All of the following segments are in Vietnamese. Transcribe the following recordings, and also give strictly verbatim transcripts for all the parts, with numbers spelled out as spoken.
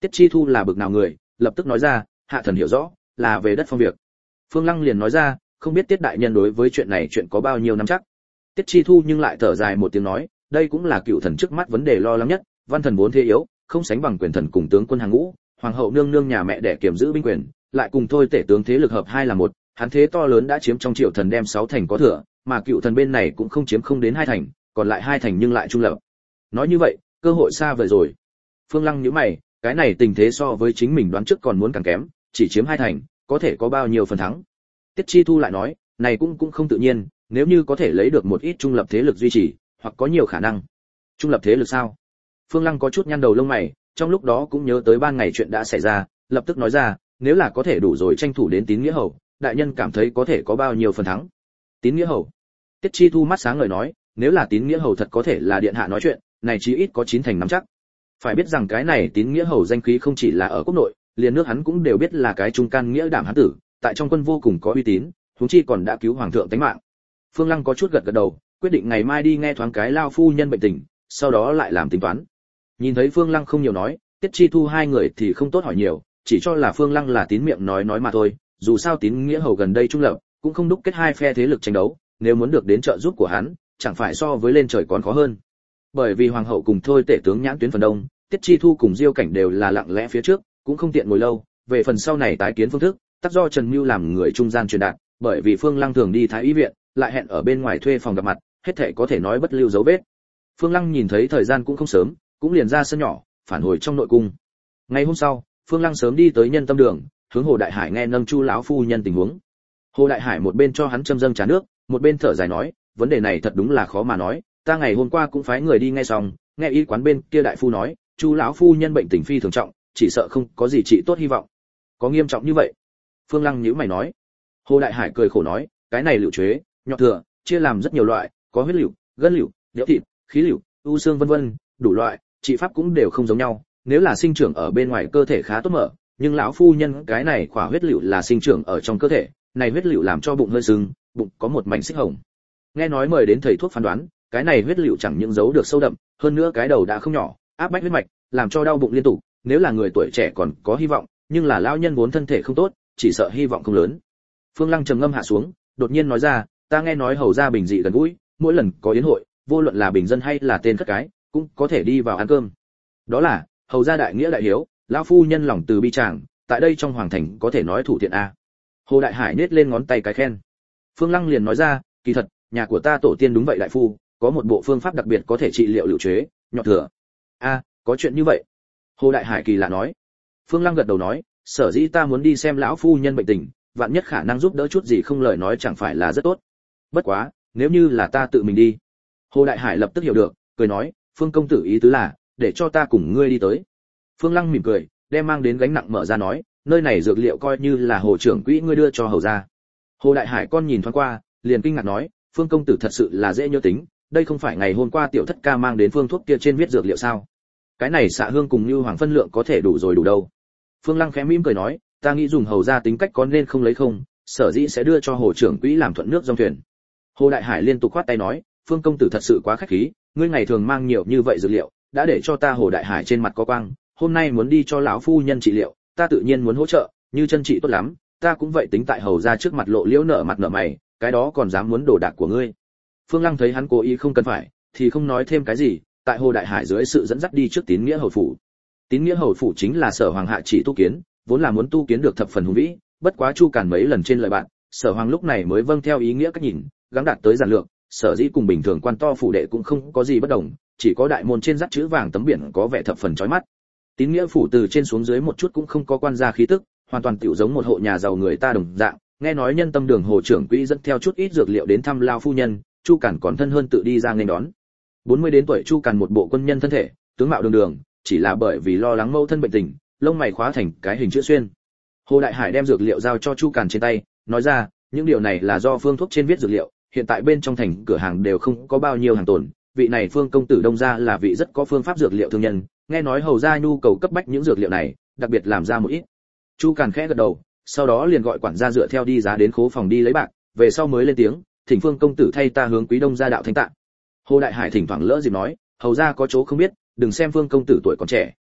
Tiết Chi Thu là bực nào người, lập tức nói ra, hạ thần hiểu rõ, là về đất phong việc. Phương Lăng liền nói ra, không biết Tiết đại nhân đối với chuyện này chuyện có bao nhiêu nắm chắc. Tiết Chi Thu nhưng lại thở dài một tiếng nói, đây cũng là cựu thần trước mắt vấn đề lo lắng nhất, văn thần vốn thế yếu, không sánh bằng quyền thần cùng tướng quân hàng ngũ, hoàng hậu nương nương nhà mẹ đẻ kiểm giữ binh quyền, lại cùng thôi tể tướng thế lực hợp hai là một, hắn thế to lớn đã chiếm trong triệu thần đem sáu thành có thừa, mà cựu thần bên này cũng không chiếm không đến hai thành, còn lại hai thành nhưng lại trung lập. Nói như vậy, cơ hội xa vời rồi. Phương Lăng nhíu mày, cái này tình thế so với chính mình đoán trước còn muốn càng kém, chỉ chiếm hai thành, có thể có bao nhiêu phần thắng. Tiết Chi Thu lại nói, này cũng cũng không tự nhiên, nếu như có thể lấy được một ít trung lập thế lực duy trì, hoặc có nhiều khả năng. Trung lập thế lực sao? Phương Lăng có chút nhăn đầu lông mày, trong lúc đó cũng nhớ tới ban ngày chuyện đã xảy ra, lập tức nói ra, nếu là có thể đủ rồi tranh thủ đến Tín Nghĩa Hầu, đại nhân cảm thấy có thể có bao nhiêu phần thắng. Tín Nghĩa Hầu? Tiết Chi Thu mắt sáng ngời nói, nếu là Tín Nghĩa Hầu thật có thể là điện hạ nói chuyện, này chí ít có chín thành nắm chắc. Phải biết rằng cái này Tín Nghĩa Hầu danh khí không chỉ là ở quốc nội, liền nước hắn cũng đều biết là cái trung can nghĩa đảm hán tử, tại trong quân vô cùng có uy tín, huống chi còn đã cứu hoàng thượng tính mạng. Phương Lăng có chút gật gật đầu, quyết định ngày mai đi nghe thoáng cái lao phu nhân bệnh tình, sau đó lại làm tính toán. Nhìn thấy Phương Lăng không nhiều nói, Tiết Chi Thu hai người thì không tốt hỏi nhiều, chỉ cho là Phương Lăng là tín miệng nói nói mà thôi, dù sao Tín Nghĩa Hầu gần đây trung lập, cũng không đúc kết hai phe thế lực tranh đấu, nếu muốn được đến trợ giúp của hắn, chẳng phải so với lên trời còn khó hơn. Bởi vì hoàng hậu cùng thôi tể tướng nhãn tuyến phần đông, Tiết Chi Thu cùng Diêu Cảnh đều là lặng lẽ phía trước, cũng không tiện ngồi lâu, về phần sau này tái kiến phương thức, tác do Trần Mưu làm người trung gian truyền đạt, bởi vì Phương Lăng thường đi Thái y viện, lại hẹn ở bên ngoài thuê phòng gặp mặt, hết thảy có thể nói bất lưu dấu vết. Phương Lăng nhìn thấy thời gian cũng không sớm, cũng liền ra sân nhỏ, phản hồi trong nội cung. Ngày hôm sau, Phương Lăng sớm đi tới Nhân Tâm Đường, hướng Hồ Đại Hải nghe nâng Chu lão phu nhân tình huống. Hồ Đại Hải một bên cho hắn châm dâng trà nước, một bên thở dài nói, vấn đề này thật đúng là khó mà nói, ta ngày hôm qua cũng phái người đi nghe xong, nghe y quán bên kia đại phu nói, Chu lão phu nhân bệnh tình phi thường trọng, chỉ sợ không có gì trị tốt hy vọng. Có nghiêm trọng như vậy? Phương Lăng nhíu mày nói. Hồ Đại Hải cười khổ nói, cái này lựu chế, nhọ thừa, chia làm rất nhiều loại, có huyết lựu, gân lựu, đẽo thịt, khí lựu, u xương vân vân, đủ loại, trị pháp cũng đều không giống nhau, nếu là sinh trưởng ở bên ngoài cơ thể khá tốt mở, nhưng lão phu nhân cái này khỏa huyết lựu là sinh trưởng ở trong cơ thể, này huyết lựu làm cho bụng hơi sưng, bụng có một mảnh xích hồng. Nghe nói mời đến thầy thuốc phán đoán, cái này huyết lựu chẳng những giấu được sâu đậm, hơn nữa cái đầu đã không nhỏ, áp bách huyết mạch, làm cho đau bụng liên tục, nếu là người tuổi trẻ còn có hy vọng, nhưng là lão nhân vốn thân thể không tốt, chỉ sợ hy vọng không lớn. Phương Lăng trầm ngâm hạ xuống, đột nhiên nói ra, ta nghe nói hầu gia bình dị gần gũi, mỗi lần có yến hội, vô luận là bình dân hay là tên cất cái, cũng có thể đi vào ăn cơm. Đó là hầu gia đại nghĩa đại hiếu, lão phu nhân lòng từ bi tràng, tại đây trong hoàng thành có thể nói thủ thiện a. Hồ Đại Hải nết lên ngón tay cái khen. Phương Lăng liền nói ra, kỳ thật, nhà của ta tổ tiên đúng vậy đại phu, có một bộ phương pháp đặc biệt có thể trị liệu lựu chế, nhọ thừa. A, có chuyện như vậy? Hồ Đại Hải kỳ lạ nói. Phương Lăng gật đầu nói, sở dĩ ta muốn đi xem lão phu nhân bệnh tình, vạn nhất khả năng giúp đỡ chút gì không lời nói chẳng phải là rất tốt. Bất quá, nếu như là ta tự mình đi. Hồ Đại Hải lập tức hiểu được, cười nói, Phương công tử ý tứ là, để cho ta cùng ngươi đi tới. Phương Lăng mỉm cười, đem mang đến gánh nặng mở ra nói, nơi này dược liệu coi như là hồ trưởng quỹ ngươi đưa cho hầu gia. Hồ Đại Hải con nhìn thoáng qua, liền kinh ngạc nói, Phương công tử thật sự là dễ nhớ tính, đây không phải ngày hôm qua tiểu thất ca mang đến phương thuốc kia trên viết dược liệu sao? Cái này xạ hương cùng như hoàng phân lượng có thể đủ rồi đủ đâu. Phương Lăng khẽ mỉm cười nói, ta nghĩ dùng hầu gia tính cách có nên không lấy không, sở dĩ sẽ đưa cho hồ trưởng quỹ làm thuận nước dòng thuyền. Hồ Đại Hải liên tục khoát tay nói, Phương công tử thật sự quá khách khí, ngươi ngày thường mang nhiều như vậy dược liệu, đã để cho ta Hồ Đại Hải trên mặt có quang, hôm nay muốn đi cho lão phu nhân trị liệu, ta tự nhiên muốn hỗ trợ, như chân trị tốt lắm, ta cũng vậy tính tại hầu gia trước mặt lộ liễu nở mặt nở mày, cái đó còn dám muốn đồ đạc của ngươi. Phương Lăng thấy hắn cố ý không cần phải, thì không nói thêm cái gì, tại Hồ Đại Hải dưới sự dẫn dắt đi trước Tín Nghĩa Hầu phủ. Tín Nghĩa Hầu phủ chính là Sở Hoàng hạ chỉ tu kiến, vốn là muốn tu kiến được thập phần hùng vĩ, bất quá Chu Càn mấy lần trên lời bạn, Sở Hoàng lúc này mới vâng theo ý nghĩa cách nhìn, gắng đạt tới giản lược, sở dĩ cùng bình thường quan to phủ đệ cũng không có gì bất đồng, chỉ có đại môn trên dắt chữ vàng tấm biển có vẻ thập phần chói mắt. Tín Nghĩa phủ từ trên xuống dưới một chút cũng không có quan gia khí tức, hoàn toàn tiểu giống một hộ nhà giàu người ta đồng dạng. Nghe nói Nhân Tâm Đường hồ trưởng quỹ dẫn theo chút ít dược liệu đến thăm lao phu nhân, Chu Càn còn thân hơn tự đi ra nghênh đón. bốn mươi đến tuổi Chu Càn một bộ quân nhân thân thể, tướng mạo đường đường, chỉ là bởi vì lo lắng mâu thân bệnh tình, lông mày khóa thành cái hình chữ xuyên. Hồ Đại Hải đem dược liệu giao cho Chu Càn trên tay, nói ra, những điều này là do phương thuốc trên viết dược liệu, hiện tại bên trong thành cửa hàng đều không có bao nhiêu hàng tồn, vị này Phương công tử Đông gia là vị rất có phương pháp dược liệu thương nhân, nghe nói hầu gia nhu cầu cấp bách những dược liệu này, đặc biệt làm ra một ít. Chu Càn khẽ gật đầu, sau đó liền gọi quản gia dựa theo đi giá đến khố phòng đi lấy bạc, về sau mới lên tiếng, thỉnh Phương công tử thay ta hướng quý Đông gia đạo thánh tạ. Hồ Đại Hải thỉnh thoảng lỡ dịp nói, hầu gia có chỗ không biết, đừng xem Phương công tử tuổi còn trẻ,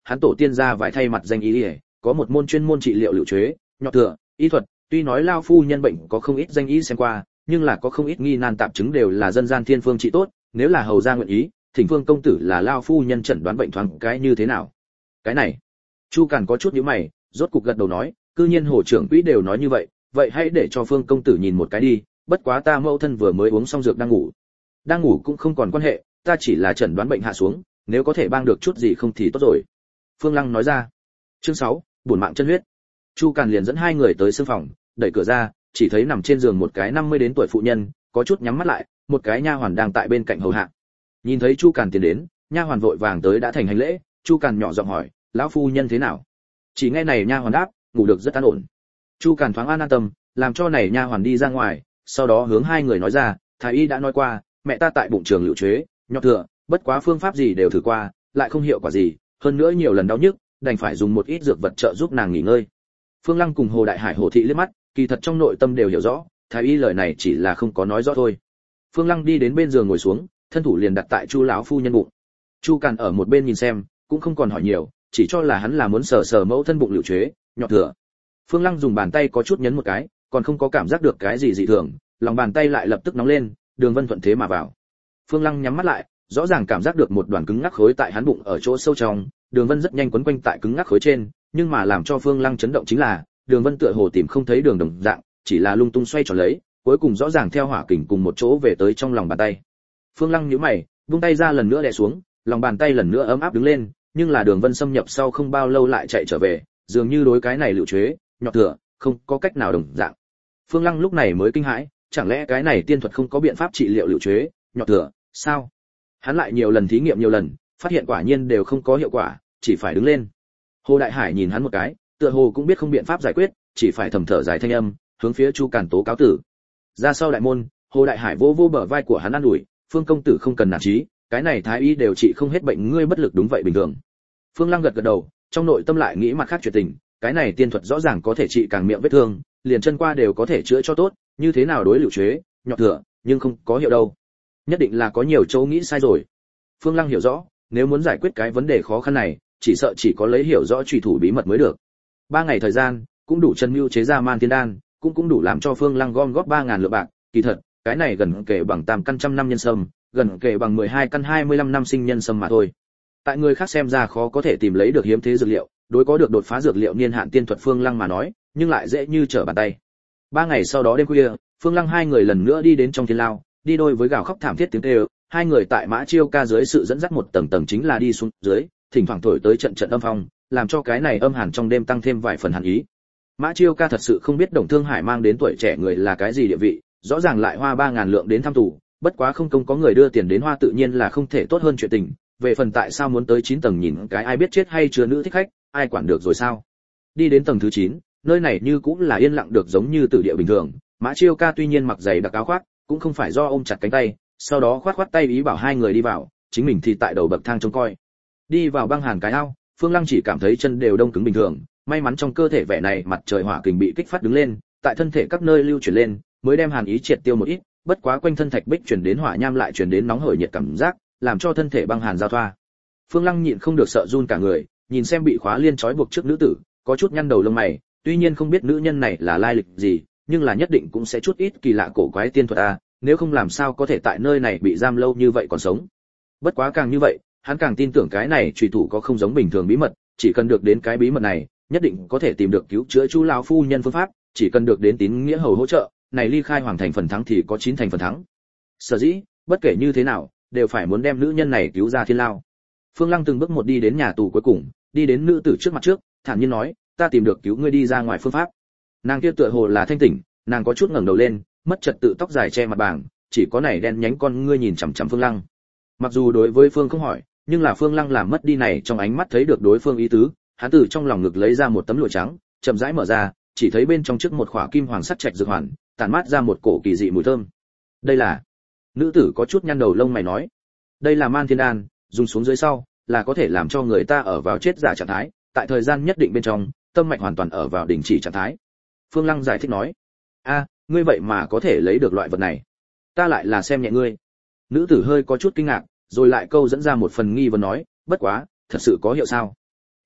hắn tổ tiên ra vài thay mặt danh y, có một môn chuyên môn trị liệu liệu chế, nhọt thừa, y thuật, tuy nói lao phu nhân bệnh có không ít danh y xem qua, nhưng là có không ít nghi nan tạp chứng đều là dân gian thiên phương trị tốt, nếu là hầu gia nguyện ý, Thỉnh Phương công tử là lao phu nhân chẩn đoán bệnh thoáng cái như thế nào. Cái này, Chu Càn có chút nhíu mày, rốt cục gật đầu nói, cư nhiên hồ trưởng quỹ đều nói như vậy, vậy hãy để cho Phương công tử nhìn một cái đi, bất quá ta mẫu thân vừa mới uống xong dược đang ngủ. Đang ngủ cũng không còn quan hệ, ta chỉ là chẩn đoán bệnh hạ xuống, nếu có thể bang được chút gì không thì tốt rồi. Phương Lăng nói ra. Chương sáu, bổn mạng chân huyết. Chu Càn liền dẫn hai người tới sương phòng, đẩy cửa ra, chỉ thấy nằm trên giường một cái năm mươi đến tuổi phụ nhân, có chút nhắm mắt lại, một cái nha hoàn đang tại bên cạnh hầu hạ. Nhìn thấy Chu Càn tiến đến, nha hoàn vội vàng tới đã thành hành lễ, Chu Càn nhỏ giọng hỏi, lão phu nhân thế nào? Chỉ nghe này nha hoàn đáp, ngủ được rất an ổn. Chu Càn thoáng an an tâm, làm cho này nha hoàn đi ra ngoài, sau đó hướng hai người nói ra, thái y đã nói qua, mẹ ta tại bụng trường liệu chế, nhọt thừa, bất quá phương pháp gì đều thử qua, lại không hiệu quả gì, hơn nữa nhiều lần đau nhức, đành phải dùng một ít dược vật trợ giúp nàng nghỉ ngơi. Phương Lăng cùng Hồ Đại Hải Hồ thị liếc mắt, kỳ thật trong nội tâm đều hiểu rõ, thái y lời này chỉ là không có nói rõ thôi. Phương Lăng đi đến bên giường ngồi xuống, thân thủ liền đặt tại Chu lão phu nhân bụng. Chu Càn ở một bên nhìn xem, cũng không còn hỏi nhiều, chỉ cho là hắn là muốn sờ sờ mẫu thân bụng liệu chế, nhọt thừa. Phương Lăng dùng bàn tay có chút nhấn một cái, còn không có cảm giác được cái gì dị thường, lòng bàn tay lại lập tức nóng lên, Đường Vân thuận thế mà vào. Phương Lăng nhắm mắt lại, rõ ràng cảm giác được một đoàn cứng ngắc khối tại hắn bụng ở chỗ sâu trong, Đường Vân rất nhanh quấn quanh tại cứng ngắc khối trên, nhưng mà làm cho Phương Lăng chấn động chính là, Đường Vân tựa hồ tìm không thấy đường đồng dạng, chỉ là lung tung xoay tròn lấy, cuối cùng rõ ràng theo hỏa kình cùng một chỗ về tới trong lòng bàn tay. Phương Lăng nhíu mày, buông tay ra lần nữa đè xuống, lòng bàn tay lần nữa ấm áp đứng lên, nhưng là Đường Vân xâm nhập sau không bao lâu lại chạy trở về, dường như đối cái này liệu chế, nhọt thừa, không có cách nào đồng dạng. Phương Lăng lúc này mới kinh hãi, chẳng lẽ cái này tiên thuật không có biện pháp trị liệu liệu chế, nhọt thừa, sao? Hắn lại nhiều lần thí nghiệm nhiều lần, phát hiện quả nhiên đều không có hiệu quả, chỉ phải đứng lên. Hồ Đại Hải nhìn hắn một cái, tựa hồ cũng biết không biện pháp giải quyết, chỉ phải thầm thở dài thanh âm, hướng phía Chu Càn tố cáo tử. Ra sau đại môn, Hồ Đại Hải vô vô bờ vai của hắn an ủi, Phương công tử không cần nản chí, cái này thái y đều trị không hết bệnh ngươi bất lực đúng vậy bình thường. Phương Lăng gật gật đầu, trong nội tâm lại nghĩ mặt khác chuyện tình, cái này tiên thuật rõ ràng có thể trị càng miệng vết thương, liền chân qua đều có thể chữa cho tốt, như thế nào đối liệu chế, nhọt thừa, nhưng không có hiệu đâu. Nhất định là có nhiều chỗ nghĩ sai rồi. Phương Lăng hiểu rõ, nếu muốn giải quyết cái vấn đề khó khăn này, chỉ sợ chỉ có lấy hiểu rõ truy thủ bí mật mới được. Ba ngày thời gian, cũng đủ chân mưu chế ra man tiên đan, cũng cũng đủ làm cho Phương Lăng gom góp ba ngàn lượng bạc, kỳ thật, cái này gần kể bằng tam căn trăm năm nhân sâm, gần kể bằng mười hai căn hai mươi lăm năm sinh nhân sâm mà thôi. Tại người khác xem ra khó có thể tìm lấy được hiếm thế dược liệu, đối có được đột phá dược liệu niên hạn tiên thuật Phương Lăng mà nói, nhưng lại dễ như trở bàn tay. Ba ngày sau đó đêm khuya, Phương Lăng hai người lần nữa đi đến trong thiên lao, đi đôi với gào khóc thảm thiết tiếng kêu, hai người tại Mã Chiêu Ca dưới sự dẫn dắt một tầng tầng chính là đi xuống dưới, thỉnh thoảng thổi tới trận trận âm phong, làm cho cái này âm hàn trong đêm tăng thêm vài phần hàn ý. Mã Chiêu Ca thật sự không biết Đồng Thương Hải mang đến tuổi trẻ người là cái gì địa vị, rõ ràng lại hoa ba ngàn lượng đến thăm tù, bất quá không công có người đưa tiền đến hoa tự nhiên là không thể tốt hơn chuyện tình, về phần tại sao muốn tới chín tầng nhìn cái ai biết chết hay chưa nữ thích khách, ai quản được rồi sao? Đi đến tầng thứ chín, nơi này như cũng là yên lặng được giống như tử địa bình thường, Mã Chiêu Ca tuy nhiên mặc giày đặc áo khoác, cũng không phải do ôm chặt cánh tay, sau đó khoát khoát tay ý bảo hai người đi vào, chính mình thì tại đầu bậc thang trông coi. Đi vào băng hàn cái ao, Phương Lăng chỉ cảm thấy chân đều đông cứng bình thường, may mắn trong cơ thể vẻ này mặt trời hỏa kình bị kích phát đứng lên, tại thân thể các nơi lưu chuyển lên, mới đem hàn ý triệt tiêu một ít, bất quá quanh thân thạch bích truyền đến hỏa nham lại truyền đến nóng hởi nhiệt cảm giác, làm cho thân thể băng hàn giao thoa. Phương Lăng nhịn không được sợ run cả người, nhìn xem bị khóa liên trói buộc trước nữ tử, có chút nhăn đầu lông mày, tuy nhiên không biết nữ nhân này là lai lịch gì, nhưng là nhất định cũng sẽ chút ít kỳ lạ cổ quái tiên thuật a, nếu không làm sao có thể tại nơi này bị giam lâu như vậy còn sống. Bất quá càng như vậy, hắn càng tin tưởng cái này truy thủ có không giống bình thường bí mật, chỉ cần được đến cái bí mật này, nhất định có thể tìm được cứu chữa Chu lão phu nhân phương pháp, chỉ cần được đến tín nghĩa hầu hỗ trợ, này ly khai hoàng thành phần thắng thì có chín thành phần thắng. Sở dĩ, bất kể như thế nào, đều phải muốn đem nữ nhân này cứu ra thiên lao. Phương Lăng từng bước một đi đến nhà tù cuối cùng, đi đến nữ tử trước mặt trước, thản nhiên nói, ta tìm được cứu ngươi đi ra ngoài phương pháp. Nàng kia tựa hồ là thanh tỉnh, nàng có chút ngẩng đầu lên, mất trật tự tóc dài che mặt bảng, chỉ có này đen nhánh con ngươi nhìn chằm chằm Phương Lăng. Mặc dù đối với Phương không hỏi, nhưng là Phương Lăng làm mất đi này trong ánh mắt thấy được đối phương ý tứ, hắn từ trong lòng ngực lấy ra một tấm lụa trắng, chậm rãi mở ra, chỉ thấy bên trong trước một khỏa kim hoàng sắt trạch dược hoàn, tản mát ra một cổ kỳ dị mùi thơm. Đây là... Nữ tử có chút nhăn đầu lông mày nói, đây là man thiên đan, dùng xuống dưới sau là có thể làm cho người ta ở vào chết giả trạng thái, tại thời gian nhất định bên trong, tâm mạch hoàn toàn ở vào đình chỉ trạng thái. Phương Lăng giải thích nói, a, ngươi vậy mà có thể lấy được loại vật này, ta lại là xem nhẹ ngươi. Nữ tử hơi có chút kinh ngạc, rồi lại câu dẫn ra một phần nghi vấn nói, bất quá, thật sự có hiệu sao?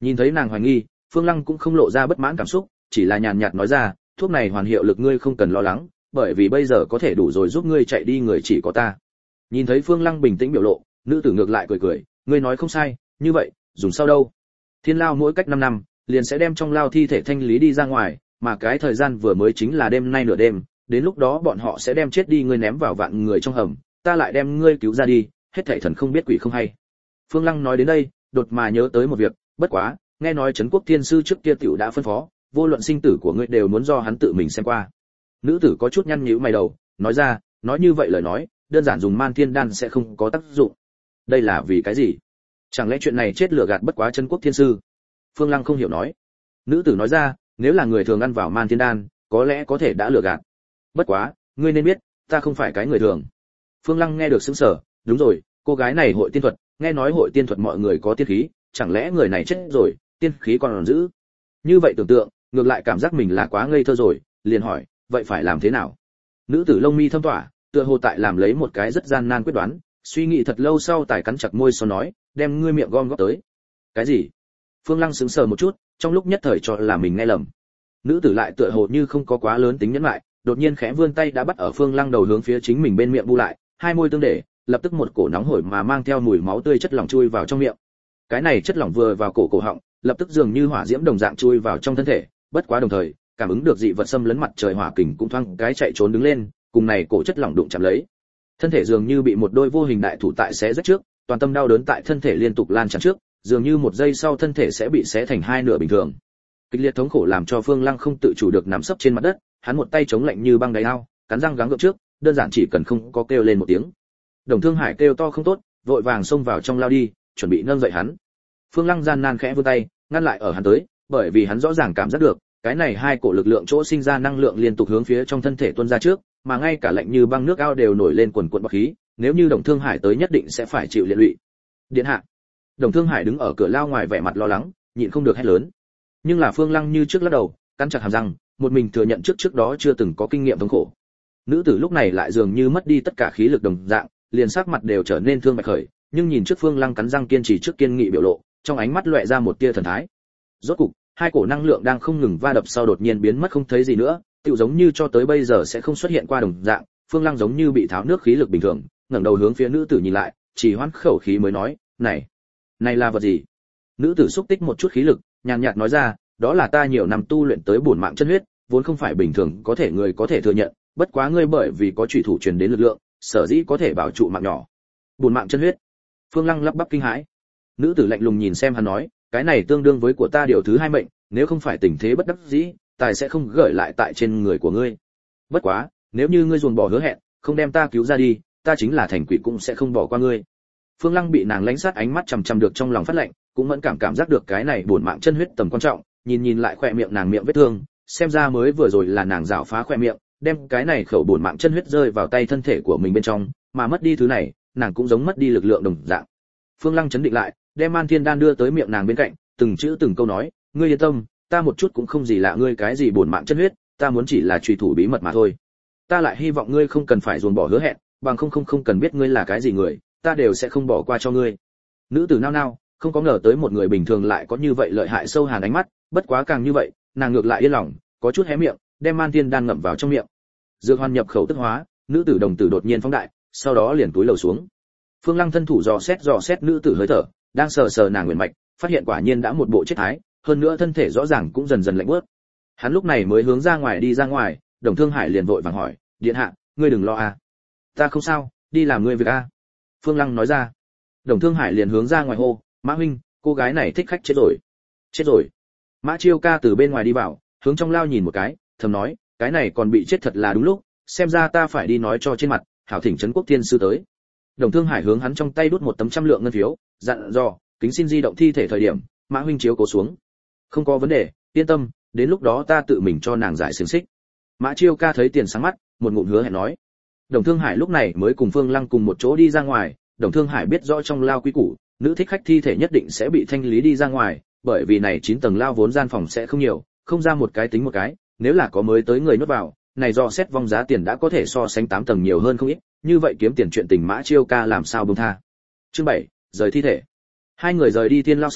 Nhìn thấy nàng hoài nghi, Phương Lăng cũng không lộ ra bất mãn cảm xúc, chỉ là nhàn nhạt nói ra, thuốc này hoàn hiệu lực ngươi không cần lo lắng, bởi vì bây giờ có thể đủ rồi giúp ngươi chạy đi người chỉ có ta. Nhìn thấy Phương Lăng bình tĩnh biểu lộ, nữ tử ngược lại cười cười, ngươi nói không sai, như vậy, dùng sau đâu? Thiên lao mỗi cách năm năm, liền sẽ đem trong lao thi thể thanh lý đi ra ngoài, mà cái thời gian vừa mới chính là đêm nay nửa đêm, đến lúc đó bọn họ sẽ đem chết đi ngươi ném vào vạn người trong hầm, ta lại đem ngươi cứu ra đi, hết thảy thần không biết quỷ không hay. Phương Lăng nói đến đây, đột mà nhớ tới một việc, bất quá, nghe nói Trấn Quốc Thiên sư trước kia tiểu đã phân phó, vô luận sinh tử của ngươi đều muốn do hắn tự mình xem qua. Nữ tử có chút nhăn nhíu mày đầu, nói ra, nói như vậy lời nói, đơn giản dùng Man Thiên đan sẽ không có tác dụng. Đây là vì cái gì? Chẳng lẽ chuyện này chết lừa gạt bất quá Trấn Quốc Thiên sư? Phương Lăng không hiểu nói. Nữ tử nói ra, nếu là người thường ăn vào Man Thiên đan, có lẽ có thể đã lừa gạt. Bất quá, ngươi nên biết, ta không phải cái người thường. Phương Lăng nghe được sững sờ, đúng rồi, cô gái này hội tiên thuật, nghe nói hội tiên thuật mọi người có tiên khí, chẳng lẽ người này chết rồi, tiên khí còn còn giữ? Như vậy tưởng tượng, ngược lại cảm giác mình là quá ngây thơ rồi, liền hỏi, vậy phải làm thế nào? Nữ tử lông mi thâm tỏa, tựa hồ tại làm lấy một cái rất gian nan quyết đoán, suy nghĩ thật lâu sau tài cắn chặt môi sau nói, đem ngươi miệng gom góp tới. Cái gì? Phương Lăng sững sờ một chút, trong lúc nhất thời cho là mình nghe lầm. Nữ tử lại tựa hồ như không có quá lớn tính nhẫn lại, đột nhiên khẽ vươn tay đã bắt ở Phương Lăng đầu hướng phía chính mình bên miệng bu lại, hai môi tương để, lập tức một cổ nóng hổi mà mang theo mùi máu tươi chất lỏng chui vào trong miệng. Cái này chất lỏng vừa vào cổ cổ họng, lập tức dường như hỏa diễm đồng dạng chui vào trong thân thể, bất quá đồng thời, cảm ứng được dị vật xâm lấn mặt trời hỏa kình cũng thoáng cái chạy trốn đứng lên, cùng này cổ chất lỏng đụng chạm lấy. Thân thể dường như bị một đôi vô hình đại thủ tại xé rách trước, toàn tâm đau đớn tại thân thể liên tục lan tràn trước, dường như một giây sau thân thể sẽ bị xé thành hai nửa bình thường. Kịch liệt thống khổ làm cho Phương Lăng không tự chủ được nằm sấp trên mặt đất, hắn một tay chống lạnh như băng đáy ao, cắn răng gắng gượng trước, đơn giản chỉ cần không có kêu lên một tiếng. Đồng Thương Hải kêu to không tốt, vội vàng xông vào trong lao đi, chuẩn bị nâng dậy hắn. Phương Lăng gian nan khẽ vươn tay, ngăn lại ở hắn tới, bởi vì hắn rõ ràng cảm giác được, cái này hai cổ lực lượng chỗ sinh ra năng lượng liên tục hướng phía trong thân thể tuôn ra trước, mà ngay cả lạnh như băng nước ao đều nổi lên quần quần bọt khí, nếu như Đồng Thương Hải tới nhất định sẽ phải chịu liệt lụy. Điện hạ. Đồng Thương Hải đứng ở cửa lao ngoài vẻ mặt lo lắng, nhịn không được hét lớn. Nhưng là Phương Lăng như trước lắc đầu, cắn chặt hàm răng, một mình thừa nhận trước trước đó chưa từng có kinh nghiệm thống khổ. Nữ tử lúc này lại dường như mất đi tất cả khí lực đồng dạng, liền sắc mặt đều trở nên thương bạch khởi, nhưng nhìn trước Phương Lăng cắn răng kiên trì trước kiên nghị biểu lộ, trong ánh mắt lóe ra một tia thần thái. Rốt cục, hai cổ năng lượng đang không ngừng va đập sau đột nhiên biến mất không thấy gì nữa, tựu giống như cho tới bây giờ sẽ không xuất hiện qua đồng dạng. Phương Lăng giống như bị tháo nước khí lực bình thường, ngẩng đầu hướng phía nữ tử nhìn lại, chỉ hoãn khẩu khí mới nói, "Này, này là vật gì?" Nữ tử xúc tích một chút khí lực, nhàn nhạt nói ra, "Đó là ta nhiều năm tu luyện tới bổn mạng chân huyết, vốn không phải bình thường có thể người có thể thừa nhận, bất quá ngươi bởi vì có chủy thủ truyền đến lực lượng, sở dĩ có thể bảo trụ mạng nhỏ." Bổn mạng chân huyết. Phương Lăng lắp bắp kinh hãi. Nữ tử lạnh lùng nhìn xem hắn nói, "Cái này tương đương với của ta điều thứ hai mệnh, nếu không phải tình thế bất đắc dĩ, tài sẽ không gửi lại tại trên người của ngươi. Bất quá, nếu như ngươi ruồng bỏ hứa hẹn, không đem ta cứu ra đi, ta chính là thành quỷ cũng sẽ không bỏ qua ngươi." Phương Lăng bị nàng lánh sát ánh mắt chằm chằm được trong lòng phát lạnh, cũng mẫn cảm cảm giác được cái này bổn mạng chân huyết tầm quan trọng, nhìn nhìn lại khỏe miệng nàng miệng vết thương, xem ra mới vừa rồi là nàng rảo phá khỏe miệng, đem cái này khẩu bổn mạng chân huyết rơi vào tay thân thể của mình bên trong, mà mất đi thứ này, nàng cũng giống mất đi lực lượng đồng dạng. Phương Lăng chấn định lại, đem Man Thiên đan đưa tới miệng nàng bên cạnh, từng chữ từng câu nói, "Ngươi yên tâm, ta một chút cũng không gì lạ ngươi cái gì bổn mạng chân huyết, ta muốn chỉ là truy thủ bí mật mà thôi. Ta lại hy vọng ngươi không cần phải ruồng bỏ hứa hẹn, bằng không không không cần biết ngươi là cái gì người, ta đều sẽ không bỏ qua cho ngươi." Nữ tử nao nao, không có ngờ tới một người bình thường lại có như vậy lợi hại sâu hàn ánh mắt, bất quá càng như vậy, nàng ngược lại yên lòng, có chút hé miệng, đem Man Thiên đan ngậm vào trong miệng. Dược hoàn nhập khẩu tức hóa, nữ tử đồng tử đột nhiên phóng đại, sau đó liền túi lầu xuống. Phương Lăng thân thủ dò xét dò xét nữ tử hơi thở, đang sờ sờ nàng nguyên mạch, phát hiện quả nhiên đã một bộ chết thái, hơn nữa thân thể rõ ràng cũng dần dần lạnh bớt. Hắn lúc này mới hướng ra ngoài đi ra ngoài, Đồng Thương Hải liền vội vàng hỏi, "Điện hạ, ngươi đừng lo à? Ta không sao, đi làm ngươi việc a." Phương Lăng nói ra. Đồng Thương Hải liền hướng ra ngoài hô, "Mã huynh, cô gái này thích khách chết rồi." "Chết rồi?" Mã Chiêu Ca từ bên ngoài đi vào, hướng trong lao nhìn một cái, thầm nói, "Cái này còn bị chết thật là đúng lúc, xem ra ta phải đi nói cho trên mặt, hảo thỉnh Trấn Quốc Thiên sư tới." Đồng Thương Hải hướng hắn trong tay đút một tấm trăm lượng ngân phiếu, dặn dò, "Kính xin di động thi thể thời điểm, Mã huynh chiếu cố xuống." "Không có vấn đề, yên tâm, đến lúc đó ta tự mình cho nàng giải xiềng xích." Mã Chiêu Ca thấy tiền sáng mắt, một ngụm hứa hẹn nói. Đồng Thương Hải lúc này mới cùng Phương Lăng cùng một chỗ đi ra ngoài, Đồng Thương Hải biết rõ trong lao quý củ, nữ thích khách thi thể nhất định sẽ bị thanh lý đi ra ngoài, bởi vì này chín tầng lao vốn gian phòng sẽ không nhiều, không ra một cái tính một cái, nếu là có mới tới người nuốt vào, này do xét vong giá tiền đã có thể so sánh tám tầng nhiều hơn không ít, như vậy kiếm tiền chuyện tình Mã Chiêu Ca làm sao buông tha. Chương bảy, rời thi thể. Hai người rời đi thiên lao sau,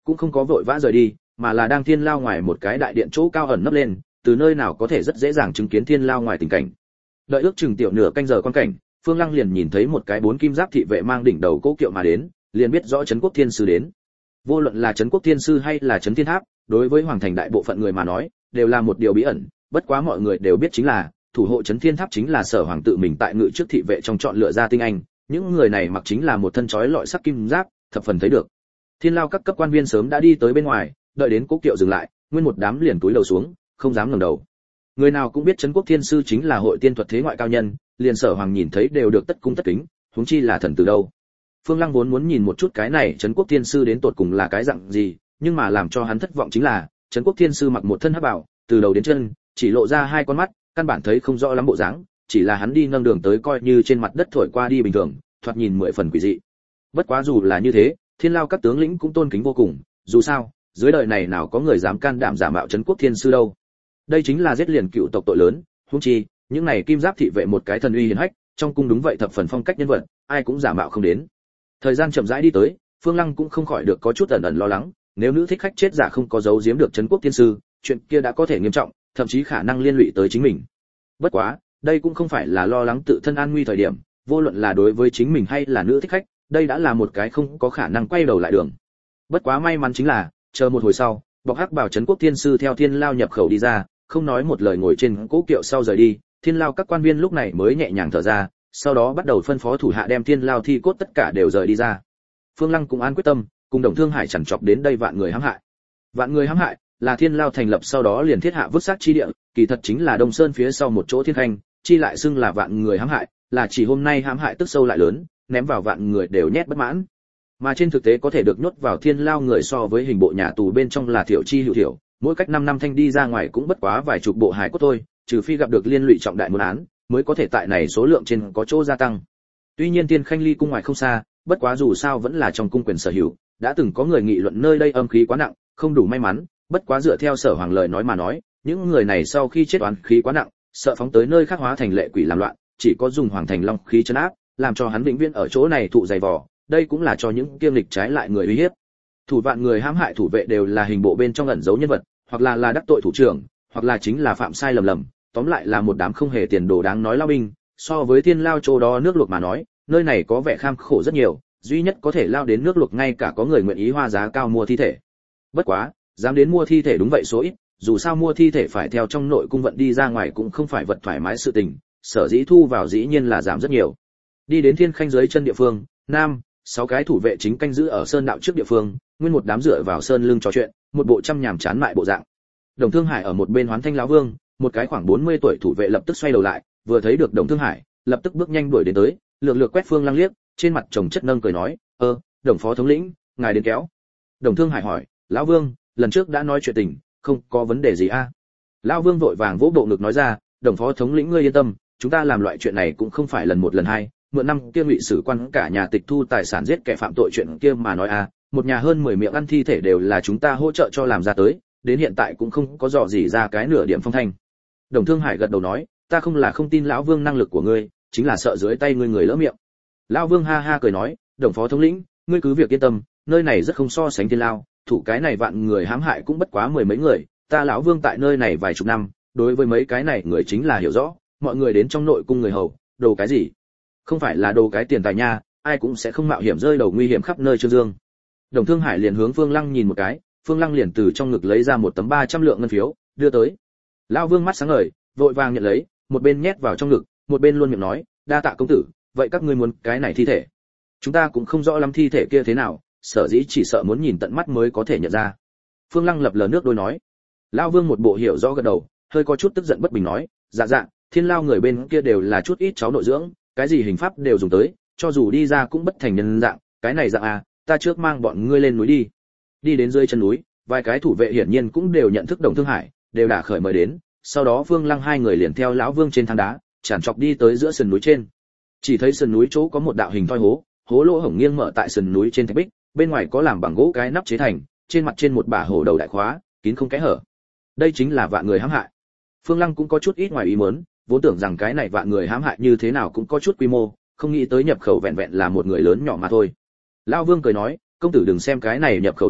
cũng không có vội vã rời đi, mà là đang thiên lao ngoài một cái đại điện chỗ cao ẩn nấp lên, từ nơi nào có thể rất dễ dàng chứng kiến thiên lao ngoài tình cảnh. Đợi ước chừng tiểu nửa canh giờ quan cảnh, Phương Lăng liền nhìn thấy một cái bốn kim giáp thị vệ mang đỉnh đầu cố kiệu mà đến, liền biết rõ Trấn Quốc Thiên Sư đến. Vô luận là Trấn Quốc Thiên Sư hay là Trấn Thiên Tháp, đối với hoàng thành đại bộ phận người mà nói, đều là một điều bí ẩn, bất quá mọi người đều biết chính là, thủ hộ Trấn Thiên Tháp chính là Sở Hoàng tự mình tại ngự trước thị vệ trong chọn lựa ra tinh anh, những người này mặc chính là một thân chói lọi sắc kim giáp, thập phần thấy được. Thiên lao các cấp quan viên sớm đã đi tới bên ngoài, đợi đến cố kiệu dừng lại, nguyên một đám liền cúi đầu xuống, không dám ngẩng đầu. Người nào cũng biết Trấn Quốc Thiên Sư chính là hội tiên thuật thế ngoại cao nhân, liền Sở Hoàng nhìn thấy đều được tất cung tất kính, huống chi là thần từ đâu. Phương Lăng vốn muốn nhìn một chút cái này Trấn Quốc Thiên Sư đến tột cùng là cái dạng gì, nhưng mà làm cho hắn thất vọng chính là, Trấn Quốc Thiên Sư mặc một thân hắc bào, từ đầu đến chân chỉ lộ ra hai con mắt, căn bản thấy không rõ lắm bộ dáng, chỉ là hắn đi nâng đường tới coi như trên mặt đất thổi qua đi bình thường, thoạt nhìn mười phần quỷ dị. Bất quá dù là như thế, Thiên lao các tướng lĩnh cũng tôn kính vô cùng, dù sao, dưới đời này nào có người dám can đảm giả mạo Trấn Quốc Thiên Sư đâu. Đây chính là giết liền cựu tộc tội lớn, huống chi, những này kim giáp thị vệ một cái thần uy hiển hách, trong cung đúng vậy thập phần phong cách nhân vật, ai cũng giả mạo không đến. Thời gian chậm rãi đi tới, Phương Lăng cũng không khỏi được có chút ẩn ẩn lo lắng, nếu nữ thích khách chết giả không có giấu giếm được Trấn Quốc Thiên Sư, chuyện kia đã có thể nghiêm trọng, thậm chí khả năng liên lụy tới chính mình. Bất quá, đây cũng không phải là lo lắng tự thân an nguy thời điểm, vô luận là đối với chính mình hay là nữ thích khách, đây đã là một cái không có khả năng quay đầu lại đường. Bất quá may mắn chính là, chờ một hồi sau, bọc hắc bảo Trấn Quốc Thiên Sư theo thiên lao nhập khẩu đi ra, không nói một lời ngồi trên cố kiệu sau rời đi, thiên lao các quan viên lúc này mới nhẹ nhàng thở ra, sau đó bắt đầu phân phó thủ hạ đem thiên lao thi cốt tất cả đều rời đi ra. Phương Lăng cũng an quyết tâm, cùng Đồng Thương Hải chằn chọc đến đây vạn người hãm hại. Vạn người hãm hại là thiên lao thành lập sau đó liền thiết hạ vứt xác chi địa, kỳ thật chính là Đông Sơn phía sau một chỗ thiên khanh, chi lại xưng là vạn người hãm hại, là chỉ hôm nay hãm hại tức sâu lại lớn, ném vào vạn người đều nhét bất mãn. Mà trên thực tế có thể được nhốt vào thiên lao người so với hình bộ nhà tù bên trong là thiểu chi hữu thiểu, mỗi cách năm năm thanh đi ra ngoài cũng bất quá vài chục bộ hài cốt thôi, trừ phi gặp được liên lụy trọng đại muốn án, mới có thể tại này số lượng trên có chỗ gia tăng. Tuy nhiên Tiên Khanh ly cung ngoài không xa, bất quá dù sao vẫn là trong cung quyền sở hữu, đã từng có người nghị luận nơi đây âm khí quá nặng, không đủ may mắn, bất quá dựa theo Sở Hoàng lời nói mà nói, những người này sau khi chết oán khí quá nặng, sợ phóng tới nơi khác hóa thành lệ quỷ làm loạn, chỉ có dùng hoàng thành long khí trấn áp, làm cho hắn vĩnh viễn ở chỗ này thụ dày vò, đây cũng là cho những kiêm lịch trái lại người uy hiếp. Thủ vạn người hãm hại thủ vệ đều là hình bộ bên trong ẩn giấu nhân vật, hoặc là là đắc tội thủ trưởng, hoặc là chính là phạm sai lầm lầm, tóm lại là một đám không hề tiền đồ đáng nói lao binh, so với thiên lao chỗ đó nước luộc mà nói, nơi này có vẻ kham khổ rất nhiều, duy nhất có thể lao đến nước luộc ngay cả có người nguyện ý hoa giá cao mua thi thể. Bất quá, dám đến mua thi thể đúng vậy số ít, dù sao mua thi thể phải theo trong nội cung vận đi ra ngoài cũng không phải vật thoải mái sự tình, sở dĩ thu vào dĩ nhiên là giảm rất nhiều. Đi đến thiên khanh dưới chân địa phương, nam, sáu cái thủ vệ chính canh giữ ở sơn đạo trước địa phương, nguyên một đám dựa vào sơn lưng trò chuyện, một bộ trăm nhàm chán mại bộ dạng. Đồng Thương Hải ở một bên hoán thanh lão vương, một cái khoảng bốn mươi tuổi thủ vệ lập tức xoay đầu lại, vừa thấy được Đồng Thương Hải, lập tức bước nhanh đuổi đến tới, lược lược quét Phương Lăng liếc, trên mặt chồng chất nâng cười nói, "Ơ, Đồng phó thống lĩnh, ngài đến kéo." Đồng Thương Hải hỏi, "Lão Vương, lần trước đã nói chuyện tình, không có vấn đề gì a?" À? Lão Vương vội vàng vỗ bộ ngực nói ra, "Đồng phó thống lĩnh ngươi yên tâm, chúng ta làm loại chuyện này cũng không phải lần một lần hai, mượn năm kia ngụy sử quan cả nhà tịch thu tài sản giết kẻ phạm tội chuyện kia mà nói a, à, một nhà hơn mười miệng ăn thi thể đều là chúng ta hỗ trợ cho làm ra tới, đến hiện tại cũng không có dò gì ra cái nửa điểm phong thanh." Đồng Thương Hải gật đầu nói, "Ta không là không tin lão Vương năng lực của ngươi, chính là sợ dưới tay ngươi người lỡ miệng." Lão Vương ha ha cười nói, "Đồng phó thống lĩnh, ngươi cứ việc yên tâm, nơi này rất không so sánh thiên lao, thủ cái này vạn người hãm hại cũng bất quá mười mấy người, ta lão Vương tại nơi này vài chục năm, đối với mấy cái này người chính là hiểu rõ, mọi người đến trong nội cung người hầu, đồ cái gì? Không phải là đồ cái tiền tài nha, ai cũng sẽ không mạo hiểm rơi đầu nguy hiểm khắp nơi trương dương." Đồng Thương Hải liền hướng Phương Lăng nhìn một cái, Phương Lăng liền từ trong ngực lấy ra một tấm ba trăm lượng ngân phiếu, đưa tới. Lão Vương mắt sáng ngời, vội vàng nhận lấy, một bên nhét vào trong ngực, một bên luôn miệng nói, "Đa tạ công tử, vậy các ngươi muốn cái này thi thể? Chúng ta cũng không rõ lắm thi thể kia thế nào, sở dĩ chỉ sợ muốn nhìn tận mắt mới có thể nhận ra." Phương Lăng lập lờ nước đôi nói. Lão Vương một bộ hiểu rõ gật đầu, hơi có chút tức giận bất bình nói, "Dạ dạ, thiên lao người bên kia đều là chút ít cháu nội dưỡng, cái gì hình pháp đều dùng tới, cho dù đi ra cũng bất thành nhân dạng, cái này dạng à, ta trước mang bọn ngươi lên núi đi." Đi đến dưới chân núi, vài cái thủ vệ hiển nhiên cũng đều nhận thức Đồng Thương Hải, đều đã khởi mời đến, sau đó Phương Lăng hai người liền theo lão Vương trên thang đá, tràn trọc đi tới giữa sườn núi trên. Chỉ thấy sườn núi chỗ có một đạo hình thoi hố, hố lỗ hổng nghiêng mở tại sườn núi trên thạch bích, bên ngoài có làm bằng gỗ cái nắp chế thành, trên mặt trên một bả hổ đầu đại khóa, kín không kẽ hở. Đây chính là vạn người hãm hại. Phương Lăng cũng có chút ít ngoài ý muốn, vốn tưởng rằng cái này vạn người hãm hại như thế nào cũng có chút quy mô, không nghĩ tới nhập khẩu vẹn vẹn là một người lớn nhỏ mà thôi. Lão Vương cười nói, "Công tử đừng xem cái này nhập khẩu nhỏ,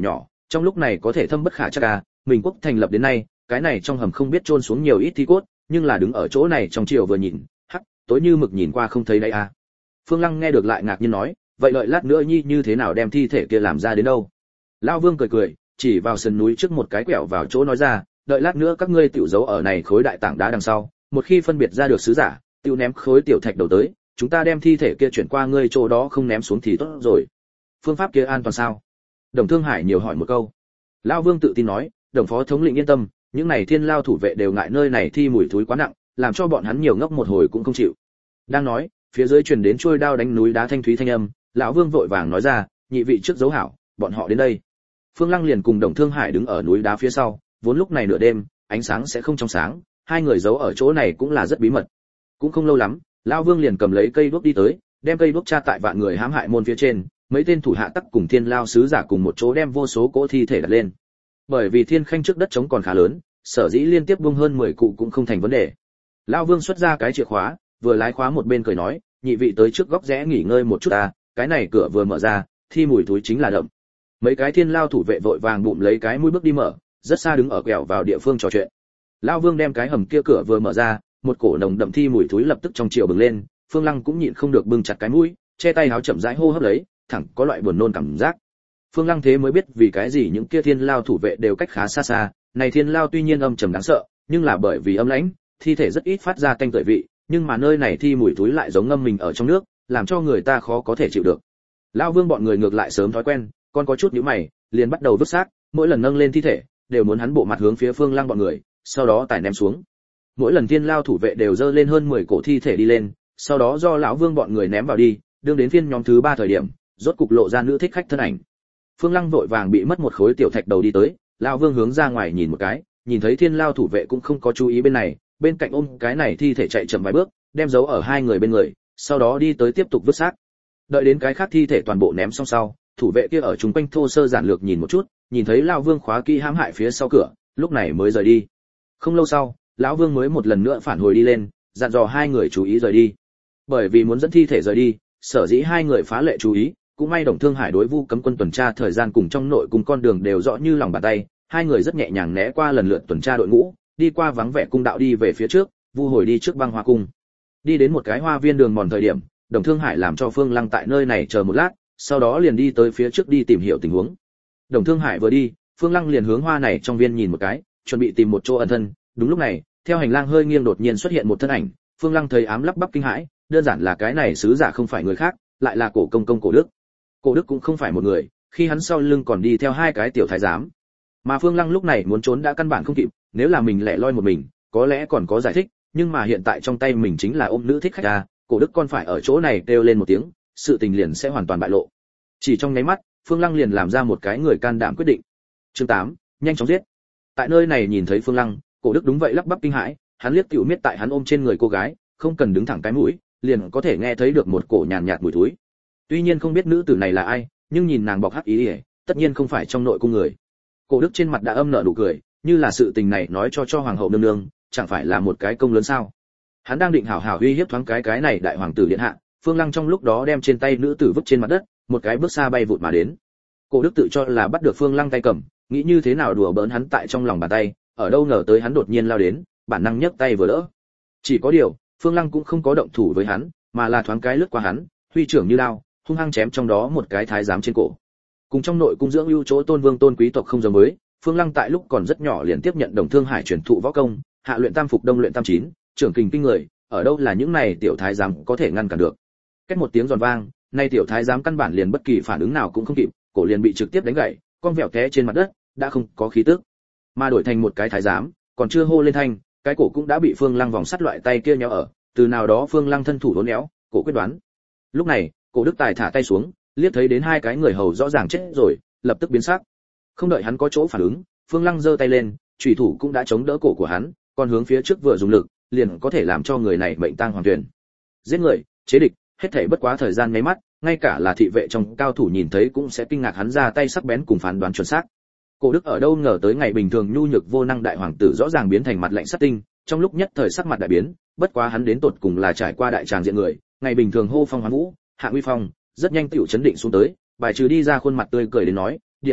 trong lúc này có thể thâm bất khả trắc à, mình quốc thành lập đến nay, cái này trong hầm không biết chôn xuống nhiều ít thi cốt, nhưng là đứng ở chỗ này trong chiều vừa nhìn, hắc, tối như mực nhìn qua không thấy đây à. Phương Lăng nghe được lại ngạc nhiên nói, vậy đợi lát nữa nhi như thế nào đem thi thể kia làm ra đến đâu? Lão Vương cười cười, chỉ vào sườn núi trước một cái quẹo vào chỗ nói ra, đợi lát nữa các ngươi tiểu giấu ở này khối đại tảng đá đằng sau, một khi phân biệt ra được sứ giả, tiểu ném khối tiểu thạch đầu tới, chúng ta đem thi thể kia chuyển qua ngươi chỗ đó không ném xuống thì tốt rồi. Phương pháp kia an toàn sao? Đồng Thương Hải nhiều hỏi một câu. Lão Vương tự tin nói, đồng phó thống lĩnh yên tâm, những này thiên lao thủ vệ đều ngại nơi này thi mùi thối quá nặng, làm cho bọn hắn nhiều ngốc một hồi cũng không chịu. Đang nói, phía dưới truyền đến trôi đao đánh núi đá thanh thúy thanh âm, lão Vương vội vàng nói ra, nhị vị trước dấu hảo, bọn họ đến đây. Phương Lăng liền cùng Đồng Thương Hải đứng ở núi đá phía sau, vốn lúc này nửa đêm, ánh sáng sẽ không trong sáng, hai người giấu ở chỗ này cũng là rất bí mật. Cũng không lâu lắm, lão Vương liền cầm lấy cây đuốc đi tới, đem cây đuốc tra tại vạn người hãm hại môn phía trên, mấy tên thủ hạ tắc cùng thiên lao sứ giả cùng một chỗ đem vô số cỗ thi thể đặt lên. Bởi vì thiên khanh trước đất trống còn khá lớn, sở dĩ liên tiếp buông hơn mười cụ cũng không thành vấn đề. Lão Vương xuất ra cái chìa khóa, vừa lái khóa một bên cười nói, nhị vị tới trước góc rẽ nghỉ ngơi một chút ta, cái này cửa vừa mở ra, thi mùi túi chính là đậm. Mấy cái thiên lao thủ vệ vội vàng bụm lấy cái mũi bước đi mở, rất xa đứng ở quẹo vào địa phương trò chuyện. Lão Vương đem cái hầm kia cửa vừa mở ra, một cổ nồng đậm thi mùi túi lập tức trong chiều bừng lên, Phương Lăng cũng nhịn không được bưng chặt cái mũi, che tay áo chậm rãi hô hấp lấy, thẳng có loại buồn nôn cảm giác. Phương Lăng thế mới biết vì cái gì những kia thiên lao thủ vệ đều cách khá xa xa, này thiên lao tuy nhiên âm trầm đáng sợ, nhưng là bởi vì âm lãnh, thi thể rất ít phát ra tanh tưởi vị, nhưng mà nơi này thi mùi túi lại giống ngâm mình ở trong nước, làm cho người ta khó có thể chịu được. Lão Vương bọn người ngược lại sớm thói quen, còn có chút nhíu mày, liền bắt đầu vứt xác, mỗi lần nâng lên thi thể, đều muốn hắn bộ mặt hướng phía Phương Lăng bọn người, sau đó tải ném xuống. Mỗi lần thiên lao thủ vệ đều dơ lên hơn mười cổ thi thể đi lên, sau đó do lão Vương bọn người ném vào đi, đương đến phiên nhóm thứ ba thời điểm, rốt cục lộ ra nữ thích khách thân ảnh. Phương Lăng vội vàng bị mất một khối tiểu thạch đầu đi tới, lão Vương hướng ra ngoài nhìn một cái, nhìn thấy thiên lao thủ vệ cũng không có chú ý bên này, bên cạnh ôm cái này thi thể chạy chậm vài bước, đem giấu ở hai người bên người, sau đó đi tới tiếp tục vứt xác. Đợi đến cái khác thi thể toàn bộ ném xong sau, thủ vệ kia ở chung quanh thô sơ giản lược nhìn một chút, nhìn thấy lão Vương khóa kỹ hãm hại phía sau cửa, lúc này mới rời đi. Không lâu sau, lão Vương mới một lần nữa phản hồi đi lên, dặn dò hai người chú ý rời đi. Bởi vì muốn dẫn thi thể rời đi, sở dĩ hai người phá lệ chú ý, cũng may Đồng Thương Hải đối Vu cấm quân tuần tra thời gian cùng trong nội cùng con đường đều rõ như lòng bàn tay, hai người rất nhẹ nhàng né qua lần lượt tuần tra đội ngũ, đi qua vắng vẻ cung đạo đi về phía trước, Vu hồi đi trước băng hoa cung. Đi đến một cái hoa viên đường mòn thời điểm, Đồng Thương Hải làm cho Phương Lăng tại nơi này chờ một lát, sau đó liền đi tới phía trước đi tìm hiểu tình huống. Đồng Thương Hải vừa đi, Phương Lăng liền hướng hoa này trong viên nhìn một cái, chuẩn bị tìm một chỗ ẩn thân. Đúng lúc này, theo hành lang hơi nghiêng đột nhiên xuất hiện một thân ảnh, Phương Lăng thấy ám lắp bắp kinh hãi, đơn giản là cái này sứ giả không phải người khác, lại là Cổ công công Cổ Đức. Cổ Đức cũng không phải một người, khi hắn sau lưng còn đi theo hai cái tiểu thái giám. Mà Phương Lăng lúc này muốn trốn đã căn bản không kịp, nếu là mình lẻ loi một mình, có lẽ còn có giải thích, nhưng mà hiện tại trong tay mình chính là ôm nữ thích khách ra, Cổ Đức con phải ở chỗ này kêu lên một tiếng, sự tình liền sẽ hoàn toàn bại lộ. Chỉ trong nháy mắt, Phương Lăng liền làm ra một cái người can đảm quyết định. Chương tám, nhanh chóng giết. Tại nơi này nhìn thấy Phương Lăng, Cổ Đức đúng vậy lắp bắp kinh hãi, hắn liếc tiểu miết tại hắn ôm trên người cô gái, không cần đứng thẳng cái mũi, liền có thể nghe thấy được một cổ nhàn nhạt mùi thối. Tuy nhiên không biết nữ tử này là ai, nhưng nhìn nàng bọc hắc ý, ý tất nhiên không phải trong nội cung người. Cổ Đức trên mặt đã âm nở nụ cười, như là sự tình này nói cho cho hoàng hậu nương nương, chẳng phải là một cái công lớn sao? Hắn đang định hảo hảo uy hiếp thoáng cái cái này đại hoàng tử điện hạ, Phương Lăng trong lúc đó đem trên tay nữ tử vứt trên mặt đất, một cái bước xa bay vụt mà đến. Cổ Đức tự cho là bắt được Phương Lăng tay cầm, nghĩ như thế nào đùa bỡn hắn tại trong lòng bàn tay, ở đâu ngờ tới hắn đột nhiên lao đến, bản năng nhấc tay vừa đỡ. Chỉ có điều, Phương Lăng cũng không có động thủ với hắn, mà là thoáng cái lướt qua hắn, huy trưởng như đao, hung hăng chém trong đó một cái thái giám trên cổ. Cùng trong nội cung dưỡng ưu chỗ tôn vương tôn quý tộc không giống với, Phương Lăng tại lúc còn rất nhỏ liền tiếp nhận Đồng Thương Hải truyền thụ võ công, hạ luyện tam phục đông luyện tam chín, trưởng kình kinh người, ở đâu là những này tiểu thái giám có thể ngăn cản được. Két một tiếng giòn vang, nay tiểu thái giám căn bản liền bất kỳ phản ứng nào cũng không kịp, cổ liền bị trực tiếp đánh gãy, con vẹo té trên mặt đất, đã không có khí tức. Mà đổi thành một cái thái giám, còn chưa hô lên thanh, cái cổ cũng đã bị Phương Lăng vòng sắt loại tay kia nhéo ở, từ nào đó Phương Lăng thân thủ đốn éo, cổ quyết đoán. Lúc này, Cổ Đức Tài thả tay xuống, liếc thấy đến hai cái người hầu rõ ràng chết rồi, lập tức biến sắc. Không đợi hắn có chỗ phản ứng, Phương Lăng giơ tay lên, chủy thủ cũng đã chống đỡ cổ của hắn, còn hướng phía trước vừa dùng lực, liền có thể làm cho người này mệnh tang hoàn tuyển. Giết người, chế địch, hết thảy bất quá thời gian mấy mắt, ngay cả là thị vệ trong cao thủ nhìn thấy cũng sẽ kinh ngạc hắn ra tay sắc bén cùng phán đoán chuẩn xác. Cổ Đức ở đâu ngờ tới ngày bình thường nhu nhược vô năng đại hoàng tử rõ ràng biến thành mặt lạnh sắt tinh, trong lúc nhất thời sắc mặt đại biến, bất quá hắn đến tột cùng là trải qua đại tràng diện người, ngày bình thường hô phong hoán vũ, hạ uy phong, rất nhanh tiểu chấn định xuống tới, bài trừ đi ra khuôn mặt tươi cười đến nói, điện hạ,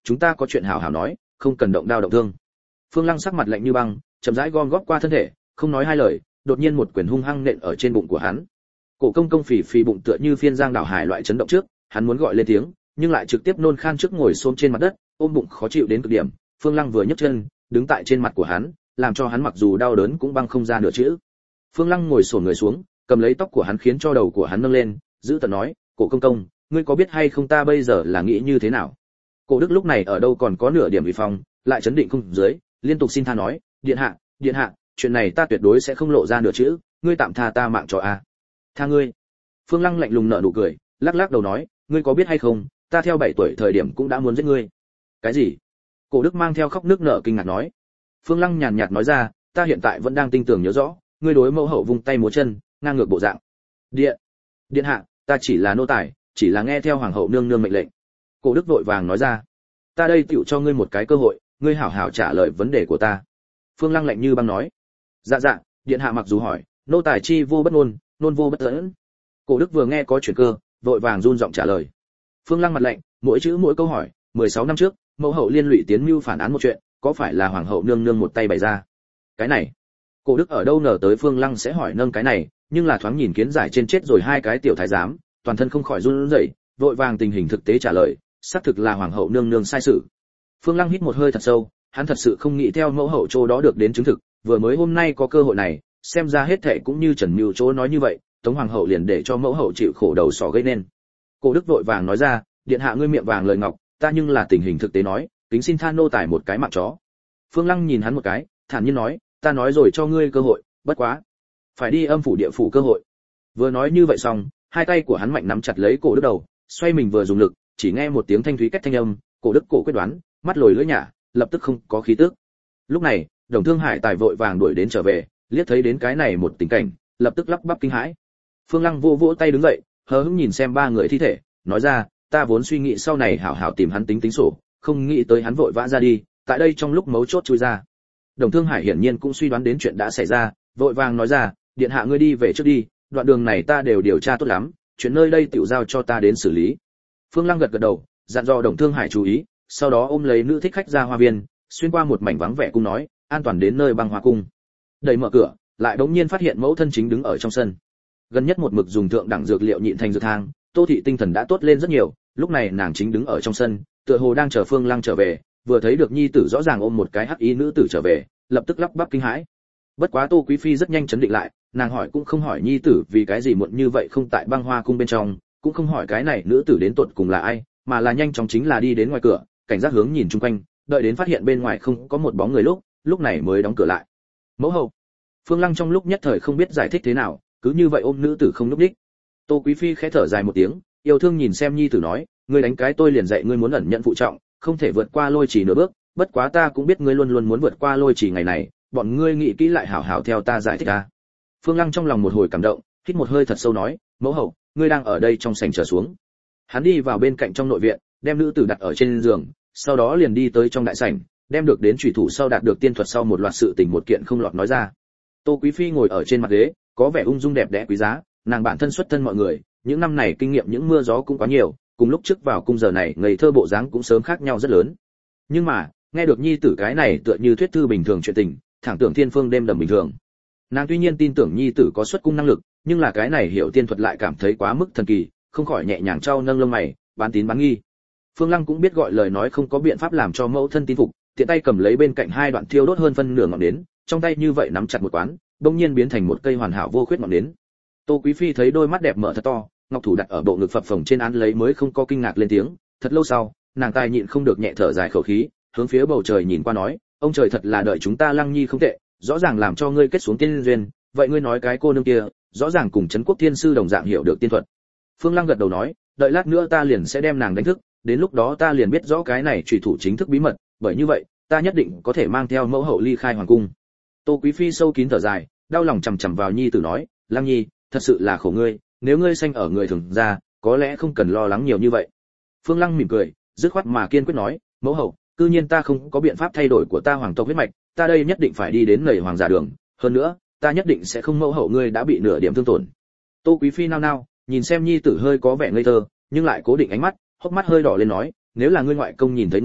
chúng ta có chuyện hảo hảo nói, không cần động đao động thương. Phương Lăng sắc mặt lạnh như băng, chậm rãi gom góp qua thân thể, không nói hai lời, đột nhiên một quyền hung hăng nện ở trên bụng của hắn. Cổ công công phì phì bụng tựa như phiên giang đảo hải loại chấn động trước, hắn muốn gọi lên tiếng, nhưng lại trực tiếp nôn khan trước ngồi xổm trên mặt đất, ôm bụng khó chịu đến cực điểm. Phương Lăng vừa nhấc chân, đứng tại trên mặt của hắn, làm cho hắn mặc dù đau đớn cũng băng không ra nửa chữ. Phương Lăng ngồi xổm người xuống, cầm lấy tóc của hắn khiến cho đầu của hắn nâng lên, giữ tợn nói, "Cổ công công, ngươi có biết hay không ta bây giờ là nghĩ như thế nào?" Cổ Đức lúc này ở đâu còn có nửa điểm ủy phong, lại chấn định không dưới, liên tục xin tha nói, "Điện hạ, điện hạ, chuyện này ta tuyệt đối sẽ không lộ ra nửa chữ, ngươi tạm tha ta mạng cho a." "Tha ngươi?" Phương Lăng lạnh lùng nở nụ cười, lắc lắc đầu nói, "Ngươi có biết hay không, ta theo bảy tuổi thời điểm cũng đã muốn giết ngươi." "Cái gì?" Cổ Đức mang theo khóc nước nở kinh ngạc nói. Phương Lăng nhàn nhạt nói ra, "Ta hiện tại vẫn đang tinh tường nhớ rõ, ngươi đối mẫu hậu vung tay múa chân, ngang ngược bộ dạng." "Điện, điện hạ, ta chỉ là nô tài, chỉ là nghe theo hoàng hậu nương nương mệnh lệnh." Cổ Đức vội vàng nói ra, "Ta đây tựu cho ngươi một cái cơ hội, ngươi hảo hảo trả lời vấn đề của ta." Phương Lăng lạnh như băng nói, "Dạ dạ, điện hạ mặc dù hỏi, nô tài chi vô bất ngôn, nôn vô bất tẫn." Cổ Đức vừa nghe có chuyển cơ, vội vàng run giọng trả lời. Phương Lăng mặt lạnh, mỗi chữ mỗi câu hỏi, mười sáu năm trước, mẫu hậu liên lụy tiến mưu phản án một chuyện, có phải là hoàng hậu nương nương một tay bày ra? Cái này, Cổ Đức ở đâu ngờ tới Phương Lăng sẽ hỏi nâng cái này, nhưng là thoáng nhìn kiến giải trên chết rồi hai cái tiểu thái giám, toàn thân không khỏi run rẩy, vội vàng tình hình thực tế trả lời, xác thực là hoàng hậu nương nương sai sự. Phương Lăng hít một hơi thật sâu, hắn thật sự không nghĩ theo mẫu hậu chỗ đó được đến chứng thực, vừa mới hôm nay có cơ hội này, xem ra hết thảy cũng như Trần Mưu chỗ nói như vậy, Tống hoàng hậu liền để cho mẫu hậu chịu khổ đầu sỏ gây nên. Cổ Đức vội vàng nói ra, "Điện hạ ngươi miệng vàng lời ngọc, ta nhưng là tình hình thực tế nói, kính xin tha nô tài một cái mạng chó." Phương Lăng nhìn hắn một cái, thản nhiên nói, "Ta nói rồi cho ngươi cơ hội, bất quá phải đi âm phủ địa phủ cơ hội." Vừa nói như vậy xong, hai tay của hắn mạnh nắm chặt lấy Cổ Đức đầu, xoay mình vừa dùng lực, chỉ nghe một tiếng thanh thúy cách thanh âm, Cổ Đức cổ quyết đoán, mắt lồi lưỡi nhả, lập tức không có khí tức. Lúc này, Đồng Thương Hải tài vội vàng đuổi đến trở về, liếc thấy đến cái này một tình cảnh, lập tức lắp bắp kinh hãi. Phương Lăng vô vỗ tay đứng dậy, hờ hững nhìn xem ba người thi thể, nói ra, "Ta vốn suy nghĩ sau này hảo hảo tìm hắn tính tính sổ, không nghĩ tới hắn vội vã ra đi, tại đây trong lúc mấu chốt chui ra." Đồng Thương Hải hiển nhiên cũng suy đoán đến chuyện đã xảy ra, vội vàng nói ra, "Điện hạ ngươi đi về trước đi, đoạn đường này ta đều điều tra tốt lắm, chuyện nơi đây tiểu giao cho ta đến xử lý." Phương Lăng gật gật đầu, dặn dò Đồng Thương Hải chú ý, sau đó ôm lấy nữ thích khách ra hoa viên, xuyên qua một mảnh vắng vẻ cung nói, "An toàn đến nơi băng hoa cung." Đẩy mở cửa, lại đống nhiên phát hiện mẫu thân chính đứng ở trong sân. Gần nhất một mực dùng thượng đẳng dược liệu nhịn thành dược thang, Tô thị tinh thần đã tốt lên rất nhiều, lúc này nàng chính đứng ở trong sân, tựa hồ đang chờ Phương Lăng trở về, vừa thấy được nhi tử rõ ràng ôm một cái hắc y nữ tử trở về, lập tức lắp bắp kinh hãi. Bất quá Tô Quý phi rất nhanh chấn định lại, nàng hỏi cũng không hỏi nhi tử vì cái gì muộn như vậy không tại băng hoa cung bên trong, cũng không hỏi cái này nữ tử đến tột cùng là ai, mà là nhanh chóng chính là đi đến ngoài cửa, cảnh giác hướng nhìn chung quanh, đợi đến phát hiện bên ngoài không có một bóng người lúc, lúc này mới đóng cửa lại. Mẫu hậu. Phương Lăng trong lúc nhất thời không biết giải thích thế nào, cứ như vậy ôm nữ tử không nhúc nhích. Tô Quý phi khẽ thở dài một tiếng, yêu thương nhìn xem nhi tử nói, "Ngươi đánh cái tôi liền dạy ngươi muốn ẩn nhận phụ trọng, không thể vượt qua lôi chỉ nửa bước, bất quá ta cũng biết ngươi luôn luôn muốn vượt qua lôi chỉ ngày này, bọn ngươi nghĩ kỹ lại hảo hảo theo ta giải thích ta." Phương Lăng trong lòng một hồi cảm động, hít một hơi thật sâu nói, "Mẫu hậu, ngươi đang ở đây trong sảnh chờ xuống." Hắn đi vào bên cạnh trong nội viện, đem nữ tử đặt ở trên giường, sau đó liền đi tới trong đại sảnh, đem được đến chủy thủ sau đạt được tiên thuật sau một loạt sự tình một kiện không lọt nói ra. Tô Quý phi ngồi ở trên mặt ghế, có vẻ ung dung đẹp đẽ quý giá, nàng bản thân xuất thân mọi người, những năm này kinh nghiệm những mưa gió cũng quá nhiều, cùng lúc trước vào cung giờ này ngây thơ bộ dáng cũng sớm khác nhau rất lớn. Nhưng mà, nghe được nhi tử cái này tựa như thuyết thư bình thường chuyện tình, thẳng tưởng thiên phương đêm đầm bình thường. Nàng tuy nhiên tin tưởng nhi tử có xuất cung năng lực, nhưng là cái này hiểu tiên thuật lại cảm thấy quá mức thần kỳ, không khỏi nhẹ nhàng trao nâng lông mày, bán tín bán nghi. Phương Lăng cũng biết gọi lời nói không có biện pháp làm cho mẫu thân tin phục, tiện tay cầm lấy bên cạnh hai đoạn thiêu đốt hơn phân nửa ngọn nến, trong tay như vậy nắm chặt một quán, bỗng nhiên biến thành một cây hoàn hảo vô khuyết ngọn nến. Tô Quý phi thấy đôi mắt đẹp mở thật to, ngọc thủ đặt ở bộ ngực phập phồng trên án lấy mới không có kinh ngạc lên tiếng, thật lâu sau, nàng tai nhịn không được nhẹ thở dài khẩu khí, hướng phía bầu trời nhìn qua nói, "Ông trời thật là đợi chúng ta Lăng nhi không tệ, rõ ràng làm cho ngươi kết xuống tiên duyên, vậy ngươi nói cái cô nương kia, rõ ràng cùng Trấn Quốc Thiên sư đồng dạng hiểu được tiên thuật." Phương Lăng gật đầu nói, "Đợi lát nữa ta liền sẽ đem nàng đánh thức, đến lúc đó ta liền biết rõ cái này chủy thủ chính thức bí mật, bởi như vậy, ta nhất định có thể mang theo mẫu hậu ly khai hoàng cung." Tô Quý phi sâu kín thở dài, đau lòng chằm chằm vào nhi tử nói, "Lăng nhi, thật sự là khổ ngươi, nếu ngươi sanh ở người thường gia, có lẽ không cần lo lắng nhiều như vậy." Phương Lăng mỉm cười, dứt khoát mà kiên quyết nói, "Mẫu hậu, cư nhiên ta không có biện pháp thay đổi của ta hoàng tộc huyết mạch, ta đây nhất định phải đi đến nảy hoàng giả đường, hơn nữa, ta nhất định sẽ không mẫu hậu ngươi đã bị nửa điểm thương tổn." Tô Quý phi nao nao, nhìn xem nhi tử hơi có vẻ ngây thơ, nhưng lại cố định ánh mắt, hốc mắt hơi đỏ lên nói, "Nếu là ngươi ngoại công nhìn thấy ngươi,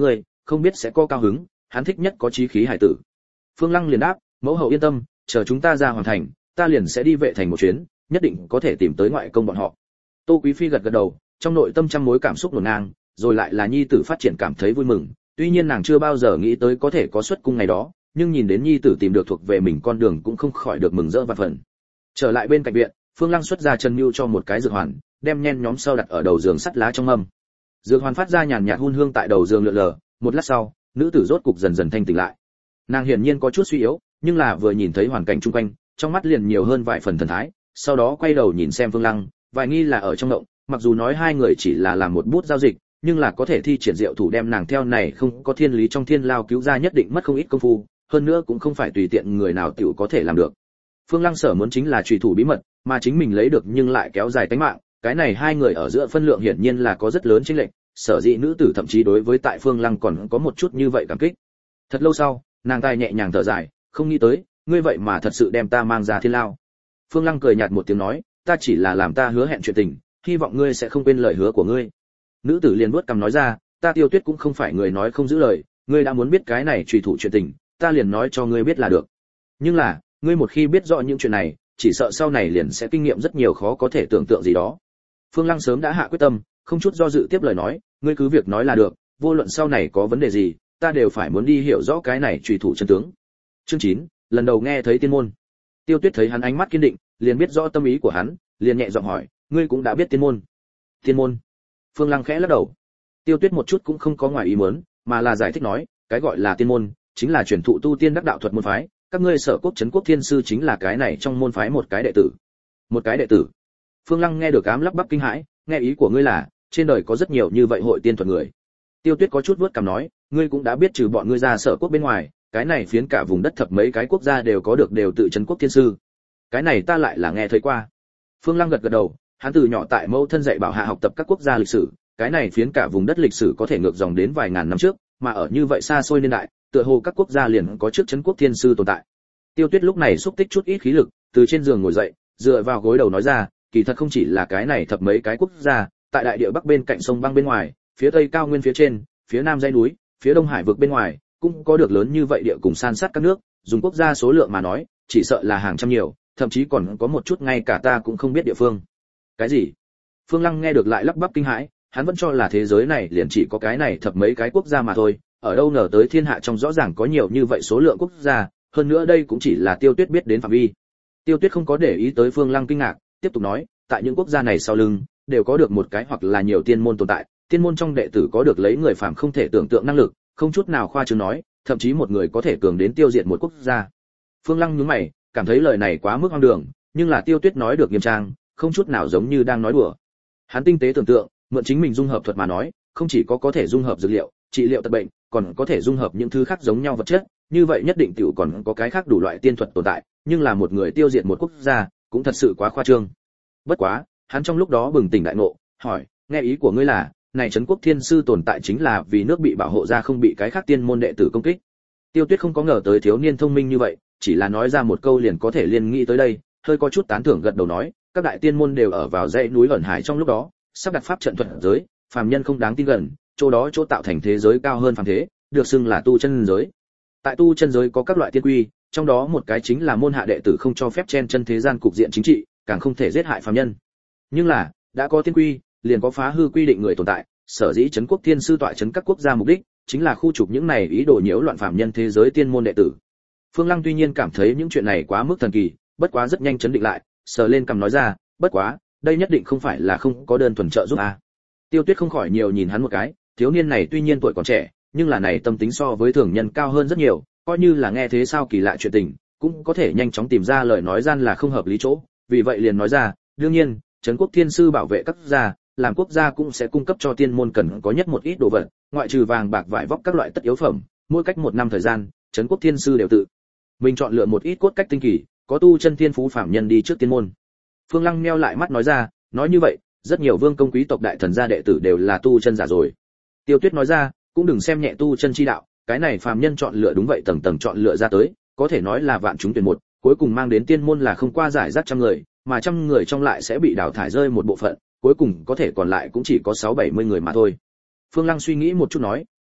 không biết sẽ có cao hứng, hắn thích nhất có chí khí hải tử. Phương Lăng liền đáp, mẫu hậu yên tâm, chờ chúng ta ra hoàn thành, ta liền sẽ đi vệ thành một chuyến, nhất định có thể tìm tới ngoại công bọn họ. Tô Quý phi gật gật đầu, trong nội tâm trăm mối cảm xúc nổ ngang, rồi lại là nhi tử phát triển cảm thấy vui mừng, tuy nhiên nàng chưa bao giờ nghĩ tới có thể có xuất cung ngày đó, nhưng nhìn đến nhi tử tìm được thuộc về mình con đường cũng không khỏi được mừng rỡ vạn phần. Trở lại bên cạnh viện, Phương Lăng xuất ra chân mưu cho một cái dược hoàn, đem nhen nhóm sâu đặt ở đầu giường sắt lá trong mâm. Dược hoàn phát ra nhàn nhạt hun hương tại đầu giường lượn lờ, một lát sau, nữ tử rốt cục dần dần thanh tỉnh lại. Nàng hiển nhiên có chút suy yếu, nhưng là vừa nhìn thấy hoàn cảnh xung quanh, trong mắt liền nhiều hơn vài phần thần thái, sau đó quay đầu nhìn xem Phương Lăng, vài nghi là ở trong động, mặc dù nói hai người chỉ là làm một bút giao dịch, nhưng là có thể thi triển diệu thủ đem nàng theo này không có thiên lý trong thiên lao cứu ra nhất định mất không ít công phu, hơn nữa cũng không phải tùy tiện người nào tiểu có thể làm được. Phương Lăng sở muốn chính là truy thủ bí mật, mà chính mình lấy được nhưng lại kéo dài tính mạng, cái này hai người ở giữa phân lượng hiển nhiên là có rất lớn chênh lệch, sở dĩ nữ tử thậm chí đối với tại Phương Lăng còn có một chút như vậy cảm kích. Thật lâu sau, nàng tai nhẹ nhàng thở dài, không nghĩ tới, ngươi vậy mà thật sự đem ta mang ra thiên lao. Phương Lăng cười nhạt một tiếng nói, ta chỉ là làm ta hứa hẹn chuyện tình, hy vọng ngươi sẽ không quên lời hứa của ngươi. Nữ tử liền vuốt cằm nói ra, ta Tiêu Tuyết cũng không phải người nói không giữ lời, ngươi đã muốn biết cái này truy thủ chuyện tình, ta liền nói cho ngươi biết là được. Nhưng là, ngươi một khi biết rõ những chuyện này, chỉ sợ sau này liền sẽ kinh nghiệm rất nhiều khó có thể tưởng tượng gì đó. Phương Lăng sớm đã hạ quyết tâm, không chút do dự tiếp lời nói, ngươi cứ việc nói là được, vô luận sau này có vấn đề gì, ta đều phải muốn đi hiểu rõ cái này truy thủ chân tướng. Chương chín, lần đầu nghe thấy tiên môn. Tiêu Tuyết thấy hắn ánh mắt kiên định, liền biết rõ tâm ý của hắn, liền nhẹ giọng hỏi, ngươi cũng đã biết tiên môn? Tiên môn? Phương Lăng khẽ lắc đầu. Tiêu Tuyết một chút cũng không có ngoài ý muốn, mà là giải thích nói, cái gọi là tiên môn, chính là truyền thụ tu tiên đắc đạo thuật môn phái, các ngươi Sở Quốc Trấn Quốc Thiên sư chính là cái này trong môn phái một cái đệ tử. Một cái đệ tử? Phương Lăng nghe được ám lắp bắp kinh hãi, nghe ý của ngươi là, trên đời có rất nhiều như vậy hội tiên thuật người. Tiêu Tuyết có chút vuốt cằm nói, ngươi cũng đã biết trừ bọn ngươi ra Sở Quốc bên ngoài, cái này phiến cả vùng đất thập mấy cái quốc gia đều có được đều tự Trấn Quốc Thiên sư. Cái này ta lại là nghe thấy qua. Phương Lăng gật gật đầu, hắn từ nhỏ tại mẫu thân dạy bảo hạ học tập các quốc gia lịch sử, cái này phiến cả vùng đất lịch sử có thể ngược dòng đến vài ngàn năm trước, mà ở như vậy xa xôi niên đại, tựa hồ các quốc gia liền có trước Trấn Quốc Thiên sư tồn tại. Tiêu Tuyết lúc này xúc tích chút ít khí lực, từ trên giường ngồi dậy, dựa vào gối đầu nói ra, kỳ thật không chỉ là cái này thập mấy cái quốc gia, tại đại địa bắc bên cạnh sông băng bên ngoài, phía tây cao nguyên phía trên, phía nam dãy núi, phía đông hải vực bên ngoài, cũng có được lớn như vậy địa cùng san sát các nước, dùng quốc gia số lượng mà nói, chỉ sợ là hàng trăm nhiều, thậm chí còn có một chút ngay cả ta cũng không biết địa phương. Cái gì? Phương Lăng nghe được lại lắp bắp kinh hãi, hắn vẫn cho là thế giới này liền chỉ có cái này thập mấy cái quốc gia mà thôi, ở đâu ngờ tới thiên hạ trong rõ ràng có nhiều như vậy số lượng quốc gia, hơn nữa đây cũng chỉ là Tiêu Tuyết biết đến phạm vi. Tiêu Tuyết không có để ý tới Phương Lăng kinh ngạc, tiếp tục nói, tại những quốc gia này sau lưng đều có được một cái hoặc là nhiều tiên môn tồn tại, tiên môn trong đệ tử có được lấy người phàm không thể tưởng tượng năng lực, không chút nào khoa trương nói, thậm chí một người có thể cường đến tiêu diệt một quốc gia. Phương Lăng nhướng mày, cảm thấy lời này quá mức hoang đường, nhưng là Tiêu Tuyết nói được nghiêm trang, không chút nào giống như đang nói đùa. Hắn tinh tế tưởng tượng, mượn chính mình dung hợp thuật mà nói, không chỉ có có thể dung hợp dược liệu, trị liệu tật bệnh, còn có thể dung hợp những thứ khác giống nhau vật chất, như vậy nhất định tiểu còn có cái khác đủ loại tiên thuật tồn tại, nhưng là một người tiêu diệt một quốc gia, cũng thật sự quá khoa trương. Bất quá, hắn trong lúc đó bừng tỉnh đại ngộ, hỏi, nghe ý của ngươi là, này Trấn Quốc Thiên sư tồn tại chính là vì nước bị bảo hộ ra không bị cái khác tiên môn đệ tử công kích. Tiêu Tuyết không có ngờ tới thiếu niên thông minh như vậy, chỉ là nói ra một câu liền có thể liên nghĩ tới đây, hơi có chút tán thưởng gật đầu nói, các đại tiên môn đều ở vào dãy núi ẩn hải trong lúc đó, sắp đặt pháp trận thuật giới, phàm nhân không đáng tin gần, chỗ đó chỗ tạo thành thế giới cao hơn phàm thế, được xưng là tu chân giới. Tại tu chân giới có các loại tiên quy, trong đó một cái chính là môn hạ đệ tử không cho phép chen chân thế gian cục diện chính trị, càng không thể giết hại phàm nhân. Nhưng là, đã có tiên quy, liền có phá hư quy định người tồn tại, sở dĩ Trấn Quốc Thiên sư tọa trấn các quốc gia mục đích chính là khu trục những này ý đồ nhiễu loạn phàm nhân thế giới tiên môn đệ tử. Phương Lăng tuy nhiên cảm thấy những chuyện này quá mức thần kỳ, bất quá rất nhanh chấn định lại, sờ lên cằm nói ra, bất quá, đây nhất định không phải là không có đơn thuần trợ giúp à. Tiêu Tuyết không khỏi nhiều nhìn hắn một cái, thiếu niên này tuy nhiên tuổi còn trẻ, nhưng là này tâm tính so với thường nhân cao hơn rất nhiều, coi như là nghe thế sao kỳ lạ chuyện tình, cũng có thể nhanh chóng tìm ra lời nói gian là không hợp lý chỗ, vì vậy liền nói ra, đương nhiên, Trấn Quốc Thiên sư bảo vệ các quốc gia, làm quốc gia cũng sẽ cung cấp cho tiên môn cần có nhất một ít đồ vật, ngoại trừ vàng bạc vải vóc các loại tất yếu phẩm, mỗi cách một năm thời gian, Trấn Quốc Thiên sư đều tự mình chọn lựa một ít cốt cách tinh kỳ, có tu chân thiên phú phàm nhân đi trước tiên môn. Phương Lăng meo lại mắt nói ra, nói như vậy, rất nhiều vương công quý tộc đại thần gia đệ tử đều là tu chân giả rồi. Tiêu Tuyết nói ra, cũng đừng xem nhẹ tu chân chi đạo, cái này phàm nhân chọn lựa đúng vậy tầng tầng chọn lựa ra tới, có thể nói là vạn chúng tuyển một, cuối cùng mang đến tiên môn là không qua giải rác trăm người, mà trăm người trong lại sẽ bị đào thải rơi một bộ phận, cuối cùng có thể còn lại cũng chỉ có sáu bảy mươi người mà thôi. Phương Lăng suy nghĩ một chút nói,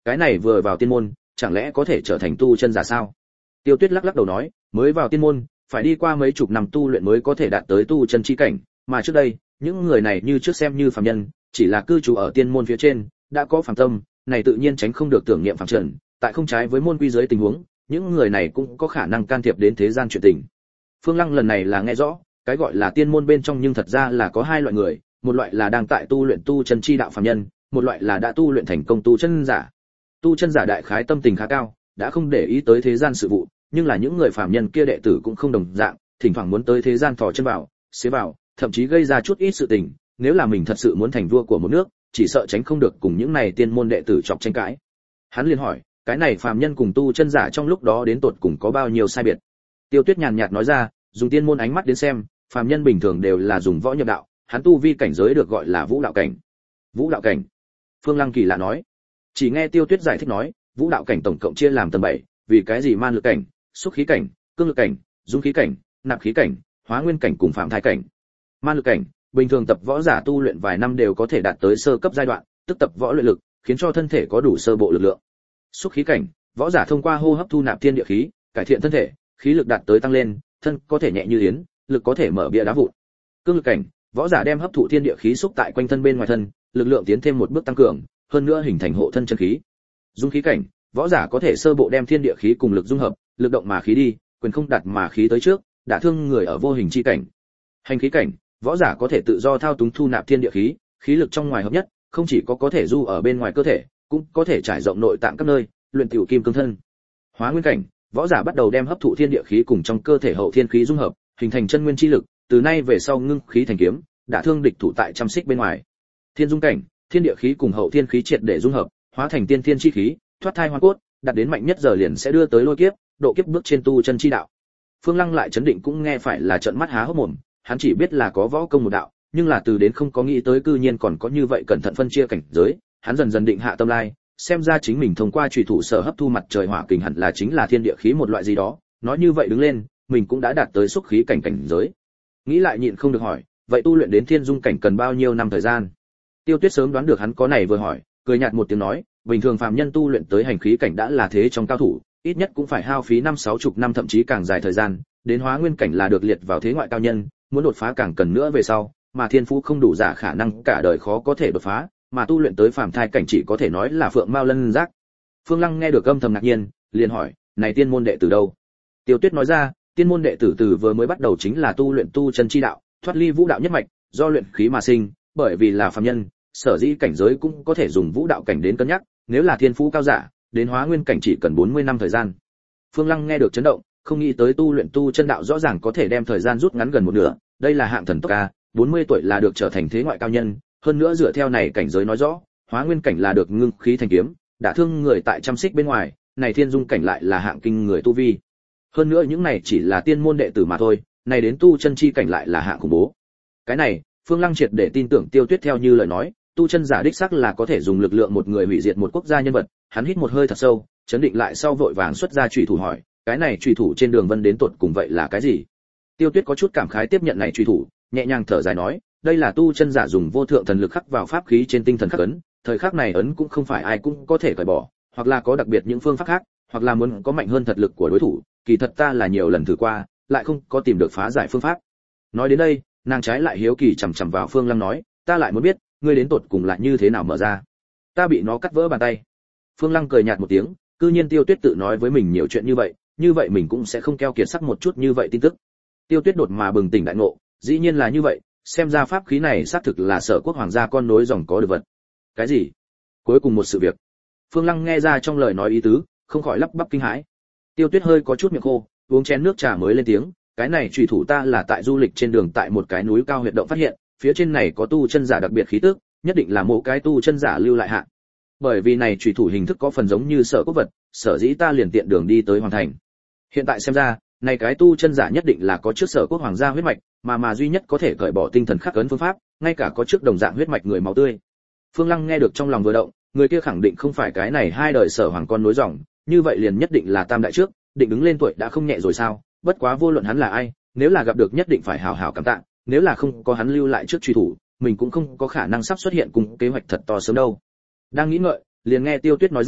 cái này vừa vào tiên môn, chẳng lẽ có thể trở thành tu chân giả sao? Tiêu Tuyết lắc lắc đầu nói, mới vào tiên môn, phải đi qua mấy chục năm tu luyện mới có thể đạt tới tu chân chi cảnh, mà trước đây, những người này như trước xem như phàm nhân, chỉ là cư trú ở tiên môn phía trên, đã có phàm tâm, này tự nhiên tránh không được tưởng niệm phàm trần, tại không trái với môn quy giới tình huống, những người này cũng có khả năng can thiệp đến thế gian chuyện tình. Phương Lăng lần này là nghe rõ, cái gọi là tiên môn bên trong nhưng thật ra là có hai loại người, một loại là đang tại tu luyện tu chân chi đạo phàm nhân, một loại là đã tu luyện thành công tu chân giả. Tu chân giả đại khái tâm tình khá cao, đã không để ý tới thế gian sự vụ, nhưng là những người phàm nhân kia đệ tử cũng không đồng dạng, thỉnh thoảng muốn tới thế gian thò chân vào, xế vào, thậm chí gây ra chút ít sự tình, nếu là mình thật sự muốn thành vua của một nước, chỉ sợ tránh không được cùng những này tiên môn đệ tử chọc tranh cãi. Hắn liền hỏi, cái này phàm nhân cùng tu chân giả trong lúc đó đến tột cùng có bao nhiêu sai biệt? Tiêu Tuyết nhàn nhạt nói ra, dùng tiên môn ánh mắt đến xem, phàm nhân bình thường đều là dùng võ nhập đạo, hắn tu vi cảnh giới được gọi là vũ đạo cảnh. Vũ đạo cảnh? Phương Lăng kỳ lạ nói. Chỉ nghe Tiêu Tuyết giải thích nói, vũ đạo cảnh tổng cộng chia làm tầng bảy, vì cái gì man lực cảnh, xúc khí cảnh, cương lực cảnh, dung khí cảnh, nạp khí cảnh, hóa nguyên cảnh cùng phạm thai cảnh. Man lực cảnh, bình thường tập võ giả tu luyện vài năm đều có thể đạt tới sơ cấp giai đoạn, tức tập võ luyện lực, khiến cho thân thể có đủ sơ bộ lực lượng. Xúc khí cảnh, võ giả thông qua hô hấp thu nạp thiên địa khí, cải thiện thân thể, khí lực đạt tới tăng lên, thân có thể nhẹ như yến, lực có thể mở bia đá vụn. Cương lực cảnh, võ giả đem hấp thụ thiên địa khí xúc tại quanh thân bên ngoài thân, lực lượng tiến thêm một bước tăng cường, hơn nữa hình thành hộ thân chân khí. Dung khí cảnh, võ giả có thể sơ bộ đem thiên địa khí cùng lực dung hợp, lực động mà khí đi, quyền không đặt mà khí tới trước, đả thương người ở vô hình chi cảnh. Hành khí cảnh, võ giả có thể tự do thao túng thu nạp thiên địa khí, khí lực trong ngoài hợp nhất, không chỉ có có thể du ở bên ngoài cơ thể, cũng có thể trải rộng nội tạng các nơi, luyện tiểu kim cương thân. Hóa nguyên cảnh, võ giả bắt đầu đem hấp thụ thiên địa khí cùng trong cơ thể hậu thiên khí dung hợp, hình thành chân nguyên chi lực, từ nay về sau ngưng khí thành kiếm, đả thương địch thủ tại trăm xích bên ngoài. Thiên dung cảnh, thiên địa khí cùng hậu thiên khí triệt để dung hợp, hóa thành tiên thiên chi khí, thoát thai hoàn cốt, đạt đến mạnh nhất giờ liền sẽ đưa tới lôi kiếp, độ kiếp bước trên tu chân chi đạo. Phương Lăng lại chấn định cũng nghe phải là trợn mắt há hốc mồm, hắn chỉ biết là có võ công một đạo, nhưng là từ đến không có nghĩ tới cư nhiên còn có như vậy cẩn thận phân chia cảnh giới, hắn dần dần định hạ tâm lai, xem ra chính mình thông qua chủy thủ sở hấp thu mặt trời hỏa kình hẳn là chính là thiên địa khí một loại gì đó, nói như vậy đứng lên, mình cũng đã đạt tới xúc khí cảnh cảnh giới. Nghĩ lại nhịn không được hỏi, vậy tu luyện đến thiên dung cảnh cần bao nhiêu năm thời gian? Tiêu Tuyết sớm đoán được hắn có này vừa hỏi, cười nhạt một tiếng nói, bình thường phàm nhân tu luyện tới hành khí cảnh đã là thế trong cao thủ, ít nhất cũng phải hao phí năm sáu chục năm thậm chí càng dài thời gian, đến hóa nguyên cảnh là được liệt vào thế ngoại cao nhân, muốn đột phá càng cần nữa về sau, mà thiên phú không đủ giả khả năng cả đời khó có thể đột phá, mà tu luyện tới phàm thai cảnh chỉ có thể nói là phượng mao lân giác. Phương Lăng nghe được âm thầm ngạc nhiên, liền hỏi, này tiên môn đệ tử đâu? Tiêu Tuyết nói ra, tiên môn đệ tử từ vừa mới bắt đầu chính là tu luyện tu chân chi đạo, thoát ly vũ đạo nhất mạch, do luyện khí mà sinh, bởi vì là phàm nhân, sở dĩ cảnh giới cũng có thể dùng vũ đạo cảnh đến cân nhắc, nếu là thiên phú cao giả, đến hóa nguyên cảnh chỉ cần bốn mươi năm thời gian. Phương Lăng nghe được chấn động, không nghĩ tới tu luyện tu chân đạo rõ ràng có thể đem thời gian rút ngắn gần một nửa, đây là hạng thần tốc a, bốn mươi tuổi là được trở thành thế ngoại cao nhân, hơn nữa dựa theo này cảnh giới nói rõ, hóa nguyên cảnh là được ngưng khí thành kiếm, đả thương người tại trăm xích bên ngoài, này thiên dung cảnh lại là hạng kinh người tu vi. Hơn nữa những này chỉ là tiên môn đệ tử mà thôi, này đến tu chân chi cảnh lại là hạng khủng bố. Cái này, Phương Lăng triệt để tin tưởng Tiêu Tuyết theo như lời nói, tu chân giả đích xác là có thể dùng lực lượng một người hủy diệt một quốc gia nhân vật, hắn hít một hơi thật sâu, chấn định lại sau vội vàng xuất ra chủy thủ hỏi, cái này chủy thủ trên đường vân đến tột cùng vậy là cái gì? Tiêu Tuyết có chút cảm khái tiếp nhận này chủy thủ, nhẹ nhàng thở dài nói, đây là tu chân giả dùng vô thượng thần lực khắc vào pháp khí trên tinh thần khắc ấn, thời khắc này ấn cũng không phải ai cũng có thể cởi bỏ, hoặc là có đặc biệt những phương pháp khác, hoặc là muốn có mạnh hơn thật lực của đối thủ, kỳ thật ta là nhiều lần thử qua, lại không có tìm được phá giải phương pháp. Nói đến đây, nàng trái lại hiếu kỳ chằm chằm vào Phương Lăng nói, ta lại muốn biết, ngươi đến tột cùng là như thế nào mở ra? Ta bị nó cắt vỡ bàn tay. Phương Lăng cười nhạt một tiếng, cư nhiên Tiêu Tuyết tự nói với mình nhiều chuyện như vậy, như vậy mình cũng sẽ không keo kiệt sắc một chút như vậy tin tức. Tiêu Tuyết đột mà bừng tỉnh đại ngộ, dĩ nhiên là như vậy, xem ra pháp khí này xác thực là Sở Quốc hoàng gia con nối dòng có được vật. Cái gì? Cuối cùng một sự việc. Phương Lăng nghe ra trong lời nói ý tứ, không khỏi lắp bắp kinh hãi. Tiêu Tuyết hơi có chút miệng khô, uống chén nước trà mới lên tiếng, cái này chủy thủ ta là tại du lịch trên đường tại một cái núi cao huyệt động phát hiện, phía trên này có tu chân giả đặc biệt khí tức, nhất định là một cái tu chân giả lưu lại hạ. Bởi vì này chủy thủ hình thức có phần giống như Sở Quốc vật, sở dĩ ta liền tiện đường đi tới hoàn thành. Hiện tại xem ra, này cái tu chân giả nhất định là có trước Sở Quốc hoàng gia huyết mạch, mà mà duy nhất có thể cởi bỏ tinh thần khắc ấn phương pháp, ngay cả có trước đồng dạng huyết mạch người máu tươi. Phương Lăng nghe được trong lòng vừa động, người kia khẳng định không phải cái này hai đời Sở hoàng con nối dòng, như vậy liền nhất định là tam đại trước, định đứng lên tuổi đã không nhẹ rồi sao? Bất quá vô luận hắn là ai, nếu là gặp được nhất định phải hào hào cảm tạ, nếu là không có hắn lưu lại trước truy thủ, mình cũng không có khả năng sắp xuất hiện cùng kế hoạch thật to sớm đâu. Đang nghĩ ngợi, liền nghe Tiêu Tuyết nói ra,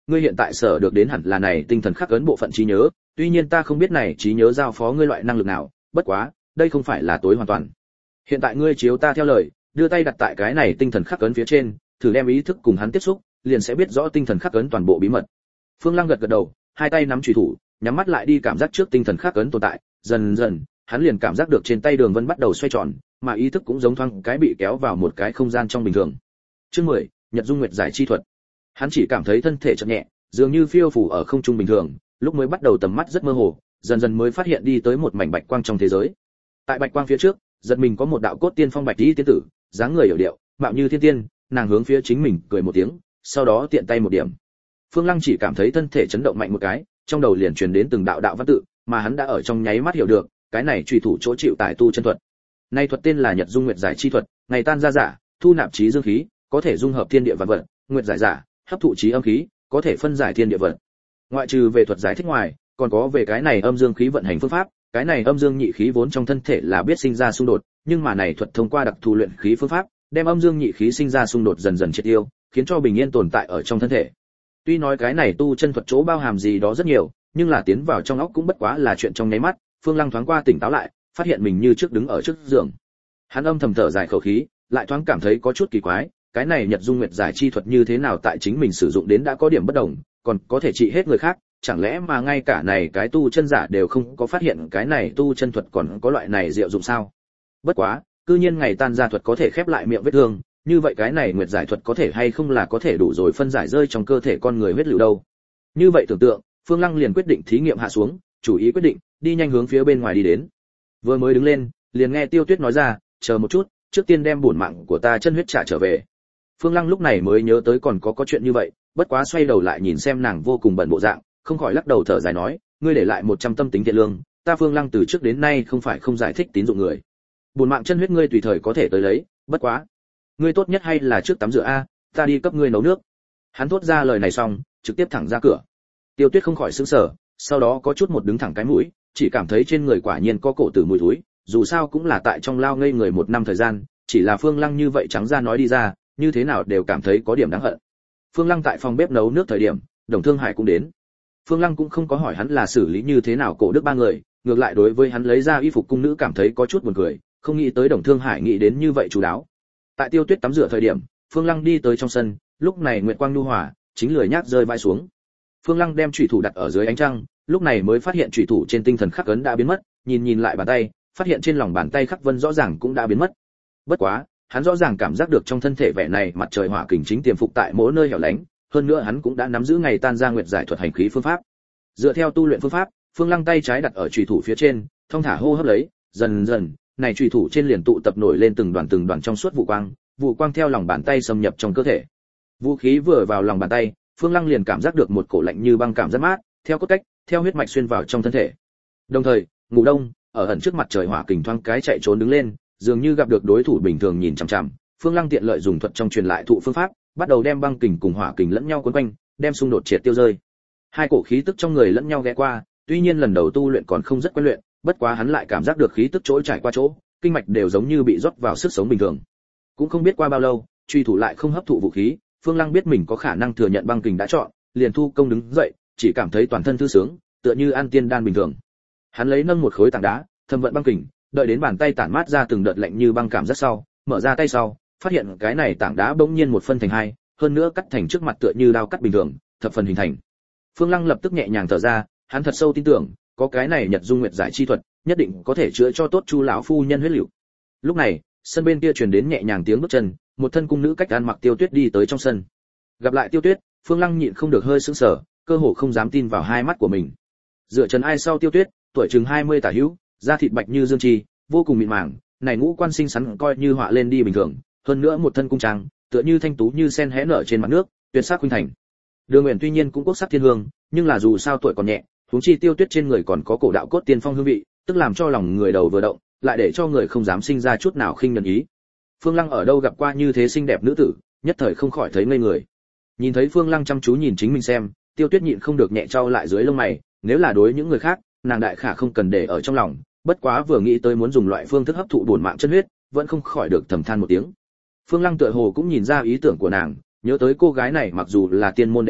ngươi hiện tại sở được đến hẳn là này tinh thần khắc ấn bộ phận trí nhớ, tuy nhiên ta không biết này trí nhớ giao phó ngươi loại năng lực nào, bất quá, đây không phải là tối hoàn toàn. Hiện tại ngươi chiếu ta theo lời, đưa tay đặt tại cái này tinh thần khắc ấn phía trên, thử đem ý thức cùng hắn tiếp xúc, liền sẽ biết rõ tinh thần khắc ấn toàn bộ bí mật. Phương Lăng gật gật đầu, hai tay nắm chùy thủ, nhắm mắt lại đi cảm giác trước tinh thần khắc ấn tồn tại, dần dần, hắn liền cảm giác được trên tay đường vân bắt đầu xoay tròn, mà ý thức cũng giống thoáng cái bị kéo vào một cái không gian trong bình thường. Chương mười, Nhật Dung Nguyệt giải chi thuật. Hắn chỉ cảm thấy thân thể chợt nhẹ, dường như phiêu phù ở không trung bình thường, lúc mới bắt đầu tầm mắt rất mơ hồ, dần dần mới phát hiện đi tới một mảnh bạch quang trong thế giới. Tại bạch quang phía trước, giật mình có một đạo cốt tiên phong bạch y tiên tử, dáng người hiểu điệu, mạo như thiên tiên, nàng hướng phía chính mình cười một tiếng, sau đó tiện tay một điểm. Phương Lăng chỉ cảm thấy thân thể chấn động mạnh một cái, trong đầu liền truyền đến từng đạo đạo văn tự, mà hắn đã ở trong nháy mắt hiểu được, cái này truy thủ chỗ chịu tải tu chân thuật. Nay thuật tên là Nhật Dung Nguyệt giải chi thuật, ngày tan ra giả, thu nạp trí dương khí, có thể dung hợp thiên địa vạn vật, nguyệt giải giả, hấp thụ trí âm khí, có thể phân giải thiên địa vật. Ngoại trừ về thuật giải thích ngoài, còn có về cái này âm dương khí vận hành phương pháp, cái này âm dương nhị khí vốn trong thân thể là biết sinh ra xung đột, nhưng mà này thuật thông qua đặc thù luyện khí phương pháp, đem âm dương nhị khí sinh ra xung đột dần dần triệt tiêu, khiến cho bình yên tồn tại ở trong thân thể. Tuy nói cái này tu chân thuật chỗ bao hàm gì đó rất nhiều, nhưng là tiến vào trong óc cũng bất quá là chuyện trong nháy mắt. Phương Lăng thoáng qua tỉnh táo lại, phát hiện mình như trước đứng ở trước giường. Hắn âm thầm thở dài khẩu khí, lại thoáng cảm thấy có chút kỳ quái, cái này Nhật Dung Nguyệt giải chi thuật như thế nào tại chính mình sử dụng đến đã có điểm bất đồng, còn có thể trị hết người khác, chẳng lẽ mà ngay cả này cái tu chân giả đều không có phát hiện cái này tu chân thuật còn có loại này diệu dụng sao? Bất quá, cư nhiên ngày tan ra thuật có thể khép lại miệng vết thương, như vậy cái này nguyệt giải thuật có thể hay không là có thể đủ rồi phân giải rơi trong cơ thể con người huyết lưu đâu? Như vậy tưởng tượng, Phương Lăng liền quyết định thí nghiệm hạ xuống, chủ ý quyết định, đi nhanh hướng phía bên ngoài đi đến. Vừa mới đứng lên, liền nghe Tiêu Tuyết nói ra, chờ một chút, trước tiên đem bổn mạng của ta chân huyết trả trở về. Phương Lăng lúc này mới nhớ tới còn có có chuyện như vậy, bất quá xoay đầu lại nhìn xem nàng vô cùng bận bộ dạng, không khỏi lắc đầu thở dài nói, ngươi để lại một trăm tâm tính thiện lương, ta Phương Lăng từ trước đến nay không phải không giải thích tín dụng người. Bổn mạng chân huyết ngươi tùy thời có thể tới lấy, bất quá, ngươi tốt nhất hay là trước tắm rửa a, ta đi cấp ngươi nấu nước. Hắn thốt ra lời này xong, trực tiếp thẳng ra cửa. Tiêu Tuyết không khỏi sững sờ, sau đó có chút một đứng thẳng cái mũi, chỉ cảm thấy trên người quả nhiên có cổ tử mùi thối, dù sao cũng là tại trong lao ngây người một năm thời gian, chỉ là Phương Lăng như vậy trắng ra nói đi ra, như thế nào đều cảm thấy có điểm đáng hận. Phương Lăng tại phòng bếp nấu nước thời điểm, Đồng Thương Hải cũng đến. Phương Lăng cũng không có hỏi hắn là xử lý như thế nào cổ đức ba người, ngược lại đối với hắn lấy ra y phục cung nữ cảm thấy có chút buồn cười, không nghĩ tới Đồng Thương Hải nghĩ đến như vậy chú đáo. Tại Tiêu Tuyết tắm rửa thời điểm, Phương Lăng đi tới trong sân, lúc này nguyệt quang nhu hòa, chính lười nhác rơi vai xuống. Phương Lăng đem chủy thủ đặt ở dưới ánh trăng, lúc này mới phát hiện chủy thủ trên tinh thần khắc ấn đã biến mất, nhìn nhìn lại bàn tay, phát hiện trên lòng bàn tay khắc vân rõ ràng cũng đã biến mất. Bất quá, hắn rõ ràng cảm giác được trong thân thể vẻ này mặt trời hỏa kình chính tiềm phục tại mỗi nơi hẻo lánh, hơn nữa hắn cũng đã nắm giữ ngày tan ra nguyệt giải thuật hành khí phương pháp. Dựa theo tu luyện phương pháp, Phương Lăng tay trái đặt ở chủy thủ phía trên, thong thả hô hấp lấy, dần dần, này chủy thủ trên liền tụ tập nổi lên từng đoàn từng đoàn trong suốt vụ quang, vụ quang theo lòng bàn tay xâm nhập trong cơ thể. Vũ khí vừa vào lòng bàn tay, Phương Lăng liền cảm giác được một cổ lạnh như băng cảm giác mát, theo cốt cách, theo huyết mạch xuyên vào trong thân thể. Đồng thời, ngủ đông, ở ẩn trước mặt trời hỏa kình thoáng cái chạy trốn đứng lên, dường như gặp được đối thủ bình thường nhìn chằm chằm, Phương Lăng tiện lợi dùng thuật trong truyền lại thụ phương pháp, bắt đầu đem băng kình cùng hỏa kình lẫn nhau quấn quanh, đem xung đột triệt tiêu rơi. Hai cổ khí tức trong người lẫn nhau ghé qua, tuy nhiên lần đầu tu luyện còn không rất quen luyện, bất quá hắn lại cảm giác được khí tức chỗ trải qua chỗ, kinh mạch đều giống như bị rót vào sức sống bình thường. Cũng không biết qua bao lâu, truy thủ lại không hấp thụ vũ khí, Phương Lăng biết mình có khả năng thừa nhận băng kình đã chọn, liền thu công đứng dậy, chỉ cảm thấy toàn thân thư sướng, tựa như ăn tiên đan bình thường. Hắn lấy nâng một khối tảng đá, thâm vận băng kình, đợi đến bàn tay tản mát ra từng đợt lạnh như băng cảm giác sau, mở ra tay sau, phát hiện cái này tảng đá bỗng nhiên một phân thành hai, hơn nữa cắt thành trước mặt tựa như dao cắt bình thường, thập phần hình thành. Phương Lăng lập tức nhẹ nhàng thở ra, hắn thật sâu tin tưởng, có cái này Nhật Dung Nguyệt giải chi thuật, nhất định có thể chữa cho tốt Chu lão phu nhân huyết liệu. Lúc này, sân bên kia truyền đến nhẹ nhàng tiếng bước chân, một thân cung nữ cách ăn mặc Tiêu Tuyết đi tới trong sân. Gặp lại Tiêu Tuyết, Phương Lăng nhịn không được hơi sững sờ, cơ hồ không dám tin vào hai mắt của mình. Dựa chân ai sau Tiêu Tuyết, tuổi chừng hai mươi tả hữu, da thịt bạch như dương chi, vô cùng mịn màng, này ngũ quan xinh xắn coi như họa lên đi bình thường, hơn nữa một thân cung trang, tựa như thanh tú như sen hé nở trên mặt nước, tuyệt sắc khuynh thành. Đường Uyển tuy nhiên cũng quốc sắc thiên hương, nhưng là dù sao tuổi còn nhẹ, huống chi Tiêu Tuyết trên người còn có cổ đạo cốt tiên phong hương vị, tức làm cho lòng người đầu vừa động, lại để cho người không dám sinh ra chút nào khinh nhẫn ý. Phương Lăng ở đâu gặp qua như thế xinh đẹp nữ tử, nhất thời không khỏi thấy ngây người. Nhìn thấy Phương Lăng chăm chú nhìn chính mình xem, Tiêu Tuyết nhịn không được nhẹ trao lại dưới lông mày, nếu là đối những người khác, nàng đại khả không cần để ở trong lòng, bất quá vừa nghĩ tới muốn dùng loại phương thức hấp thụ bổn mạng chân huyết, vẫn không khỏi được thầm than một tiếng. Phương Lăng tựa hồ cũng nhìn ra ý tưởng của nàng, nhớ tới cô gái này mặc dù là tiên môn đệ tử,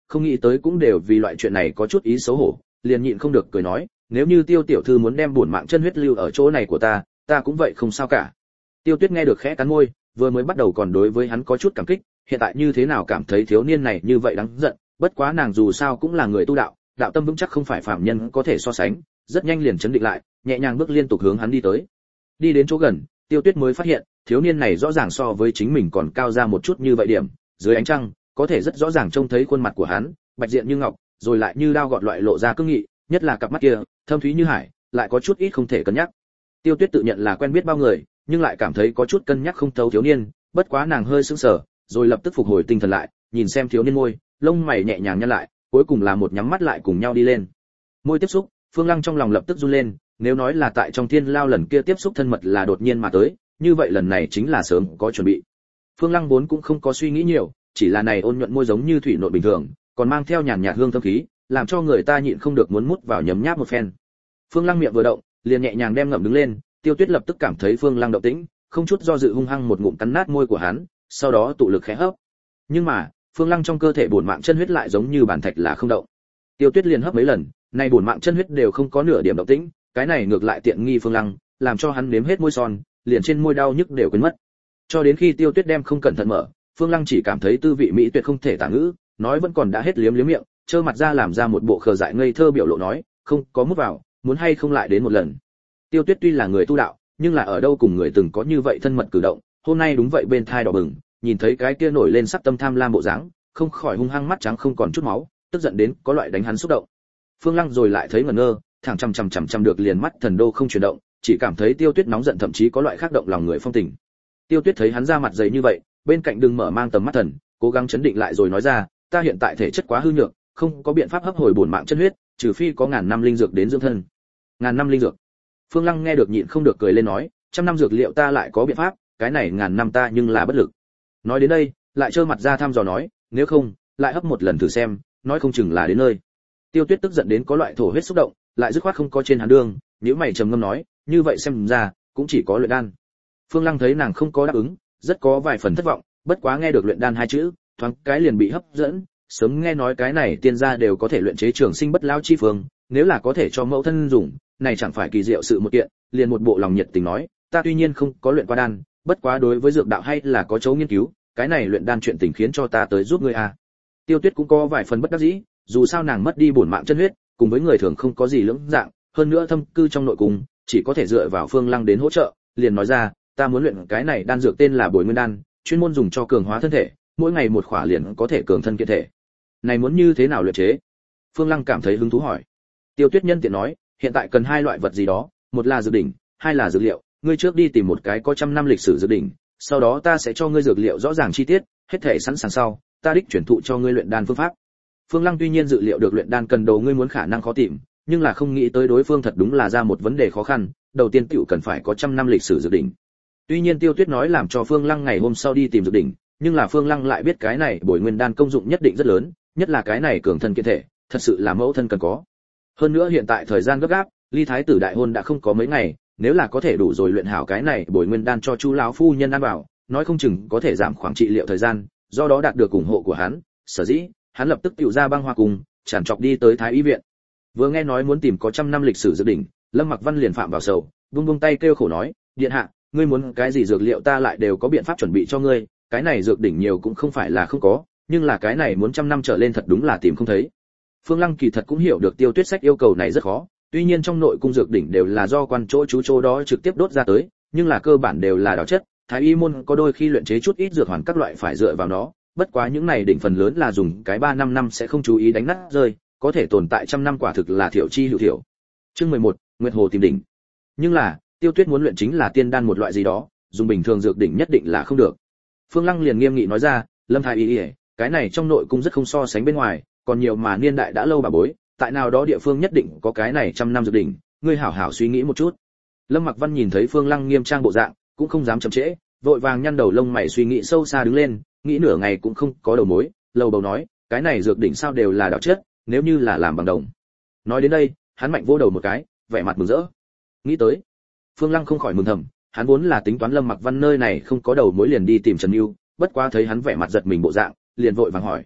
không nghĩ tới cũng đều vì loại chuyện này có chút ý xấu hổ, liền nhịn không được cười nói, nếu như Tiêu tiểu thư muốn đem bổn mạng chân huyết lưu ở chỗ này của ta, ta cũng vậy không sao cả. Tiêu Tuyết nghe được khẽ cắn môi, vừa mới bắt đầu còn đối với hắn có chút cảm kích, hiện tại như thế nào cảm thấy thiếu niên này như vậy đáng giận, bất quá nàng dù sao cũng là người tu đạo, đạo tâm vững chắc không phải phàm nhân có thể so sánh, rất nhanh liền chấn định lại, nhẹ nhàng bước liên tục hướng hắn đi tới. Đi đến chỗ gần, Tiêu Tuyết mới phát hiện, thiếu niên này rõ ràng so với chính mình còn cao ra một chút như vậy điểm, dưới ánh trăng, có thể rất rõ ràng trông thấy khuôn mặt của hắn, bạch diện như ngọc, rồi lại như đao gọt loại lộ ra cương nghị, nhất là cặp mắt kia, thâm thúy như hải, lại có chút ít không thể cân nhắc. Tiêu Tuyết tự nhận là quen biết bao người, nhưng lại cảm thấy có chút cân nhắc không thấu thiếu niên, bất quá nàng hơi sững sờ, rồi lập tức phục hồi tinh thần lại, nhìn xem thiếu niên môi, lông mày nhẹ nhàng nhăn lại, cuối cùng là một nhắm mắt lại cùng nhau đi lên. Môi tiếp xúc, Phương Lăng trong lòng lập tức run lên, nếu nói là tại trong thiên lao lần kia tiếp xúc thân mật là đột nhiên mà tới, như vậy lần này chính là sớm có chuẩn bị. Phương Lăng vốn cũng không có suy nghĩ nhiều, chỉ là này ôn nhuận môi giống như thủy nội bình thường, còn mang theo nhàn nhạt hương thơm khí, làm cho người ta nhịn không được muốn mút vào nhấm nháp một phen. Phương Lăng miệng vừa động, liền nhẹ nhàng đem ngậm đứng lên, Tiêu Tuyết lập tức cảm thấy Phương Lăng động tĩnh, không chút do dự hung hăng một ngụm cắn nát môi của hắn, sau đó tụ lực khẽ hấp. Nhưng mà, Phương Lăng trong cơ thể bổn mạng chân huyết lại giống như bàn thạch là không động. Tiêu Tuyết liền hấp mấy lần, này bổn mạng chân huyết đều không có nửa điểm động tĩnh, cái này ngược lại tiện nghi Phương Lăng, làm cho hắn nếm hết môi son, liền trên môi đau nhức đều quên mất. Cho đến khi Tiêu Tuyết đem không cẩn thận mở, Phương Lăng chỉ cảm thấy tư vị mỹ tuyệt không thể tả ngữ, nói vẫn còn đã hết liếm liếm miệng, trơ mặt ra làm ra một bộ khờ dại ngây thơ biểu lộ nói, không, có mút vào, muốn hay không lại đến một lần. Tiêu Tuyết tuy là người tu đạo, nhưng là ở đâu cùng người từng có như vậy thân mật cử động, hôm nay đúng vậy bên thai đỏ bừng, nhìn thấy cái kia nổi lên sắc tâm tham lam bộ dáng, không khỏi hung hăng mắt trắng không còn chút máu, tức giận đến có loại đánh hắn xúc động. Phương Lăng rồi lại thấy ngẩn ngơ, thẳng chằm chằm chằm chằm được liền mắt thần đô không chuyển động, chỉ cảm thấy Tiêu Tuyết nóng giận thậm chí có loại khác động lòng người phong tình. Tiêu Tuyết thấy hắn ra mặt dày như vậy, bên cạnh đừng mở mang tầm mắt thần, cố gắng chấn định lại rồi nói ra, ta hiện tại thể chất quá hư nhược, không có biện pháp hấp hồi bổn mạng chân huyết, trừ phi có ngàn năm linh dược đến dưỡng thân. Ngàn năm linh dược. Phương Lăng nghe được nhịn không được cười lên nói, trăm năm dược liệu ta lại có biện pháp, cái này ngàn năm ta nhưng là bất lực. Nói đến đây, lại trơ mặt ra thăm dò nói, nếu không, lại hấp một lần thử xem, nói không chừng là đến nơi. Tiêu Tuyết tức giận đến có loại thổ huyết xúc động, lại dứt khoát không có trên hắn đường, nếu mày trầm ngâm nói, như vậy xem ra, cũng chỉ có luyện đan. Phương Lăng thấy nàng không có đáp ứng, rất có vài phần thất vọng, bất quá nghe được luyện đan hai chữ, thoáng cái liền bị hấp dẫn, sớm nghe nói cái này tiên gia đều có thể luyện chế trường sinh bất lao chi phương, nếu là có thể cho mẫu thân dùng, này chẳng phải kỳ diệu sự một kiện, liền một bộ lòng nhiệt tình nói, ta tuy nhiên không có luyện qua đan, bất quá đối với dược đạo hay là có chỗ nghiên cứu, cái này luyện đan chuyện tình khiến cho ta tới giúp ngươi à. Tiêu Tuyết cũng có vài phần bất đắc dĩ, dù sao nàng mất đi bổn mạng chân huyết, cùng với người thường không có gì lưỡng dạng, hơn nữa thâm cư trong nội cung, chỉ có thể dựa vào Phương Lăng đến hỗ trợ, liền nói ra, ta muốn luyện cái này đan dược tên là Bồi Nguyên đan, chuyên môn dùng cho cường hóa thân thể, mỗi ngày một khỏa liền có thể cường thân kiện thể. Này muốn như thế nào luyện chế? Phương Lăng cảm thấy hứng thú hỏi. Tiêu Tuyết nhân tiện nói, hiện tại cần hai loại vật gì đó, một là dược đỉnh, hai là dược liệu, ngươi trước đi tìm một cái có trăm năm lịch sử dược đỉnh, sau đó ta sẽ cho ngươi dược liệu rõ ràng chi tiết, hết thể sẵn sàng sau, ta đích chuyển thụ cho ngươi luyện đan phương pháp. Phương Lăng tuy nhiên dự liệu được luyện đan cần đầu ngươi muốn khả năng khó tìm, nhưng là không nghĩ tới đối phương thật đúng là ra một vấn đề khó khăn, đầu tiên tiểu cần phải có trăm năm lịch sử dược đỉnh. Tuy nhiên Tiêu Tuyết nói làm cho Phương Lăng ngày hôm sau đi tìm dược đỉnh, nhưng là Phương Lăng lại biết cái này Bồi Nguyên đan công dụng nhất định rất lớn, nhất là cái này cường thân kiện thể, thật sự là mẫu thân cần có. Hơn nữa hiện tại thời gian gấp gáp, ly thái tử đại hôn đã không có mấy ngày, nếu là có thể đủ rồi luyện hảo cái này Bồi Nguyên đan cho Chu lão phu nhân ăn vào, nói không chừng có thể giảm khoảng trị liệu thời gian, do đó đạt được ủng hộ của hắn, sở dĩ, hắn lập tức tiểu ra băng hoa cùng, tràn trọc đi tới thái y viện. Vừa nghe nói muốn tìm có trăm năm lịch sử dược đỉnh, Lâm Mặc Văn liền phạm vào sầu, buông buông tay kêu khổ nói, điện hạ, ngươi muốn cái gì dược liệu ta lại đều có biện pháp chuẩn bị cho ngươi, cái này dược đỉnh nhiều cũng không phải là không có, nhưng là cái này muốn trăm năm trở lên thật đúng là tìm không thấy. Phương Lăng kỳ thật cũng hiểu được Tiêu Tuyết sách yêu cầu này rất khó, tuy nhiên trong nội cung dược đỉnh đều là do quan chỗ chú chỗ đó trực tiếp đốt ra tới, nhưng là cơ bản đều là đào chất, thái y môn có đôi khi luyện chế chút ít dược hoàn các loại phải dựa vào nó, bất quá những này đỉnh phần lớn là dùng cái ba năm năm sẽ không chú ý đánh nát rơi, có thể tồn tại trăm năm quả thực là thiểu chi hữu thiểu. Chương mười một, Nguyệt Hồ tìm đỉnh. Nhưng là, Tiêu Tuyết muốn luyện chính là tiên đan một loại gì đó, dùng bình thường dược đỉnh nhất định là không được. Phương Lăng liền nghiêm nghị nói ra, Lâm thái y, cái này trong nội cung rất không so sánh bên ngoài, còn nhiều mà niên đại đã lâu bà bối, tại nào đó địa phương nhất định có cái này trăm năm dược đỉnh, ngươi hảo hảo suy nghĩ một chút. Lâm Mặc Văn nhìn thấy Phương Lăng nghiêm trang bộ dạng, cũng không dám chậm trễ, vội vàng nhăn đầu lông mày suy nghĩ sâu xa đứng lên, nghĩ nửa ngày cũng không có đầu mối, lầu bầu nói, cái này dược đỉnh sao đều là đạo chất, nếu như là làm bằng đồng. Nói đến đây, hắn mạnh vỗ đầu một cái, vẻ mặt mừng rỡ. Nghĩ tới, Phương Lăng không khỏi mừng thầm, hắn vốn là tính toán Lâm Mặc Văn nơi này không có đầu mối liền đi tìm Trần Nưu, bất quá thấy hắn vẻ mặt giật mình bộ dạng, liền vội vàng hỏi,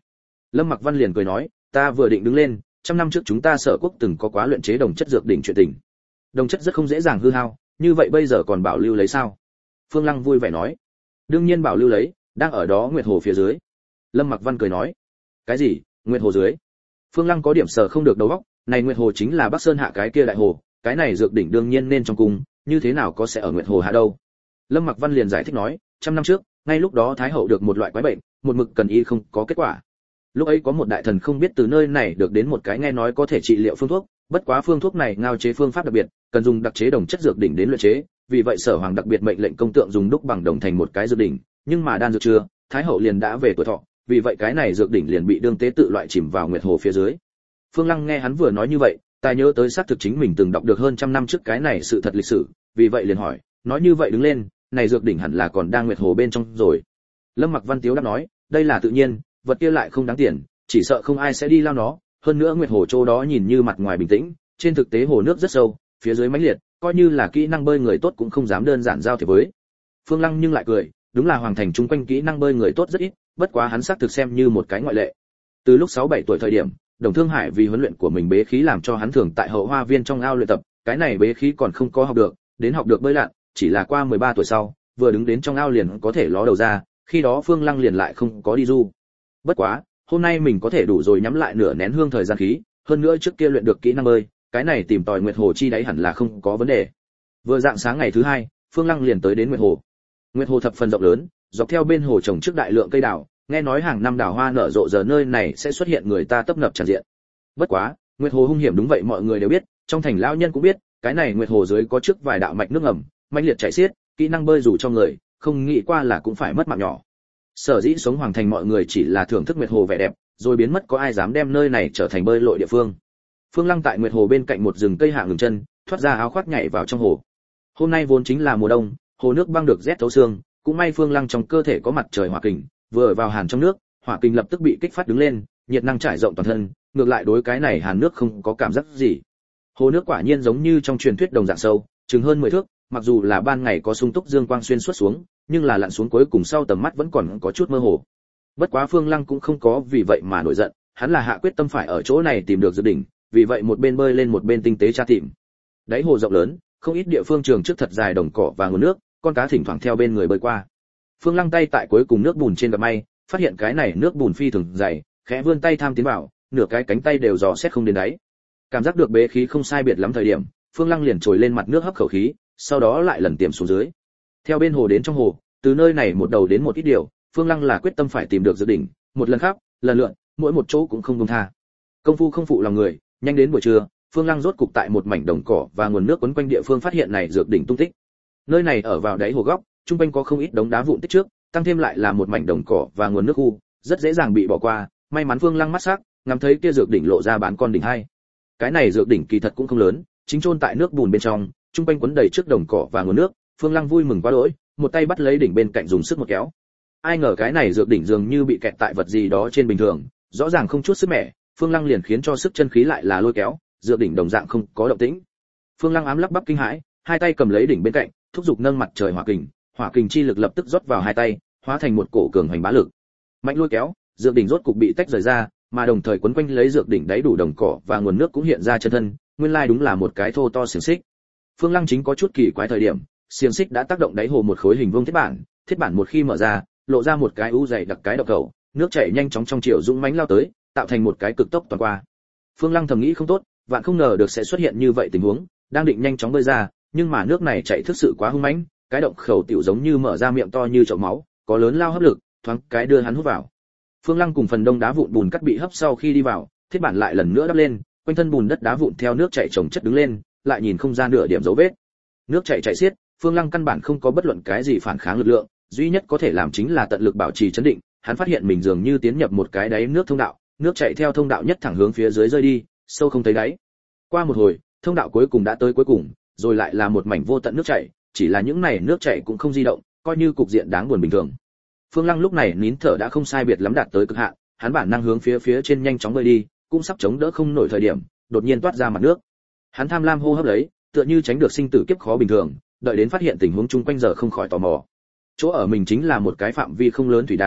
Lâm Mặc Văn liền cười nói, ta vừa định đứng lên, trăm năm trước chúng ta Sở Quốc từng có quá luyện chế đồng chất dược đỉnh chuyện tình. Đồng chất rất không dễ dàng hư hao, như vậy bây giờ còn bảo lưu lấy sao? Phương Lăng vui vẻ nói, đương nhiên bảo lưu lấy, đang ở đó Nguyệt Hồ phía dưới. Lâm Mặc Văn cười nói, cái gì? Nguyệt Hồ dưới? Phương Lăng có điểm sở không được đầu óc, này Nguyệt Hồ chính là Bắc Sơn hạ cái kia đại hồ, cái này dược đỉnh đương nhiên nên trong cung, như thế nào có sẽ ở Nguyệt Hồ hạ đâu? Lâm Mặc Văn liền giải thích nói, trăm năm trước, ngay lúc đó Thái hậu được một loại quái bệnh, một mực cần y không có kết quả. Lúc ấy có một đại thần không biết từ nơi này được đến một cái nghe nói có thể trị liệu phương thuốc, bất quá phương thuốc này ngao chế phương pháp đặc biệt, cần dùng đặc chế đồng chất dược đỉnh đến luyện chế, vì vậy Sở Hoàng đặc biệt mệnh lệnh công tượng dùng đúc bằng đồng thành một cái dược đỉnh, nhưng mà đan dược chưa, Thái hậu liền đã về tuổi thọ, vì vậy cái này dược đỉnh liền bị đương tế tự loại chìm vào Nguyệt Hồ phía dưới. Phương Lăng nghe hắn vừa nói như vậy, tài nhớ tới xác thực chính mình từng đọc được hơn trăm năm trước cái này sự thật lịch sử, vì vậy liền hỏi, nói như vậy đứng lên, này dược đỉnh hẳn là còn đang Nguyệt Hồ bên trong rồi. Lâm Mặc Văn tiếu đáp nói, đây là tự nhiên, vật kia lại không đáng tiền, chỉ sợ không ai sẽ đi lao nó, hơn nữa Nguyệt Hồ chỗ đó nhìn như mặt ngoài bình tĩnh, trên thực tế hồ nước rất sâu, phía dưới mãnh liệt, coi như là kỹ năng bơi người tốt cũng không dám đơn giản giao thiệp với. Phương Lăng nhưng lại cười, đúng là hoàng thành chung quanh kỹ năng bơi người tốt rất ít, bất quá hắn xác thực xem như một cái ngoại lệ. Từ lúc sáu bảy tuổi thời điểm, Đồng Thương Hải vì huấn luyện của mình bế khí làm cho hắn thường tại Hậu Hoa Viên trong ao luyện tập, cái này bế khí còn không có học được, đến học được bơi lặn, chỉ là qua mười ba tuổi sau, vừa đứng đến trong ao liền có thể ló đầu ra, khi đó Phương Lăng liền lại không có đi du. Bất quá, hôm nay mình có thể đủ rồi nhắm lại nửa nén hương thời gian khí, hơn nữa trước kia luyện được kỹ năng bơi, cái này tìm tòi Nguyệt Hồ chi đáy hẳn là không có vấn đề. Vừa dạng sáng ngày thứ hai, Phương Lăng liền tới đến Nguyệt Hồ. Nguyệt Hồ thập phần rộng lớn, dọc theo bên hồ trồng trước đại lượng cây đào, nghe nói hàng năm đào hoa nở rộ giờ nơi này sẽ xuất hiện người ta tấp nập tràn diện. Bất quá, Nguyệt Hồ hung hiểm đúng vậy mọi người đều biết, trong thành lão nhân cũng biết, cái này Nguyệt Hồ dưới có trước vài đạo mạch nước ngầm, mãnh liệt chảy xiết, kỹ năng bơi dù cho người, không nghĩ qua là cũng phải mất mạng nhỏ. Sở dĩ sống hoàng thành mọi người chỉ là thưởng thức Nguyệt Hồ vẻ đẹp, rồi biến mất có ai dám đem nơi này trở thành bơi lội địa phương. Phương Lăng tại Nguyệt Hồ bên cạnh một rừng cây hạ ngừng chân, thoát ra áo khoác nhảy vào trong hồ. Hôm nay vốn chính là mùa đông, hồ nước băng được rét thấu xương, cũng may Phương Lăng trong cơ thể có mặt trời hỏa kình, vừa vào hàn trong nước, hỏa kình lập tức bị kích phát đứng lên, nhiệt năng trải rộng toàn thân, ngược lại đối cái này hàn nước không có cảm giác gì. Hồ nước quả nhiên giống như trong truyền thuyết đồng dạng sâu, chừng hơn mười thước, mặc dù là ban ngày có sung túc dương quang xuyên suốt xuống, nhưng là lặn xuống cuối cùng sau tầm mắt vẫn còn có chút mơ hồ. Bất quá Phương Lăng cũng không có vì vậy mà nổi giận, hắn là hạ quyết tâm phải ở chỗ này tìm được dược đỉnh, vì vậy một bên bơi lên một bên tinh tế tra tìm. Đáy hồ rộng lớn, không ít địa phương trường trước thật dài đồng cỏ và nguồn nước, con cá thỉnh thoảng theo bên người bơi qua. Phương Lăng tay tại cuối cùng nước bùn trên gặp may, phát hiện cái này nước bùn phi thường dày, khẽ vươn tay tham tiến vào, nửa cái cánh tay đều dò xét không đến đáy. Cảm giác được bế khí không sai biệt lắm thời điểm, Phương Lăng liền trồi lên mặt nước hấp khẩu khí, sau đó lại lần tiềm xuống dưới. Theo bên hồ đến trong hồ, từ nơi này một đầu đến một ít điều, Phương Lăng là quyết tâm phải tìm được dược đỉnh, một lần khác, lần lượt, mỗi một chỗ cũng không buông tha. Công phu không phụ lòng người, nhanh đến buổi trưa, Phương Lăng rốt cục tại một mảnh đồng cỏ và nguồn nước quấn quanh địa phương phát hiện này dược đỉnh tung tích. Nơi này ở vào đáy hồ góc, trung quanh có không ít đống đá vụn tích trước, tăng thêm lại là một mảnh đồng cỏ và nguồn nước khu, rất dễ dàng bị bỏ qua. May mắn Phương Lăng mắt sắc, ngắm thấy kia dược đỉnh lộ ra bán con đỉnh hai. Cái này dược đỉnh kỳ thật cũng không lớn, chính chôn tại nước bùn bên trong, trung quanh quấn đầy trước đồng cỏ và nguồn nước. Phương Lăng vui mừng quá đỗi, một tay bắt lấy đỉnh bên cạnh dùng sức một kéo. Ai ngờ cái này dược đỉnh dường như bị kẹt tại vật gì đó trên bình thường, rõ ràng không chút sức mẻ, Phương Lăng liền khiến cho sức chân khí lại là lôi kéo, dược đỉnh đồng dạng không có động tĩnh. Phương Lăng ám lắp bắp kinh hãi, hai tay cầm lấy đỉnh bên cạnh, thúc giục nâng mặt trời hỏa kình, hỏa kình chi lực lập tức rót vào hai tay, hóa thành một cổ cường hành bá lực. Mạnh lôi kéo, dược đỉnh rốt cục bị tách rời ra, mà đồng thời quấn quanh lấy dược đỉnh đáy đủ đồng cỏ và nguồn nước cũng hiện ra chân thân, nguyên lai đúng là một cái thô to xiềng xích. Phương Lăng chính có chút kỳ quái thời điểm, xiềng xích đã tác động đáy hồ một khối hình vuông thiết bản, thiết bản một khi mở ra, lộ ra một cái u dày đặc cái độc cầu, nước chảy nhanh chóng trong chiều dũng mãnh lao tới, tạo thành một cái cực tốc toàn qua. Phương Lăng thầm nghĩ không tốt, vạn không ngờ được sẽ xuất hiện như vậy tình huống, đang định nhanh chóng bơi ra, nhưng mà nước này chảy thực sự quá hung mãnh, cái động khẩu tiểu giống như mở ra miệng to như chậu máu, có lớn lao hấp lực, thoáng cái đưa hắn hút vào. Phương Lăng cùng phần đông đá vụn bùn cắt bị hấp sau khi đi vào, thiết bản lại lần nữa đắp lên, quanh thân bùn đất đá vụn theo nước chảy chồng chất đứng lên, lại nhìn không ra nửa điểm dấu vết. Nước chảy chảy xiết, Phương Lăng căn bản không có bất luận cái gì phản kháng lực lượng, duy nhất có thể làm chính là tận lực bảo trì chấn định. Hắn phát hiện mình dường như tiến nhập một cái đáy nước thông đạo, nước chảy theo thông đạo nhất thẳng hướng phía dưới rơi đi, sâu không thấy đáy. Qua một hồi, thông đạo cuối cùng đã tới cuối cùng, rồi lại là một mảnh vô tận nước chảy, chỉ là những này nước chảy cũng không di động, coi như cục diện đáng buồn bình thường. Phương Lăng lúc này nín thở đã không sai biệt lắm đạt tới cực hạn, hắn bản năng hướng phía phía trên nhanh chóng bơi đi, cũng sắp chống đỡ không nổi thời điểm, đột nhiên toát ra mặt nước. Hắn tham lam hô hấp lấy, tựa như tránh được sinh tử kiếp khó bình thường, đợi đến phát hiện tình huống chung quanh giờ không khỏi tò mò. Chỗ ở mình chính là một cái phạm vi không lớn thủy đàm,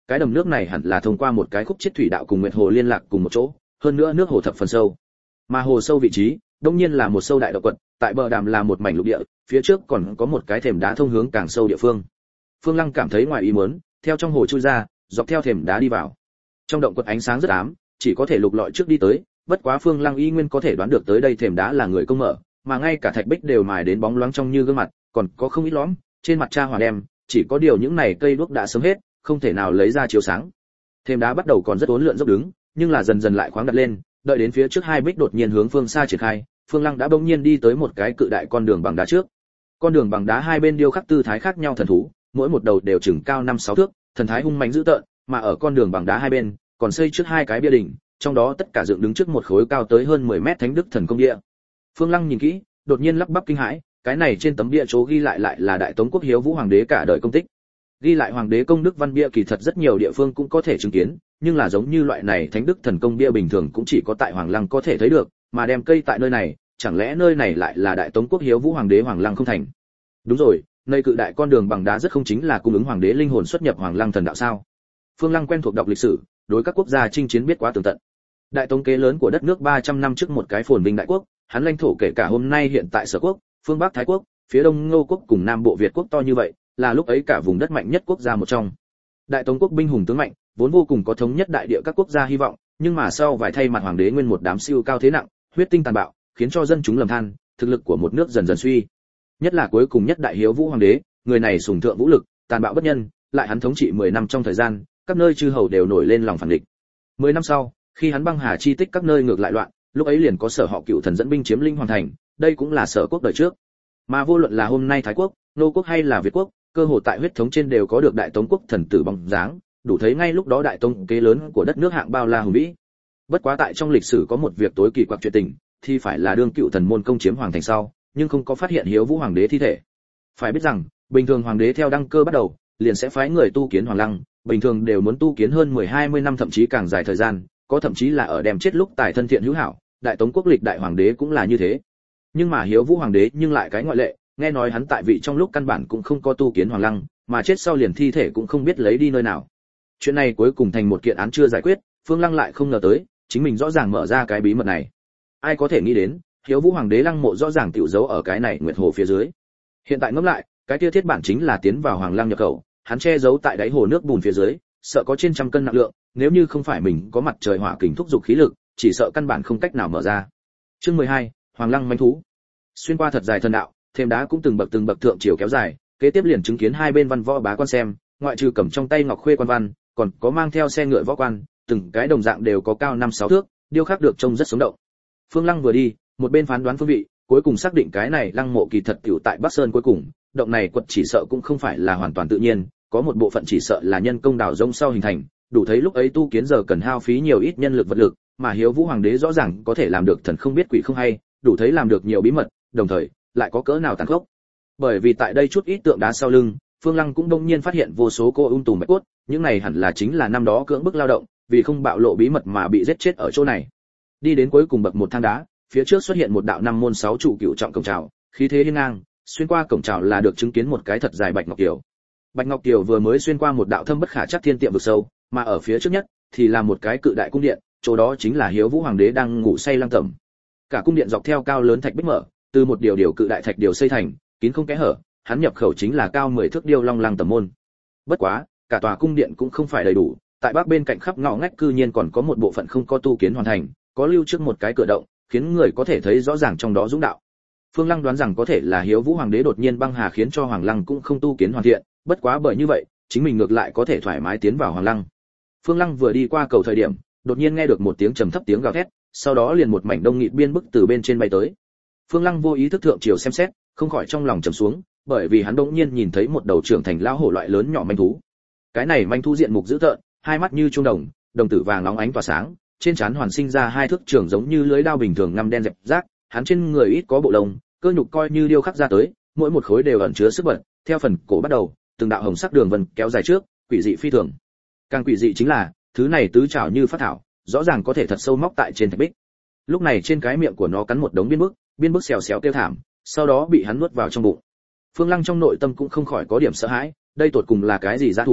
Cái đầm nước này hẳn là thông qua một cái khúc chiết thủy đạo cùng nguyệt hồ liên lạc cùng một chỗ, hơn nữa nước hồ thập phần sâu. Mà hồ sâu vị trí, đương nhiên là một sâu đại động quật, tại bờ đàm là một mảnh lục địa, phía trước còn có một cái thềm đá thông hướng càng sâu địa phương. Phương Lăng cảm thấy ngoài ý muốn, theo trong hồ chui ra, dọc theo thềm đá đi vào. Trong động quật ánh sáng rất ám, chỉ có thể lục lọi trước đi tới, bất quá Phương Lăng y nguyên có thể đoán được tới đây thềm đá là người công mở, mà ngay cả thạch bích đều mài đến bóng loáng trong như gương mặt, còn có không ít lõm, trên mặt tra hỏa đem, chỉ có điều những này cây đuốc đã sớm hết, không thể nào lấy ra chiếu sáng. Thềm đá bắt đầu còn rất uốn lượn dốc đứng, nhưng là dần dần lại khoáng đặt lên, đợi đến phía trước hai bích đột nhiên hướng phương xa triển khai, Phương Lăng đã bỗng nhiên đi tới một cái cự đại con đường bằng đá trước. Con đường bằng đá hai bên điêu khắc tư thái khác nhau thần thú, mỗi một đầu đều chừng cao năm sáu thước, thần thái hung mãnh dữ tợn, mà ở con đường bằng đá hai bên, còn xây trước hai cái bia đỉnh, trong đó tất cả dựng đứng trước một khối cao tới hơn mười mét thánh đức thần công địa. Phương Lăng nhìn kỹ, đột nhiên lắp bắp kinh hãi, cái này trên tấm bia chỗ ghi lại lại là Đại Tống quốc Hiếu Vũ hoàng đế cả đời công tích. Ghi lại hoàng đế công đức văn bia kỳ thật rất nhiều địa phương cũng có thể chứng kiến, nhưng là giống như loại này thánh đức thần công bia bình thường cũng chỉ có tại Hoàng Lăng có thể thấy được, mà đem cây tại nơi này, chẳng lẽ nơi này lại là Đại Tống quốc Hiếu Vũ hoàng đế Hoàng Lăng không thành? Đúng rồi, nơi cự đại con đường bằng đá rất không chính là cung ứng hoàng đế linh hồn xuất nhập Hoàng Lăng thần đạo sao? Phương Lăng quen thuộc đọc lịch sử, đối các quốc gia chinh chiến biết quá tường tận. Đại Tống kế lớn của đất nước ba trăm năm trước một cái phồn vinh đại quốc, hắn lãnh thổ kể cả hôm nay hiện tại Sở quốc, phương Bắc Thái quốc, phía Đông Ngô quốc cùng Nam Bộ Việt quốc to như vậy, là lúc ấy cả vùng đất mạnh nhất quốc gia một trong. Đại Tống quốc binh hùng tướng mạnh, vốn vô cùng có thống nhất đại địa các quốc gia hy vọng, nhưng mà sau vài thay mặt hoàng đế nguyên một đám siêu cao thế nặng, huyết tinh tàn bạo, khiến cho dân chúng lầm than, thực lực của một nước dần dần suy. Nhất là cuối cùng nhất đại Hiếu Vũ hoàng đế, người này sùng thượng vũ lực, tàn bạo bất nhân, lại hắn thống trị mười năm trong thời gian, các nơi chư hầu đều nổi lên lòng phản địch. mười năm sau, khi hắn băng hà chi tích các nơi ngược lại loạn, lúc ấy liền có Sở họ Cựu thần dẫn binh chiếm Linh Hoàng thành, đây cũng là Sở quốc đời trước. Mà vô luận là hôm nay Thái quốc, Nô quốc hay là Việt quốc, cơ hội tại huyết thống trên đều có được Đại Tống quốc thần tử bóng dáng, đủ thấy ngay lúc đó Đại Tống kế lớn của đất nước hạng bao la hùng vĩ. Bất quá tại trong lịch sử có một việc tối kỳ quặc chuyện tình, thì phải là đương Cựu thần môn công chiếm hoàng thành sau, nhưng không có phát hiện Hiếu Vũ hoàng đế thi thể. Phải biết rằng, bình thường hoàng đế theo đăng cơ bắt đầu, liền sẽ phái người tu kiến hoàng lăng, bình thường đều muốn tu kiến hơn mười hai mươi năm thậm chí càng dài thời gian, có thậm chí là ở đem chết lúc tài thân thiện hữu hảo, Đại Tống quốc lịch đại hoàng đế cũng là như thế. Nhưng mà Hiếu Vũ hoàng đế nhưng lại cái ngoại lệ, nghe nói hắn tại vị trong lúc căn bản cũng không có tu kiến hoàng lăng, mà chết sau liền thi thể cũng không biết lấy đi nơi nào. Chuyện này cuối cùng thành một kiện án chưa giải quyết, Phương Lăng lại không ngờ tới, chính mình rõ ràng mở ra cái bí mật này. Ai có thể nghĩ đến, Hiếu Vũ hoàng đế lăng mộ rõ ràng tiểu giấu ở cái này nguyệt hồ phía dưới. Hiện tại ngẫm lại, cái kia thiết bản chính là tiến vào hoàng lăng nhập khẩu, hắn che giấu tại đáy hồ nước bùn phía dưới, sợ có trên trăm cân nặng lượng, nếu như không phải mình có mặt trời hỏa kình thúc dục khí lực, chỉ sợ căn bản không cách nào mở ra. Chương mười hai, Hoàng lăng manh thú. Xuyên qua thật dài thần đạo, thêm đá cũng từng bậc từng bậc thượng chiều kéo dài, kế tiếp liền chứng kiến hai bên văn võ bá quan xem, ngoại trừ cầm trong tay ngọc khuê quan văn, còn có mang theo xe ngựa võ quan, từng cái đồng dạng đều có cao năm sáu thước, điêu khắc được trông rất sống động. Phương Lăng vừa đi, một bên phán đoán phương vị, cuối cùng xác định cái này lăng mộ kỳ thật tiểu tại Bắc Sơn cuối cùng, động này quật chỉ sợ cũng không phải là hoàn toàn tự nhiên, có một bộ phận chỉ sợ là nhân công đào rông sau hình thành, đủ thấy lúc ấy tu kiến giờ cần hao phí nhiều ít nhân lực vật lực, mà Hiếu Vũ hoàng đế rõ ràng có thể làm được thần không biết quỷ không hay, đủ thấy làm được nhiều bí mật, đồng thời lại có cỡ nào tàn khốc. Bởi vì tại đây chút ít tượng đá sau lưng, Phương Lăng cũng đông nhiên phát hiện vô số cô ung tùm bạch cốt, những này hẳn là chính là năm đó cưỡng bức lao động, vì không bạo lộ bí mật mà bị giết chết ở chỗ này. Đi đến cuối cùng bậc một thang đá, phía trước xuất hiện một đạo năm môn sáu trụ cựu trọng cổng chào, khí thế hiên ngang, xuyên qua cổng chào là được chứng kiến một cái thật dài bạch ngọc kiều. Bạch ngọc kiều vừa mới xuyên qua một đạo thâm bất khả trắc thiên tiệm vực sâu, mà ở phía trước nhất thì là một cái cự đại cung điện, chỗ đó chính là Hiếu Vũ hoàng đế đang ngủ say lăng tẩm. Cả cung điện dọc theo cao lớn thạch bích mở, từ một điều điều cự đại thạch điều xây thành, kín không kẽ hở, hắn nhập khẩu chính là cao mười thước điêu long lăng tẩm môn. Bất quá, cả tòa cung điện cũng không phải đầy đủ, tại bắc bên cạnh khắp ngõ ngách cư nhiên còn có một bộ phận không có tu kiến hoàn thành, có lưu trước một cái cửa động, khiến người có thể thấy rõ ràng trong đó dũng đạo. Phương Lăng đoán rằng có thể là Hiếu Vũ hoàng đế đột nhiên băng hà khiến cho hoàng lăng cũng không tu kiến hoàn thiện, bất quá bởi như vậy, chính mình ngược lại có thể thoải mái tiến vào hoàng lăng. Phương Lăng vừa đi qua cầu thời điểm, đột nhiên nghe được một tiếng trầm thấp tiếng gào thét, sau đó liền một mảnh đông nghịt biên bức từ bên trên bay tới. Phương Lăng vô ý thức thượng chiều xem xét, không khỏi trong lòng trầm xuống, bởi vì hắn đột nhiên nhìn thấy một đầu trưởng thành lão hổ loại lớn nhỏ manh thú. Cái này manh thú diện mục dữ tợn, hai mắt như trung đồng, đồng tử vàng óng ánh tỏa sáng, trên trán hoàn sinh ra hai thước trưởng giống như lưới dao bình thường ngăm đen dẹp rác, hắn trên người ít có bộ lông, cơ nhục coi như điêu khắc ra tới, mỗi một khối đều ẩn chứa sức bật, theo phần cổ bắt đầu, từng đạo hồng sắc đường vân kéo dài trước, quỷ dị phi thường. Càng quỷ dị chính là, thứ này tứ trảo như phát thảo, rõ ràng có thể thật sâu móc tại trên thạch bích. Lúc này trên cái miệng của nó cắn một đống biên bức, biên bức xèo xèo kêu thảm, sau đó bị hắn nuốt vào trong bụng. Phương Lăng trong nội tâm cũng không khỏi có điểm sợ hãi, đây tột cùng là cái gì dã thú,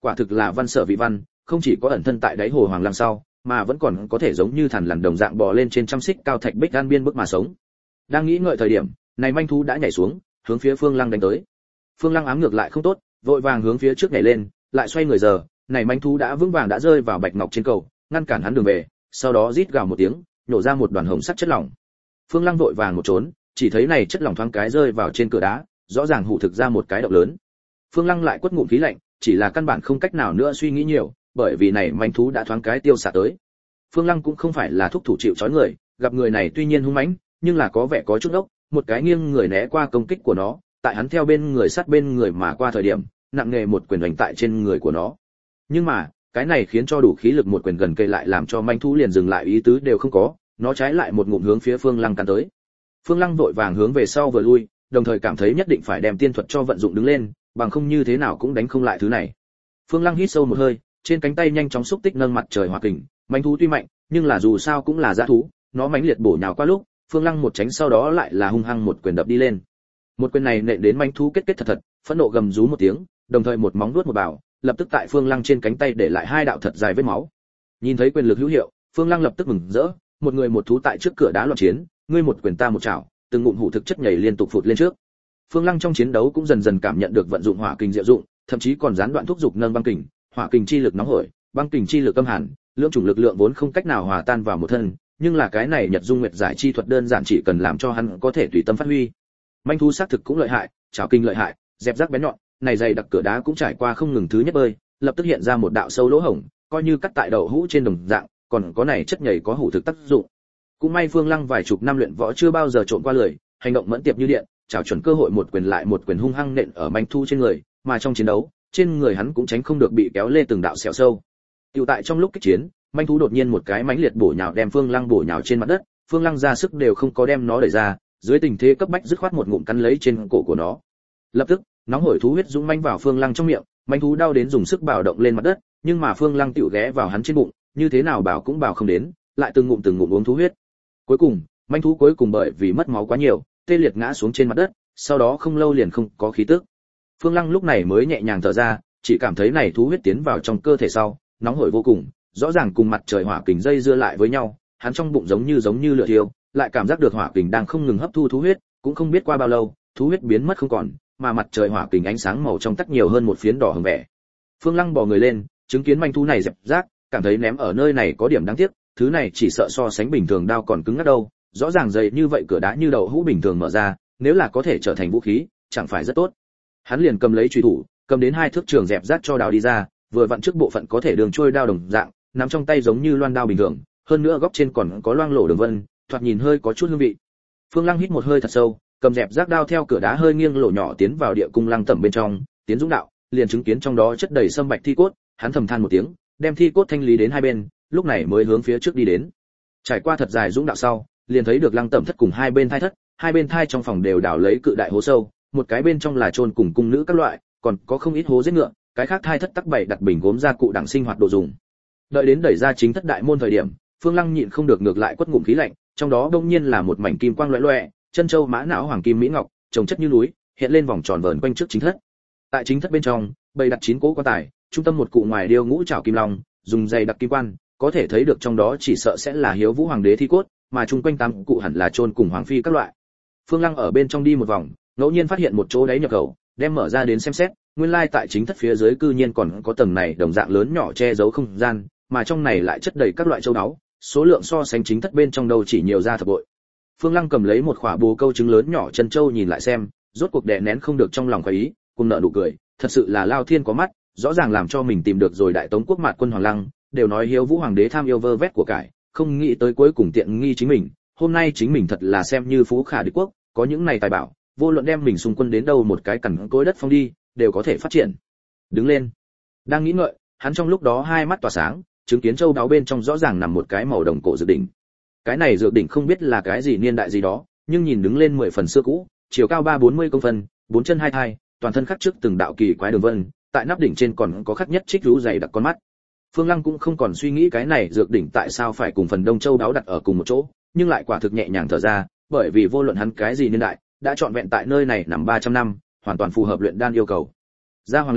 quả thực là văn sở vị văn, không chỉ có ẩn thân tại đáy hồ Hoàng Lăng sau, mà vẫn còn có thể giống như thằn lằn đồng dạng bò lên trên trăm xích cao thạch bích gan biên bức mà sống. Đang nghĩ ngợi thời điểm, này manh thú đã nhảy xuống, hướng phía Phương Lăng đánh tới. Phương Lăng ám ngược lại không tốt, vội vàng hướng phía trước nhảy lên, lại xoay người giờ, này manh thú đã vững vàng đã rơi vào bạch ngọc trên cầu, ngăn cản hắn đường về, sau đó rít gào một tiếng, nổ ra một đoàn hồng sắc chất lỏng. Phương Lăng vội vàng một trốn, chỉ thấy này chất lỏng thoáng cái rơi vào trên cửa đá, rõ ràng hụ thực ra một cái động lớn. Phương Lăng lại quất ngụm khí lạnh, chỉ là căn bản không cách nào nữa suy nghĩ nhiều, bởi vì này manh thú đã thoáng cái tiêu xạ tới. Phương Lăng cũng không phải là thúc thủ chịu trói người, gặp người này tuy nhiên hung mãnh, nhưng là có vẻ có chút ốc, một cái nghiêng người né qua công kích của nó, tại hắn theo bên người sát bên người mà qua thời điểm, nặng nghề một quyền đánh tại trên người của nó. Nhưng mà, cái này khiến cho đủ khí lực một quyền gần kề lại làm cho manh thú liền dừng lại ý tứ đều không có, nó trái lại một ngụm hướng phía Phương Lăng cắn tới. Phương Lăng vội vàng hướng về sau vừa lui, đồng thời cảm thấy nhất định phải đem tiên thuật cho vận dụng đứng lên, bằng không như thế nào cũng đánh không lại thứ này. Phương Lăng hít sâu một hơi, trên cánh tay nhanh chóng xúc tích nâng mặt trời hỏa kình, manh thú tuy mạnh, nhưng là dù sao cũng là dã thú, nó mãnh liệt bổ nhào qua lúc, Phương Lăng một tránh sau đó lại là hung hăng một quyền đập đi lên. Một quyền này nện đến manh thú kết kết thật thật, phẫn nộ gầm rú một tiếng, đồng thời một móng vuốt một bảo, lập tức tại Phương Lăng trên cánh tay để lại hai đạo thật dài vết máu. Nhìn thấy quyền lực hữu hiệu, Phương Lăng lập tức mừng rỡ, một người một thú tại trước cửa đá loạn chiến, ngươi một quyền ta một chảo, từng ngụm hủ thực chất nhảy liên tục phụt lên trước. Phương Lăng trong chiến đấu cũng dần dần cảm nhận được vận dụng hỏa kình diệu dụng, thậm chí còn gián đoạn thúc dục nâng băng kình, hỏa kình chi lực nóng hổi, băng kình chi lực âm hàn, lượng chủng lực lượng vốn không cách nào hòa tan vào một thân, nhưng là cái này Nhật Dung Nguyệt giải chi thuật đơn giản chỉ cần làm cho hắn có thể tùy tâm phát huy. Manh thú xác thực cũng lợi hại, chảo kình lợi hại, dẹp rác bén nhọn, này dày đặc cửa đá cũng trải qua không ngừng thứ nhất bơi, lập tức hiện ra một đạo sâu lỗ hổng, coi như cắt tại đầu hũ trên đồng dạng, còn có này chất nhảy có hủ thực tác dụng. Cũng may Phương Lăng vài chục năm luyện võ chưa bao giờ trộn qua lười, hành động mẫn tiệp như điện, chảo chuẩn cơ hội một quyền lại một quyền hung hăng nện ở manh thú trên người, mà trong chiến đấu, trên người hắn cũng tránh không được bị kéo lê từng đạo sẹo sâu. Tiểu tại trong lúc kích chiến, manh thú đột nhiên một cái mãnh liệt bổ nhào đem Phương Lăng bổ nhào trên mặt đất, Phương Lăng ra sức đều không có đem nó đẩy ra, dưới tình thế cấp bách dứt khoát một ngụm cắn lấy trên cổ của nó. Lập tức, nóng hổi thú huyết dũng manh vào Phương Lăng trong miệng, manh thú đau đến dùng sức bào động lên mặt đất, nhưng mà Phương Lăng tiểu ghé vào hắn trên bụng, như thế nào bảo cũng bảo không đến, lại từng ngụm từng ngụm uống thú huyết. Cuối cùng, manh thú cuối cùng bởi vì mất máu quá nhiều, tê liệt ngã xuống trên mặt đất, sau đó không lâu liền không có khí tức. Phương Lăng lúc này mới nhẹ nhàng thở ra, chỉ cảm thấy này thú huyết tiến vào trong cơ thể sau, nóng hổi vô cùng, rõ ràng cùng mặt trời hỏa kình dây dưa lại với nhau, hắn trong bụng giống như giống như lửa thiêu, lại cảm giác được hỏa kình đang không ngừng hấp thu thú huyết, cũng không biết qua bao lâu, thú huyết biến mất không còn, mà mặt trời hỏa kình ánh sáng màu trong tắc nhiều hơn một phiến đỏ hừng vẻ. Phương Lăng bò người lên, chứng kiến manh thú này dẹp rác, cảm thấy ném ở nơi này có điểm đáng tiếc, thứ này chỉ sợ so sánh bình thường đao còn cứng ngắt đâu, rõ ràng dày như vậy cửa đá như đậu hũ bình thường mở ra, nếu là có thể trở thành vũ khí, chẳng phải rất tốt. Hắn liền cầm lấy chùy thủ, cầm đến hai thước trường dẹp rác cho đào đi ra, vừa vặn trước bộ phận có thể đường trôi đao đồng dạng, nắm trong tay giống như loan đao bình thường, hơn nữa góc trên còn có loang lổ đường vân, thoạt nhìn hơi có chút hương vị. Phương Lăng hít một hơi thật sâu, cầm dẹp rác đao theo cửa đá hơi nghiêng lỗ nhỏ tiến vào địa cung lăng tẩm bên trong, tiến dũng đạo, liền chứng kiến trong đó chất đầy sâm bạch thi cốt, hắn thầm than một tiếng, đem thi cốt thanh lý đến hai bên, lúc này mới hướng phía trước đi đến. Trải qua thật dài dũng đạo sau, liền thấy được lăng tẩm thất cùng hai bên thai thất, hai bên thai trong phòng đều đào lấy cự đại hố sâu, một cái bên trong là chôn cùng cung nữ các loại, còn có không ít hố giết ngựa, cái khác thai thất tắc bảy đặt bình gốm gia cụ đẳng sinh hoạt đồ dùng. Đợi đến đẩy ra chính thất đại môn thời điểm, Phương Lăng nhịn không được ngược lại quất ngụm khí lạnh, trong đó đông nhiên là một mảnh kim quang loé loé, chân châu mã não hoàng kim mỹ ngọc, trồng chất như núi, hiện lên vòng tròn vờn quanh trước chính thất. Tại chính thất bên trong, bày đặt chín cỗ quan tài, trung tâm một cụ ngoài điêu ngũ trảo kim long, dùng dày đặc kim quan, có thể thấy được trong đó chỉ sợ sẽ là Hiếu Vũ hoàng đế thi cốt, mà chung quanh tám cụ hẳn là chôn cùng hoàng phi các loại. Phương Lăng ở bên trong đi một vòng, ngẫu nhiên phát hiện một chỗ đáy nhập khẩu, đem mở ra đến xem xét, nguyên lai tại chính thất phía dưới cư nhiên còn có tầng này đồng dạng lớn nhỏ che giấu không gian, mà trong này lại chất đầy các loại châu báu, số lượng so sánh chính thất bên trong đâu chỉ nhiều ra thập bội. Phương Lăng cầm lấy một khỏa bồ câu trứng lớn nhỏ chân châu nhìn lại xem, rốt cuộc đè nén không được trong lòng khoái ý, cùng nợ nụ cười, thật sự là lao thiên có mắt, rõ ràng làm cho mình tìm được rồi đại tống quốc mạt quân Hoàng Lăng, đều nói Hiếu Vũ hoàng đế tham yêu vơ vét của cải, không nghĩ tới cuối cùng tiện nghi chính mình, hôm nay chính mình thật là xem như phú khả địch quốc, có những này tài bảo, vô luận đem mình xung quân đến đâu một cái cằn cỗi đất phong đi, đều có thể phát triển. Đứng lên. Đang nghĩ ngợi, hắn trong lúc đó hai mắt tỏa sáng, chứng kiến châu đáo bên trong rõ ràng nằm một cái màu đồng cổ dược đỉnh. Cái này dược đỉnh không biết là cái gì niên đại gì đó, nhưng nhìn đứng lên mười phần xưa cũ, chiều cao ba bốn mươi công phân, bốn chân hai thai, toàn thân khắc trước từng đạo kỳ quái đường vân, tại nắp đỉnh trên còn có khắc nhất trích rú dày đặc con mắt. Phương Lăng cũng không còn suy nghĩ cái này dược đỉnh tại sao phải cùng phần đông châu đáo đặt ở cùng một chỗ, nhưng lại quả thực nhẹ nhàng thở ra, bởi vì vô luận hắn cái gì niên đại, đã chọn vẹn tại nơi này nằm ba trăm năm, hoàn toàn phù hợp luyện đan yêu cầu. Ra Hoàng Lăng,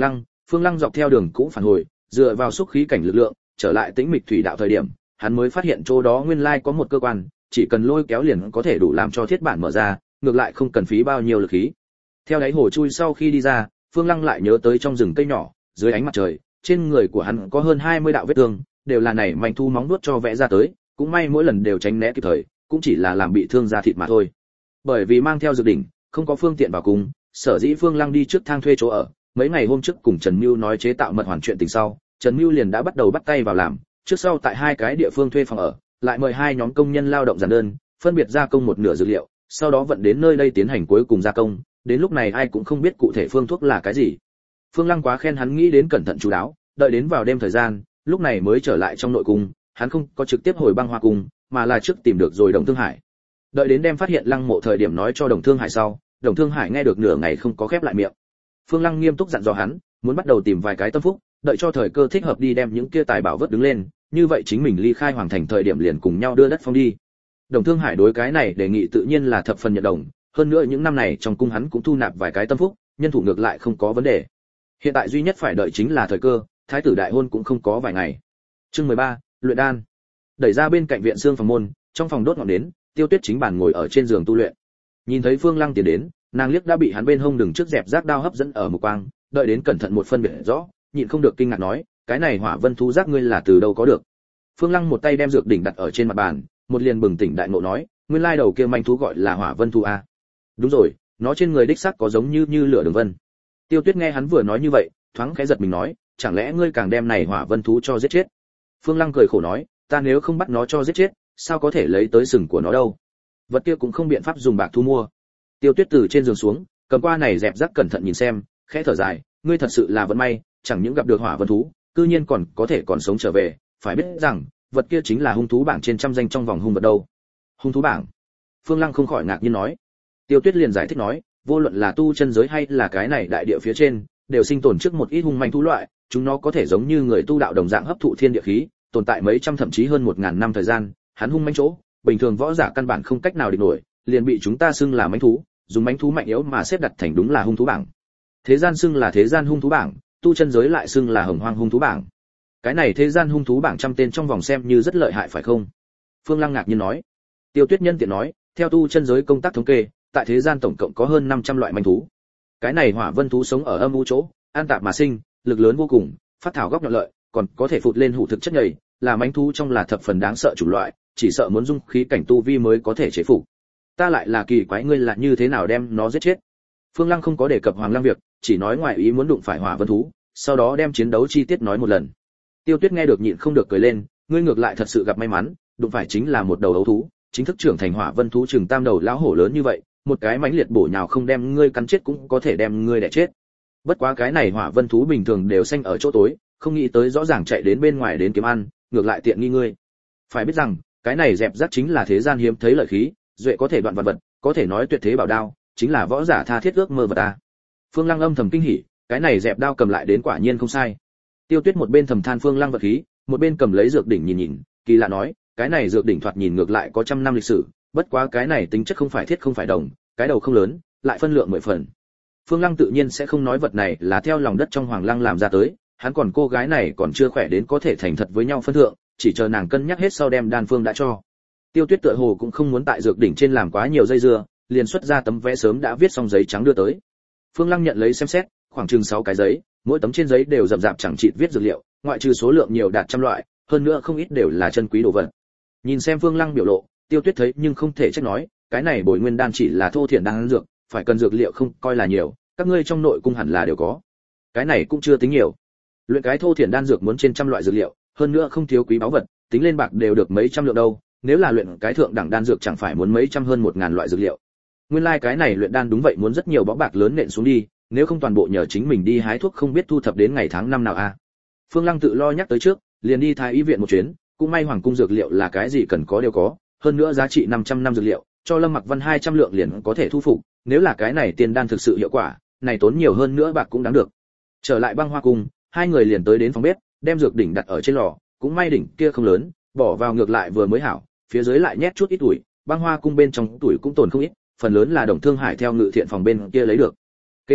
Phương Lăng dọc theo đường cũ phản hồi, dựa vào xúc khí cảnh lực lượng, trở lại tĩnh mịch thủy đạo thời điểm, hắn mới phát hiện chỗ đó nguyên lai có một cơ quan, chỉ cần lôi kéo liền có thể đủ làm cho thiết bản mở ra, ngược lại không cần phí bao nhiêu lực khí. Theo đáy hồ chui sau khi đi ra, Phương Lăng lại nhớ tới trong rừng cây nhỏ, dưới ánh mặt trời, trên người của hắn có hơn hai mươi đạo vết thương, đều là này manh thu móng nuốt cho vẽ ra tới, cũng may mỗi lần đều tránh né kịp thời, cũng chỉ là làm bị thương da thịt mà thôi. Bởi vì mang theo dược đỉnh, không có phương tiện vào cùng, sở dĩ Phương Lăng đi trước thang thuê chỗ ở, mấy ngày hôm trước cùng Trần Mưu nói chế tạo mật hoàn chuyện tình sau, Trần Mưu liền đã bắt đầu bắt tay vào làm, trước sau tại hai cái địa phương thuê phòng ở, lại mời hai nhóm công nhân lao động giản đơn, phân biệt gia công một nửa dược liệu, sau đó vận đến nơi đây tiến hành cuối cùng gia công, đến lúc này ai cũng không biết cụ thể phương thuốc là cái gì. Phương Lăng quá khen hắn nghĩ đến cẩn thận chú đáo, đợi đến vào đêm thời gian, lúc này mới trở lại trong nội cung, hắn không có trực tiếp hồi Băng Hoa cung, mà là trước tìm được rồi Đồng Thương Hải. Đợi đến đem phát hiện Lăng Mộ thời điểm nói cho Đồng Thương Hải sau, Đồng Thương Hải nghe được nửa ngày không có khép lại miệng. Phương Lăng nghiêm túc dặn dò hắn, muốn bắt đầu tìm vài cái tâm phúc, đợi cho thời cơ thích hợp đi đem những kia tài bảo vớt đứng lên, như vậy chính mình ly khai hoàng thành thời điểm liền cùng nhau đưa đất phong đi. Đồng Thương Hải đối cái này đề nghị tự nhiên là thập phần nhận đồng, hơn nữa những năm này trong cung hắn cũng thu nạp vài cái tâm phúc, nhân thủ ngược lại không có vấn đề. Hiện tại duy nhất phải đợi chính là thời cơ, thái tử đại hôn cũng không có vài ngày. Chương mười ba, luyện đan. Đẩy ra bên cạnh viện xương phòng môn, trong phòng đốt ngọn nến, Tiêu Tuyết chính bản ngồi ở trên giường tu luyện. Nhìn thấy Phương Lăng tiến đến, nàng liếc đã bị hắn bên hông đường trước dẹp rác đao hấp dẫn ở một quang, đợi đến cẩn thận một phân biệt rõ, nhịn không được kinh ngạc nói, cái này Hỏa Vân thú rác ngươi là từ đâu có được? Phương Lăng một tay đem dược đỉnh đặt ở trên mặt bàn, một liền bừng tỉnh đại ngộ nói, nguyên lai đầu kia manh thú gọi là Hỏa Vân thú a. Đúng rồi, nó trên người đích xác có giống như như lửa đường vân. Tiêu Tuyết nghe hắn vừa nói như vậy, thoáng khẽ giật mình nói, chẳng lẽ ngươi càng đem này Hỏa Vân thú cho giết chết? Phương Lăng cười khổ nói, ta nếu không bắt nó cho giết chết, sao có thể lấy tới sừng của nó đâu? Vật kia cũng không biện pháp dùng bạc thu mua. Tiêu Tuyết từ trên giường xuống, cầm qua này dẹp rác cẩn thận nhìn xem, khẽ thở dài, ngươi thật sự là vận may, chẳng những gặp được Hỏa Vân thú, cư nhiên còn có thể còn sống trở về, phải biết rằng, vật kia chính là hung thú bảng trên trăm danh trong vòng hung vật đâu. Hung thú bảng? Phương Lăng không khỏi ngạc nhiên nói. Tiêu Tuyết liền giải thích nói, vô luận là tu chân giới hay là cái này đại địa phía trên, đều sinh tồn trước một ít hung manh thú loại, chúng nó có thể giống như người tu đạo đồng dạng hấp thụ thiên địa khí, tồn tại mấy trăm thậm chí hơn một ngàn năm thời gian, hắn hung manh chỗ, bình thường võ giả căn bản không cách nào địch nổi, liền bị chúng ta xưng là mãnh thú, dùng mãnh thú mạnh yếu mà xếp đặt thành đúng là hung thú bảng. Thế gian xưng là thế gian hung thú bảng, tu chân giới lại xưng là hồng hoang hung thú bảng. Cái này thế gian hung thú bảng trăm tên trong vòng xem như rất lợi hại phải không? Phương Lăng ngạc nhiên nói. Tiêu Tuyết nhân tiện nói, theo tu chân giới công tác thống kê, tại thế gian tổng cộng có hơn năm trăm loại manh thú. Cái này Hỏa Vân thú sống ở âm u chỗ, an tạp mà sinh, lực lớn vô cùng, phát thảo góc nhọn lợi, còn có thể phụt lên hủ thực chất nhầy, là manh thú trong là thập phần đáng sợ chủng loại, chỉ sợ muốn dung khí cảnh tu vi mới có thể chế phục. Ta lại là kỳ quái ngươi là như thế nào đem nó giết chết? Phương Lăng không có đề cập Hoàng Lăng việc, chỉ nói ngoài ý muốn đụng phải Hỏa Vân thú, sau đó đem chiến đấu chi tiết nói một lần. Tiêu Tuyết nghe được nhịn không được cười lên, ngươi ngược lại thật sự gặp may mắn, đụng phải chính là một đầu ấu thú, chính thức trưởng thành Hỏa Vân thú chừng tam đầu lão hổ lớn như vậy, một cái mãnh liệt bổ nhào không đem ngươi cắn chết cũng có thể đem ngươi đẻ chết. Bất quá cái này Hỏa Vân thú bình thường đều xanh ở chỗ tối, không nghĩ tới rõ ràng chạy đến bên ngoài đến kiếm ăn, ngược lại tiện nghi ngươi. Phải biết rằng, cái này dẹp rác chính là thế gian hiếm thấy lợi khí, duệ có thể đoạn vật vật, có thể nói tuyệt thế bảo đao, chính là võ giả tha thiết ước mơ vật ta. Phương Lăng âm thầm kinh hỉ, cái này dẹp đao cầm lại đến quả nhiên không sai. Tiêu Tuyết một bên thầm than Phương Lăng vật khí, một bên cầm lấy dược đỉnh nhìn nhìn, kỳ lạ nói, cái này dược đỉnh thoạt nhìn ngược lại có trăm năm lịch sử, bất quá cái này tính chất không phải thiết không phải đồng, cái đầu không lớn, lại phân lượng mười phần. Phương Lăng tự nhiên sẽ không nói vật này là theo lòng đất trong Hoàng Lăng làm ra tới, hắn còn cô gái này còn chưa khỏe đến có thể thành thật với nhau phân thượng, chỉ chờ nàng cân nhắc hết sau đem đan phương đã cho. Tiêu Tuyết tựa hồ cũng không muốn tại dược đỉnh trên làm quá nhiều dây dưa, liền xuất ra tấm vẽ sớm đã viết xong giấy trắng đưa tới. Phương Lăng nhận lấy xem xét, khoảng chừng sáu cái giấy, mỗi tấm trên giấy đều rậm rạp chẳng chịt viết dược liệu, ngoại trừ số lượng nhiều đạt trăm loại, hơn nữa không ít đều là chân quý đồ vật. Nhìn xem Phương Lăng biểu lộ, Tiêu Tuyết thấy nhưng không thể trách nói, cái này Bồi Nguyên đan chỉ là thô thiển đan dược, phải cần dược liệu không coi là nhiều, các ngươi trong nội cung hẳn là đều có. Cái này cũng chưa tính nhiều. Luyện cái thô thiển đan dược muốn trên trăm loại dược liệu, hơn nữa không thiếu quý báu vật, tính lên bạc đều được mấy trăm lượng đâu, nếu là luyện cái thượng đẳng đan dược chẳng phải muốn mấy trăm hơn một ngàn loại dược liệu. Nguyên lai like cái này luyện đan đúng vậy muốn rất nhiều bó bạc lớn nện xuống đi, nếu không toàn bộ nhờ chính mình đi hái thuốc không biết thu thập đến ngày tháng năm nào a. À. Phương Lăng tự lo nhắc tới trước, liền đi thái y viện một chuyến, cũng may hoàng cung dược liệu là cái gì cần có đều có, hơn nữa giá trị năm trăm năm dược liệu, cho Lâm Mặc Văn hai trăm lượng liền có thể thu phục, nếu là cái này tiên đan thực sự hiệu quả, này tốn nhiều hơn nữa bạc cũng đáng được. Trở lại Băng Hoa cung, hai người liền tới đến phòng bếp, đem dược đỉnh đặt ở trên lò, cũng may đỉnh kia không lớn, bỏ vào ngược lại vừa mới hảo, phía dưới lại nhét chút ít tuổi, Băng Hoa cung bên trong tuổi cũng tồn không ít, phần lớn là Đồng Thương Hải theo ngự thiện phòng bên kia lấy được. Kế tiếp,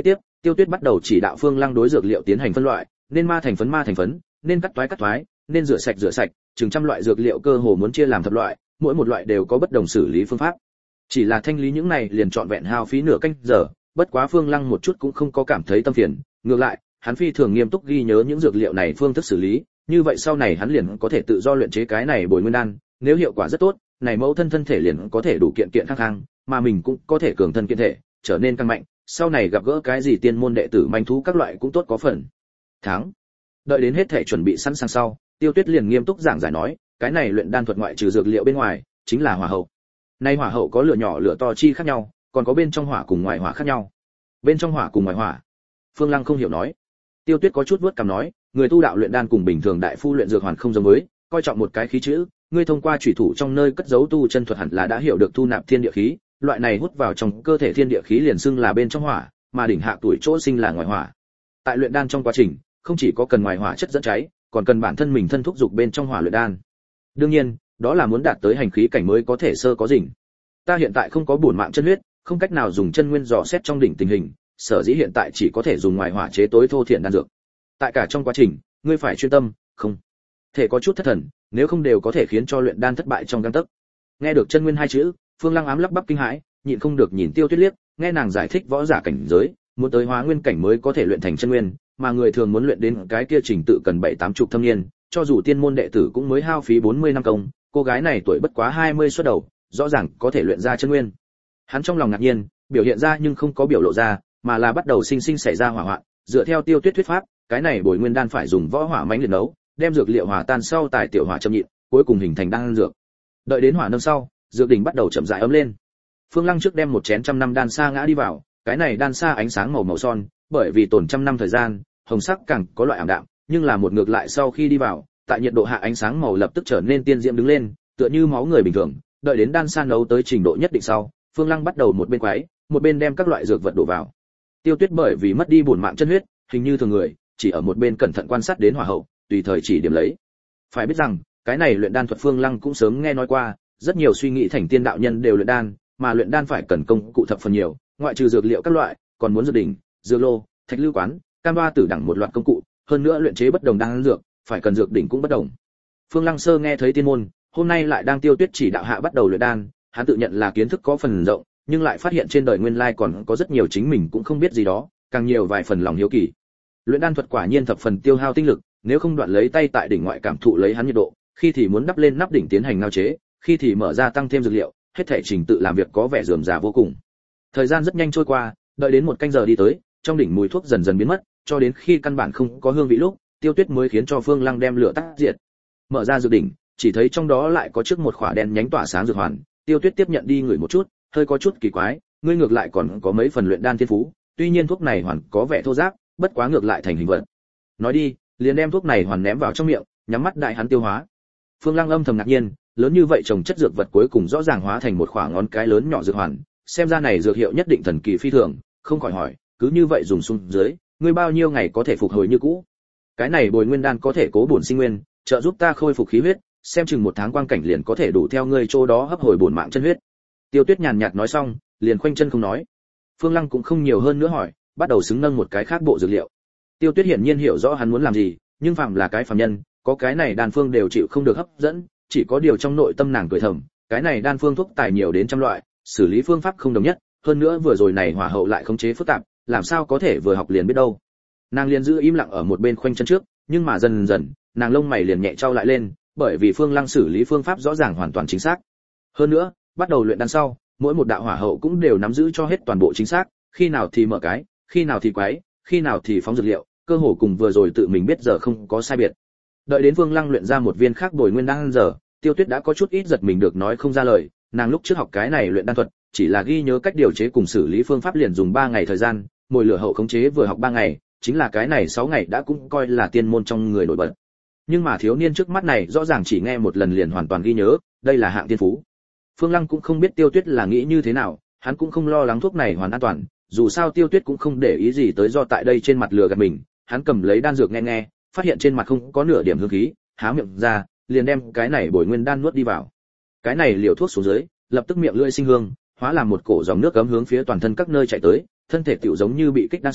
Tiêu Tuyết bắt đầu chỉ đạo Phương Lăng đối dược liệu tiến hành phân loại, nên ma thành phấn ma thành phấn, nên cắt toái cắt toái, nên rửa sạch rửa sạch, chừng trăm loại dược liệu cơ hồ muốn chia làm thập loại, mỗi một loại đều có bất đồng xử lý phương pháp. Chỉ là thanh lý những này liền trọn vẹn hao phí nửa canh giờ, bất quá Phương Lăng một chút cũng không có cảm thấy tâm phiền, ngược lại, hắn phi thường nghiêm túc ghi nhớ những dược liệu này phương thức xử lý, như vậy sau này hắn liền có thể tự do luyện chế cái này bồi nguyên đan, nếu hiệu quả rất tốt, này mẫu thân thân thể liền có thể đủ kiện kiện khang khang, mà mình cũng có thể cường thân kiện thể, trở nên căng mạnh, sau này gặp gỡ cái gì tiên môn đệ tử manh thú các loại cũng tốt có phần. Tháng. Đợi đến hết thể chuẩn bị sẵn sàng sau, Tiêu Tuyết liền nghiêm túc giảng giải nói, cái này luyện đan thuật ngoại trừ dược liệu bên ngoài, chính là hỏa hậu. Nay hỏa hậu có lửa nhỏ lửa to chi khác nhau, còn có bên trong hỏa cùng ngoài hỏa khác nhau. Bên trong hỏa cùng ngoài hỏa. Phương Lăng không hiểu nói. Tiêu Tuyết có chút vuốt cằm nói, người tu đạo luyện đan cùng bình thường đại phu luyện dược hoàn không giống với, coi trọng một cái khí chữ, ngươi thông qua chủy thủ trong nơi cất giấu tu chân thuật hẳn là đã hiểu được thu nạp thiên địa khí, loại này hút vào trong cơ thể thiên địa khí liền xưng là bên trong hỏa, mà đỉnh hạ tuổi chỗ sinh là ngoài hỏa. Tại luyện đan trong quá trình, không chỉ có cần ngoài hỏa chất dẫn cháy, còn cần bản thân mình thân thúc dục bên trong hỏa luyện đan. Đương nhiên, đó là muốn đạt tới hành khí cảnh mới có thể sơ có rỉnh. Ta hiện tại không có bổn mạng chân huyết, không cách nào dùng chân nguyên dò xét trong đỉnh tình hình, sở dĩ hiện tại chỉ có thể dùng ngoài hỏa chế tối thô thiện đan dược. Tại cả trong quá trình, ngươi phải chuyên tâm, không thể có chút thất thần, nếu không đều có thể khiến cho luyện đan thất bại trong gang tấc. Nghe được chân nguyên hai chữ, Phương Lăng ám lắp bắp kinh hãi, nhịn không được nhìn Tiêu Tuyết liếc, nghe nàng giải thích võ giả cảnh giới, muốn tới hóa nguyên cảnh mới có thể luyện thành chân nguyên, mà người thường muốn luyện đến cái kia trình tự cần bảy tám chục thâm niên, cho dù tiên môn đệ tử cũng mới hao phí bốn mươi năm công, cô gái này tuổi bất quá hai mươi xuất đầu, rõ ràng có thể luyện ra chân nguyên. Hắn trong lòng ngạc nhiên, biểu hiện ra nhưng không có biểu lộ ra, mà là bắt đầu sinh sinh xảy ra hỏa hoạn, dựa theo Tiêu Tuyết thuyết pháp, cái này bồi nguyên đan phải dùng võ hỏa mãnh liệt nấu, đem dược liệu hòa tan sau tại tiểu hỏa chậm nhịn, cuối cùng hình thành đan dược. Đợi đến hỏa nâng sau, dược đỉnh bắt đầu chậm rãi ấm lên. Phương Lăng trước đem một chén trăm năm đan sa ngã đi vào, cái này đan sa ánh sáng màu màu son, bởi vì tồn trăm năm thời gian, hồng sắc càng có loại ảm đạm, nhưng là một ngược lại sau khi đi vào, tại nhiệt độ hạ ánh sáng màu lập tức trở nên tiên diễm đứng lên, tựa như máu người bình thường. Đợi đến đan sa nấu tới trình độ nhất định sau, Phương Lăng bắt đầu một bên quấy, một bên đem các loại dược vật đổ vào. Tiêu Tuyết bởi vì mất đi bổn mạng chân huyết, hình như thường người, chỉ ở một bên cẩn thận quan sát đến hỏa hậu, tùy thời chỉ điểm lấy. Phải biết rằng, cái này luyện đan thuật Phương Lăng cũng sớm nghe nói qua, rất nhiều suy nghĩ thành tiên đạo nhân đều luyện đan, mà luyện đan phải cần công cụ thập phần nhiều, ngoại trừ dược liệu các loại, còn muốn dược đỉnh, dược lô, thạch lưu quán, cam đoa tử đẳng một loạt công cụ, hơn nữa luyện chế bất đồng đan dược, phải cần dược đỉnh cũng bất đồng. Phương Lăng sơ nghe thấy tiên môn, hôm nay lại đang Tiêu Tuyết chỉ đạo hạ bắt đầu luyện đan, hắn tự nhận là kiến thức có phần rộng, nhưng lại phát hiện trên đời nguyên lai còn có rất nhiều chính mình cũng không biết gì đó, càng nhiều vài phần lòng hiếu kỳ. Luyện đan thuật quả nhiên thập phần tiêu hao tinh lực, nếu không đoạn lấy tay tại đỉnh ngoại cảm thụ lấy hắn nhiệt độ, khi thì muốn đắp lên nắp đỉnh tiến hành ngao chế, khi thì mở ra tăng thêm dược liệu, hết thảy trình tự làm việc có vẻ rườm rà vô cùng. Thời gian rất nhanh trôi qua, đợi đến một canh giờ đi tới, trong đỉnh mùi thuốc dần dần biến mất, cho đến khi căn bản không có hương vị lúc, Tiêu Tuyết mới khiến cho Phương Lăng đem lửa tắt diệt. Mở ra dược đỉnh, chỉ thấy trong đó lại có trước một khỏa đen nhánh tỏa sáng dược hoàn, Tiêu Tuyết tiếp nhận đi ngửi một chút, hơi có chút kỳ quái, ngươi ngược lại còn có mấy phần luyện đan thiên phú, tuy nhiên thuốc này hoàn có vẻ thô ráp, bất quá ngược lại thành hình vật. Nói đi, liền đem thuốc này hoàn ném vào trong miệng, nhắm mắt đại hắn tiêu hóa. Phương Lăng âm thầm ngạc nhiên, lớn như vậy trồng chất dược vật cuối cùng rõ ràng hóa thành một khoảng ngón cái lớn nhỏ dược hoàn, xem ra này dược hiệu nhất định thần kỳ phi thường, không khỏi hỏi, cứ như vậy dùng xuống dưới, ngươi bao nhiêu ngày có thể phục hồi như cũ? Cái này bồi nguyên đan có thể cố bổn sinh nguyên, trợ giúp ta khôi phục khí huyết, xem chừng một tháng quang cảnh liền có thể đủ theo ngươi chỗ đó hấp hồi bổn mạng chân huyết. Tiêu Tuyết nhàn nhạt nói xong, liền khoanh chân không nói. Phương Lăng cũng không nhiều hơn nữa hỏi, bắt đầu xứng nâng một cái khác bộ dược liệu. Tiêu Tuyết hiển nhiên hiểu rõ hắn muốn làm gì, nhưng phàm là cái phàm nhân, có cái này đan phương đều chịu không được hấp dẫn, chỉ có điều trong nội tâm nàng cười thầm, cái này đan phương thuốc tài nhiều đến trăm loại, xử lý phương pháp không đồng nhất, hơn nữa vừa rồi này hỏa hậu lại khống chế phức tạp, làm sao có thể vừa học liền biết đâu. Nàng liền giữ im lặng ở một bên khoanh chân trước, nhưng mà dần dần, nàng lông mày liền nhẹ trao lại lên, bởi vì Phương Lăng xử lý phương pháp rõ ràng hoàn toàn chính xác. Hơn nữa, bắt đầu luyện đan sau, mỗi một đạo hỏa hậu cũng đều nắm giữ cho hết toàn bộ chính xác, khi nào thì mở cái, khi nào thì quấy, khi nào thì phóng dược liệu, cơ hồ cùng vừa rồi tự mình biết giờ không có sai biệt. Đợi đến Phương Lăng luyện ra một viên khác bồi nguyên đan giờ, Tiêu Tuyết đã có chút ít giật mình được nói không ra lời, nàng lúc trước học cái này luyện đan thuật, chỉ là ghi nhớ cách điều chế cùng xử lý phương pháp liền dùng ba ngày thời gian, mồi lửa hậu khống chế vừa học ba ngày, chính là cái này sáu ngày đã cũng coi là tiên môn trong người nổi bật. Nhưng mà thiếu niên trước mắt này rõ ràng chỉ nghe một lần liền hoàn toàn ghi nhớ, đây là hạng tiên phú. Phương Lăng cũng không biết Tiêu Tuyết là nghĩ như thế nào, hắn cũng không lo lắng thuốc này hoàn an toàn, dù sao Tiêu Tuyết cũng không để ý gì tới do tại đây trên mặt lừa gạt mình, hắn cầm lấy đan dược nghe nghe, phát hiện trên mặt không có nửa điểm hương khí, há miệng ra, liền đem cái này bồi nguyên đan nuốt đi vào. Cái này liều thuốc xuống dưới, lập tức miệng lưỡi sinh hương, hóa làm một cổ dòng nước ấm hướng phía toàn thân các nơi chạy tới, thân thể tiểu giống như bị kích đang sống,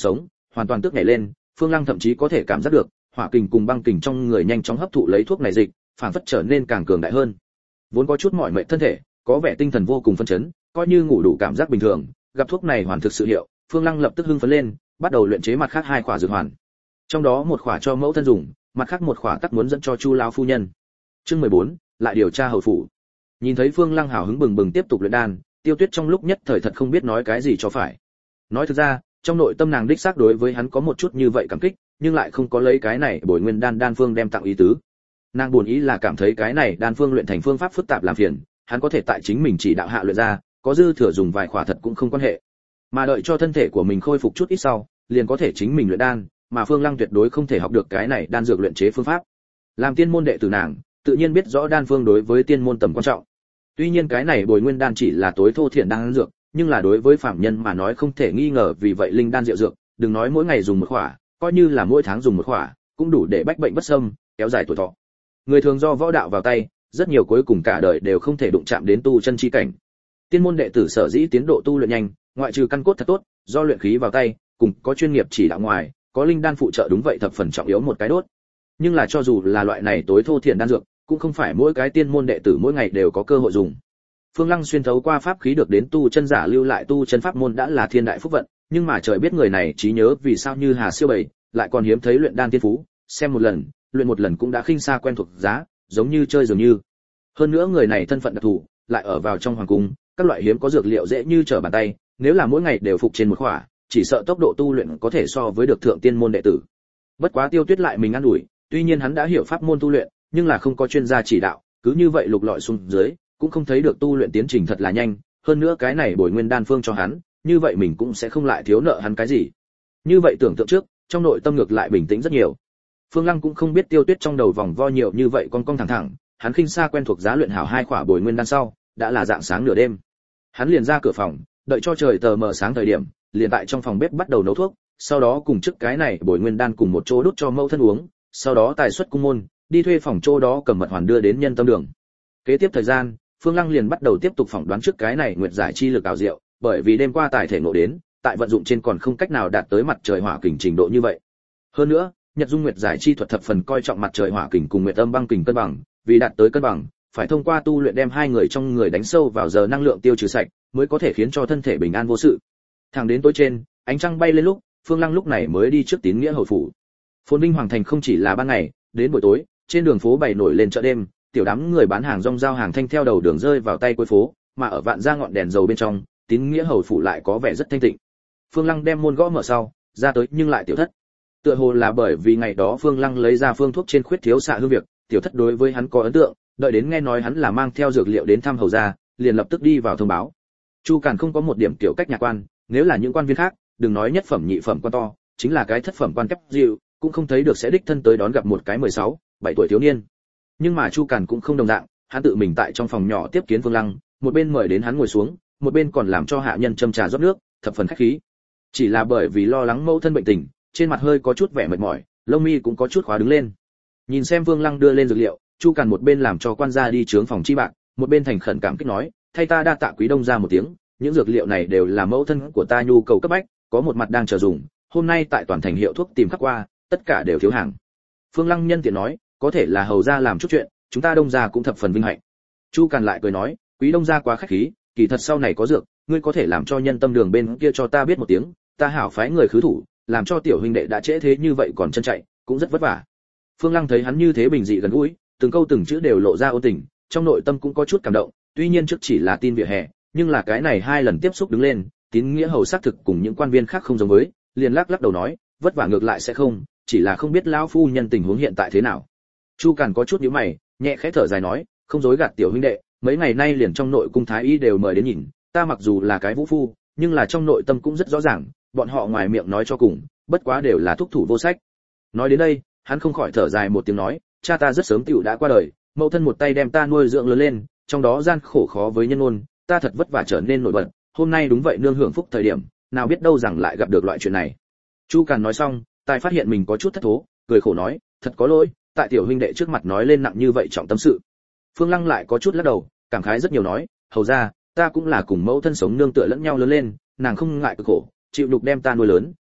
hoàn toàn tức nhảy lên, Phương Lăng thậm chí có thể cảm giác được, hỏa kình cùng băng kình trong người nhanh chóng hấp thụ lấy thuốc này dịch, phản phất trở nên càng cường đại hơn. Vốn có chút mỏi mệt thân thể, có vẻ tinh thần vô cùng phấn chấn, coi như ngủ đủ cảm giác bình thường, gặp thuốc này hoàn thực sự hiệu, Phương Lăng lập tức hưng phấn lên, bắt đầu luyện chế mặt khác hai khỏa dược hoàn. Trong đó một khỏa cho mẫu thân dùng, mặt khác một khỏa tắc muốn dẫn cho Chu lão phu nhân. Chương mười bốn, lại điều tra hầu phủ. Nhìn thấy Phương Lăng hào hứng bừng bừng tiếp tục luyện đan, Tiêu Tuyết trong lúc nhất thời thật không biết nói cái gì cho phải. Nói thực ra, trong nội tâm nàng đích xác đối với hắn có một chút như vậy cảm kích, nhưng lại không có lấy cái này bồi nguyên đan đan phương đem tặng ý tứ. Nàng buồn ý là cảm thấy cái này đan phương luyện thành phương pháp phức tạp làm phiền, hắn có thể tại chính mình chỉ đạo hạ luyện ra, có dư thừa dùng vài khỏa thật cũng không quan hệ. Mà đợi cho thân thể của mình khôi phục chút ít sau, liền có thể chính mình luyện đan, mà Phương Lăng tuyệt đối không thể học được cái này đan dược luyện chế phương pháp. Làm tiên môn đệ tử nàng, tự nhiên biết rõ đan phương đối với tiên môn tầm quan trọng. Tuy nhiên cái này bồi nguyên đan chỉ là tối thô thiển đan dược, nhưng là đối với phạm nhân mà nói không thể nghi ngờ, vì vậy linh đan diệu dược, đừng nói mỗi ngày dùng một khỏa, coi như là mỗi tháng dùng một khỏa, cũng đủ để bách bệnh bất xâm, kéo dài tuổi thọ. Người thường do võ đạo vào tay, rất nhiều cuối cùng cả đời đều không thể đụng chạm đến tu chân chi cảnh. Tiên môn đệ tử sở dĩ tiến độ tu luyện nhanh, ngoại trừ căn cốt thật tốt, do luyện khí vào tay, cùng có chuyên nghiệp chỉ đạo ngoài, có linh đan phụ trợ đúng vậy thập phần trọng yếu một cái đốt. Nhưng là cho dù là loại này tối thô thiển đan dược, cũng không phải mỗi cái tiên môn đệ tử mỗi ngày đều có cơ hội dùng. Phương Lăng xuyên thấu qua pháp khí được đến tu chân giả lưu lại tu chân pháp môn đã là thiên đại phúc vận, nhưng mà trời biết người này trí nhớ vì sao như hà siêu bầy, lại còn hiếm thấy luyện đan tiên phú, xem một lần, luyện một lần cũng đã khinh xa quen thuộc giá, giống như chơi dường như. Hơn nữa người này thân phận đặc thù, lại ở vào trong hoàng cung, các loại hiếm có dược liệu dễ như trở bàn tay, nếu là mỗi ngày đều phục trên một khỏa, chỉ sợ tốc độ tu luyện có thể so với được thượng tiên môn đệ tử. Bất quá Tiêu Tuyết lại mình ăn ủi, tuy nhiên hắn đã hiểu pháp môn tu luyện, nhưng là không có chuyên gia chỉ đạo, cứ như vậy lục lọi xuống dưới, cũng không thấy được tu luyện tiến trình thật là nhanh, hơn nữa cái này bồi nguyên đan phương cho hắn, như vậy mình cũng sẽ không lại thiếu nợ hắn cái gì. Như vậy tưởng tượng trước, trong nội tâm ngược lại bình tĩnh rất nhiều. Phương Lăng cũng không biết Tiêu Tuyết trong đầu vòng vo nhiều như vậy con con thẳng thẳng, hắn khinh xa quen thuộc giá luyện hảo hai khỏa bồi nguyên đan sau, đã là dạng sáng nửa đêm. Hắn liền ra cửa phòng, đợi cho trời tờ mờ sáng thời điểm, liền tại trong phòng bếp bắt đầu nấu thuốc, sau đó cùng trước cái này bồi nguyên đan cùng một chỗ đút cho mẫu thân uống, sau đó tài xuất cung môn, đi thuê phòng chỗ đó cầm mật hoàn đưa đến nhân tâm đường. Kế tiếp thời gian, Phương Lăng liền bắt đầu tiếp tục phỏng đoán trước cái này nguyệt giải chi lực ảo diệu, bởi vì đêm qua tài thể ngộ đến, tại vận dụng trên còn không cách nào đạt tới mặt trời hỏa kình trình độ như vậy. Hơn nữa, Nhật Dung Nguyệt giải chi thuật thập phần coi trọng mặt trời hỏa kình cùng nguyệt âm băng kình cân bằng, vì đạt tới cân bằng, phải thông qua tu luyện đem hai người trong người đánh sâu vào giờ năng lượng tiêu trừ sạch, mới có thể khiến cho thân thể bình an vô sự. Thẳng đến tối trên, ánh trăng bay lên lúc, Phương Lăng lúc này mới đi trước tín nghĩa hầu phủ. Phồn Vinh Hoàng thành không chỉ là ban ngày, đến buổi tối, trên đường phố bày nổi lên chợ đêm, tiểu đám người bán hàng rong giao hàng thanh theo đầu đường rơi vào tay cuối phố, mà ở vạn gia ngọn đèn dầu bên trong, tín nghĩa hầu phủ lại có vẻ rất thanh tịnh. Phương Lăng đem môn gõ mở sau, ra tới nhưng lại tiểu thất. Tựa hồ là bởi vì ngày đó Phương Lăng lấy ra phương thuốc trên khuyết thiếu xạ hương việc, tiểu thất đối với hắn có ấn tượng, đợi đến nghe nói hắn là mang theo dược liệu đến thăm hầu gia, liền lập tức đi vào thông báo. Chu Càn không có một điểm kiểu cách nhà quan, nếu là những quan viên khác, đừng nói nhất phẩm nhị phẩm quan to, chính là cái thất phẩm quan kép dịu, cũng không thấy được sẽ đích thân tới đón gặp một cái mười sáu, bảy tuổi thiếu niên. Nhưng mà Chu Càn cũng không đồng dạng, hắn tự mình tại trong phòng nhỏ tiếp kiến Phương Lăng, một bên mời đến hắn ngồi xuống, một bên còn làm cho hạ nhân châm trà rót nước, thập phần khách khí. Chỉ là bởi vì lo lắng mẫu thân bệnh tình, trên mặt hơi có chút vẻ mệt mỏi, lông mi cũng có chút khóa đứng lên. Nhìn xem Phương Lăng đưa lên dược liệu, Chu Càn một bên làm cho quan gia đi trướng phòng chi bạc, một bên thành khẩn cảm kích nói, thay ta đa tạ quý đông gia một tiếng, những dược liệu này đều là mẫu thân của ta nhu cầu cấp bách, có một mặt đang chờ dùng, hôm nay tại toàn thành hiệu thuốc tìm khắp qua, tất cả đều thiếu hàng. Phương Lăng nhân tiện nói, có thể là hầu gia làm chút chuyện, chúng ta đông gia cũng thập phần vinh hạnh. Chu Càn lại cười nói, quý đông gia quá khách khí, kỳ thật sau này có dược, ngươi có thể làm cho nhân tâm đường bên kia cho ta biết một tiếng, ta hảo phái người khứ thủ, làm cho tiểu huynh đệ đã trễ thế như vậy còn chân chạy, cũng rất vất vả. Phương Lăng thấy hắn như thế bình dị gần gũi, từng câu từng chữ đều lộ ra ôn tình, trong nội tâm cũng có chút cảm động, tuy nhiên trước chỉ là tin vỉa hè, nhưng là cái này hai lần tiếp xúc đứng lên, tín nghĩa hầu xác thực cùng những quan viên khác không giống với, liền lắc lắc đầu nói, vất vả ngược lại sẽ không, chỉ là không biết lão phu nhân tình huống hiện tại thế nào. Chu Càn có chút nhíu mày, nhẹ khẽ thở dài nói, không dối gạt tiểu huynh đệ, mấy ngày nay liền trong nội cung thái y đều mời đến nhìn, ta mặc dù là cái vũ phu, nhưng là trong nội tâm cũng rất rõ ràng, bọn họ ngoài miệng nói cho cùng, bất quá đều là thúc thủ vô sách. Nói đến đây, hắn không khỏi thở dài một tiếng nói, cha ta rất sớm tiểu đã qua đời, mẫu thân một tay đem ta nuôi dưỡng lớn lên, trong đó gian khổ khó với nhân ôn, ta thật vất vả trở nên nổi bật, hôm nay đúng vậy nương hưởng phúc thời điểm, nào biết đâu rằng lại gặp được loại chuyện này. Chu Càn nói xong, tài phát hiện mình có chút thất thố, cười khổ nói, thật có lỗi, tại tiểu huynh đệ trước mặt nói lên nặng như vậy trọng tâm sự. Phương Lăng lại có chút lắc đầu, cảm khái rất nhiều nói, hầu ra, ta cũng là cùng mẫu thân sống nương tựa lẫn nhau lớn lên, nàng không ngại cực khổ, chịu nhục đem ta nuôi lớn,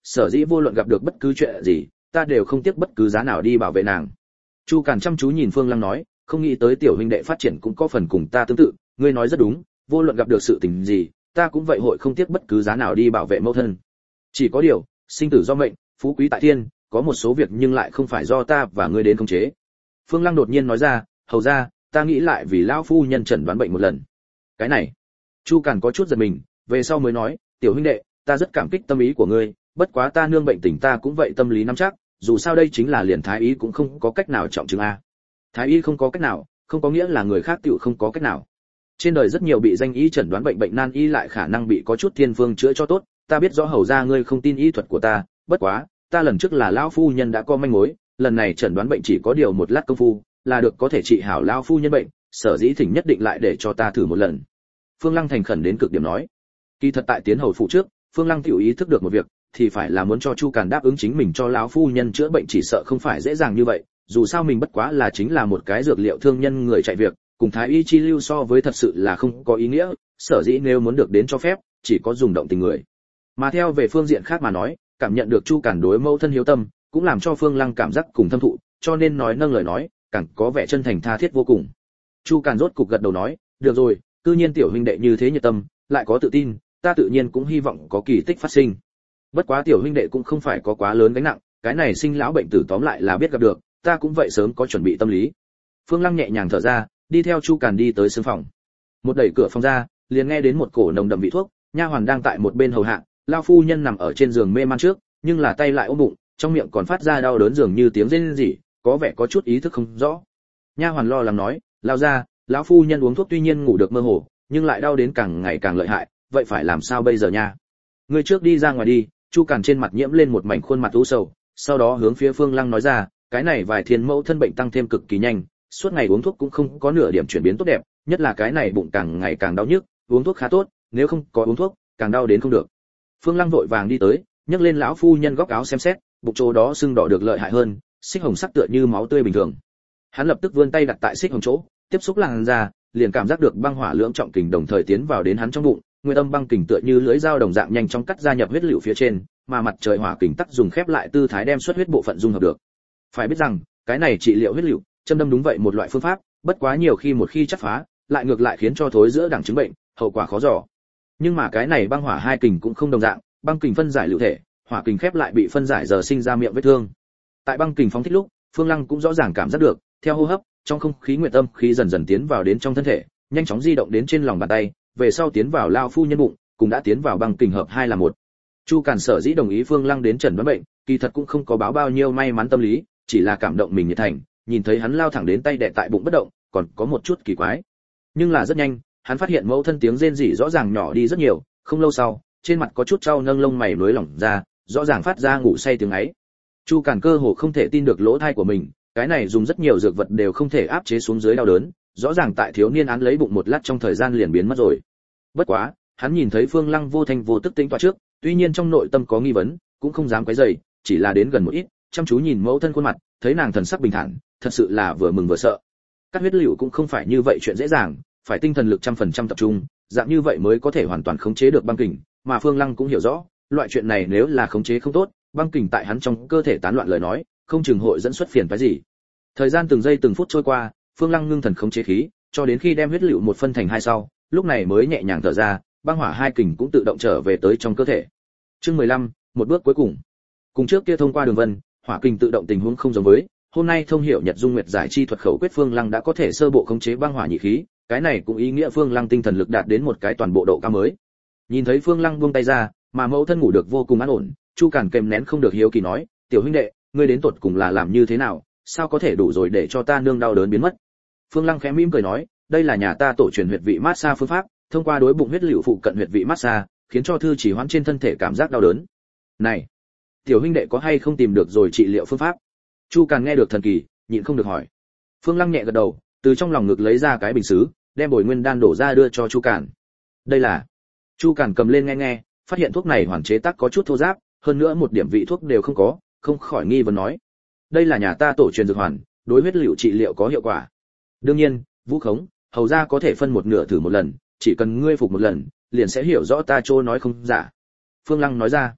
sở dĩ vô luận gặp được bất cứ chuyện gì, ta đều không tiếc bất cứ giá nào đi bảo vệ nàng. Chu Càn chăm chú nhìn Phương Lăng nói, không nghĩ tới tiểu huynh đệ phát triển cũng có phần cùng ta tương tự, ngươi nói rất đúng, vô luận gặp được sự tình gì, ta cũng vậy hội không tiếc bất cứ giá nào đi bảo vệ mẫu thân. Chỉ có điều, sinh tử do mệnh, phú quý tại thiên, có một số việc nhưng lại không phải do ta và ngươi đến khống chế. Phương Lăng đột nhiên nói ra, hầu ra, ta nghĩ lại vì lão phu nhân chẩn đoán bệnh một lần. Cái này, Chu Càn có chút giật mình, về sau mới nói, tiểu huynh đệ, ta rất cảm kích tâm ý của ngươi, bất quá ta nương bệnh tình ta cũng vậy tâm lý nắm chắc, dù sao đây chính là liền thái y cũng không có cách nào trọng chứng a. Thái y không có cách nào, không có nghĩa là người khác tựu không có cách nào. Trên đời rất nhiều bị danh y chẩn đoán bệnh bệnh nan y lại khả năng bị có chút thiên phương chữa cho tốt, ta biết rõ hầu ra ngươi không tin y thuật của ta, bất quá, ta lần trước là lão phu nhân đã có manh mối, lần này chẩn đoán bệnh chỉ có điều một lát công phu, là được có thể trị hảo lão phu nhân bệnh, sở dĩ thỉnh nhất định lại để cho ta thử một lần. Phương Lăng thành khẩn đến cực điểm nói. Kỳ thật tại tiến hầu phụ trước, Phương Lăng tiểu ý thức được một việc, thì phải là muốn cho Chu Càn đáp ứng chính mình cho lão phu nhân chữa bệnh chỉ sợ không phải dễ dàng như vậy, dù sao mình bất quá là chính là một cái dược liệu thương nhân người chạy việc, cùng thái y chi lưu so với thật sự là không có ý nghĩa, sở dĩ nếu muốn được đến cho phép, chỉ có dùng động tình người. Mà theo về phương diện khác mà nói, cảm nhận được Chu Càn đối mẫu thân hiếu tâm, cũng làm cho Phương Lăng cảm giác cùng thâm thụ, cho nên nói nâng lời nói, càng có vẻ chân thành tha thiết vô cùng. Chu Càn rốt cục gật đầu nói, được rồi, tự nhiên tiểu huynh đệ như thế nhiệt tâm, lại có tự tin, ta tự nhiên cũng hy vọng có kỳ tích phát sinh. Bất quá tiểu huynh đệ cũng không phải có quá lớn gánh nặng, cái này sinh lão bệnh tử tóm lại là biết gặp được, ta cũng vậy sớm có chuẩn bị tâm lý. Phương Lăng nhẹ nhàng thở ra, đi theo Chu Càn đi tới sương phòng. Một đẩy cửa phòng ra, liền nghe đến một cổ nồng đậm vị thuốc, nha hoàn đang tại một bên hầu hạ, lão phu nhân nằm ở trên giường mê man trước, nhưng là tay lại ôm bụng, trong miệng còn phát ra đau đớn dường như tiếng rên rỉ, có vẻ có chút ý thức không rõ. Nha hoàn lo lắng nói, lao ra, lão phu nhân uống thuốc tuy nhiên ngủ được mơ hồ, nhưng lại đau đến càng ngày càng lợi hại, vậy phải làm sao bây giờ nha? Người trước đi ra ngoài đi. Chu Càn trên mặt nhiễm lên một mảnh khuôn mặt u sầu, sau đó hướng phía Phương Lăng nói ra, cái này vài thiên mẫu thân bệnh tăng thêm cực kỳ nhanh, suốt ngày uống thuốc cũng không có nửa điểm chuyển biến tốt đẹp, nhất là cái này bụng càng ngày càng đau nhức, uống thuốc khá tốt, nếu không có uống thuốc, càng đau đến không được. Phương Lăng vội vàng đi tới, nhấc lên lão phu nhân góc áo xem xét, bụng chỗ đó sưng đỏ được lợi hại hơn, xích hồng sắc tựa như máu tươi bình thường. Hắn lập tức vươn tay đặt tại xích hồng chỗ, tiếp xúc làn da, liền cảm giác được băng hỏa lưỡng trọng kình đồng thời tiến vào đến hắn trong bụng, nguyên âm băng kình tựa như lưỡi dao đồng dạng nhanh chóng cắt ra nhập huyết liệu phía trên, mà mặt trời hỏa kình tắc dùng khép lại tư thái đem xuất huyết bộ phận dung hợp được. Phải biết rằng, cái này trị liệu huyết liệu, châm đâm đúng vậy một loại phương pháp, bất quá nhiều khi một khi chắc phá, lại ngược lại khiến cho thối giữa đẳng chứng bệnh, hậu quả khó dò. Nhưng mà cái này băng hỏa hai kình cũng không đồng dạng, băng kình phân giải liệu thể, hỏa kình khép lại bị phân giải giờ sinh ra miệng vết thương. Tại băng kình phóng thích lúc, Phương Lăng cũng rõ ràng cảm giác được, theo hô hấp, trong không khí nguyệt âm khí dần dần tiến vào đến trong thân thể, nhanh chóng di động đến trên lòng bàn tay, về sau tiến vào lao phu nhân bụng, cũng đã tiến vào băng kình hợp hai là một. Chu Càn sở dĩ đồng ý Phương Lăng đến chẩn đoán bệnh, kỳ thật cũng không có báo bao nhiêu may mắn tâm lý, chỉ là cảm động mình nhiệt thành, nhìn thấy hắn lao thẳng đến tay đè tại bụng bất động, còn có một chút kỳ quái. Nhưng là rất nhanh, hắn phát hiện mẫu thân tiếng rên rỉ rõ ràng nhỏ đi rất nhiều, không lâu sau, trên mặt có chút trao nâng lông mày nối lỏng ra, rõ ràng phát ra ngủ say tiếng ấy. Chu Càn cơ hồ không thể tin được lỗ tai của mình, cái này dùng rất nhiều dược vật đều không thể áp chế xuống dưới đau đớn, rõ ràng tại thiếu niên án lấy bụng một lát trong thời gian liền biến mất rồi. Bất quá, hắn nhìn thấy Phương Lăng vô thanh vô tức tính toán trước, tuy nhiên trong nội tâm có nghi vấn, cũng không dám quấy rầy, chỉ là đến gần một ít, chăm chú nhìn mẫu thân khuôn mặt, thấy nàng thần sắc bình thản, thật sự là vừa mừng vừa sợ. Cắt huyết liệu cũng không phải như vậy chuyện dễ dàng, phải tinh thần lực trăm phần trăm tập trung, dạng như vậy mới có thể hoàn toàn khống chế được băng kình, mà Phương Lăng cũng hiểu rõ, loại chuyện này nếu là khống chế không tốt, băng kình tại hắn trong cơ thể tán loạn lời nói, không chừng hội dẫn xuất phiền phức gì. Thời gian từng giây từng phút trôi qua, Phương Lăng ngưng thần khống chế khí, cho đến khi đem huyết liệu một phân thành hai sau, lúc này mới nhẹ nhàng thở ra, băng hỏa hai kình cũng tự động trở về tới trong cơ thể. Chương mười lăm, một bước cuối cùng. Cùng trước kia thông qua đường vân, hỏa kình tự động tình huống không giống với, hôm nay thông hiểu Nhật Dung Nguyệt giải chi thuật khẩu quyết Phương Lăng đã có thể sơ bộ khống chế băng hỏa nhị khí, cái này cũng ý nghĩa Phương Lăng tinh thần lực đạt đến một cái toàn bộ độ cao mới. Nhìn thấy Phương Lăng buông tay ra, mà mẫu thân ngủ được vô cùng an ổn, Chu Càn kềm nén không được hiếu kỳ nói, "Tiểu huynh đệ, ngươi đến tột cùng là làm như thế nào, sao có thể đủ rồi để cho ta nương đau đớn biến mất?" Phương Lăng khẽ mỉm cười nói, "Đây là nhà ta tổ truyền huyệt vị massage phương pháp, thông qua đối bụng huyết liệu phụ cận huyệt vị massage, khiến cho thư chỉ hoãn trên thân thể cảm giác đau đớn." "Này, tiểu huynh đệ có hay không tìm được rồi trị liệu phương pháp?" Chu Càn nghe được thần kỳ, nhịn không được hỏi. Phương Lăng nhẹ gật đầu, từ trong lòng ngực lấy ra cái bình sứ, đem bồi nguyên đan đổ ra đưa cho Chu Càn. "Đây là..." Chu Càn cầm lên nghe nghe, phát hiện thuốc này hoàn chế tác có chút thô ráp, hơn nữa một điểm vị thuốc đều không có, không khỏi nghi vấn nói, "Đây là nhà ta tổ truyền dược hoàn, đối huyết liệu trị liệu có hiệu quả. Đương nhiên, vũ khống, hầu ra có thể phân một nửa thử một lần, chỉ cần ngươi phục một lần, liền sẽ hiểu rõ ta trô nói không giả." Phương Lăng nói ra.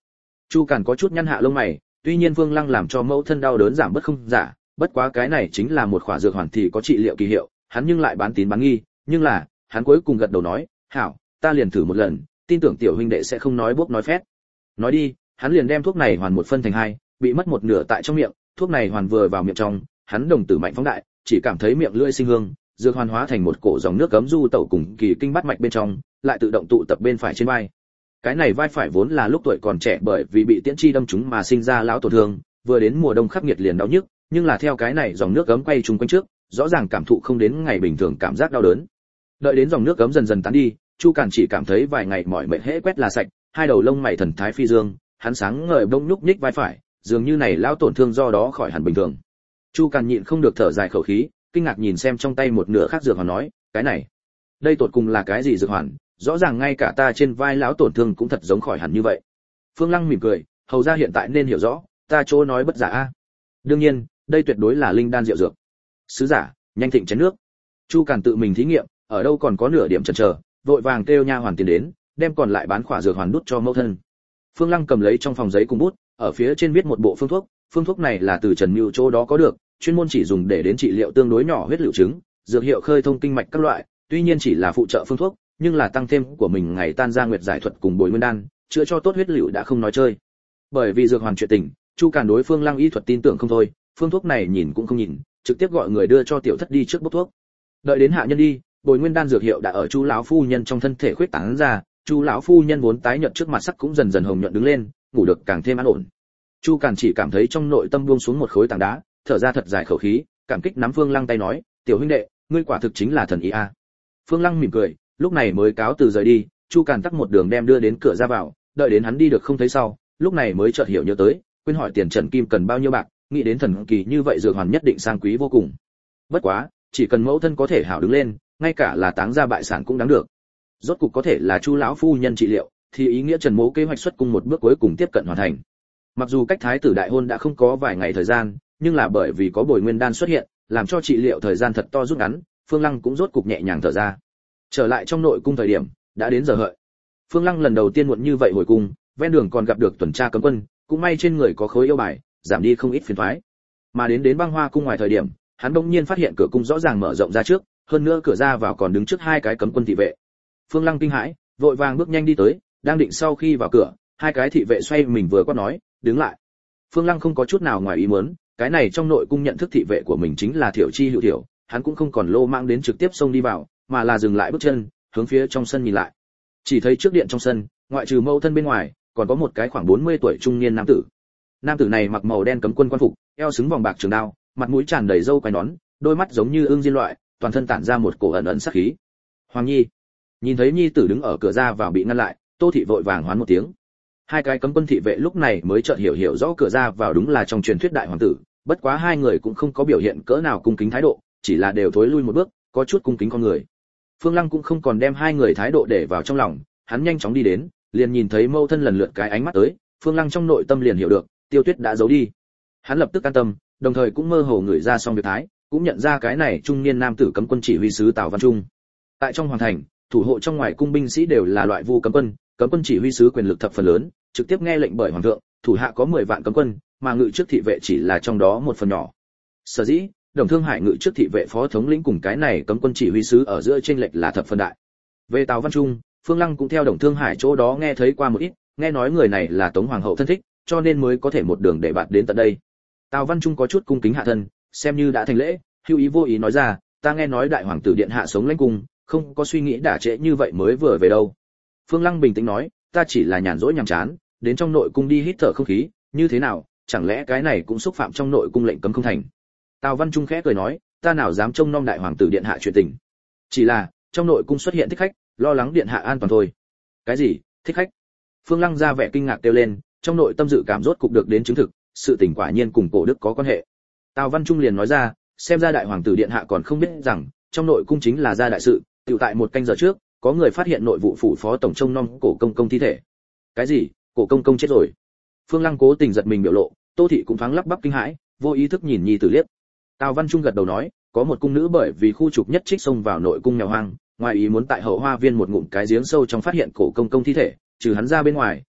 Chu Càn có chút nhăn hạ lông mày, tuy nhiên Vương Lăng làm cho mẫu thân đau đớn giảm bớt không giả, bất quá cái này chính là một khỏa dược hoàn thì có trị liệu kỳ hiệu, hắn nhưng lại bán tín bán nghi, nhưng là, hắn cuối cùng gật đầu nói, "Hảo, ta liền thử một lần, tin tưởng tiểu huynh đệ sẽ không nói bốc nói phét." Nói đi, hắn liền đem thuốc này hoàn một phân thành hai, bị mất một nửa tại trong miệng, thuốc này hoàn vừa vào miệng trong, hắn đồng tử mạnh phóng đại, chỉ cảm thấy miệng lưỡi sinh hương, dược hoàn hóa thành một cổ dòng nước cấm du tẩu cùng kỳ kinh bát mạch bên trong, lại tự động tụ tập bên phải trên vai. Cái này vai phải vốn là lúc tuổi còn trẻ bởi vì bị tiễn chi đâm trúng mà sinh ra lão tổn thương, vừa đến mùa đông khắc nghiệt liền đau nhức, nhưng là theo cái này dòng nước cấm quay chung quanh trước, rõ ràng cảm thụ không đến ngày bình thường cảm giác đau đớn. Đợi đến dòng nước cấm dần dần tán đi, Chu Càn chỉ cảm thấy vài ngày mỏi mệt hễ quét là sạch, hai đầu lông mày thần thái phi dương, hắn sáng ngời bỗng nhúc nhích vai phải, dường như này lão tổn thương do đó khỏi hẳn bình thường. Chu Càn nhịn không được thở dài khẩu khí, kinh ngạc nhìn xem trong tay một nửa khác dược hoàn nói, cái này, đây tột cùng là cái gì dược hoàn, rõ ràng ngay cả ta trên vai lão tổn thương cũng thật giống khỏi hẳn như vậy. Phương Lăng mỉm cười, hầu ra hiện tại nên hiểu rõ, ta chỗ nói bất giả a. Đương nhiên, đây tuyệt đối là linh đan diệu dược. Sứ giả, nhanh thịnh chén nước. Chu Càn tự mình thí nghiệm, ở đâu còn có nửa điểm chần chờ, vội vàng kêu nha hoàn tiền đến, đem còn lại bán khỏa dược hoàn đút cho mẫu thân. Phương Lăng cầm lấy trong phòng giấy cùng bút, ở phía trên viết một bộ phương thuốc, phương thuốc này là từ Trần Nưu chỗ đó có được, chuyên môn chỉ dùng để đến trị liệu tương đối nhỏ huyết liệu chứng, dược hiệu khơi thông kinh mạch các loại, tuy nhiên chỉ là phụ trợ phương thuốc, nhưng là tăng thêm của mình ngày tan ra nguyệt giải thuật cùng bồi nguyên đan, chữa cho tốt huyết liệu đã không nói chơi. Bởi vì dược hoàn chuyện tình, Chu Càn đối Phương Lăng y thuật tin tưởng không thôi, phương thuốc này nhìn cũng không nhìn, trực tiếp gọi người đưa cho tiểu thất đi trước bốc thuốc. Đợi đến hạ nhân đi, bồi nguyên đan dược hiệu đã ở Chu lão phu nhân trong thân thể khuyết tán ra, Chu lão phu nhân vốn tái nhợt trước mặt sắc cũng dần dần hồng nhuận đứng lên, ngủ được càng thêm an ổn. Chu Càn chỉ cảm thấy trong nội tâm buông xuống một khối tảng đá, thở ra thật dài khẩu khí, cảm kích nắm Phương Lăng tay nói, "Tiểu huynh đệ, ngươi quả thực chính là thần y a." Phương Lăng mỉm cười, lúc này mới cáo từ rời đi, Chu Càn tắc một đường đem đưa đến cửa ra vào, đợi đến hắn đi được không thấy sau, lúc này mới chợt hiểu nhớ tới, quên hỏi tiền Trần Kim cần bao nhiêu bạc, nghĩ đến thần kỳ như vậy dược hoàn nhất định sang quý vô cùng. Bất quá, chỉ cần mẫu thân có thể hảo đứng lên, ngay cả là táng ra bại sản cũng đáng được. Rốt cục có thể là Chu lão phu nhân trị liệu, thì ý nghĩa Trần Mỗ kế hoạch xuất cung một bước cuối cùng tiếp cận hoàn thành. Mặc dù cách thái tử đại hôn đã không có vài ngày thời gian, nhưng là bởi vì có bồi nguyên đan xuất hiện, làm cho trị liệu thời gian thật to rút ngắn, Phương Lăng cũng rốt cục nhẹ nhàng thở ra. Trở lại trong nội cung thời điểm, đã đến giờ hợi. Phương Lăng lần đầu tiên muộn như vậy hồi cung, ven đường còn gặp được tuần tra cấm quân, cũng may trên người có khối yêu bài, giảm đi không ít phiền toái. Mà đến đến Băng Hoa cung ngoài thời điểm, hắn bỗng nhiên phát hiện cửa cung rõ ràng mở rộng ra trước, hơn nữa cửa ra vào còn đứng trước hai cái cấm quân thị vệ. Phương Lăng kinh hãi, vội vàng bước nhanh đi tới, đang định sau khi vào cửa, hai cái thị vệ xoay mình vừa quát nói, đứng lại. Phương Lăng không có chút nào ngoài ý muốn, cái này trong nội cung nhận thức thị vệ của mình chính là Thiệu Chi Hữu Thiệu, hắn cũng không còn lô mang đến trực tiếp xông đi vào, mà là dừng lại bước chân, hướng phía trong sân nhìn lại. Chỉ thấy trước điện trong sân, ngoại trừ mẫu thân bên ngoài, còn có một cái khoảng bốn mươi tuổi trung niên nam tử. Nam tử này mặc màu đen cấm quân quan phục, eo xứng vòng bạc trường đao, mặt mũi tràn đầy râu quai nón, đôi mắt giống như ương diên loại, toàn thân tản ra một cổ ẩn ẩn sát khí. Hoàng Nhi. Nhìn thấy nhi tử đứng ở cửa ra vào bị ngăn lại, Tô thị vội vàng hoán một tiếng. Hai cái cấm quân thị vệ lúc này mới chợt hiểu hiểu rõ cửa ra vào đúng là trong truyền thuyết đại hoàng tử, bất quá hai người cũng không có biểu hiện cỡ nào cung kính thái độ, chỉ là đều thối lui một bước, có chút cung kính con người. Phương Lăng cũng không còn đem hai người thái độ để vào trong lòng, hắn nhanh chóng đi đến, liền nhìn thấy mâu thân lần lượt cái ánh mắt tới, Phương Lăng trong nội tâm liền hiểu được, Tiêu Tuyết đã giấu đi. Hắn lập tức an tâm, đồng thời cũng mơ hồ ngửi ra xong việc thái, cũng nhận ra cái này trung niên nam tử cấm quân chỉ huy sứ Tào Văn Trung. Tại trong hoàng thành, thủ hộ trong ngoài cung binh sĩ đều là loại vu cấm quân, cấm quân chỉ huy sứ quyền lực thập phần lớn, trực tiếp nghe lệnh bởi hoàng thượng, thủ hạ có mười vạn cấm quân, mà ngự trước thị vệ chỉ là trong đó một phần nhỏ. Sở dĩ, Đồng Thương Hải ngự trước thị vệ phó thống lĩnh cùng cái này cấm quân chỉ huy sứ ở giữa chênh lệch là thập phần đại. Về Tào Văn Trung, Phương Lăng cũng theo Đồng Thương Hải chỗ đó nghe thấy qua một ít, nghe nói người này là Tống hoàng hậu thân thích, cho nên mới có thể một đường để bạt đến tận đây. Tào Văn Trung có chút cung kính hạ thân, xem như đã thành lễ, hữu ý vô ý nói ra, ta nghe nói đại hoàng tử điện hạ sống lãnh cung, không có suy nghĩ đả trễ như vậy mới vừa về đâu. Phương Lăng bình tĩnh nói, ta chỉ là nhàn rỗi nhàm chán, đến trong nội cung đi hít thở không khí, như thế nào, chẳng lẽ cái này cũng xúc phạm trong nội cung lệnh cấm không thành. Tào Văn Trung khẽ cười nói, ta nào dám trông nom đại hoàng tử điện hạ chuyện tình, chỉ là trong nội cung xuất hiện thích khách, lo lắng điện hạ an toàn thôi. Cái gì, thích khách? Phương Lăng ra vẻ kinh ngạc kêu lên, trong nội tâm dự cảm rốt cục được đến chứng thực, sự tình quả nhiên cùng cổ đức có quan hệ. Tào Văn Trung liền nói ra, xem ra đại hoàng tử điện hạ còn không biết rằng, trong nội cung chính là gia đại sự, tiểu tại một canh giờ trước, có người phát hiện nội vụ phủ phó tổng trông nom cổ công công thi thể. Cái gì, cổ công công chết rồi? Phương Lăng cố tình giật mình biểu lộ, Tô thị cũng thoáng lắp bắp kinh hãi, vô ý thức nhìn nhi tử liếc. Tào Văn Trung gật đầu nói, có một cung nữ bởi vì khu trục nhất trích xông vào nội cung nghèo hoang, ngoài ý muốn tại hậu hoa viên một ngụm cái giếng sâu trong phát hiện cổ công công thi thể, trừ hắn ra bên ngoài,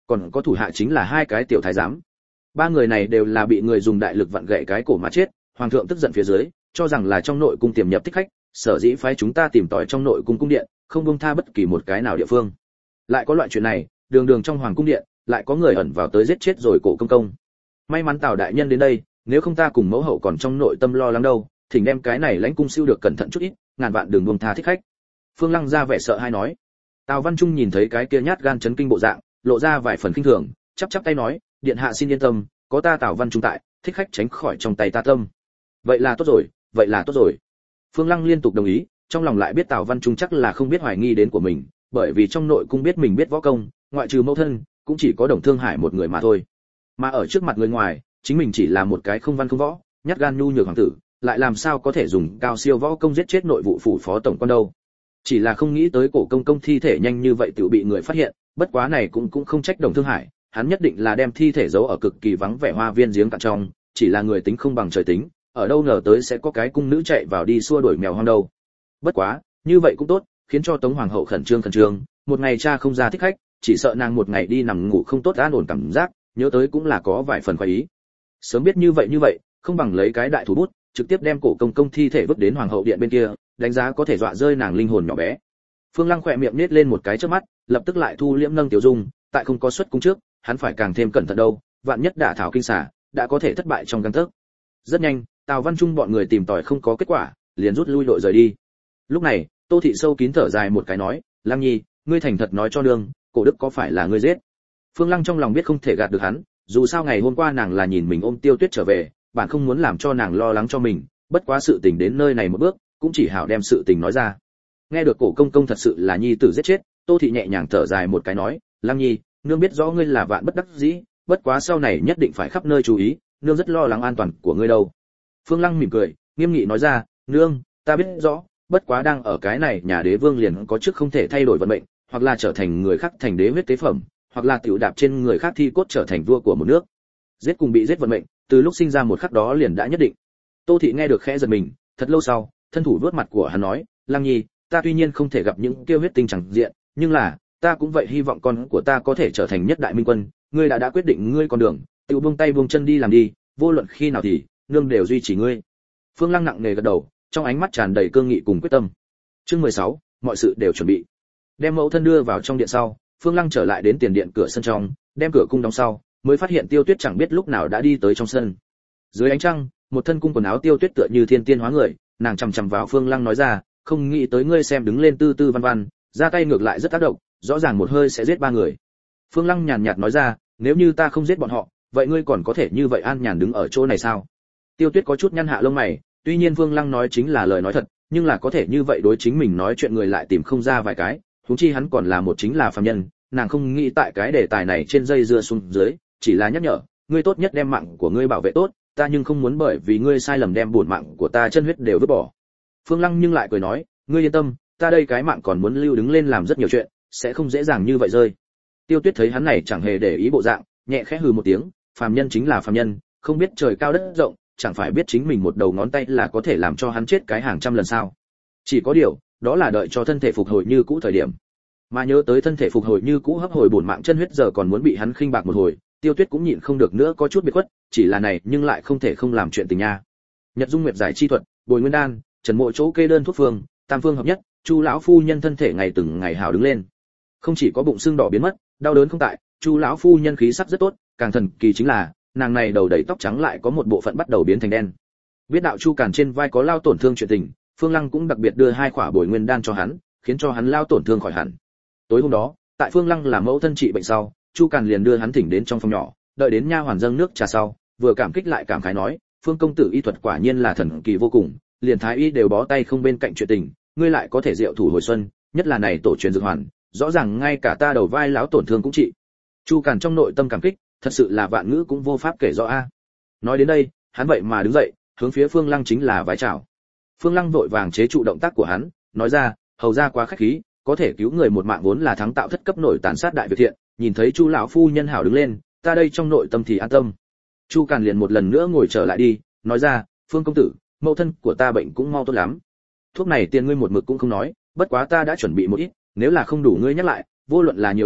còn có thủ hạ chính là hai cái tiểu thái giám. Ba người này đều là bị người dùng đại lực vặn gãy cái cổ mà chết, hoàng thượng tức giận phía dưới, cho rằng là trong nội cung tiềm nhập thích khách, sở dĩ phái chúng ta tìm tòi trong nội cung cung điện, không buông tha bất kỳ một cái nào địa phương. Lại có loại chuyện này, đường đường trong hoàng cung điện, lại có người ẩn vào tới giết chết rồi cổ công công. May mắn Tào đại nhân đến đây, nếu không ta cùng mẫu hậu còn trong nội tâm lo lắng đâu, thỉnh đem cái này lãnh cung siêu được cẩn thận chút ít, ngàn vạn đường buông tha thích khách. Phương Lăng ra vẻ sợ hãi nói. Tào Văn Trung nhìn thấy cái kia nhát gan chấn kinh bộ dạng, lộ ra vài phần kinh thường, chắp chắp tay nói, điện hạ xin yên tâm, có ta Tào Văn Trung tại, thích khách tránh khỏi trong tay ta tâm. Vậy là tốt rồi, vậy là tốt rồi. Phương Lăng liên tục đồng ý, trong lòng lại biết Tào Văn Trung chắc là không biết hoài nghi đến của mình, bởi vì trong nội cung biết mình biết võ công, ngoại trừ mẫu thân, cũng chỉ có Đồng Thương Hải một người mà thôi. Mà ở trước mặt người ngoài, chính mình chỉ là một cái không văn không võ, nhát gan nhu nhược hoàng tử, lại làm sao có thể dùng cao siêu võ công giết chết nội vụ phủ phó tổng quan đâu. Chỉ là không nghĩ tới cổ công công thi thể nhanh như vậy tự bị người phát hiện, bất quá này cũng cũng không trách Đồng Thương Hải, hắn nhất định là đem thi thể giấu ở cực kỳ vắng vẻ hoa viên giếng cạn trong, chỉ là người tính không bằng trời tính, ở đâu ngờ tới sẽ có cái cung nữ chạy vào đi xua đuổi mèo hoang đâu. Bất quá, như vậy cũng tốt, khiến cho Tống hoàng hậu khẩn trương khẩn trương, một ngày cha không ra thích khách, chỉ sợ nàng một ngày đi nằm ngủ không tốt an ổn cảm giác, nhớ tới cũng là có vài phần khoái ý. Sớm biết như vậy như vậy, không bằng lấy cái đại thủ bút, trực tiếp đem cổ công công thi thể vứt đến hoàng hậu điện bên kia, đánh giá có thể dọa rơi nàng linh hồn nhỏ bé. Phương Lăng khỏe miệng nhếch lên một cái chớp mắt, lập tức lại thu liễm nâng tiểu dung, tại không có xuất cung trước, hắn phải càng thêm cẩn thận đâu, vạn nhất đả thảo kinh xà, đã có thể thất bại trong gang tấc. Rất nhanh, Tào Văn Trung bọn người tìm tòi không có kết quả, liền rút lui đội rời đi. Lúc này, Tô thị sâu kín thở dài một cái nói, Lăng Nhi, ngươi thành thật nói cho nương, cổ đức có phải là ngươi giết? Phương Lăng trong lòng biết không thể gạt được hắn, dù sao ngày hôm qua nàng là nhìn mình ôm Tiêu Tuyết trở về, bản không muốn làm cho nàng lo lắng cho mình, bất quá sự tình đến nơi này một bước, cũng chỉ hảo đem sự tình nói ra. Nghe được cổ công công thật sự là nhi tử giết chết, Tô thị nhẹ nhàng thở dài một cái nói, Lăng Nhi, nương biết rõ ngươi là vạn bất đắc dĩ, bất quá sau này nhất định phải khắp nơi chú ý, nương rất lo lắng an toàn của ngươi đâu. Phương Lăng mỉm cười, nghiêm nghị nói ra, nương, ta biết rõ, bất quá đang ở cái này nhà đế vương liền có chức không thể thay đổi vận mệnh, hoặc là trở thành người khác thành đế huyết tế phẩm, hoặc là tiểu đạp trên người khác thi cốt trở thành vua của một nước. Giết cùng bị giết vận mệnh, từ lúc sinh ra một khắc đó liền đã nhất định. Tô thị nghe được khẽ giật mình, thật lâu sau, thân thủ vuốt mặt của hắn nói, Lăng Nhi, ta tuy nhiên không thể gặp những kêu huyết tinh chẳng diện, nhưng là, ta cũng vậy hy vọng con của ta có thể trở thành nhất đại minh quân, ngươi đã đã quyết định ngươi con đường, tự buông tay buông chân đi làm đi, vô luận khi nào thì, nương đều duy trì ngươi. Phương Lăng nặng nề gật đầu, trong ánh mắt tràn đầy cương nghị cùng quyết tâm. Chương mười sáu, mọi sự đều chuẩn bị. Đem mẫu thân đưa vào trong điện sau, Phương Lăng trở lại đến tiền điện cửa sân trong, đem cửa cung đóng sau, mới phát hiện Tiêu Tuyết chẳng biết lúc nào đã đi tới trong sân. Dưới ánh trăng, một thân cung quần áo Tiêu Tuyết tựa như thiên tiên hóa người, nàng chằm chằm vào Phương Lăng nói ra, không nghĩ tới ngươi xem đứng lên tư tư văn văn, ra tay ngược lại rất tác động, rõ ràng một hơi sẽ giết ba người. Phương Lăng nhàn nhạt nói ra, nếu như ta không giết bọn họ, vậy ngươi còn có thể như vậy an nhàn đứng ở chỗ này sao? Tiêu Tuyết có chút nhăn hạ lông mày, tuy nhiên Phương Lăng nói chính là lời nói thật, nhưng là có thể như vậy đối chính mình nói chuyện người lại tìm không ra vài cái, huống chi hắn còn là một chính là phàm nhân, nàng không nghĩ tại cái đề tài này trên dây dưa xuống dưới, chỉ là nhắc nhở, ngươi tốt nhất đem mạng của ngươi bảo vệ tốt, ta nhưng không muốn bởi vì ngươi sai lầm đem bổn mạng của ta chân huyết đều vứt bỏ. Phương Lăng nhưng lại cười nói, ngươi yên tâm, ta đây cái mạng còn muốn lưu đứng lên làm rất nhiều chuyện, sẽ không dễ dàng như vậy rơi. Tiêu Tuyết thấy hắn này chẳng hề để ý bộ dạng, nhẹ khẽ hừ một tiếng, phàm nhân chính là phàm nhân, không biết trời cao đất rộng, chẳng phải biết chính mình một đầu ngón tay là có thể làm cho hắn chết cái hàng trăm lần sao? Chỉ có điều, đó là đợi cho thân thể phục hồi như cũ thời điểm. Mà nhớ tới thân thể phục hồi như cũ hấp hồi bổn mạng chân huyết giờ còn muốn bị hắn khinh bạc một hồi, Tiêu Tuyết cũng nhịn không được nữa có chút biệt khuất, chỉ là này nhưng lại không thể không làm chuyện tình nha. Nhật Dung Nguyệt giải chi thuật, Bồi Nguyên đan, Trần Mộ chỗ kê đơn thuốc phương, tam phương hợp nhất, Chu lão phu nhân thân thể ngày từng ngày hào đứng lên. Không chỉ có bụng xương đỏ biến mất, đau đớn không tại, Chu lão phu nhân khí sắc rất tốt, càng thần kỳ chính là, nàng này đầu đầy tóc trắng lại có một bộ phận bắt đầu biến thành đen. Biết đạo Chu Càn trên vai có lao tổn thương chuyện tình, Phương Lăng cũng đặc biệt đưa hai quả Bồi Nguyên đan cho hắn, khiến cho hắn lao tổn thương khỏi hẳn. Tối hôm đó, tại Phương Lăng làm mẫu thân trị bệnh sau, Chu Càn liền đưa hắn thỉnh đến trong phòng nhỏ, đợi đến nha hoàn dâng nước trà sau, vừa cảm kích lại cảm khái nói, Phương công tử y thuật quả nhiên là thần kỳ vô cùng, liền thái y đều bó tay không bên cạnh chuyện tình, ngươi lại có thể diệu thủ hồi xuân, nhất là này tổ truyền dược hoàn, rõ ràng ngay cả ta đầu vai lão tổn thương cũng trị. Chu Càn trong nội tâm cảm kích, thật sự là vạn ngữ cũng vô pháp kể rõ a. Nói đến đây, hắn vậy mà đứng dậy, hướng phía Phương Lăng chính là vái chào. Phương Lăng vội vàng chế trụ động tác của hắn, nói ra, hầu ra quá khách khí, có thể cứu người một mạng vốn là thắng tạo thất cấp nổi tàn sát đại việc thiện, nhìn thấy Chu lão phu nhân hảo đứng lên, ta đây trong nội tâm thì an tâm. Chu Càn liền một lần nữa ngồi trở lại đi, nói ra, Phương công tử, mẫu thân của ta bệnh cũng mau tốt lắm. Thuốc này tiền ngươi một mực cũng không nói, bất quá ta đã chuẩn bị một ít, nếu là không đủ ngươi nhắc lại, vô luận là nhiều ít,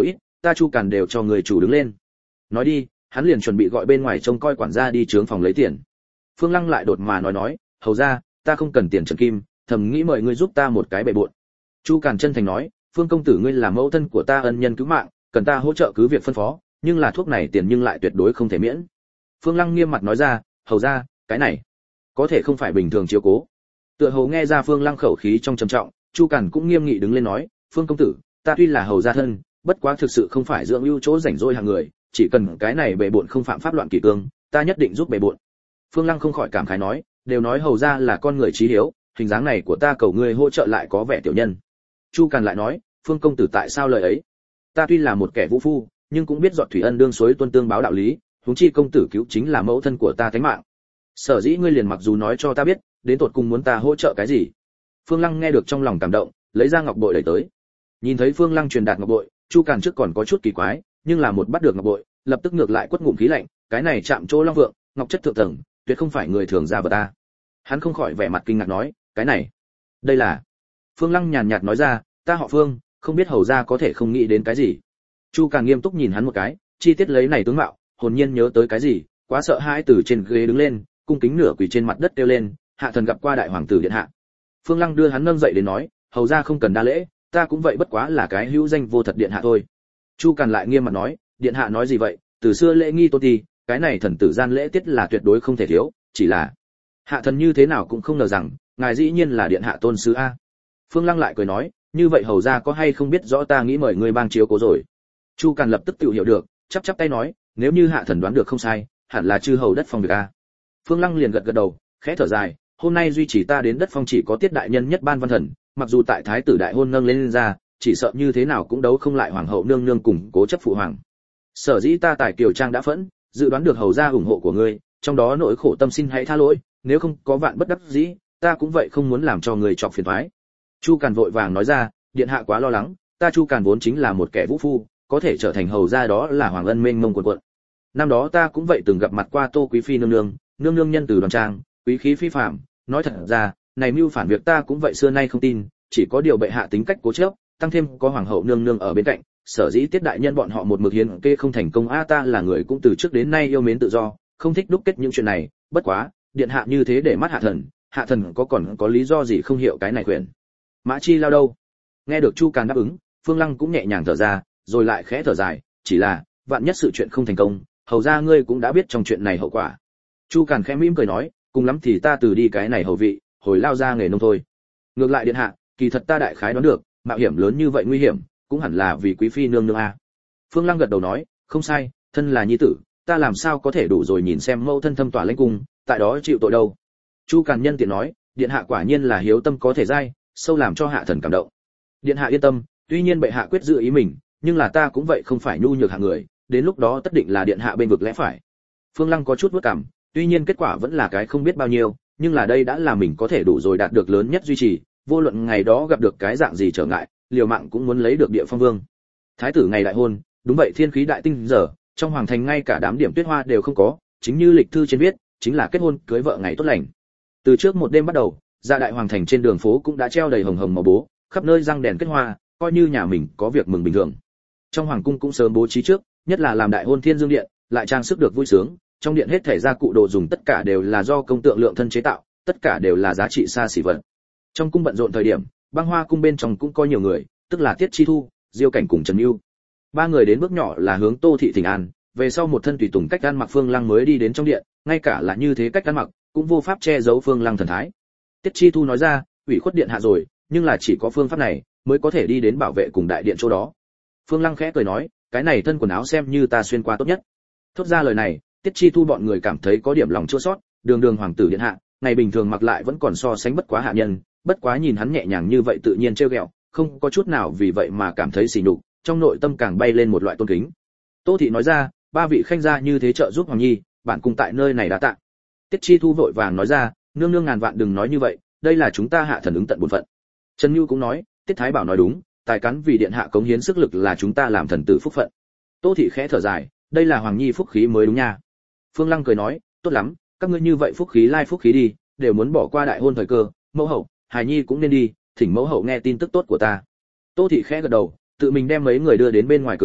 ta Chu Càn đều cho người chủ đứng lên. Nói đi, hắn liền chuẩn bị gọi bên ngoài trông coi quản gia đi trướng phòng lấy tiền. Phương Lăng lại đột mà nói nói, hầu ra, ta không cần tiền trần kim, thầm nghĩ mời ngươi giúp ta một cái bề bộn. Chu Càn chân thành nói, Phương công tử ngươi là mẫu thân của ta ân nhân cứu mạng, cần ta hỗ trợ cứ việc phân phó, nhưng là thuốc này tiền nhưng lại tuyệt đối không thể miễn. Phương Lăng nghiêm mặt nói ra, hầu ra, cái này có thể không phải bình thường chiếu cố. Tựa hồ nghe ra Phương Lăng khẩu khí trong trầm trọng, Chu Càn cũng nghiêm nghị đứng lên nói, Phương công tử, ta tuy là hầu gia thân, bất quá thực sự không phải dưỡng ưu chỗ rảnh rỗi hàng người, chỉ cần cái này bệ bội không phạm pháp loạn kỷ cương, ta nhất định giúp bệ bội. Phương Lăng không khỏi cảm khái nói, đều nói hầu gia là con người trí hiếu, hình dáng này của ta cầu ngươi hỗ trợ lại có vẻ tiểu nhân. Chu Càn lại nói, Phương công tử tại sao lời ấy? Ta tuy là một kẻ vũ phu, nhưng cũng biết giọt thủy ân đương suối tuân tương báo đạo lý, huống chi công tử cứu chính là mẫu thân của ta thánh mạng. Sở dĩ ngươi liền mặc dù nói cho ta biết, đến tột cùng muốn ta hỗ trợ cái gì? Phương Lăng nghe được trong lòng cảm động, lấy ra ngọc bội đẩy tới. Nhìn thấy Phương Lăng truyền đạt ngọc bội, Chu Càn trước còn có chút kỳ quái, nhưng là một bắt được ngọc bội, lập tức ngược lại quất ngụm khí lạnh, cái này chạm chỗ long vượng, ngọc chất thượng tầng, tuyệt không phải người thường ra vật ta. Hắn không khỏi vẻ mặt kinh ngạc nói, cái này, đây là. Phương Lăng nhàn nhạt nói ra, ta họ Phương, không biết hầu gia có thể không nghĩ đến cái gì. Chu Càn nghiêm túc nhìn hắn một cái, chi tiết lấy này tướng mạo, hồn nhiên nhớ tới cái gì, quá sợ hãi từ trên ghế đứng lên, cung kính nửa quỳ trên mặt đất kêu lên, hạ thần gặp qua đại hoàng tử điện hạ. Phương Lăng đưa hắn nâng dậy đến nói, hầu gia không cần đa lễ, ta cũng vậy bất quá là cái hữu danh vô thật điện hạ thôi. Chu Càn lại nghiêm mặt nói, điện hạ nói gì vậy, từ xưa lễ nghi tôn ti, cái này thần tử gian lễ tiết là tuyệt đối không thể thiếu, chỉ là hạ thần như thế nào cũng không ngờ rằng ngài dĩ nhiên là điện hạ tôn sứ a. Phương Lăng lại cười nói, như vậy hầu gia có hay không biết rõ ta nghĩ mời ngươi bang chiếu cố rồi. Chu Càn lập tức tự hiểu được, chắp chắp tay nói, nếu như hạ thần đoán được không sai, hẳn là chư hầu đất phong việc a. Phương Lăng liền gật gật đầu, khẽ thở dài, hôm nay duy trì ta đến đất phong chỉ có tiết đại nhân nhất ban văn thần, mặc dù tại thái tử đại hôn nâng lên, lên ra, chỉ sợ như thế nào cũng đấu không lại hoàng hậu nương nương cùng cố chấp phụ hoàng. Sở dĩ ta tại kiều trang đã phẫn, dự đoán được hầu gia ủng hộ của ngươi, trong đó nỗi khổ tâm xin hãy tha lỗi, nếu không có vạn bất đắc dĩ, ta cũng vậy không muốn làm cho người chọc phiền toái. Chu Càn vội vàng nói ra, điện hạ quá lo lắng, ta Chu Càn vốn chính là một kẻ vũ phu, có thể trở thành hầu gia đó là hoàng ân mênh mông cuồn cuộn. Năm đó ta cũng vậy từng gặp mặt qua Tô quý phi nương nương, nương nương nhân từ đoan trang, quý khí phi phàm, nói thật ra, này mưu phản việc ta cũng vậy xưa nay không tin, chỉ có điều bệ hạ tính cách cố chấp, tăng thêm có hoàng hậu nương nương ở bên cạnh, sở dĩ tiết đại nhân bọn họ một mực hiến kê không thành công a. Ta là người cũng từ trước đến nay yêu mến tự do, không thích đúc kết những chuyện này, bất quá điện hạ như thế để mắt hạ thần, hạ thần có còn có lý do gì không hiểu cái này quyền mã chi lao đâu. Nghe được Chu Càn đáp ứng, Phương Lăng cũng nhẹ nhàng thở ra, rồi lại khẽ thở dài, chỉ là vạn nhất sự chuyện không thành công, hầu ra ngươi cũng đã biết trong chuyện này hậu quả. Chu Càn khẽ mỉm cười nói, cùng lắm thì ta từ đi cái này hầu vị, hồi lao ra nghề nông thôi. Ngược lại điện hạ, kỳ thật ta đại khái đoán được, mạo hiểm lớn như vậy nguy hiểm, cũng hẳn là vì quý phi nương nương a. Phương Lăng gật đầu nói, không sai, thân là nhi tử, ta làm sao có thể đủ rồi nhìn xem mẫu thân thâm tỏa lãnh cung, tại đó chịu tội đâu. Chu Càn nhân tiện nói, điện hạ quả nhiên là hiếu tâm có thể dai, sâu làm cho hạ thần cảm động. Điện hạ yên tâm, tuy nhiên bệ hạ quyết giữ ý mình, nhưng là ta cũng vậy không phải nhu nhược hạng người, đến lúc đó tất định là điện hạ bên vực lẽ phải. Phương Lăng có chút vuốt cằm, tuy nhiên kết quả vẫn là cái không biết bao nhiêu, nhưng là đây đã là mình có thể đủ rồi đạt được lớn nhất duy trì, vô luận ngày đó gặp được cái dạng gì trở ngại, liều mạng cũng muốn lấy được địa phong vương. Thái tử ngày đại hôn, đúng vậy thiên khí đại tinh giờ, trong hoàng thành ngay cả đám điểm tuyết hoa đều không có, chính như lịch thư trên viết, chính là kết hôn cưới vợ ngày tốt lành. Từ trước một đêm bắt đầu, ra đại hoàng thành trên đường phố cũng đã treo đầy hồng hồng màu bố, khắp nơi răng đèn kết hoa, coi như nhà mình có việc mừng bình thường. Trong hoàng cung cũng sớm bố trí trước, nhất là làm đại hôn thiên dương điện, lại trang sức được vui sướng, trong điện hết thảy gia cụ đồ dùng tất cả đều là do công tượng lượng thân chế tạo, tất cả đều là giá trị xa xỉ vật. Trong cung bận rộn thời điểm, Băng Hoa cung bên trong cũng có nhiều người, tức là Tiết Chi Thu, Diêu Cảnh cùng Trần Nưu. Ba người đến bước nhỏ là hướng Tô thị thỉnh an, về sau một thân tùy tùng cách ăn mặc Phương Lăng mới đi đến trong điện, ngay cả là như thế cách ăn mặc, cũng vô pháp che giấu Phương Lăng thần thái. Tiết Chi Thu nói ra, ủy khuất điện hạ rồi, nhưng là chỉ có phương pháp này mới có thể đi đến bảo vệ cùng đại điện chỗ đó. Phương Lăng khẽ cười nói, cái này thân quần áo xem như ta xuyên qua tốt nhất. Thốt ra lời này, Tiết Chi Thu bọn người cảm thấy có điểm lòng chua xót, đường đường hoàng tử điện hạ, ngày bình thường mặc lại vẫn còn so sánh bất quá hạ nhân, bất quá nhìn hắn nhẹ nhàng như vậy tự nhiên trêu ghẹo, không có chút nào vì vậy mà cảm thấy sỉ nhục, trong nội tâm càng bay lên một loại tôn kính. Tô thị nói ra, ba vị khanh gia như thế trợ giúp hoàng nhi, bản cung tại nơi này đã tạ. Tiết Chi Thu vội vàng nói ra, nương nương ngàn vạn đừng nói như vậy, đây là chúng ta hạ thần ứng tận bổn phận. Trần Nưu cũng nói, Tiết Thái Bảo nói đúng, tài cán vì điện hạ cống hiến sức lực là chúng ta làm thần tử phúc phận. Tô thị khẽ thở dài, đây là hoàng nhi phúc khí mới đúng nha. Phương Lăng cười nói, tốt lắm, các ngươi như vậy phúc khí lai phúc khí đi, đều muốn bỏ qua đại hôn thời cơ, mẫu hậu, hài nhi cũng nên đi, thỉnh mẫu hậu nghe tin tức tốt của ta. Tô thị khẽ gật đầu, tự mình đem mấy người đưa đến bên ngoài cửa cung,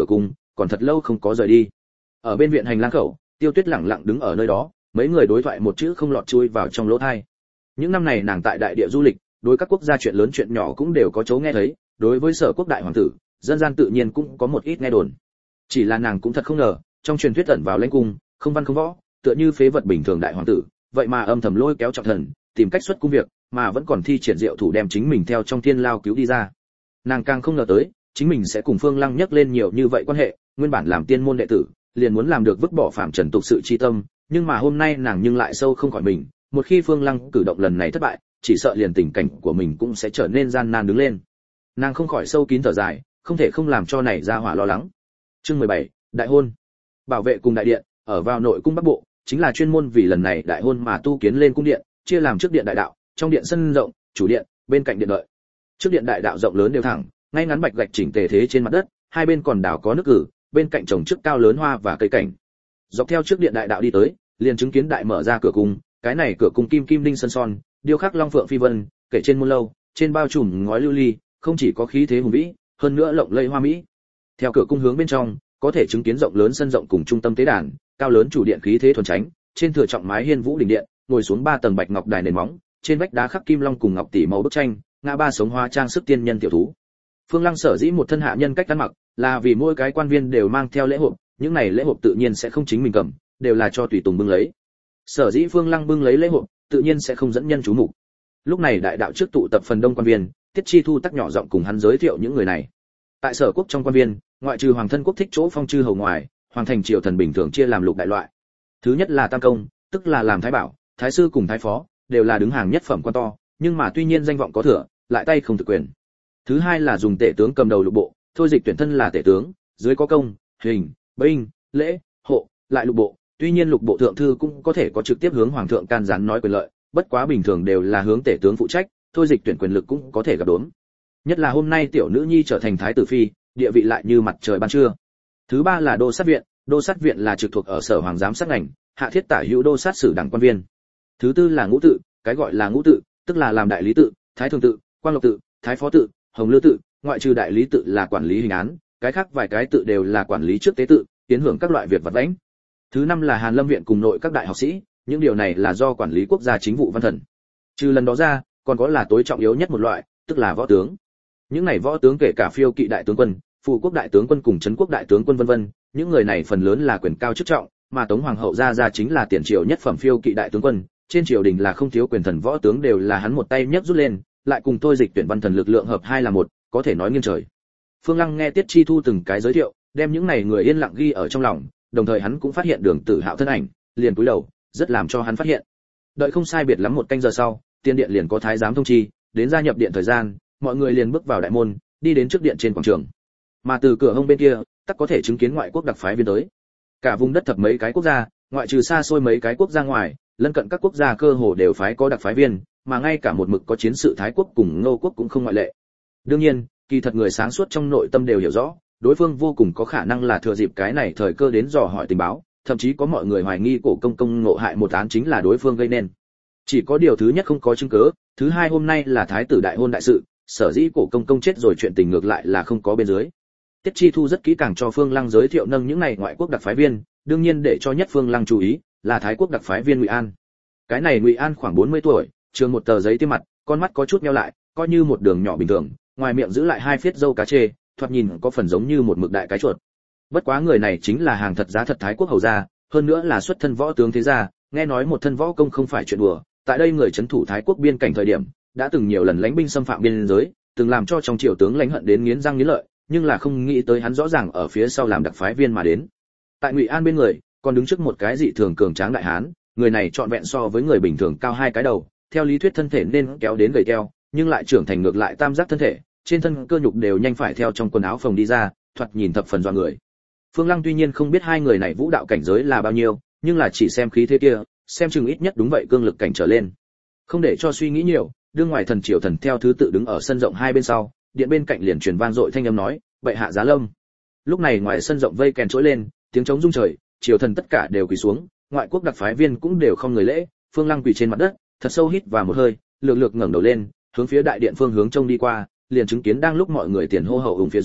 còn thật lâu không có rời đi. Ở bên viện hành lang khẩu, Tiêu Tuyết lẳng lặng đứng ở nơi đó, mấy người đối thoại một chữ không lọt chui vào trong lỗ tai. Những năm này nàng tại đại địa du lịch, đối các quốc gia chuyện lớn chuyện nhỏ cũng đều có chỗ nghe thấy, đối với Sở Quốc đại hoàng tử, dân gian tự nhiên cũng có một ít nghe đồn. Chỉ là nàng cũng thật không ngờ, trong truyền thuyết ẩn vào lãnh cung, không văn không võ, tựa như phế vật bình thường đại hoàng tử, vậy mà âm thầm lôi kéo trọng thần, tìm cách xuất cung việc, mà vẫn còn thi triển diệu thủ đem chính mình theo trong thiên lao cứu đi ra. Nàng càng không ngờ tới, chính mình sẽ cùng Phương Lăng nhắc lên nhiều như vậy quan hệ, nguyên bản làm tiên môn đệ tử, liền muốn làm được vứt bỏ phạm trần tục sự chi tâm, nhưng mà hôm nay nàng nhưng lại sâu không khỏi mình, một khi Phương Lăng cử động lần này thất bại, chỉ sợ liền tình cảnh của mình cũng sẽ trở nên gian nan đứng lên. Nàng không khỏi sâu kín thở dài, không thể không làm cho này ra hỏa lo lắng. Chương mười bảy, đại hôn. Bảo vệ cùng đại điện, ở vào nội cung Bắc Bộ, chính là chuyên môn vì lần này đại hôn mà tu kiến lên cung điện, chia làm trước điện đại đạo, trong điện sân rộng, chủ điện, bên cạnh điện đợi. Trước điện đại đạo rộng lớn đều thẳng, ngay ngắn bạch gạch chỉnh tề thế trên mặt đất, hai bên còn đảo có nước cử, bên cạnh trồng trước cao lớn hoa và cây cảnh. Dọc theo trước điện đại đạo đi tới, liền chứng kiến đại mở ra cửa cung, cái này cửa cung kim kim đinh sơn son, điêu khắc long phượng phi vân, kể trên môn lâu, trên bao trùm ngói lưu ly, không chỉ có khí thế hùng vĩ, hơn nữa lộng lẫy hoa mỹ. Theo cửa cung hướng bên trong, có thể chứng kiến rộng lớn sân rộng cùng trung tâm tế đàn, cao lớn chủ điện khí thế thuần chánh, trên thừa trọng mái hiên vũ đỉnh điện, ngồi xuống ba tầng bạch ngọc đài nền móng, trên vách đá khắc kim long cùng ngọc tỷ màu bức tranh, ngã ba sống hoa trang sức tiên nhân tiểu thú. Phương Lăng sở dĩ một thân hạ nhân cách ăn mặc, là vì mỗi cái quan viên đều mang theo lễ hộp, những này lễ hộp tự nhiên sẽ không chính mình cầm, đều là cho tùy tùng bưng lấy. Sở dĩ Phương Lăng bưng lấy lễ hộp, tự nhiên sẽ không dẫn nhân chú mục. Lúc này đại đạo trước tụ tập phần đông quan viên, Tiết Chi Thu tắc nhỏ giọng cùng hắn giới thiệu những người này. Tại Sở Quốc trong quan viên, ngoại trừ hoàng thân quốc thích chỗ phong chư hầu ngoài, hoàng thành triều thần bình thường chia làm lục đại loại. Thứ nhất là tam công, tức là làm thái bảo, thái sư cùng thái phó, đều là đứng hàng nhất phẩm quan to, nhưng mà tuy nhiên danh vọng có thừa, lại tay không thực quyền. Thứ hai là dùng tể tướng cầm đầu lục bộ, thôi dịch tuyển thân là tể tướng, dưới có công, hình, binh, lễ, hộ, lại lục bộ, tuy nhiên lục bộ thượng thư cũng có thể có trực tiếp hướng hoàng thượng can gián nói quyền lợi, bất quá bình thường đều là hướng tể tướng phụ trách, thôi dịch tuyển quyền lực cũng có thể gặp đốn. Nhất là hôm nay tiểu nữ nhi trở thành thái tử phi, địa vị lại như mặt trời ban trưa. Thứ ba là đô sát viện, đô sát viện là trực thuộc ở sở hoàng giám sát ngành, hạ thiết tả hữu đô sát sử đảng quan viên. Thứ tư là ngũ tự, cái gọi là ngũ tự, tức là làm đại lý tự, thái thường tự, quang lộc tự, thái phó tự, hồng lư tự, ngoại trừ đại lý tự là quản lý hình án, cái khác vài cái tự đều là quản lý trước tế tự, tiến hưởng các loại việc vật lãnh. Thứ năm là Hàn Lâm viện cùng nội các đại học sĩ, những điều này là do quản lý quốc gia chính vụ văn thần. Trừ lần đó ra, còn có là tối trọng yếu nhất một loại, tức là võ tướng. Những này võ tướng kể cả phiêu kỵ đại tướng quân, phụ quốc đại tướng quân cùng trấn quốc đại tướng quân vân vân, những người này phần lớn là quyền cao chức trọng, mà Tống hoàng hậu gia gia chính là tiền triều nhất phẩm phiêu kỵ đại tướng quân, trên triều đình là không thiếu quyền thần võ tướng đều là hắn một tay nhấc rút lên, lại cùng tôi dịch tuyển văn thần lực lượng hợp hai là một, có thể nói nghiêng trời. Phương Lăng nghe Tiết Chi Thu từng cái giới thiệu, đem những này người yên lặng ghi ở trong lòng, đồng thời hắn cũng phát hiện Đường Tử Hạo thân ảnh, liền cúi đầu, rất làm cho hắn phát hiện. Đợi không sai biệt lắm một canh giờ sau, tiên điện liền có thái giám thông chi, đến gia nhập điện thời gian, mọi người liền bước vào đại môn, đi đến trước điện trên quảng trường. Mà từ cửa hông bên kia, tắc có thể chứng kiến ngoại quốc đặc phái viên tới. Cả vùng đất thập mấy cái quốc gia, ngoại trừ xa xôi mấy cái quốc gia ngoài, lân cận các quốc gia cơ hồ đều phái có đặc phái viên, mà ngay cả một mực có chiến sự Thái quốc cùng Ngô quốc cũng không ngoại lệ. Đương nhiên, kỳ thật người sáng suốt trong nội tâm đều hiểu rõ, đối phương vô cùng có khả năng là thừa dịp cái này thời cơ đến dò hỏi tình báo, thậm chí có mọi người hoài nghi cổ công công ngộ hại một án chính là đối phương gây nên. Chỉ có điều thứ nhất không có chứng cứ, thứ hai hôm nay là thái tử đại hôn đại sự, sở dĩ cổ công công chết rồi chuyện tình ngược lại là không có bên dưới. Tiết Chi Thu rất kỹ càng cho Phương Lăng giới thiệu nâng những này ngoại quốc đặc phái viên, đương nhiên để cho nhất Phương Lăng chú ý, là thái quốc đặc phái viên Ngụy An. Cái này Ngụy An khoảng bốn mươi tuổi, trường một tờ giấy tiêm mặt, con mắt có chút nheo lại, coi như một đường nhỏ bình thường, ngoài miệng giữ lại hai phiết râu cá chê, thoạt nhìn có phần giống như một mực đại cái chuột. Bất quá người này chính là hàng thật giá thật thái quốc hầu gia, hơn nữa là xuất thân võ tướng thế gia, nghe nói một thân võ công không phải chuyện đùa, tại đây người trấn thủ thái quốc biên cảnh thời điểm, đã từng nhiều lần lãnh binh xâm phạm biên giới, từng làm cho trong triều tướng lãnh hận đến nghiến răng nghiến lợi, nhưng là không nghĩ tới hắn rõ ràng ở phía sau làm đặc phái viên mà đến. Tại Ngụy An bên người, còn đứng trước một cái dị thường cường tráng đại hán, người này trọn vẹn so với người bình thường cao hai cái đầu, theo lý thuyết thân thể nên kéo đến gầy teo, nhưng lại trưởng thành ngược lại tam giác thân thể, trên thân cơ nhục đều nhanh phải theo trong quần áo phồng đi ra, thoạt nhìn thập phần dọa người. Phương Lăng tuy nhiên không biết hai người này vũ đạo cảnh giới là bao nhiêu, nhưng là chỉ xem khí thế kia, xem chừng ít nhất đúng vậy cương lực cảnh trở lên. Không để cho suy nghĩ nhiều, đương ngoài thần triều thần theo thứ tự đứng ở sân rộng hai bên sau, điện bên cạnh liền truyền vang dội thanh âm nói, bệ hạ giá lâm. Lúc này ngoài sân rộng vây kèn trỗi lên, tiếng trống rung trời, triều thần tất cả đều quỳ xuống, ngoại quốc đặc phái viên cũng đều không người lễ. Phương Lăng quỳ trên mặt đất, thật sâu hít vào một hơi, lược lược ngẩng đầu lên, hướng phía đại điện phương hướng trông đi qua, liền chứng kiến đang lúc mọi người tiền hô hậu ủng phía dưới,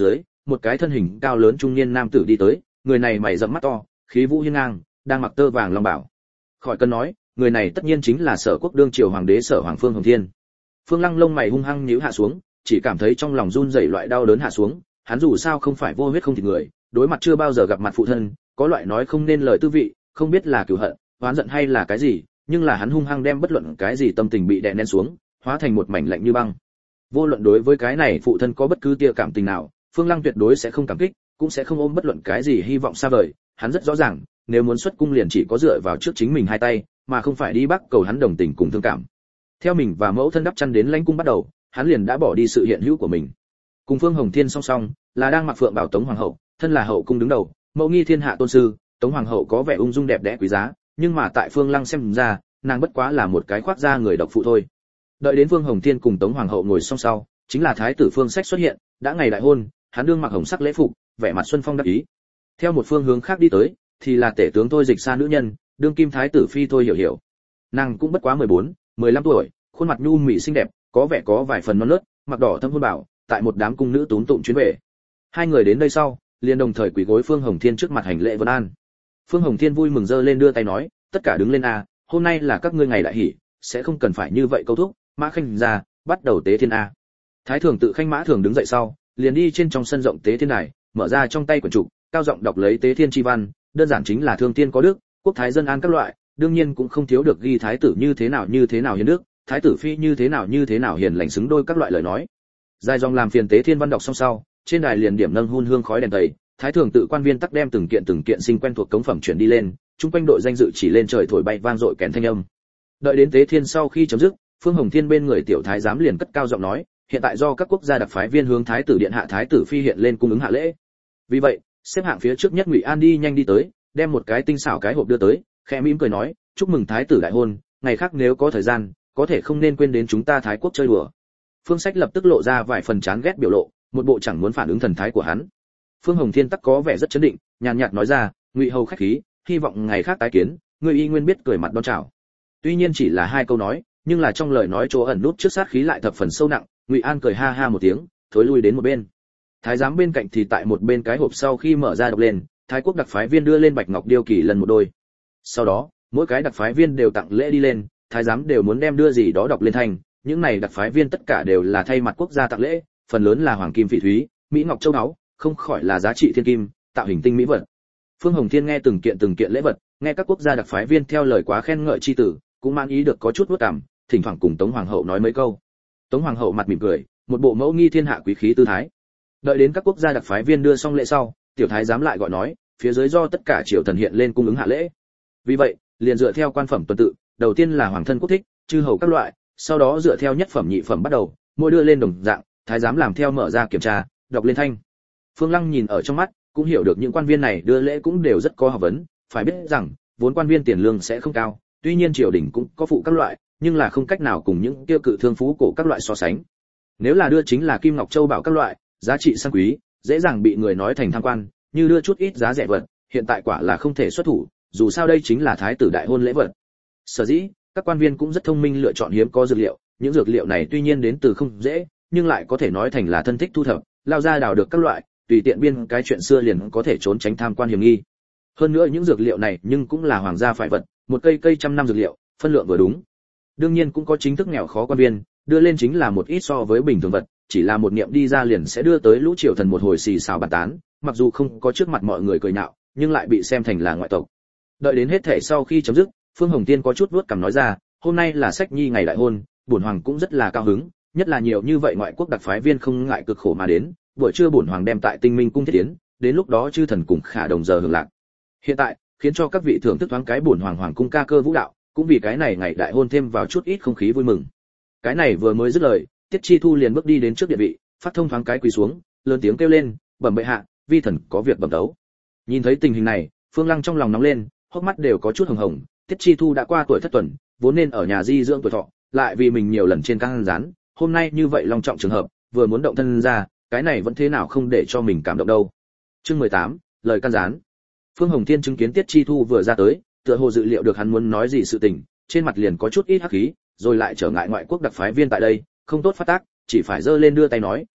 một cái thân hình cao lớn trung niên nam tử đi tới, người này mày rậm mắt to, khí vũ hiên ngang, đang mặc tơ vàng long bảo. Khỏi cần nói, người này tất nhiên chính là Sở Quốc đương triều hoàng đế Sở Hoàng Phương Hồng Thiên. Phương Lăng lông mày hung hăng nhíu hạ xuống, chỉ cảm thấy trong lòng run rẩy loại đau đớn hạ xuống, hắn dù sao không phải vô huyết không thịt người, đối mặt chưa bao giờ gặp mặt phụ thân, có loại nói không nên lời tư vị, không biết là cừu hận, oán giận hay là cái gì, nhưng là hắn hung hăng đem bất luận cái gì tâm tình bị đè nén xuống, hóa thành một mảnh lạnh như băng. Vô luận đối với cái này phụ thân có bất cứ tia cảm tình nào, Phương Lăng tuyệt đối sẽ không cảm kích, cũng sẽ không ôm bất luận cái gì hy vọng xa vời, hắn rất rõ ràng, nếu muốn xuất cung liền chỉ có dựa vào trước chính mình hai tay, mà không phải đi bắc cầu hắn đồng tình cùng thương cảm. Theo mình và mẫu thân đắp chăn đến lãnh cung bắt đầu, hắn liền đã bỏ đi sự hiện hữu của mình. Cùng Phương Hồng Thiên song song, là đang mặc phượng bảo Tống hoàng hậu, thân là hậu cung đứng đầu, mẫu nghi thiên hạ tôn sư, Tống hoàng hậu có vẻ ung dung đẹp đẽ quý giá, nhưng mà tại Phương Lăng xem ra, nàng bất quá là một cái khoác da người độc phụ thôi. Đợi đến Phương Hồng Thiên cùng Tống hoàng hậu ngồi song sau, chính là thái tử Phương Sách xuất hiện, đã ngày đại hôn, hắn đương mặc hồng sắc lễ phục, vẻ mặt xuân phong đắc ý. Theo một phương hướng khác đi tới, thì là tể tướng Thôi Dịch Sa nữ nhân, đương kim thái tử phi Thôi Hiểu Hiểu. Nàng cũng bất quá mười bốn, mười lăm tuổi, khuôn mặt nhu mị xinh đẹp, có vẻ có vài phần non nớt, mặc đỏ thâm hôn bảo, tại một đám cung nữ tún tụng chuyến về. Hai người đến đây sau, liền đồng thời quỳ gối Phương Hồng Thiên trước mặt hành lễ vân an. Phương Hồng Thiên vui mừng giơ lên đưa tay nói, tất cả đứng lên a, hôm nay là các ngươi ngày đại hỷ, sẽ không cần phải như vậy câu thúc, Mã Khanh ra, bắt đầu tế thiên a. Thái thường tự khanh Mã thường đứng dậy sau, liền đi trên trong sân rộng tế thiên đài, mở ra trong tay quyển trục, cao giọng đọc lấy tế thiên chi văn, đơn giản chính là thương thiên có đức, quốc thái dân an các loại, đương nhiên cũng không thiếu được ghi thái tử như thế nào như thế nào hiền đức, thái tử phi như thế nào như thế nào hiền lành xứng đôi các loại lời nói. Dài dòng làm phiền tế thiên văn đọc xong sau, trên đài liền điểm nâng hun hương khói đèn tẩy, thái thường tự quan viên tắc đem từng kiện từng kiện sinh quen thuộc cống phẩm chuyển đi lên, chung quanh đội danh dự chỉ lên trời thổi bay vang dội kèn thanh âm. Đợi đến tế thiên sau khi chấm dứt, Phương Hồng Thiên bên người tiểu thái giám liền cất cao giọng nói, hiện tại do các quốc gia đặc phái viên hướng thái tử điện hạ thái tử phi hiện lên cung ứng hạ lễ. Vì vậy, xếp hạng phía trước nhất Ngụy An đi nhanh đi tới, đem một cái tinh xảo cái hộp đưa tới, khẽ mỉm cười nói, chúc mừng thái tử đại hôn, ngày khác nếu có thời gian, có thể không nên quên đến chúng ta Thái Quốc chơi đùa. Phương Sách lập tức lộ ra vài phần chán ghét biểu lộ, một bộ chẳng muốn phản ứng thần thái của hắn. Phương Hồng Thiên tắc có vẻ rất chấn định, nhàn nhạt nói ra, Ngụy hầu khách khí, hy vọng ngày khác tái kiến, người y nguyên biết cười mặt đón chào. Tuy nhiên chỉ là hai câu nói, nhưng là trong lời nói chỗ ẩn nút trước sát khí lại thập phần sâu nặng. Ngụy An cười ha ha một tiếng, thối lui đến một bên. Thái giám bên cạnh thì tại một bên cái hộp sau khi mở ra đọc lên, Thái Quốc đặc phái viên đưa lên bạch ngọc điêu kỳ lần một đôi. Sau đó, mỗi cái đặc phái viên đều tặng lễ đi lên, thái giám đều muốn đem đưa gì đó đọc lên thành, những này đặc phái viên tất cả đều là thay mặt quốc gia tặng lễ, phần lớn là hoàng kim phỉ thúy, mỹ ngọc châu báu, không khỏi là giá trị thiên kim, tạo hình tinh mỹ vật. Phương Hồng Thiên nghe từng kiện từng kiện lễ vật, nghe các quốc gia đặc phái viên theo lời quá khen ngợi chi tử, cũng mang ý được có chút uất cảm, thỉnh thoảng cùng Tống hoàng hậu nói mấy câu. Tống hoàng hậu mặt mỉm cười, một bộ mẫu nghi thiên hạ quý khí tư thái. Đợi đến các quốc gia đặc phái viên đưa xong lễ sau, tiểu thái giám lại gọi nói, phía dưới do tất cả triều thần hiện lên cung ứng hạ lễ. Vì vậy, liền dựa theo quan phẩm tuần tự, đầu tiên là hoàng thân quốc thích, chư hầu các loại, sau đó dựa theo nhất phẩm nhị phẩm bắt đầu, mỗi đưa lên đồng dạng, thái giám làm theo mở ra kiểm tra, đọc lên thanh. Phương Lăng nhìn ở trong mắt, cũng hiểu được những quan viên này đưa lễ cũng đều rất có học vấn, phải biết rằng, vốn quan viên tiền lương sẽ không cao, tuy nhiên triều đình cũng có phụ các loại, nhưng là không cách nào cùng những tiêu cự thương phú cổ các loại so sánh. Nếu là đưa chính là kim ngọc châu bảo các loại, giá trị sang quý, dễ dàng bị người nói thành tham quan, như đưa chút ít giá rẻ vật, hiện tại quả là không thể xuất thủ, dù sao đây chính là thái tử đại hôn lễ vật. Sở dĩ, các quan viên cũng rất thông minh lựa chọn hiếm có dược liệu, những dược liệu này tuy nhiên đến từ không dễ, nhưng lại có thể nói thành là thân thích thu thập, lao ra đào được các loại, tùy tiện biên cái chuyện xưa liền có thể trốn tránh tham quan hiểm nghi. Hơn nữa những dược liệu này nhưng cũng là hoàng gia phải vật, một cây cây trăm năm dược liệu, phân lượng vừa đúng. Đương nhiên cũng có chính thức nghèo khó quan viên, đưa lên chính là một ít so với bình thường vật, chỉ là một niệm đi ra liền sẽ đưa tới lũ triều thần một hồi xì xào bàn tán, mặc dù không có trước mặt mọi người cười nhạo, nhưng lại bị xem thành là ngoại tộc. Đợi đến hết thể sau khi chấm dứt, Phương Hồng Tiên có chút vuốt cằm nói ra, hôm nay là Sách Nhi ngày đại hôn, bổn hoàng cũng rất là cao hứng, nhất là nhiều như vậy ngoại quốc đặc phái viên không ngại cực khổ mà đến, buổi trưa bổn hoàng đem tại Tinh Minh cung thiết tiến, đến lúc đó chư thần cùng khả đồng giờ hưởng lạc. Hiện tại, khiến cho các vị thưởng thức thoáng cái bổn hoàng hoàng cung ca cơ vũ đạo, cũng vì cái này ngày đại hôn thêm vào chút ít không khí vui mừng. Cái này vừa mới dứt lời, Tiết Chi Thu liền bước đi đến trước điện vị, phát thông thoáng cái quỳ xuống, lớn tiếng kêu lên, bẩm bệ hạ, vi thần có việc bẩm tấu. Nhìn thấy tình hình này, Phương Lăng trong lòng nóng lên, hốc mắt đều có chút hồng hồng. Tiết Chi Thu đã qua tuổi thất tuần, vốn nên ở nhà di dưỡng tuổi thọ, lại vì mình nhiều lần trên căng rán, hôm nay như vậy long trọng trường hợp, vừa muốn động thân ra, cái này vẫn thế nào không để cho mình cảm động đâu. Chương mười tám, lời can gián. Phương Hồng Thiên chứng kiến Tiết Chi Thu vừa ra tới, tựa hồ dự liệu được hắn muốn nói gì sự tình, trên mặt liền có chút ít hắc khí, rồi lại trở ngại ngoại quốc đặc phái viên tại đây, không tốt phát tác, chỉ phải giơ lên đưa tay nói,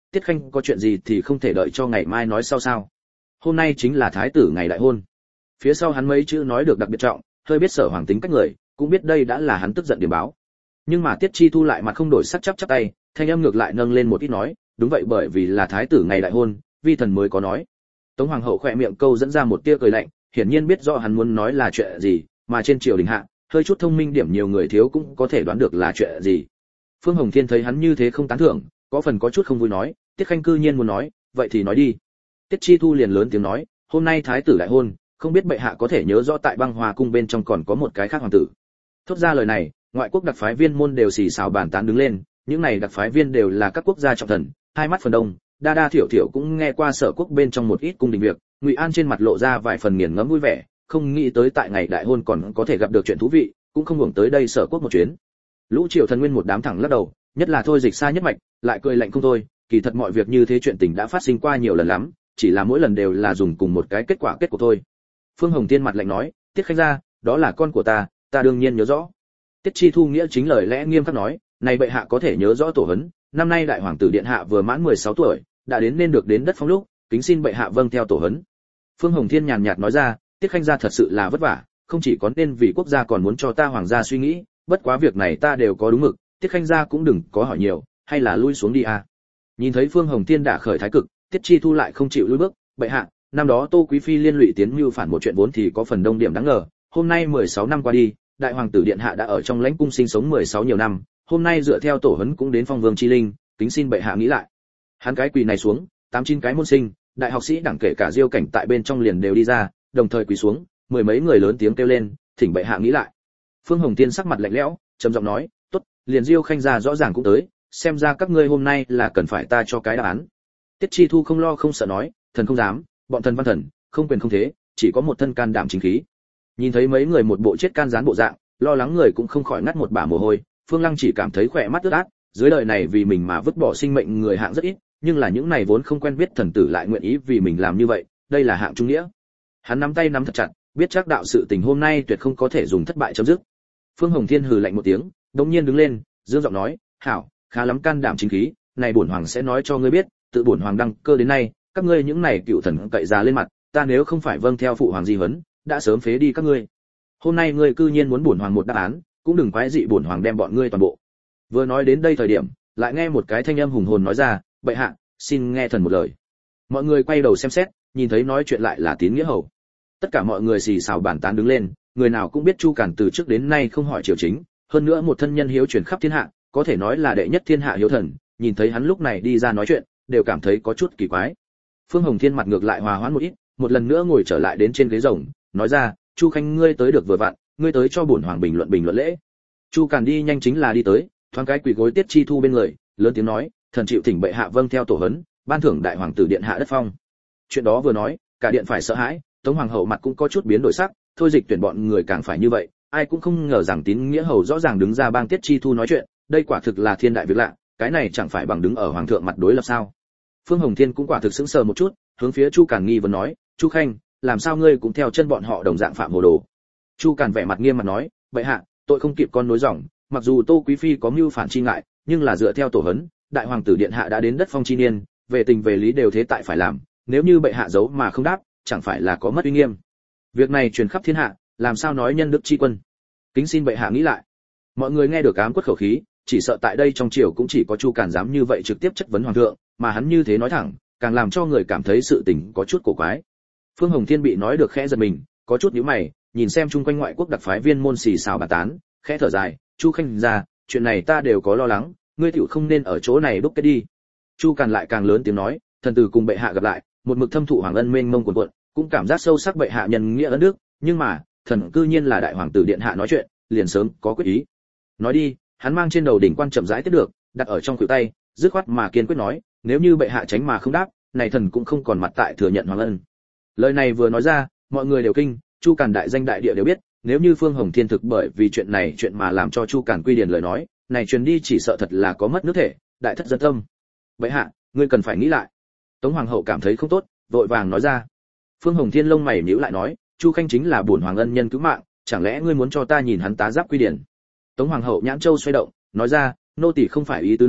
Tiết Khanh có chuyện gì thì không thể đợi cho ngày mai nói sau sao? Hôm nay chính là thái tử ngày đại hôn. Phía sau hắn mấy chữ nói được đặc biệt trọng, hơi biết Sở Hoàng tính cách người, cũng biết đây đã là hắn tức giận điểm báo. Nhưng mà Tiết Chi Thu lại mặt không đổi sắc chắp chắp tay, thanh âm ngược lại nâng lên một ít nói, đúng vậy, bởi vì là thái tử ngày đại hôn, vi thần mới có nói. Tống Hoàng hậu khẽ miệng câu dẫn ra một tia cười lạnh, hiển nhiên biết rõ hắn muốn nói là chuyện gì, mà trên triều đình hạ, hơi chút thông minh điểm nhiều người thiếu cũng có thể đoán được là chuyện gì. Phương Hồng Thiên thấy hắn như thế không tán thưởng, có phần có chút không vui nói, Tiết Khanh cư nhiên muốn nói, vậy thì nói đi. Tiết Chi Thu liền lớn tiếng nói, hôm nay thái tử đại hôn, không biết bệ hạ có thể nhớ rõ tại Băng Hoa cung bên trong còn có một cái khác hoàng tử. Thốt ra lời này, ngoại quốc đặc phái viên môn đều xì xào bàn tán đứng lên, những này đặc phái viên đều là các quốc gia trọng thần, hai mắt phần đông, đa đa thiểu thiểu cũng nghe qua Sở quốc bên trong một ít cung đình việc, Ngụy An trên mặt lộ ra vài phần nghiền ngẫm vui vẻ, không nghĩ tới tại ngày đại hôn còn có thể gặp được chuyện thú vị, cũng không hưởng tới đây Sở quốc một chuyến. Lũ Triều thần nguyên một đám thẳng lắc đầu, nhất là Thôi Dịch xa nhất mạch, lại cười lạnh không thôi, kỳ thật mọi việc như thế chuyện tình đã phát sinh qua nhiều lần lắm, chỉ là mỗi lần đều là dùng cùng một cái kết quả kết của thôi. Phương Hồng Tiên mặt lạnh nói, Tiết Khanh gia, đó là con của ta, ta đương nhiên nhớ rõ. Tiết Chi Thu nghĩa chính lời lẽ nghiêm khắc nói, này bệ hạ có thể nhớ rõ tổ huấn, năm nay đại hoàng tử điện hạ vừa mãn mười sáu tuổi, đã đến nên được đến đất phong lúc, kính xin bệ hạ vâng theo tổ huấn. Phương Hồng Thiên nhàn nhạt nói ra, Tiết Khanh gia thật sự là vất vả, không chỉ có nên vì quốc gia còn muốn cho ta hoàng gia suy nghĩ, bất quá việc này ta đều có đúng mực, Tiết Khanh gia cũng đừng có hỏi nhiều, hay là lui xuống đi à. Nhìn thấy Phương Hồng Thiên đã khởi thái cực, Tiết Chi Thu lại không chịu lùi bước, bệ hạ, năm đó Tô Quý phi liên lụy tiến mưu phản một chuyện vốn thì có phần đông điểm đáng ngờ, hôm nay mười sáu năm qua đi, đại hoàng tử điện hạ đã ở trong lãnh cung sinh sống mười sáu nhiều năm, hôm nay dựa theo tổ huấn cũng đến phong vương chi linh, kính xin bệ hạ nghĩ lại. Hắn cái quỳ này xuống, tám chín cái môn sinh, đại học sĩ đẳng kể cả Diêu Cảnh tại bên trong liền đều đi ra, đồng thời quỳ xuống, mười mấy người lớn tiếng kêu lên, thỉnh bệ hạ nghĩ lại. Phương Hồng Tiên sắc mặt lạnh lẽo, trầm giọng nói, tốt, liền Diêu Khanh gia rõ ràng cũng tới, xem ra các ngươi hôm nay là cần phải ta cho cái đáp án. Tiết Chi Thu không lo không sợ nói, thần không dám, bọn thần văn thần, không quyền không thế, chỉ có một thân can đảm chính khí. Nhìn thấy mấy người một bộ chết can gián bộ dạng, lo lắng người cũng không khỏi ngắt một bả mồ hôi, Phương Lăng chỉ cảm thấy khỏe mắt ướt át, dưới đời này vì mình mà vứt bỏ sinh mệnh người hạng rất ít, nhưng là những này vốn không quen biết thần tử lại nguyện ý vì mình làm như vậy, đây là hạng trung nghĩa. Hắn nắm tay nắm thật chặt, biết chắc đạo sự tình hôm nay tuyệt không có thể dùng thất bại chấm dứt. Phương Hồng Thiên hừ lạnh một tiếng, đột nhiên đứng lên, dương giọng nói, "Hảo, khá lắm can đảm chính khí, này bổn hoàng sẽ nói cho ngươi biết, tự bổn hoàng đăng cơ đến nay, các ngươi những này cựu thần cậy già lên mặt, ta nếu không phải vâng theo phụ hoàng di huấn, đã sớm phế đi các ngươi. Hôm nay ngươi cư nhiên muốn bổn hoàng một đáp án, cũng đừng quái dị bổn hoàng đem bọn ngươi toàn bộ." Vừa nói đến đây thời điểm, lại nghe một cái thanh âm hùng hồn nói ra, "Bệ hạ, xin nghe thần một lời." Mọi người quay đầu xem xét, nhìn thấy nói chuyện lại là Tín Nghĩa Hầu. Tất cả mọi người xì xào bàn tán đứng lên, người nào cũng biết Chu Cản từ trước đến nay không hỏi triều chính, hơn nữa một thân nhân hiếu truyền khắp thiên hạ, có thể nói là đệ nhất thiên hạ hiếu thần, nhìn thấy hắn lúc này đi ra nói chuyện, đều cảm thấy có chút kỳ quái. Phương Hồng Thiên mặt ngược lại hòa hoãn một ít, một lần nữa ngồi trở lại đến trên ghế rồng, nói ra, "Chu Khanh ngươi tới được vừa vặn, ngươi tới cho bổn hoàng bình luận bình luận lễ." Chu Cản đi nhanh chính là đi tới, thoáng cái quỳ gối Tiết Chi Thu bên người, lớn tiếng nói, "Thần chịu thỉnh bệ hạ vâng theo tổ huấn, ban thưởng đại hoàng tử điện hạ đất phong." Chuyện đó vừa nói, cả điện phải sợ hãi, Tống hoàng hậu mặt cũng có chút biến đổi sắc, Thôi Dịch tuyển bọn người càng phải như vậy, ai cũng không ngờ rằng Tín Nghĩa Hầu rõ ràng đứng ra bang Tiết Chi Thu nói chuyện, đây quả thực là thiên đại việc lạ, cái này chẳng phải bằng đứng ở hoàng thượng mặt đối lập sao? Phương Hồng Thiên cũng quả thực sững sờ một chút, hướng phía Chu Cản nghi vấn nói, "Chu Khanh, làm sao ngươi cũng theo chân bọn họ đồng dạng phạm hồ đồ?" Chu Cản vẻ mặt nghiêm mặt nói, "Bệ hạ, tội không kịp con nối dòng, mặc dù Tô Quý phi có mưu phản chi ngại, nhưng là dựa theo tổ huấn, đại hoàng tử điện hạ đã đến đất phong chi niên, về tình về lý đều thế tại phải làm, nếu như bệ hạ giấu mà không đáp, chẳng phải là có mất uy nghiêm. Việc này truyền khắp thiên hạ, làm sao nói nhân đức chi quân? Kính xin bệ hạ nghĩ lại." Mọi người nghe được ám quất khẩu khí, chỉ sợ tại đây trong triều cũng chỉ có Chu Cản dám như vậy trực tiếp chất vấn hoàng thượng, mà hắn như thế nói thẳng, càng làm cho người cảm thấy sự tình có chút cổ quái. Phương Hồng Thiên bị nói được khẽ giật mình, có chút nhíu mày, nhìn xem chung quanh ngoại quốc đặc phái viên môn xì xào bàn tán, khẽ thở dài, "Chu Khanh gia, chuyện này ta đều có lo lắng, ngươi tiểu không nên ở chỗ này đúc kết đi." Chu Càn lại càng lớn tiếng nói, "Thần tử cùng bệ hạ gặp lại, một mực thâm thụ hoàng ân mênh mông cuồn cuộn, cũng cảm giác sâu sắc bệ hạ nhân nghĩa ân đức, nhưng mà, thần cư nhiên là đại hoàng tử điện hạ nói chuyện, liền sớm có quyết ý." Nói đi, hắn mang trên đầu đỉnh quan chậm rãi tiếp được, đặt ở trong khuỷu tay, dứt khoát mà kiên quyết nói, "Nếu như bệ hạ tránh mà không đáp, này thần cũng không còn mặt tại thừa nhận hoàng ân." Lời này vừa nói ra, mọi người đều kinh, Chu Càn đại danh đại địa đều biết, nếu như Phương Hồng Thiên thực bởi vì chuyện này chuyện mà làm cho Chu Càn quy điển lời nói, này truyền đi chỉ sợ thật là có mất nước thể, đại thất dân tâm. "Bệ hạ, ngươi cần phải nghĩ lại." Tống hoàng hậu cảm thấy không tốt, vội vàng nói ra. Phương Hồng Thiên lông mày nhíu lại nói, "Chu Khanh chính là bổn hoàng ân nhân cứu mạng, chẳng lẽ ngươi muốn cho ta nhìn hắn tá giáp quy điển?" Tống hoàng hậu nhãn châu xoay động, nói ra, "Nô tỳ không phải ý tứ này,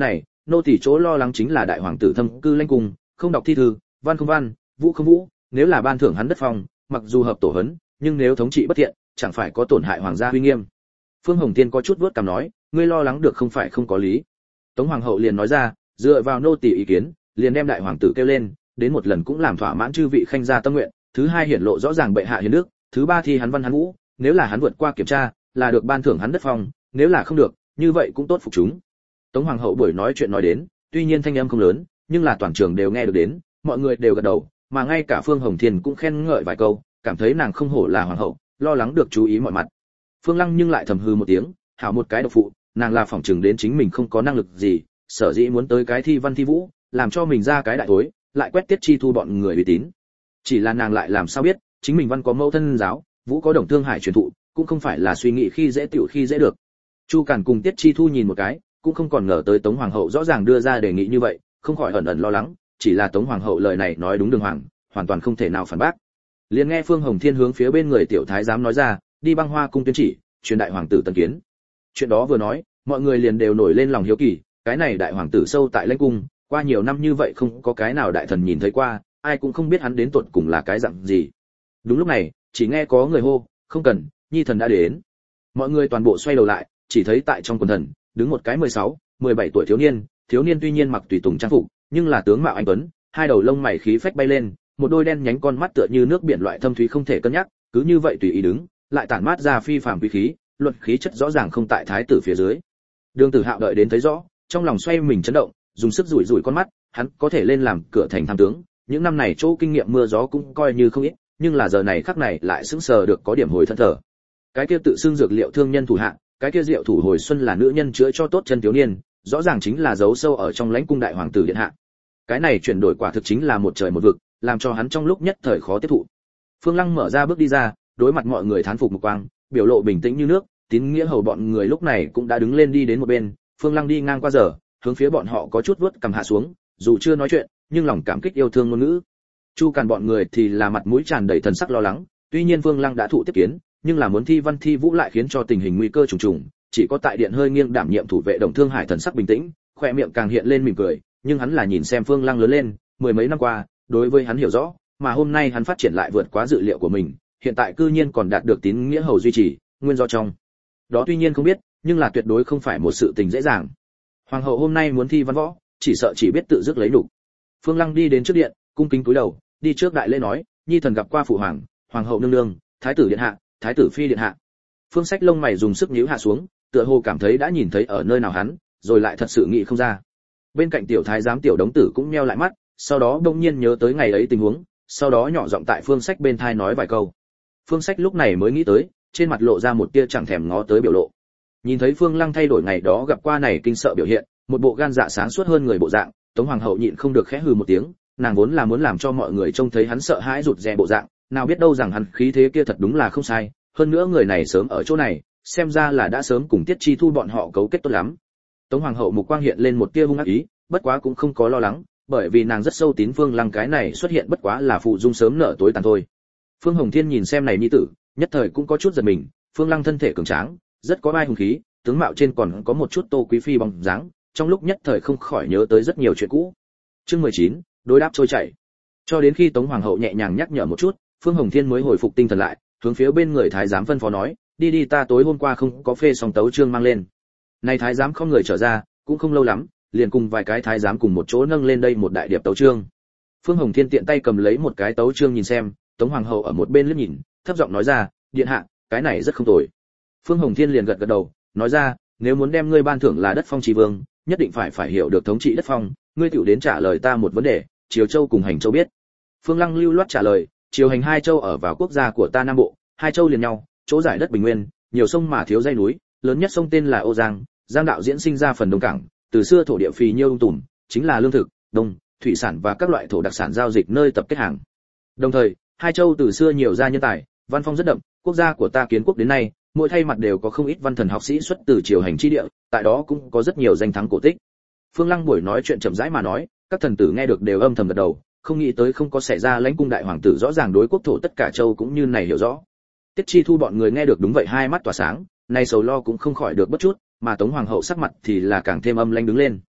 nô tỳ chỗ lo lắng chính là đại hoàng tử thâm cư lãnh cung, không đọc thi thư, văn không văn, vũ không vũ, nếu là ban thưởng hắn đất phong, mặc dù hợp tổ hấn, nhưng nếu thống trị bất thiện, chẳng phải có tổn hại hoàng gia uy nghiêm. Phương Hồng Tiên có chút vuốt cằm nói, ngươi lo lắng được không phải không có lý. Tống hoàng hậu liền nói ra, dựa vào nô tỳ ý kiến, liền đem đại hoàng tử kêu lên, đến một lần cũng làm thỏa mãn chư vị khanh gia tâm nguyện, thứ hai hiển lộ rõ ràng bệ hạ hiền đức, thứ ba thi hắn văn hắn vũ, nếu là hắn vượt qua kiểm tra, là được ban thưởng hắn đất phong, nếu là không được, như vậy cũng tốt phục chúng. Tống hoàng hậu buổi nói chuyện nói đến, tuy nhiên thanh âm không lớn, nhưng là toàn trường đều nghe được đến, mọi người đều gật đầu, mà ngay cả Phương Hồng Thiên cũng khen ngợi vài câu, cảm thấy nàng không hổ là hoàng hậu, lo lắng được chú ý mọi mặt. Phương Lăng nhưng lại thầm hư một tiếng, hảo một cái độc phụ, nàng là phỏng chừng đến chính mình không có năng lực gì, sở dĩ muốn tới cái thi văn thi vũ, làm cho mình ra cái đại thối, lại quét tiết chi thu bọn người uy tín. Chỉ là nàng lại làm sao biết, chính mình văn có mẫu thân giáo, vũ có đồng thương hải truyền thụ, cũng không phải là suy nghĩ khi dễ tiểu khi dễ được. Chu Càn cùng Tiết Chi Thu nhìn một cái, cũng không còn ngờ tới Tống hoàng hậu rõ ràng đưa ra đề nghị như vậy, không khỏi ẩn ẩn lo lắng, chỉ là Tống hoàng hậu lời này nói đúng đường hoàng, hoàn toàn không thể nào phản bác. Liền nghe Phương Hồng Thiên hướng phía bên người tiểu thái giám nói ra, đi Băng Hoa cung tuyên chỉ, truyền đại hoàng tử tân kiến. Chuyện đó vừa nói, mọi người liền đều nổi lên lòng hiếu kỳ, cái này đại hoàng tử sâu tại lãnh cung, qua nhiều năm như vậy không có cái nào đại thần nhìn thấy qua, ai cũng không biết hắn đến tuột cùng là cái dạng gì. Đúng lúc này, chỉ nghe có người hô, không cần, nhi thần đã đến. Mọi người toàn bộ xoay đầu lại, chỉ thấy tại trong quần thần đứng một cái mười sáu, mười bảy tuổi thiếu niên, thiếu niên tuy nhiên mặc tùy tùng trang phục, nhưng là tướng mạo anh tuấn, hai đầu lông mày khí phách bay lên, một đôi đen nhánh con mắt tựa như nước biển loại thâm thúy không thể cân nhắc, cứ như vậy tùy ý đứng, lại tản mát ra phi phàm quý khí, luận khí chất rõ ràng không tại thái tử phía dưới. Đường Tử Hạo đợi đến thấy rõ, trong lòng xoay mình chấn động, dùng sức rủi rủi con mắt, hắn có thể lên làm cửa thành tham tướng, những năm này chỗ kinh nghiệm mưa gió cũng coi như không ít, nhưng là giờ này khắc này lại sững sờ được có điểm hồi thân thở. Cái kia tự xưng dược liệu thương nhân thủ hạ, cái kia rượu thủ hồi xuân là nữ nhân chữa cho tốt chân thiếu niên, rõ ràng chính là giấu sâu ở trong lãnh cung đại hoàng tử điện hạ. Cái này chuyển đổi quả thực chính là một trời một vực, làm cho hắn trong lúc nhất thời khó tiếp thụ. Phương Lăng mở ra bước đi ra, đối mặt mọi người thán phục mục quang, biểu lộ bình tĩnh như nước, Tín Nghĩa hầu bọn người lúc này cũng đã đứng lên đi đến một bên, Phương Lăng đi ngang qua giờ, hướng phía bọn họ có chút vuốt cầm hạ xuống, dù chưa nói chuyện, nhưng lòng cảm kích yêu thương ngôn ngữ. Chu Càn bọn người thì là mặt mũi tràn đầy thần sắc lo lắng, tuy nhiên Phương Lăng đã thụ tiếp kiến, nhưng là muốn thi văn thi vũ lại khiến cho tình hình nguy cơ trùng trùng, chỉ có tại điện hơi nghiêng đảm nhiệm thủ vệ Đồng Thương Hải thần sắc bình tĩnh, khoe miệng càng hiện lên mỉm cười, nhưng hắn là nhìn xem Phương Lăng lớn lên, mười mấy năm qua, đối với hắn hiểu rõ, mà hôm nay hắn phát triển lại vượt quá dự liệu của mình, hiện tại cư nhiên còn đạt được Tín Nghĩa hầu duy trì, nguyên do trong đó tuy nhiên không biết, nhưng là tuyệt đối không phải một sự tình dễ dàng. Hoàng hậu hôm nay muốn thi văn võ, chỉ sợ chỉ biết tự dứt lấy đủ. Phương Lăng đi đến trước điện, cung kính cúi đầu, đi trước đại lễ nói, nhi thần gặp qua phụ hoàng, hoàng hậu nương nương, thái tử điện hạ, thái tử phi điện hạ. Phương Sách lông mày dùng sức nhíu hạ xuống, tựa hồ cảm thấy đã nhìn thấy ở nơi nào hắn, rồi lại thật sự nghĩ không ra. Bên cạnh tiểu thái giám tiểu đống tử cũng nheo lại mắt, sau đó đông nhiên nhớ tới ngày ấy tình huống, sau đó nhỏ giọng tại Phương Sách bên tai nói vài câu. Phương Sách lúc này mới nghĩ tới, trên mặt lộ ra một tia chẳng thèm ngó tới biểu lộ. Nhìn thấy Phương Lăng thay đổi ngày đó gặp qua này kinh sợ biểu hiện, một bộ gan dạ sáng suốt hơn người bộ dạng, Tống hoàng hậu nhịn không được khẽ hừ một tiếng, nàng vốn là muốn làm cho mọi người trông thấy hắn sợ hãi rụt rè bộ dạng, nào biết đâu rằng hắn khí thế kia thật đúng là không sai, hơn nữa người này sớm ở chỗ này, xem ra là đã sớm cùng Tiết Chi Thu bọn họ cấu kết tốt lắm. Tống hoàng hậu mục quang hiện lên một tia hung ác ý, bất quá cũng không có lo lắng, bởi vì nàng rất sâu tín Phương Lăng cái này xuất hiện bất quá là phụ dung sớm nở tối tàn thôi. Phương Hồng Thiên nhìn xem này nhi tử, nhất thời cũng có chút giật mình, Phương Lăng thân thể cường tráng, rất có vai hùng khí, tướng mạo trên còn có một chút Tô Quý phi bóng dáng, trong lúc nhất thời không khỏi nhớ tới rất nhiều chuyện cũ. Chương mười chín, đối đáp trôi chảy. Cho đến khi Tống hoàng hậu nhẹ nhàng nhắc nhở một chút, Phương Hồng Thiên mới hồi phục tinh thần lại, hướng phía bên người thái giám phân phó nói, đi đi, ta tối hôm qua không có phê xong tấu chương mang lên. Này thái giám không người trở ra, cũng không lâu lắm, liền cùng vài cái thái giám cùng một chỗ nâng lên đây một đại điệp tấu chương. Phương Hồng Thiên tiện tay cầm lấy một cái tấu chương nhìn xem, Tống hoàng hậu ở một bên liếc nhìn, thấp giọng nói ra, điện hạ, cái này rất không tồi. Phương Hồng Thiên liền gật gật đầu, nói ra, nếu muốn đem ngươi ban thưởng là đất phong tri vương, nhất định phải phải hiểu được thống trị đất phong, ngươi tiểu đến trả lời ta một vấn đề, Triều Châu cùng Hành Châu biết. Phương Lăng lưu loát trả lời, Triều Hành hai châu ở vào quốc gia của ta Nam Bộ, hai châu liền nhau, chỗ giải đất bình nguyên, nhiều sông mà thiếu dãy núi, lớn nhất sông tên là Âu Giang, Giang đạo diễn sinh ra phần đông cảng, từ xưa thổ địa phì nhiêu tùm, chính là lương thực, đông, thủy sản và các loại thổ đặc sản giao dịch nơi tập kết hàng. Đồng thời, hai châu từ xưa nhiều gia nhân tài, văn phong rất đậm, quốc gia của ta kiến quốc đến nay, mỗi thay mặt đều có không ít văn thần học sĩ xuất từ Triều Hành chi địa, tại đó cũng có rất nhiều danh thắng cổ tích. Phương Lăng buổi nói chuyện chậm rãi mà nói, các thần tử nghe được đều âm thầm gật đầu, không nghĩ tới không có xảy ra lãnh cung đại hoàng tử rõ ràng đối quốc thổ tất cả châu cũng như này hiểu rõ. Tiết Chi Thu bọn người nghe được đúng vậy hai mắt tỏa sáng, nay sầu lo cũng không khỏi được bất chút, mà Tống hoàng hậu sắc mặt thì là càng thêm âm lãnh đứng lên.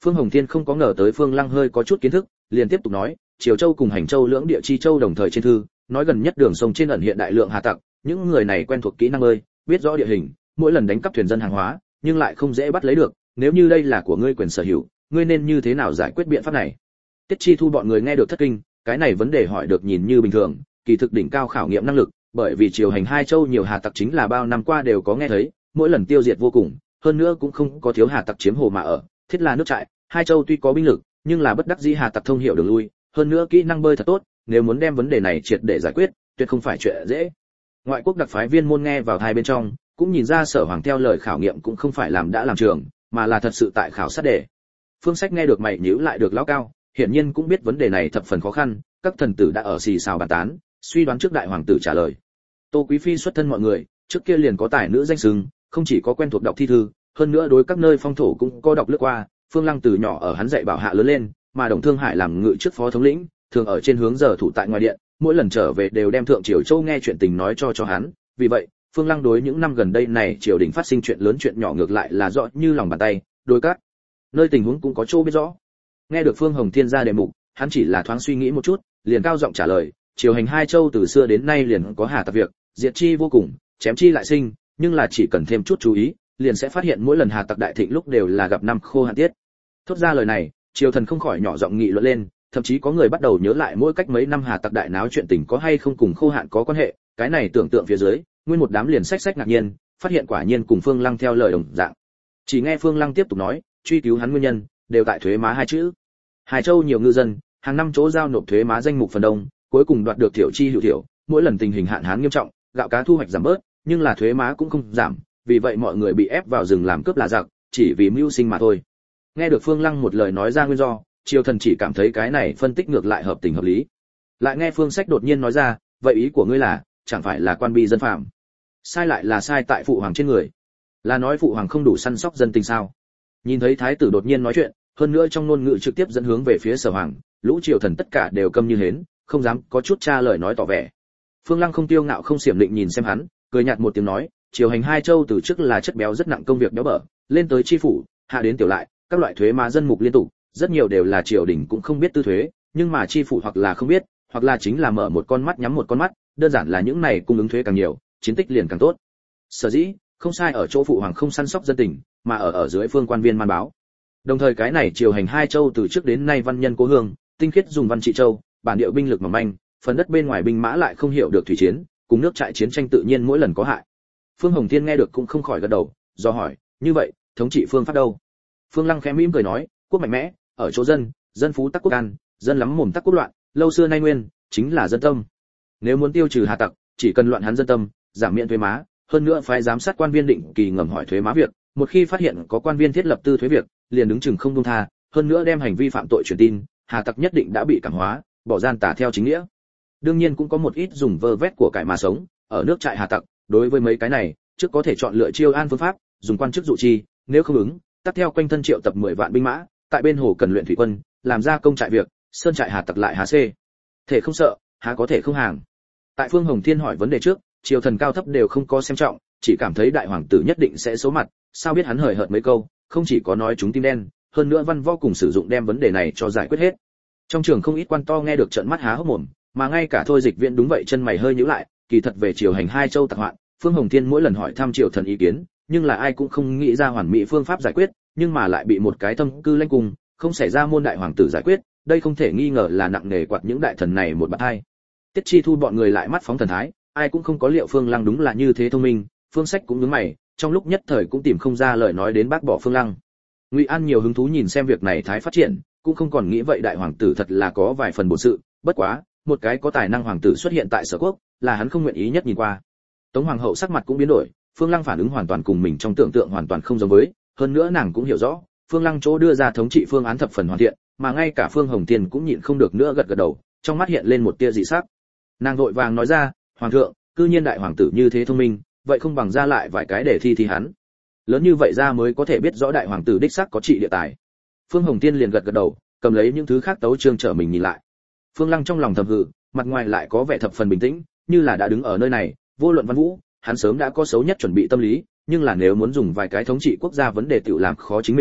Phương Hồng Thiên không có ngờ tới Phương Lăng hơi có chút kiến thức, liền tiếp tục nói, Triều Châu cùng Hành Châu lưỡng địa chi châu đồng thời trên thư, nói gần nhất đường sông trên ẩn hiện đại lượng hà tặc, những người này quen thuộc kỹ năng bơi, biết rõ địa hình, mỗi lần đánh cắp thuyền dân hàng hóa, nhưng lại không dễ bắt lấy được, nếu như đây là của ngươi quyền sở hữu, ngươi nên như thế nào giải quyết biện pháp này? Tiết Chi Thu bọn người nghe được thất kinh, cái này vấn đề hỏi được nhìn như bình thường, kỳ thực đỉnh cao khảo nghiệm năng lực, bởi vì triều hành hai châu nhiều hà tặc chính là bao năm qua đều có nghe thấy, mỗi lần tiêu diệt vô cùng, hơn nữa cũng không có thiếu hà tặc chiếm hồ mà ở, thiết là nước trại, hai châu tuy có binh lực, nhưng là bất đắc dĩ hà tặc thông hiểu đường lui, hơn nữa kỹ năng bơi thật tốt, nếu muốn đem vấn đề này triệt để giải quyết, tuyệt không phải chuyện dễ. Ngoại quốc đặc phái viên môn nghe vào hai bên trong, cũng nhìn ra Sở Hoàng theo lời khảo nghiệm cũng không phải làm đã làm trường, mà là thật sự tại khảo sát đề. Phương Sách nghe được mày nhíu lại được lão cao, hiển nhiên cũng biết vấn đề này thập phần khó khăn, các thần tử đã ở xì xào bàn tán, suy đoán trước đại hoàng tử trả lời. Tô Quý phi xuất thân mọi người, trước kia liền có tài nữ danh xưng, không chỉ có quen thuộc đọc thi thư, hơn nữa đối các nơi phong thổ cũng có đọc lướt qua, Phương Lăng từ nhỏ ở hắn dạy bảo hạ lớn lên, mà Đồng Thương Hải làm ngự trước phó thống lĩnh, thường ở trên hướng giờ thủ tại ngoài điện, mỗi lần trở về đều đem thượng triều châu nghe chuyện tình nói cho cho hắn, vì vậy, Phương Lăng đối những năm gần đây này triều đình phát sinh chuyện lớn chuyện nhỏ ngược lại là rõ như lòng bàn tay, đối các nơi tình huống cũng có chỗ biết rõ. Nghe được Phương Hồng Thiên ra đề mục, hắn chỉ là thoáng suy nghĩ một chút, liền cao giọng trả lời, triều hành hai châu từ xưa đến nay liền có hà tặc việc, diệt chi vô cùng, chém chi lại sinh, nhưng là chỉ cần thêm chút chú ý, liền sẽ phát hiện mỗi lần hà tặc đại thịnh lúc đều là gặp năm khô hạn tiết. Thốt ra lời này, triều thần không khỏi nhỏ giọng nghị luận lên, thậm chí có người bắt đầu nhớ lại mỗi cách mấy năm hà tặc đại náo chuyện tình có hay không cùng khô hạn có quan hệ, cái này tưởng tượng phía dưới, nguyên một đám liền sách sách ngạc nhiên, phát hiện quả nhiên cùng Phương Lăng theo lời đồng dạng. Chỉ nghe Phương Lăng tiếp tục nói, truy cứu hắn nguyên nhân, đều tại thuế má hai chữ. Hải Châu nhiều ngư dân, hàng năm chỗ giao nộp thuế má danh mục phần đông, cuối cùng đoạt được thiểu chi hữu thiểu, mỗi lần tình hình hạn hán nghiêm trọng, gạo cá thu hoạch giảm bớt, nhưng là thuế má cũng không giảm, vì vậy mọi người bị ép vào rừng làm cướp là giặc, chỉ vì mưu sinh mà thôi. Nghe được Phương Lăng một lời nói ra nguyên do, triều thần chỉ cảm thấy cái này phân tích ngược lại hợp tình hợp lý. Lại nghe Phương Sách đột nhiên nói ra, vậy ý của ngươi là, chẳng phải là quan bi dân phạm? Sai lại là sai tại phụ hoàng trên người, là nói phụ hoàng không đủ săn sóc dân tình sao? Nhìn thấy thái tử đột nhiên nói chuyện, hơn nữa trong ngôn ngữ trực tiếp dẫn hướng về phía Sở Hoàng, lũ triều thần tất cả đều câm như hến, không dám có chút tra lời nói tỏ vẻ. Phương Lăng không tiêu ngạo không xiểm định nhìn xem hắn, cười nhạt một tiếng nói, triều hành hai châu từ trước là chất béo rất nặng công việc béo bở, lên tới chi phủ, hạ đến tiểu lại, các loại thuế má dân mục liên tục, rất nhiều đều là triều đình cũng không biết tư thuế, nhưng mà chi phủ hoặc là không biết, hoặc là chính là mở một con mắt nhắm một con mắt, đơn giản là những này cung ứng thuế càng nhiều, chiến tích liền càng tốt. Sở dĩ, không sai ở chỗ phụ hoàng không săn sóc dân tình, mà ở ở dưới phương quan viên man báo. Đồng thời cái này triều hành hai châu từ trước đến nay văn nhân cố hương, tinh khiết dùng văn trị châu, bản địa binh lực mỏng manh, phần đất bên ngoài binh mã lại không hiểu được thủy chiến, cùng nước trại chiến tranh tự nhiên mỗi lần có hại. Phương Hồng Thiên nghe được cũng không khỏi gật đầu, do hỏi, như vậy, thống trị phương pháp đâu? Phương Lăng khẽ mỉm cười nói, quốc mạnh mẽ, ở chỗ dân, dân phú tắc quốc an, dân lắm mồm tắc quốc loạn, lâu xưa nay nguyên, chính là dân tâm. Nếu muốn tiêu trừ hà tặc, chỉ cần loạn hắn dân tâm, giảm miễn thuế má, hơn nữa phải giám sát quan viên định kỳ ngầm hỏi thuế má việc, một khi phát hiện có quan viên thiết lập tư thuế việc, liền đứng chừng không buông tha, hơn nữa đem hành vi phạm tội truyền tin, hà tặc nhất định đã bị cảm hóa, bỏ gian tà theo chính nghĩa. Đương nhiên cũng có một ít dùng vơ vét của cải mà sống, ở nước trại hà tặc, đối với mấy cái này, trước có thể chọn lựa chiêu an phương pháp, dùng quan chức dụ chi, nếu không ứng, tắt theo quanh thân triệu tập mười vạn binh mã, tại bên hồ cần luyện thủy quân, làm ra công trại việc, sơn trại hà tặc lại há xê. Thể không sợ, há có thể không hàng. Tại Phương Hồng Thiên hỏi vấn đề trước, triều thần cao thấp đều không có xem trọng, chỉ cảm thấy đại hoàng tử nhất định sẽ số mặt, sao biết hắn hời hợt mấy câu, không chỉ có nói chúng tim đen, hơn nữa văn võ cùng sử dụng đem vấn đề này cho giải quyết hết. Trong trường không ít quan to nghe được trợn mắt há hốc mồm, mà ngay cả Thôi Dịch Viễn đúng vậy chân mày hơi nhíu lại, kỳ thật về triều hành hai châu tặc hoạn, Phương Hồng Thiên mỗi lần hỏi thăm triều thần ý kiến, nhưng là ai cũng không nghĩ ra hoàn mỹ phương pháp giải quyết, nhưng mà lại bị một cái thâm cư lãnh cung, không xảy ra môn đại hoàng tử giải quyết, đây không thể nghi ngờ là nặng nề quạt những đại thần này một bạt hai. Tiết Chi Thu bọn người lại mắt phóng thần thái, ai cũng không có liệu Phương Lăng đúng là như thế thông minh, Phương Sách cũng nhướng mày, trong lúc nhất thời cũng tìm không ra lời nói đến bác bỏ Phương Lăng. Ngụy An nhiều hứng thú nhìn xem việc này thái phát triển, cũng không còn nghĩ vậy đại hoàng tử thật là có vài phần bổn sự, bất quá, một cái có tài năng hoàng tử xuất hiện tại Sở Quốc, là hắn không nguyện ý nhất nhìn qua. Tống hoàng hậu sắc mặt cũng biến đổi, Phương Lăng phản ứng hoàn toàn cùng mình trong tưởng tượng hoàn toàn không giống với, hơn nữa nàng cũng hiểu rõ, Phương Lăng chỗ đưa ra thống trị phương án thập phần hoàn thiện, mà ngay cả Phương Hồng Tiên cũng nhịn không được nữa gật gật đầu, trong mắt hiện lên một tia dị sắc. Nàng vội vàng nói ra, hoàng thượng, cư nhiên đại hoàng tử như thế thông minh, vậy không bằng ra lại vài cái để thi thi hắn. Lớn như vậy ra mới có thể biết rõ đại hoàng tử đích xác có trị địa tài. Phương Hồng Tiên liền gật gật đầu, cầm lấy những thứ khác tấu chương trở mình nhìn lại. Phương Lăng trong lòng thầm hừ, mặt ngoài lại có vẻ thập phần bình tĩnh, như là đã đứng ở nơi này, vô luận văn vũ, hắn sớm đã có xấu nhất chuẩn bị tâm lý, nhưng là nếu muốn dùng vài cái thống trị quốc gia vấn đề tự làm khó chính mình,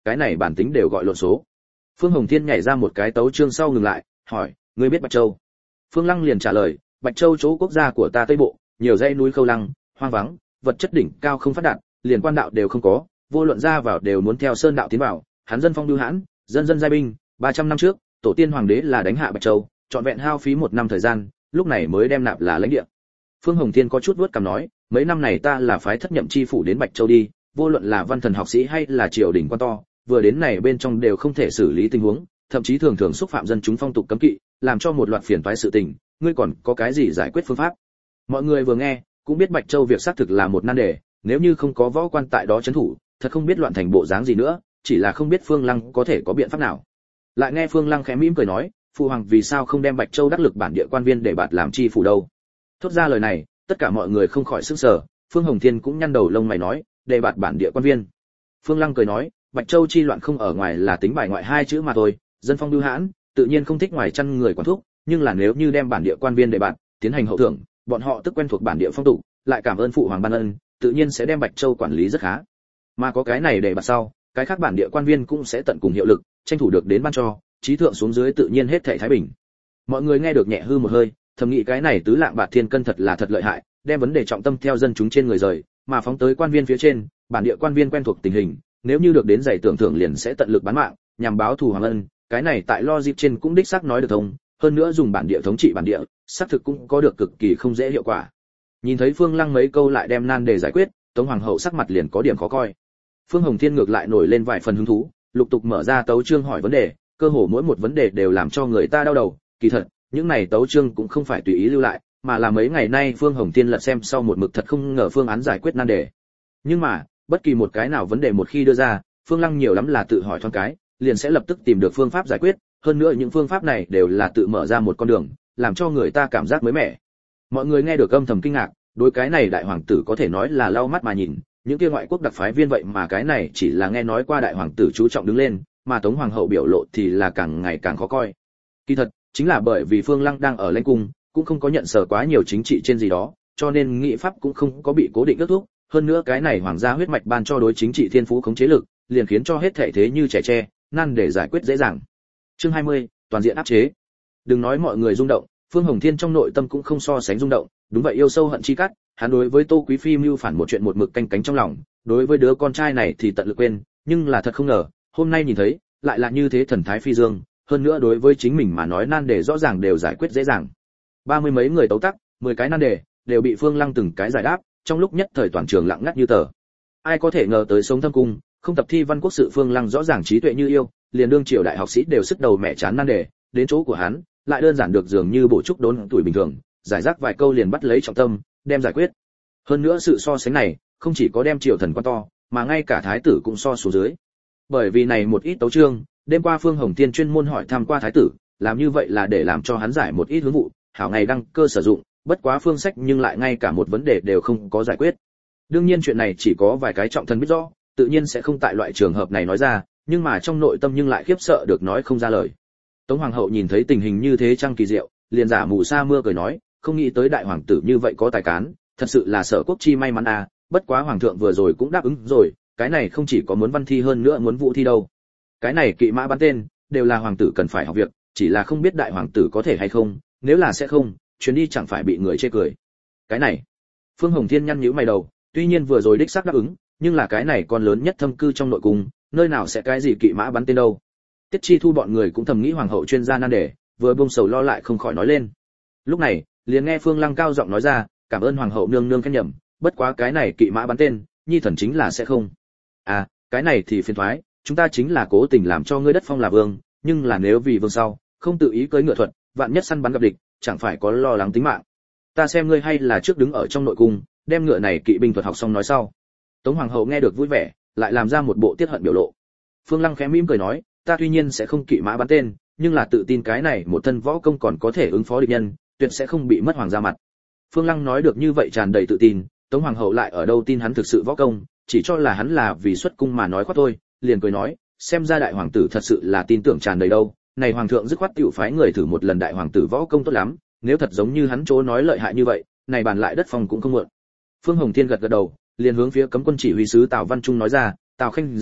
cái này bản tính đều gọi lộn số. Phương Hồng Thiên nhảy ra một cái tấu chương sau ngừng lại, hỏi, ngươi biết Bạch Châu? Phương Lăng liền trả lời, Bạch Châu chỗ quốc gia của ta Tây Bộ, nhiều dãy núi khâu lăng, hoang vắng, vật chất đỉnh cao không phát đạt, liền quan đạo đều không có, vô luận ra vào đều muốn theo sơn đạo tiến vào, hắn dân phong bưu hãn, dân dân giai binh, ba trăm năm trước, tổ tiên hoàng đế là đánh hạ Bạch Châu, trọn vẹn hao phí một năm thời gian, lúc này mới đem nạp là lãnh địa. Phương Hồng Thiên có chút vuốt cằm nói, mấy năm này ta là phái thất nhậm chi phủ đến Bạch Châu đi, vô luận là văn thần học sĩ hay là triều đình quan to, vừa đến này bên trong đều không thể xử lý tình huống, thậm chí thường thường xúc phạm dân chúng phong tục cấm kỵ, làm cho một loạt phiền toái sự tình, ngươi còn có cái gì giải quyết phương pháp? Mọi người vừa nghe, cũng biết Bạch Châu việc xác thực là một nan đề, nếu như không có võ quan tại đó trấn thủ, thật không biết loạn thành bộ dáng gì nữa, chỉ là không biết Phương Lăng có thể có biện pháp nào. Lại nghe Phương Lăng khẽ mỉm cười nói, phụ hoàng vì sao không đem Bạch Châu đắc lực bản địa quan viên để bạt làm chi phủ đâu? Thốt ra lời này, tất cả mọi người không khỏi sửng sở, Phương Hồng Thiên cũng nhăn đầu lông mày nói, để bạt bản địa quan viên. Phương Lăng cười nói, Bạch Châu chi loạn không ở ngoài là tính bài ngoại hai chữ mà thôi, dân phong bưu hãn, tự nhiên không thích ngoài chăn người quản thúc, nhưng là nếu như đem bản địa quan viên để bạt, tiến hành hậu thưởng, bọn họ tức quen thuộc bản địa phong tục, lại cảm ơn phụ hoàng ban ân, tự nhiên sẽ đem Bạch Châu quản lý rất khá. Mà có cái này để bạt sau, cái khác bản địa quan viên cũng sẽ tận cùng hiệu lực, tranh thủ được đến ban cho, trí thượng xuống dưới tự nhiên hết thảy thái bình. Mọi người nghe được nhẹ hư một hơi, thầm nghĩ cái này tứ lạng bạt thiên cân thật là thật lợi hại, đem vấn đề trọng tâm theo dân chúng trên người rời, mà phóng tới quan viên phía trên, bản địa quan viên quen thuộc tình hình, nếu như được đến giải tưởng thưởng liền sẽ tận lực bán mạng, nhằm báo thù hoàng ân, cái này tại logic trên cũng đích xác nói được thông, hơn nữa dùng bản địa thống trị bản địa, xác thực cũng có được cực kỳ không dễ hiệu quả. Nhìn thấy Phương Lăng mấy câu lại đem nan đề giải quyết, Tống hoàng hậu sắc mặt liền có điểm khó coi. Phương Hồng Thiên ngược lại nổi lên vài phần hứng thú, lục tục mở ra tấu chương hỏi vấn đề, cơ hồ mỗi một vấn đề đều làm cho người ta đau đầu, kỳ thật, những này tấu chương cũng không phải tùy ý lưu lại, mà là mấy ngày nay Phương Hồng Thiên lật xem sau một mực thật không ngờ phương án giải quyết nan đề. Nhưng mà, bất kỳ một cái nào vấn đề một khi đưa ra, Phương Lăng nhiều lắm là tự hỏi thoáng cái, liền sẽ lập tức tìm được phương pháp giải quyết, hơn nữa những phương pháp này đều là tự mở ra một con đường, làm cho người ta cảm giác mới mẻ. Mọi người nghe được âm thầm kinh ngạc, đối cái này đại hoàng tử có thể nói là lau mắt mà nhìn, những kia ngoại quốc đặc phái viên vậy mà cái này chỉ là nghe nói qua đại hoàng tử chú trọng đứng lên, mà Tống hoàng hậu biểu lộ thì là càng ngày càng khó coi. Kỳ thật, chính là bởi vì Phương Lăng đang ở lãnh cung, cũng không có nhận sở quá nhiều chính trị trên gì đó, cho nên nghị pháp cũng không có bị cố định ước thúc, hơn nữa cái này hoàng gia huyết mạch ban cho đối chính trị thiên phú khống chế lực, liền khiến cho hết thảy thế như trẻ tre, nan để giải quyết dễ dàng. Chương hai mươi, toàn diện áp chế. Đừng nói mọi người rung động, Phương Hồng Thiên trong nội tâm cũng không so sánh rung động, đúng vậy yêu sâu hận chi cắt, hắn đối với Tô Quý phi mưu phản một chuyện một mực canh cánh trong lòng, đối với đứa con trai này thì tận lực quên, nhưng là thật không ngờ, hôm nay nhìn thấy, lại là như thế thần thái phi dương, hơn nữa đối với chính mình mà nói nan đề rõ ràng đều giải quyết dễ dàng. Ba mươi mấy người tấu tắc, mười cái nan đề đều bị Phương Lăng từng cái giải đáp, trong lúc nhất thời toàn trường lặng ngắt như tờ. Ai có thể ngờ tới sống thâm cung, không tập thi văn quốc sự Phương Lăng rõ ràng trí tuệ như yêu, liền đương triều đại học sĩ đều sức đầu mẹ chán nan đề, đến chỗ của hắn, lại đơn giản được dường như bổ trúc đốn tuổi bình thường, giải rác vài câu liền bắt lấy trọng tâm, đem giải quyết. Hơn nữa sự so sánh này, không chỉ có đem triều thần quan to, mà ngay cả thái tử cũng so xuống dưới. Bởi vì này một ít tấu chương, đêm qua Phương Hồng Tiên chuyên môn hỏi thăm qua thái tử, làm như vậy là để làm cho hắn giải một ít hướng vụ, hảo ngày đăng cơ sử dụng, bất quá phương sách nhưng lại ngay cả một vấn đề đều không có giải quyết. Đương nhiên chuyện này chỉ có vài cái trọng thần biết rõ, tự nhiên sẽ không tại loại trường hợp này nói ra, nhưng mà trong nội tâm nhưng lại khiếp sợ được nói không ra lời. Tống hoàng hậu nhìn thấy tình hình như thế trăng kỳ diệu, liền giả mù sa mưa cười nói, không nghĩ tới đại hoàng tử như vậy có tài cán, thật sự là Sở Quốc chi may mắn à, bất quá hoàng thượng vừa rồi cũng đáp ứng rồi, cái này không chỉ có muốn văn thi hơn nữa muốn vũ thi đâu. Cái này kỵ mã bắn tên, đều là hoàng tử cần phải học việc, chỉ là không biết đại hoàng tử có thể hay không, nếu là sẽ không, chuyến đi chẳng phải bị người chê cười. Cái này, Phương Hồng Thiên nhăn nhíu mày đầu, tuy nhiên vừa rồi đích xác đáp ứng, nhưng là cái này còn lớn nhất thâm cư trong nội cung, nơi nào sẽ cái gì kỵ mã bắn tên đâu. Tiết Chi Thu bọn người cũng thầm nghĩ hoàng hậu chuyên gia nan đề, vừa buông sầu lo lại không khỏi nói lên. Lúc này, liền nghe Phương Lăng cao giọng nói ra, cảm ơn hoàng hậu nương nương khen nhầm, bất quá cái này kỵ mã bắn tên, nhi thần chính là sẽ không. À, cái này thì phiền toái, chúng ta chính là cố tình làm cho ngươi đất phong là vương, nhưng là nếu vì vương sau, không tự ý cưỡi ngựa thuật, vạn nhất săn bắn gặp địch, chẳng phải có lo lắng tính mạng. Ta xem ngươi hay là trước đứng ở trong nội cung, đem ngựa này kỵ binh thuật học xong nói sau. Tống hoàng hậu nghe được vui vẻ, lại làm ra một bộ tiết hận biểu lộ. Phương Lăng khẽ mỉm cười nói, ta tuy nhiên sẽ không kỵ mã bắn tên, nhưng là tự tin cái này một thân võ công còn có thể ứng phó địch nhân, tuyệt sẽ không bị mất hoàng gia mặt. Phương Lăng nói được như vậy tràn đầy tự tin, Tống hoàng hậu lại ở đâu tin hắn thực sự võ công, chỉ cho là hắn là vì xuất cung mà nói khoác thôi, liền cười nói, xem ra đại hoàng tử thật sự là tin tưởng tràn đầy đâu, này hoàng thượng dứt khoát tiểu phái người thử một lần đại hoàng tử võ công tốt lắm, nếu thật giống như hắn chỗ nói lợi hại như vậy, này bàn lại đất phòng cũng không muộn. Phương Hồng Thiên gật gật đầu, liền hướng phía cấm quân chỉ huy sứ Tào Văn Trung nói ra, Tào Khanh già,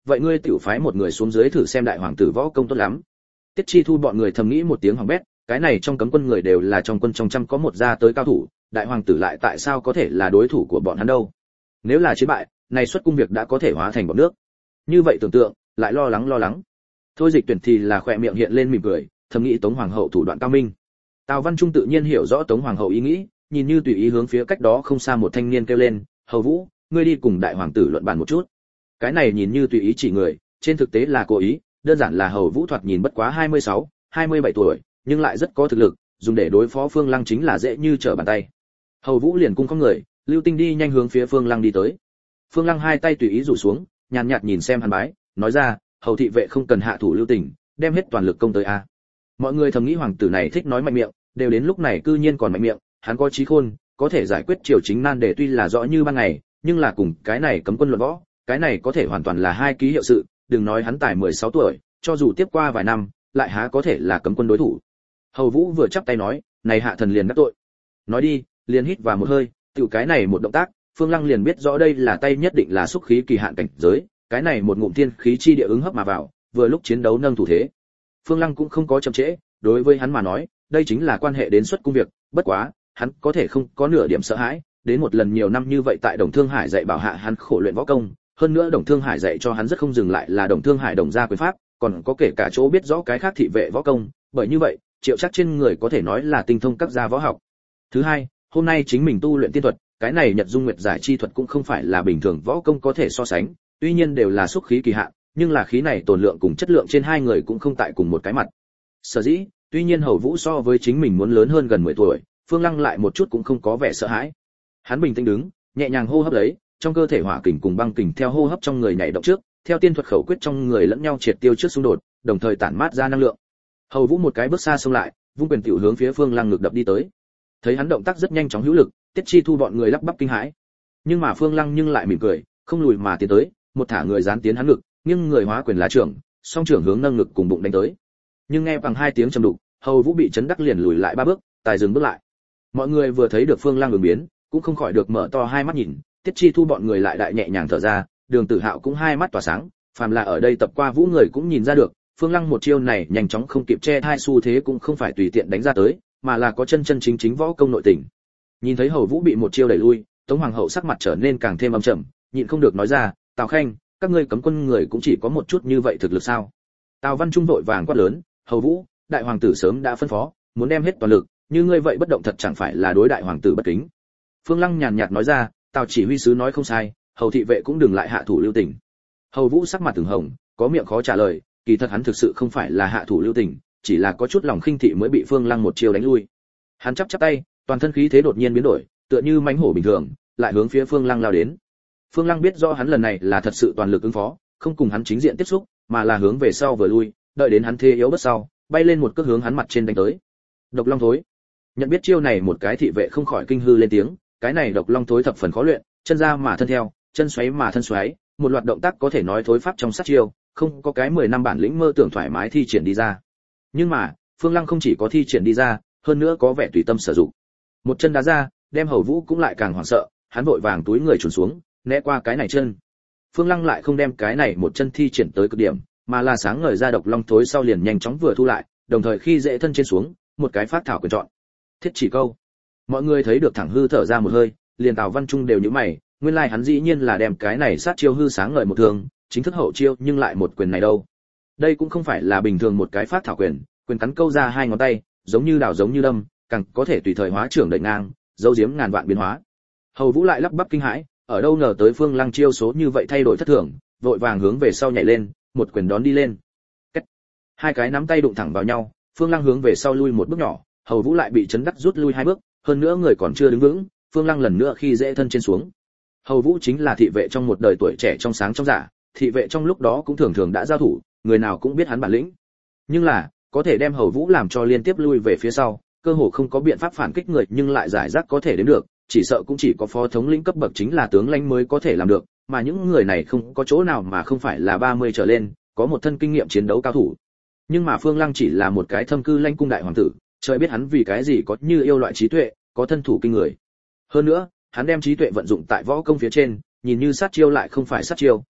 vậy ngươi tiểu phái một người xuống dưới thử xem đại hoàng tử võ công tốt lắm. Tiết Chi Thu bọn người thầm nghĩ một tiếng hỏng bét, cái này trong cấm quân người đều là trong quân trong trăm có một ra tới cao thủ, đại hoàng tử lại tại sao có thể là đối thủ của bọn hắn đâu? Nếu là chiến bại, này xuất cung việc đã có thể hóa thành bọt nước. Như vậy tưởng tượng, lại lo lắng lo lắng. Thôi Dịch Tuyển thì là khỏe miệng hiện lên mỉm cười, thầm nghĩ Tống hoàng hậu thủ đoạn cao minh. Tào Văn Trung tự nhiên hiểu rõ Tống hoàng hậu ý nghĩ, nhìn như tùy ý hướng phía cách đó không xa một thanh niên kêu lên, "Hầu Vũ, ngươi đi cùng đại hoàng tử luận bàn một chút." Cái này nhìn như tùy ý chỉ người, trên thực tế là cố ý, đơn giản là Hầu Vũ thoạt nhìn bất quá hai mươi sáu, hai mươi bảy tuổi, nhưng lại rất có thực lực, dùng để đối phó Phương Lăng chính là dễ như trở bàn tay. Hầu Vũ liền cung không người, Lưu Tinh đi nhanh hướng phía Phương Lăng đi tới. Phương Lăng hai tay tùy ý rủ xuống, nhàn nhạt nhìn xem hắn bái, nói ra, "Hầu thị vệ không cần hạ thủ lưu tình, đem hết toàn lực công tới a." Mọi người thầm nghĩ hoàng tử này thích nói mạnh miệng, đều đến lúc này cư nhiên còn mạnh miệng, hắn có trí khôn, có thể giải quyết triều chính nan đề tuy là rõ như ban ngày, nhưng là cùng cái này cấm quân luận võ, cái này có thể hoàn toàn là hai ký hiệu sự, đừng nói hắn tài mười sáu tuổi, cho dù tiếp qua vài năm, lại há có thể là cấm quân đối thủ. Hầu Vũ vừa chắp tay nói, "Này hạ thần liền đắc tội." Nói đi, liền hít vào một hơi, tiểu cái này một động tác, Phương Lăng liền biết rõ đây là tay nhất định là xúc khí kỳ hạn cảnh giới, cái này một ngụm thiên khí chi địa ứng hấp mà vào, vừa lúc chiến đấu nâng thủ thế. Phương Lăng cũng không có chậm trễ, đối với hắn mà nói, đây chính là quan hệ đến xuất cung việc, bất quá, hắn có thể không có nửa điểm sợ hãi, đến một lần nhiều năm như vậy tại Đồng Thương Hải dạy bảo hạ hắn khổ luyện võ công, hơn nữa Đồng Thương Hải dạy cho hắn rất không dừng lại là Đồng Thương Hải đồng gia quyền pháp, còn có kể cả chỗ biết rõ cái khác thị vệ võ công, bởi như vậy, Triệu Trác trên người có thể nói là tinh thông các gia võ học. Thứ hai, hôm nay chính mình tu luyện tiên thuật, cái này Nhật Dung Nguyệt giải chi thuật cũng không phải là bình thường võ công có thể so sánh, tuy nhiên đều là xúc khí kỳ hạn, nhưng là khí này tồn lượng cùng chất lượng trên hai người cũng không tại cùng một cái mặt. Sở dĩ, tuy nhiên Hầu Vũ so với chính mình muốn lớn hơn gần mười tuổi, Phương Lăng lại một chút cũng không có vẻ sợ hãi. Hắn bình tĩnh đứng, nhẹ nhàng hô hấp lấy, trong cơ thể hỏa kình cùng băng kình theo hô hấp trong người nhảy động trước, theo tiên thuật khẩu quyết trong người lẫn nhau triệt tiêu trước xung đột, đồng thời tản mát ra năng lượng. Hầu Vũ một cái bước xa xông lại, vung quyền tiểu hướng phía Phương Lăng ngực đập đi tới. Thấy hắn động tác rất nhanh chóng hữu lực, Tiết Chi Thu bọn người lắp bắp kinh hãi. Nhưng mà Phương Lăng nhưng lại mỉm cười, không lùi mà tiến tới, một thả người dán tiến hắn ngực, nhưng người hóa quyền là trưởng, song trưởng hướng nâng ngực cùng bụng đánh tới. Nhưng nghe bằng hai tiếng trầm đục, Hầu Vũ bị chấn đắc liền lùi lại ba bước, tài dừng bước lại. Mọi người vừa thấy được Phương Lăng ứng biến, cũng không khỏi được mở to hai mắt nhìn, Tiết Chi Thu bọn người lại đại nhẹ nhàng thở ra, Đường Tử Hạo cũng hai mắt tỏa sáng, phàm là ở đây tập qua vũ người cũng nhìn ra được, Phương Lăng một chiêu này nhanh chóng không kịp che thai xu thế cũng không phải tùy tiện đánh ra tới, mà là có chân chân chính chính võ công nội tình. Nhìn thấy Hầu Vũ bị một chiêu đẩy lui, Tống hoàng hậu sắc mặt trở nên càng thêm âm trầm, nhịn không được nói ra, "Tào Khanh, các ngươi cấm quân người cũng chỉ có một chút như vậy thực lực sao?" Tào Văn Trung vội vàng quát lớn, "Hầu Vũ, đại hoàng tử sớm đã phân phó, muốn đem hết toàn lực, như ngươi vậy bất động thật chẳng phải là đối đại hoàng tử bất kính." Phương Lăng nhàn nhạt nói ra, "Tào chỉ huy sứ nói không sai, Hầu thị vệ cũng đừng lại hạ thủ lưu tình." Hầu Vũ sắc mặt từng hồng, có miệng khó trả lời, kỳ thật hắn thực sự không phải là hạ thủ lưu tình, chỉ là có chút lòng khinh thị mới bị Phương Lăng một chiêu đánh lui. Hắn chắp chắp tay, toàn thân khí thế đột nhiên biến đổi, tựa như mãnh hổ bình thường, lại hướng phía Phương Lăng lao đến. Phương Lăng biết rõ hắn lần này là thật sự toàn lực ứng phó, không cùng hắn chính diện tiếp xúc, mà là hướng về sau vừa lui, đợi đến hắn thế yếu bất sau, bay lên một cước hướng hắn mặt trên đánh tới. Độc Long Thối. Nhận biết chiêu này một cái thị vệ không khỏi kinh hư lên tiếng, cái này Độc Long Thối thập phần khó luyện, chân ra mà thân theo, chân xoáy mà thân xoáy, một loạt động tác có thể nói thối pháp trong sát chiêu, không có cái mười năm bản lĩnh mơ tưởng thoải mái thi triển đi ra. Nhưng mà, Phương Lăng không chỉ có thi triển đi ra, hơn nữa có vẻ tùy tâm sử dụng. Một chân đá ra, đem Hầu Vũ cũng lại càng hoảng sợ, hắn vội vàng túi người chùn xuống, né qua cái này chân. Phương Lăng lại không đem cái này một chân thi triển tới cực điểm, mà là sáng ngời ra Độc Long Thối sau liền nhanh chóng vừa thu lại, đồng thời khi dễ thân trên xuống, một cái phát thảo quyền chọn. Thiết chỉ câu. Mọi người thấy được thẳng hư thở ra một hơi, liền Tào Văn Trung đều nhíu mày, nguyên lai like hắn dĩ nhiên là đem cái này sát chiêu hư sáng ngời một thường, chính thức hậu chiêu nhưng lại một quyền này đâu. Đây cũng không phải là bình thường một cái phát thảo quyền, quyền cắn câu ra hai ngón tay, giống như đào giống như đâm, càng có thể tùy thời hóa trưởng đẩy ngang, dấu giếm ngàn vạn biến hóa. Hầu Vũ lại lắp bắp kinh hãi, ở đâu ngờ tới Phương Lăng chiêu số như vậy thay đổi thất thường, vội vàng hướng về sau nhảy lên, một quyền đón đi lên. Cách. Hai cái nắm tay đụng thẳng vào nhau, Phương Lăng hướng về sau lui một bước nhỏ, Hầu Vũ lại bị chấn đắc rút lui hai bước, hơn nữa người còn chưa đứng vững, Phương Lăng lần nữa khi dễ thân trên xuống. Hầu Vũ chính là thị vệ trong một đời tuổi trẻ trong sáng trong giả, thị vệ trong lúc đó cũng thường thường đã giao thủ, người nào cũng biết hắn bản lĩnh. Nhưng là, có thể đem Hầu Vũ làm cho liên tiếp lui về phía sau, cơ hồ không có biện pháp phản kích người nhưng lại giải rác có thể đến được, chỉ sợ cũng chỉ có phó thống lĩnh cấp bậc chính là tướng lãnh mới có thể làm được, mà những người này không có chỗ nào mà không phải là ba mươi trở lên, có một thân kinh nghiệm chiến đấu cao thủ. Nhưng mà Phương Lăng chỉ là một cái thâm cư lãnh cung đại hoàng tử, trời biết hắn vì cái gì có như yêu loại trí tuệ, có thân thủ kinh người. Hơn nữa, hắn đem trí tuệ vận dụng tại võ công phía trên, nhìn như sát chiêu lại không phải sát chiêu,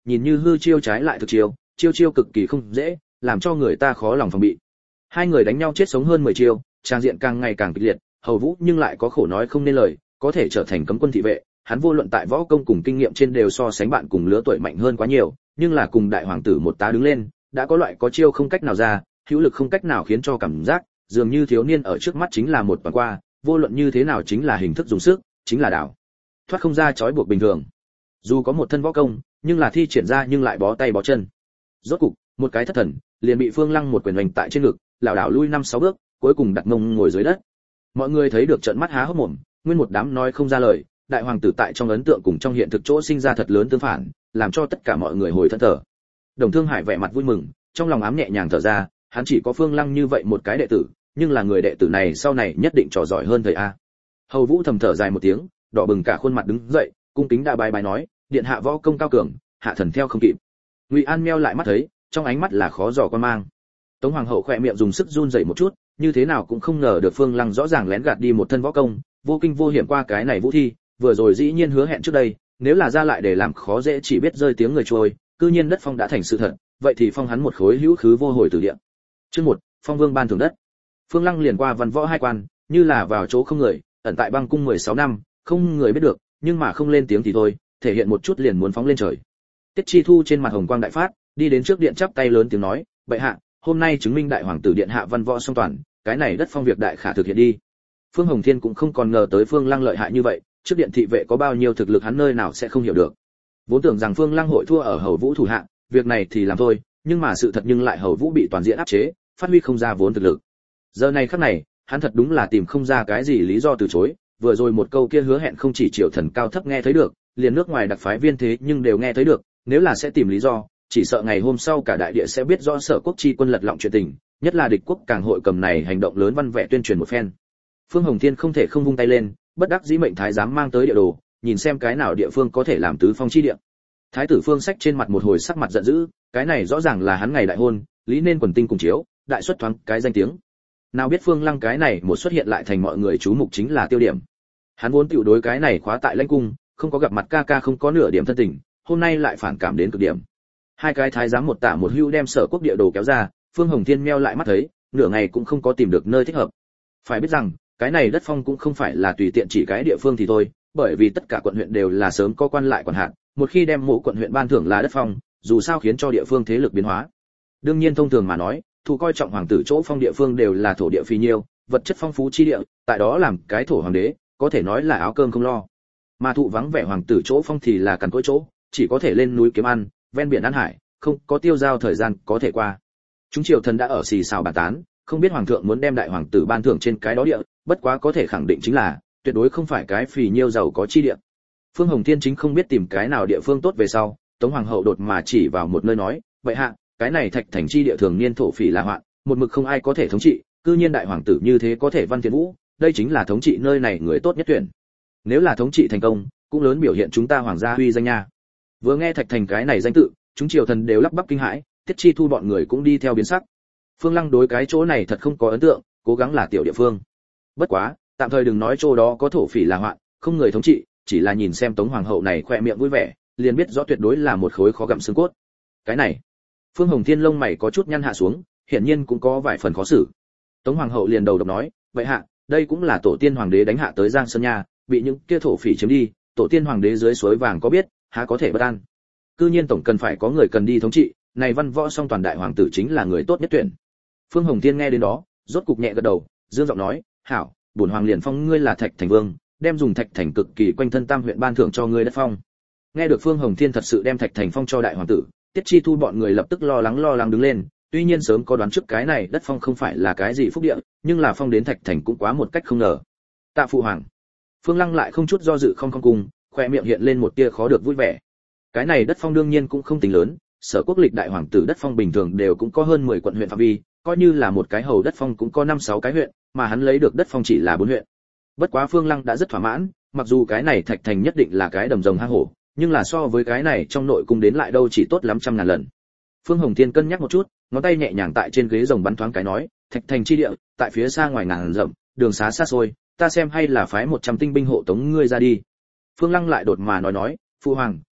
nhìn như hư chiêu trái lại thực chiêu, chiêu chiêu cực kỳ không dễ, làm cho người ta khó lòng phòng bị. Hai người đánh nhau chết sống hơn mười chiêu, trang diện càng ngày càng kịch liệt, Hầu Vũ nhưng lại có khổ nói không nên lời, có thể trở thành cấm quân thị vệ, hắn vô luận tại võ công cùng kinh nghiệm trên đều so sánh bạn cùng lứa tuổi mạnh hơn quá nhiều, nhưng là cùng đại hoàng tử một tá đứng lên, đã có loại có chiêu không cách nào ra, hữu lực không cách nào khiến cho cảm giác, dường như thiếu niên ở trước mắt chính là một toàn qua, vô luận như thế nào chính là hình thức dùng sức, chính là đảo thoát không ra trói buộc bình thường. Dù có một thân võ công, nhưng là thi triển ra nhưng lại bó tay bó chân. Rốt cục, một cái thất thần, liền bị Phương Lăng một quyền đánh tại trên ngực, lảo đảo lui năm sáu bước, cuối cùng đặt mông ngồi dưới đất. Mọi người thấy được trợn mắt há hốc mồm, nguyên một đám nói không ra lời, đại hoàng tử tại trong ấn tượng cùng trong hiện thực chỗ sinh ra thật lớn tương phản, làm cho tất cả mọi người hồi thân thở. Đồng Thương Hải vẻ mặt vui mừng, trong lòng ám nhẹ nhàng thở ra, hắn chỉ có Phương Lăng như vậy một cái đệ tử, nhưng là người đệ tử này sau này nhất định trò giỏi hơn thầy a. Hầu Vũ thầm thở dài một tiếng, đỏ bừng cả khuôn mặt đứng dậy, cung kính đã bái bái nói, điện hạ võ công cao cường, hạ thần theo không kịp. Ngụy An meo lại mắt thấy, trong ánh mắt là khó dò quan mang. Tống hoàng hậu khẽ miệng dùng sức run rẩy một chút, như thế nào cũng không ngờ được Phương Lăng rõ ràng lén gạt đi một thân võ công, vô kinh vô hiểm qua cái này vũ thi, vừa rồi dĩ nhiên hứa hẹn trước đây, nếu là ra lại để làm khó dễ chỉ biết rơi tiếng người trôi, cư nhiên đất phong đã thành sự thật, vậy thì phong hắn một khối hữu khứ vô hồi từ địa. Chương một, Phong Vương ban thưởng đất. Phương Lăng liền qua văn võ hai quan, như là vào chỗ không người, ẩn tại băng cung mười sáu năm, không người biết được, nhưng mà không lên tiếng thì thôi, thể hiện một chút liền muốn phóng lên trời. Tiết Chi Thu trên mặt hồng quang đại phát, đi đến trước điện chắp tay lớn tiếng nói, bệ hạ, hôm nay chứng minh đại hoàng tử điện hạ văn võ song toàn, cái này đất phong việc đại khả thực hiện đi. Phương Hồng Thiên cũng không còn ngờ tới Phương Lăng lợi hại như vậy, trước điện thị vệ có bao nhiêu thực lực hắn nơi nào sẽ không hiểu được. Vốn tưởng rằng Phương Lăng hội thua ở Hầu Vũ thủ hạ, việc này thì làm thôi, nhưng mà sự thật nhưng lại Hầu Vũ bị toàn diện áp chế, phát huy không ra vốn thực lực. Giờ này khắc này, hắn thật đúng là tìm không ra cái gì lý do từ chối, vừa rồi một câu kia hứa hẹn không chỉ triều thần cao thấp nghe thấy được, liền nước ngoài đặc phái viên thế nhưng đều nghe thấy được, nếu là sẽ tìm lý do, chỉ sợ ngày hôm sau cả đại địa sẽ biết rõ Sở Quốc chi quân lật lọng chuyện tình, nhất là địch quốc càng hội cầm này hành động lớn văn vẻ tuyên truyền một phen. Phương Hồng Thiên không thể không vung tay lên, bất đắc dĩ mệnh thái giám mang tới địa đồ, nhìn xem cái nào địa phương có thể làm tứ phong chi địa. Thái tử Phương Sách trên mặt một hồi sắc mặt giận dữ, cái này rõ ràng là hắn ngày đại hôn, lý nên quần tinh cùng chiếu, đại xuất thoáng cái danh tiếng. Nào biết Phương Lăng cái này một xuất hiện lại thành mọi người chú mục chính là tiêu điểm. Hắn vốn tiểu đối cái này khóa tại lãnh cung, không có gặp mặt ca ca không có nửa điểm thân tình, hôm nay lại phản cảm đến cực điểm. Hai cái thái giám một tả một hữu đem Sở Quốc địa đồ kéo ra, Phương Hồng Thiên meo lại mắt thấy, nửa ngày cũng không có tìm được nơi thích hợp. Phải biết rằng, cái này đất phong cũng không phải là tùy tiện chỉ cái địa phương thì thôi, bởi vì tất cả quận huyện đều là sớm có quan lại quản hạt, một khi đem mỗi quận huyện ban thưởng là đất phong, dù sao khiến cho địa phương thế lực biến hóa. Đương nhiên thông thường mà nói, thủ coi trọng hoàng tử chỗ phong địa phương đều là thổ địa phi nhiêu, vật chất phong phú chi địa, tại đó làm cái thổ hoàng đế, có thể nói là áo cơm không lo. Mà thụ vắng vẻ hoàng tử chỗ phong thì là cằn cỗi chỗ, chỉ có thể lên núi kiếm ăn, ven biển ăn hải, không có tiêu giao thời gian có thể qua. Chúng triều thần đã ở xì xào bàn tán, không biết hoàng thượng muốn đem đại hoàng tử ban thưởng trên cái đó địa, bất quá có thể khẳng định chính là tuyệt đối không phải cái phì nhiêu giàu có chi địa. Phương Hồng Thiên chính không biết tìm cái nào địa phương tốt về sau, Tống hoàng hậu đột mà chỉ vào một nơi nói, vậy hạ, cái này Thạch Thành chi địa thường niên thổ phỉ là hoạn, một mực không ai có thể thống trị, cư nhiên đại hoàng tử như thế có thể văn thiên vũ, đây chính là thống trị nơi này người tốt nhất tuyển. Nếu là thống trị thành công, cũng lớn biểu hiện chúng ta hoàng gia uy danh nha. Vừa nghe Thạch Thành cái này danh tự, chúng triều thần đều lắp bắp kinh hãi, Tiết Chi Thu bọn người cũng đi theo biến sắc. Phương Lăng đối cái chỗ này thật không có ấn tượng, cố gắng là tiểu địa phương. Bất quá, tạm thời đừng nói chỗ đó có thổ phỉ là hoạn, không người thống trị, chỉ là nhìn xem Tống hoàng hậu này khoe miệng vui vẻ, liền biết rõ tuyệt đối là một khối khó gặm xương cốt. Cái này, Phương Hồng Thiên lông mày có chút nhăn hạ xuống, hiển nhiên cũng có vài phần khó xử. Tống hoàng hậu liền đầu độc nói, vậy hạ, đây cũng là tổ tiên hoàng đế đánh hạ tới Giang Sơn nha, bị những kia thổ phỉ chiếm đi, tổ tiên hoàng đế dưới suối vàng có biết, há có thể bất an. Cư nhiên tổng cần phải có người cần đi thống trị, này văn võ song toàn đại hoàng tử chính là người tốt nhất tuyển. Phương Hồng Thiên nghe đến đó, rốt cục nhẹ gật đầu, dương giọng nói, hảo, bổn hoàng liền phong ngươi là Thạch Thành vương, đem dùng Thạch Thành cực kỳ quanh thân tam huyện ban thưởng cho ngươi đất phong. Nghe được Phương Hồng Thiên thật sự đem Thạch Thành phong cho đại hoàng tử, Tiết Chi Thu bọn người lập tức lo lắng lo lắng đứng lên, tuy nhiên sớm có đoán trước cái này đất phong không phải là cái gì phúc địa, nhưng là phong đến Thạch Thành cũng quá một cách không ngờ. Tạ phụ hoàng. Phương Lăng lại không chút do dự không không cùng, khoe miệng hiện lên một tia khó được vui vẻ. Cái này đất phong đương nhiên cũng không tính lớn, Sở Quốc lịch đại hoàng tử đất phong bình thường đều cũng có hơn mười quận huyện phạm vi, coi như là một cái hầu đất phong cũng có năm sáu cái huyện, mà hắn lấy được đất phong chỉ là bốn huyện. Bất quá Phương Lăng đã rất thỏa mãn, mặc dù cái này Thạch Thành nhất định là cái đầm rồng hang hổ, nhưng là so với cái này trong nội cung đến lại đâu chỉ tốt lắm trăm ngàn lần. Phương Hồng Thiên cân nhắc một chút, ngón tay nhẹ nhàng tại trên ghế rồng bắn thoáng cái nói, Thạch Thành chi địa, tại phía xa ngoài ngàn dặm, đường xá xa xôi, ta xem hay là phái một trăm tinh binh hộ tống ngươi ra đi. Phương Lăng lại đột mà nói nói, phụ hoàng,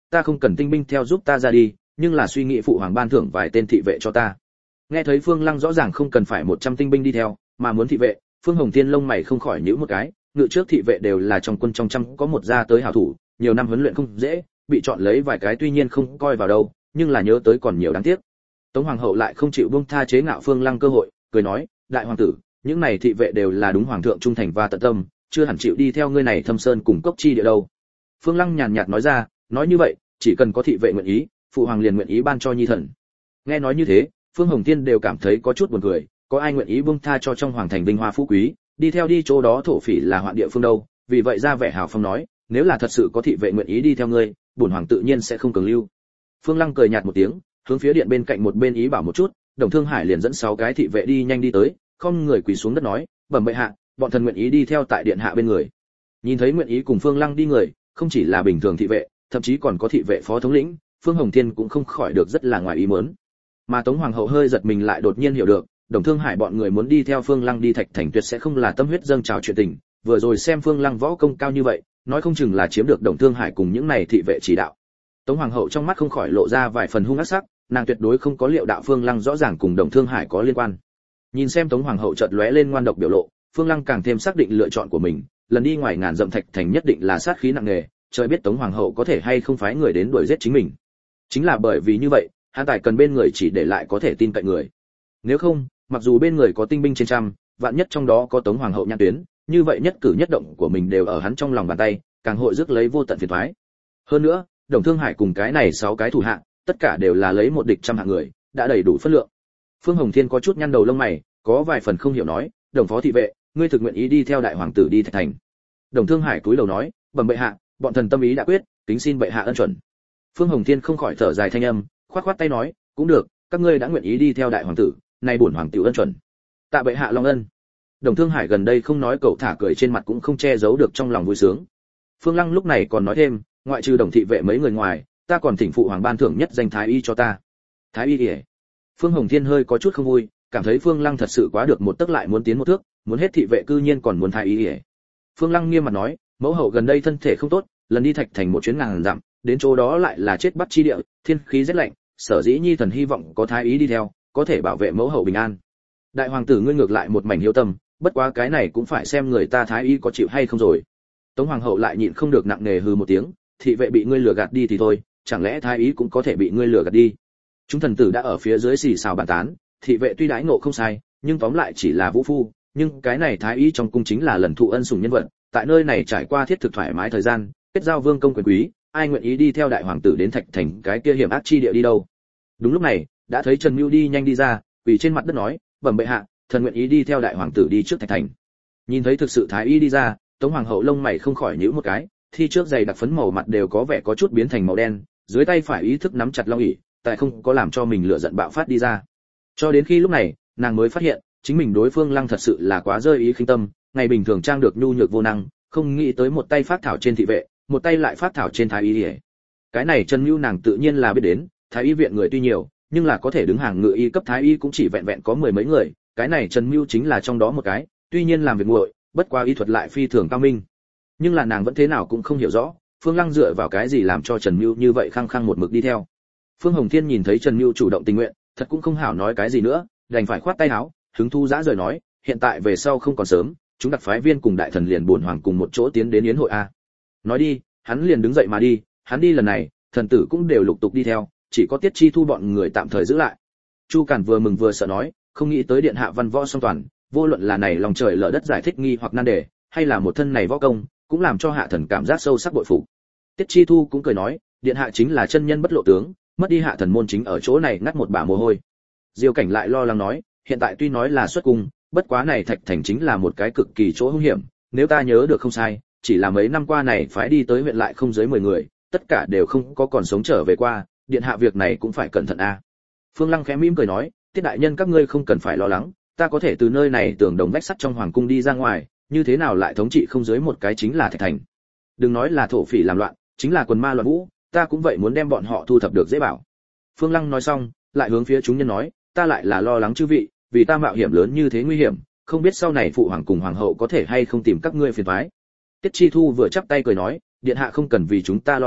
ta không cần tinh binh theo giúp ta ra đi, nhưng là suy nghĩ phụ hoàng ban thưởng vài tên thị vệ cho ta. Nghe thấy Phương Lăng rõ ràng không cần phải một trăm tinh binh đi theo, mà muốn thị vệ, Phương Hồng Thiên lông mày không khỏi nhíu một cái, ngự trước thị vệ đều là trong quân trong trăm có một gia tới hảo thủ, nhiều năm huấn luyện không dễ, bị chọn lấy vài cái tuy nhiên không coi vào đâu, nhưng là nhớ tới còn nhiều đáng tiếc. Tống hoàng hậu lại không chịu buông tha chế ngạo Phương Lăng cơ hội, cười nói, đại hoàng tử, những này thị vệ đều là đúng hoàng thượng trung thành và tận tâm, chưa hẳn chịu đi theo ngươi này thâm sơn cùng cốc chi địa đâu. Phương Lăng nhàn nhạt nói ra, nói như vậy, chỉ cần có thị vệ nguyện ý, phụ hoàng liền nguyện ý ban cho nhi thần. Nghe nói như thế, Phương Hồng Thiên đều cảm thấy có chút buồn cười, có ai nguyện ý buông tha cho trong hoàng thành vinh hoa phú quý, đi theo đi chỗ đó thổ phỉ là hoạn địa phương đâu, vì vậy ra vẻ hào phong nói, nếu là thật sự có thị vệ nguyện ý đi theo ngươi, bổn hoàng tự nhiên sẽ không cường lưu. Phương Lăng cười nhạt một tiếng, hướng phía điện bên cạnh một bên ý bảo một chút, Đồng Thương Hải liền dẫn sáu cái thị vệ đi nhanh đi tới, không người quỳ xuống đất nói, bẩm bệ hạ, bọn thần nguyện ý đi theo tại điện hạ bên người. Nhìn thấy nguyện ý cùng Phương Lăng đi người, không chỉ là bình thường thị vệ, thậm chí còn có thị vệ phó thống lĩnh, Phương Hồng Thiên cũng không khỏi được rất là ngoài ý muốn. Mà Tống hoàng hậu hơi giật mình lại đột nhiên hiểu được, Đồng Thương Hải bọn người muốn đi theo Phương Lăng đi Thạch Thành tuyệt sẽ không là tâm huyết dâng trào chuyện tình, vừa rồi xem Phương Lăng võ công cao như vậy, nói không chừng là chiếm được Đồng Thương Hải cùng những này thị vệ chỉ đạo. Tống hoàng hậu trong mắt không khỏi lộ ra vài phần hung ác sắc, nàng tuyệt đối không có liệu đạo Phương Lăng rõ ràng cùng Đồng Thương Hải có liên quan. Nhìn xem Tống hoàng hậu chợt lóe lên ngoan độc biểu lộ, Phương Lăng càng thêm xác định lựa chọn của mình, lần đi ngoài ngàn dặm Thạch Thành nhất định là sát khí nặng nề, trời biết Tống hoàng hậu có thể hay không phái người đến đuổi giết chính mình. Chính là bởi vì như vậy, hắn tài cần bên người chỉ để lại có thể tin cậy người. Nếu không, mặc dù bên người có tinh binh trên trăm, vạn nhất trong đó có Tống hoàng hậu nhãn tuyến, như vậy nhất cử nhất động của mình đều ở hắn trong lòng bàn tay, càng hội rước lấy vô tận phiền toái. Hơn nữa, Đồng Thương Hải cùng cái này sáu cái thủ hạ, tất cả đều là lấy một địch trăm hạng người, đã đầy đủ phân lượng. Phương Hồng Thiên có chút nhăn đầu lông mày, có vài phần không hiểu nói, Đồng phó thị vệ, ngươi thực nguyện ý đi theo đại hoàng tử đi Thạch Thành? Đồng Thương Hải cúi đầu nói, bẩm bệ hạ, bọn thần tâm ý đã quyết, kính xin bệ hạ ân chuẩn. Phương Hồng Thiên không khỏi thở dài thanh âm, khoát khoát tay nói, cũng được, các ngươi đã nguyện ý đi theo đại hoàng tử, nay bổn hoàng tiểu ân chuẩn. Tạ bệ hạ long ân. Đồng Thương Hải gần đây không nói cậu thả cười trên mặt cũng không che giấu được trong lòng vui sướng. Phương Lăng lúc này còn nói thêm, ngoại trừ Đồng thị vệ mấy người ngoài, ta còn thỉnh phụ hoàng ban thưởng nhất danh thái y cho ta. Thái y ỉa. Phương Hồng Thiên hơi có chút không vui, cảm thấy Phương Lăng thật sự quá được một tấc lại muốn tiến một thước, muốn hết thị vệ cư nhiên còn muốn thái y ỉa. Phương Lăng nghiêm mặt nói, mẫu hậu gần đây thân thể không tốt, lần đi Thạch Thành một chuyến ngàn dặm, đến chỗ đó lại là chết bắt chi địa, thiên khí rất lạnh, sở dĩ nhi thần hy vọng có thái y đi theo, có thể bảo vệ mẫu hậu bình an. Đại hoàng tử ngươi ngược lại một mảnh hiếu tâm, bất quá cái này cũng phải xem người ta thái y có chịu hay không rồi. Tống hoàng hậu lại nhịn không được nặng nề hừ một tiếng, thị vệ bị ngươi lừa gạt đi thì thôi, chẳng lẽ thái y cũng có thể bị ngươi lừa gạt đi? Chúng thần tử đã ở phía dưới xì xào bàn tán, thị vệ tuy đãi ngộ không sai, nhưng tóm lại chỉ là vũ phu, nhưng cái này thái y trong cung chính là lần thụ ân sủng nhân vật, tại nơi này trải qua thiết thực thoải mái thời gian, kết giao vương công quyền quý, ai nguyện ý đi theo đại hoàng tử đến Thạch Thành cái kia hiểm ác chi địa đi đâu? Đúng lúc này, đã thấy Trần Mưu đi nhanh đi ra, quỳ trên mặt đất nói, bẩm bệ hạ, thần nguyện ý đi theo đại hoàng tử đi trước Thạch Thành. Nhìn thấy thực sự thái y đi ra, Tống hoàng hậu lông mày không khỏi nhíu một cái, thi trước giày đặc phấn màu mặt đều có vẻ có chút biến thành màu đen, dưới tay phải ý thức nắm chặt long ỷ, tại không có làm cho mình lửa giận bạo phát đi ra. Cho đến khi lúc này, nàng mới phát hiện, chính mình đối Phương Lăng thật sự là quá rơi ý khinh tâm, ngày bình thường trang được nhu nhược vô năng, không nghĩ tới một tay phát thảo trên thị vệ, một tay lại phát thảo trên thái y ỉa. Cái này Trần Mưu nàng tự nhiên là biết đến, thái y viện người tuy nhiều, nhưng là có thể đứng hàng ngự y cấp thái y cũng chỉ vẹn vẹn có mười mấy người, cái này Trần Mưu chính là trong đó một cái, tuy nhiên làm việc nguội, bất qua y thuật lại phi thường cao minh. Nhưng là nàng vẫn thế nào cũng không hiểu rõ, Phương Lăng dựa vào cái gì làm cho Trần Mưu như vậy khăng khăng một mực đi theo. Phương Hồng Thiên nhìn thấy Trần Mưu chủ động tình nguyện, thật cũng không hảo nói cái gì nữa, đành phải khoát tay áo, hứng thu dã rời nói, hiện tại về sau không còn sớm, chúng đặc phái viên cùng đại thần liền buồn hoàng cùng một chỗ tiến đến yến hội a. Nói đi, hắn liền đứng dậy mà đi, hắn đi lần này, thần tử cũng đều lục tục đi theo, chỉ có Tiết Chi Thu bọn người tạm thời giữ lại. Chu Cản vừa mừng vừa sợ nói, không nghĩ tới điện hạ văn võ song toàn, vô luận là này lòng trời lở đất giải thích nghi hoặc nan đề, hay là một thân này võ công, cũng làm cho hạ thần cảm giác sâu sắc bội phục. Tiết Chi Thu cũng cười nói, điện hạ chính là chân nhân bất lộ tướng, mất đi hạ thần môn chính ở chỗ này ngắt một bả mồ hôi. Diêu Cảnh lại lo lắng nói, hiện tại tuy nói là xuất cung, bất quá này Thạch Thành chính là một cái cực kỳ chỗ hung hiểm, nếu ta nhớ được không sai, chỉ là mấy năm qua này phái đi tới huyện lại không dưới mười người, tất cả đều không có còn sống trở về qua, điện hạ việc này cũng phải cẩn thận a. Phương Lăng khẽ mỉm cười nói, Tiết đại nhân các ngươi không cần phải lo lắng, ta có thể từ nơi này tường đồng vách sắt trong hoàng cung đi ra ngoài, như thế nào lại thống trị không dưới một cái chính là Thạch Thành. Đừng nói là thổ phỉ làm loạn, chính là quần ma loạn vũ, ta cũng vậy muốn đem bọn họ thu thập được dễ bảo. Phương Lăng nói xong, lại hướng phía chúng nhân nói, ta lại là lo lắng chư vị, vì ta mạo hiểm lớn như thế nguy hiểm, không biết sau này phụ hoàng cùng hoàng hậu có thể hay không tìm các ngươi phiền toái. Tiết Chi Thu vừa chắp tay cười nói, điện hạ không cần vì chúng ta lo lắng,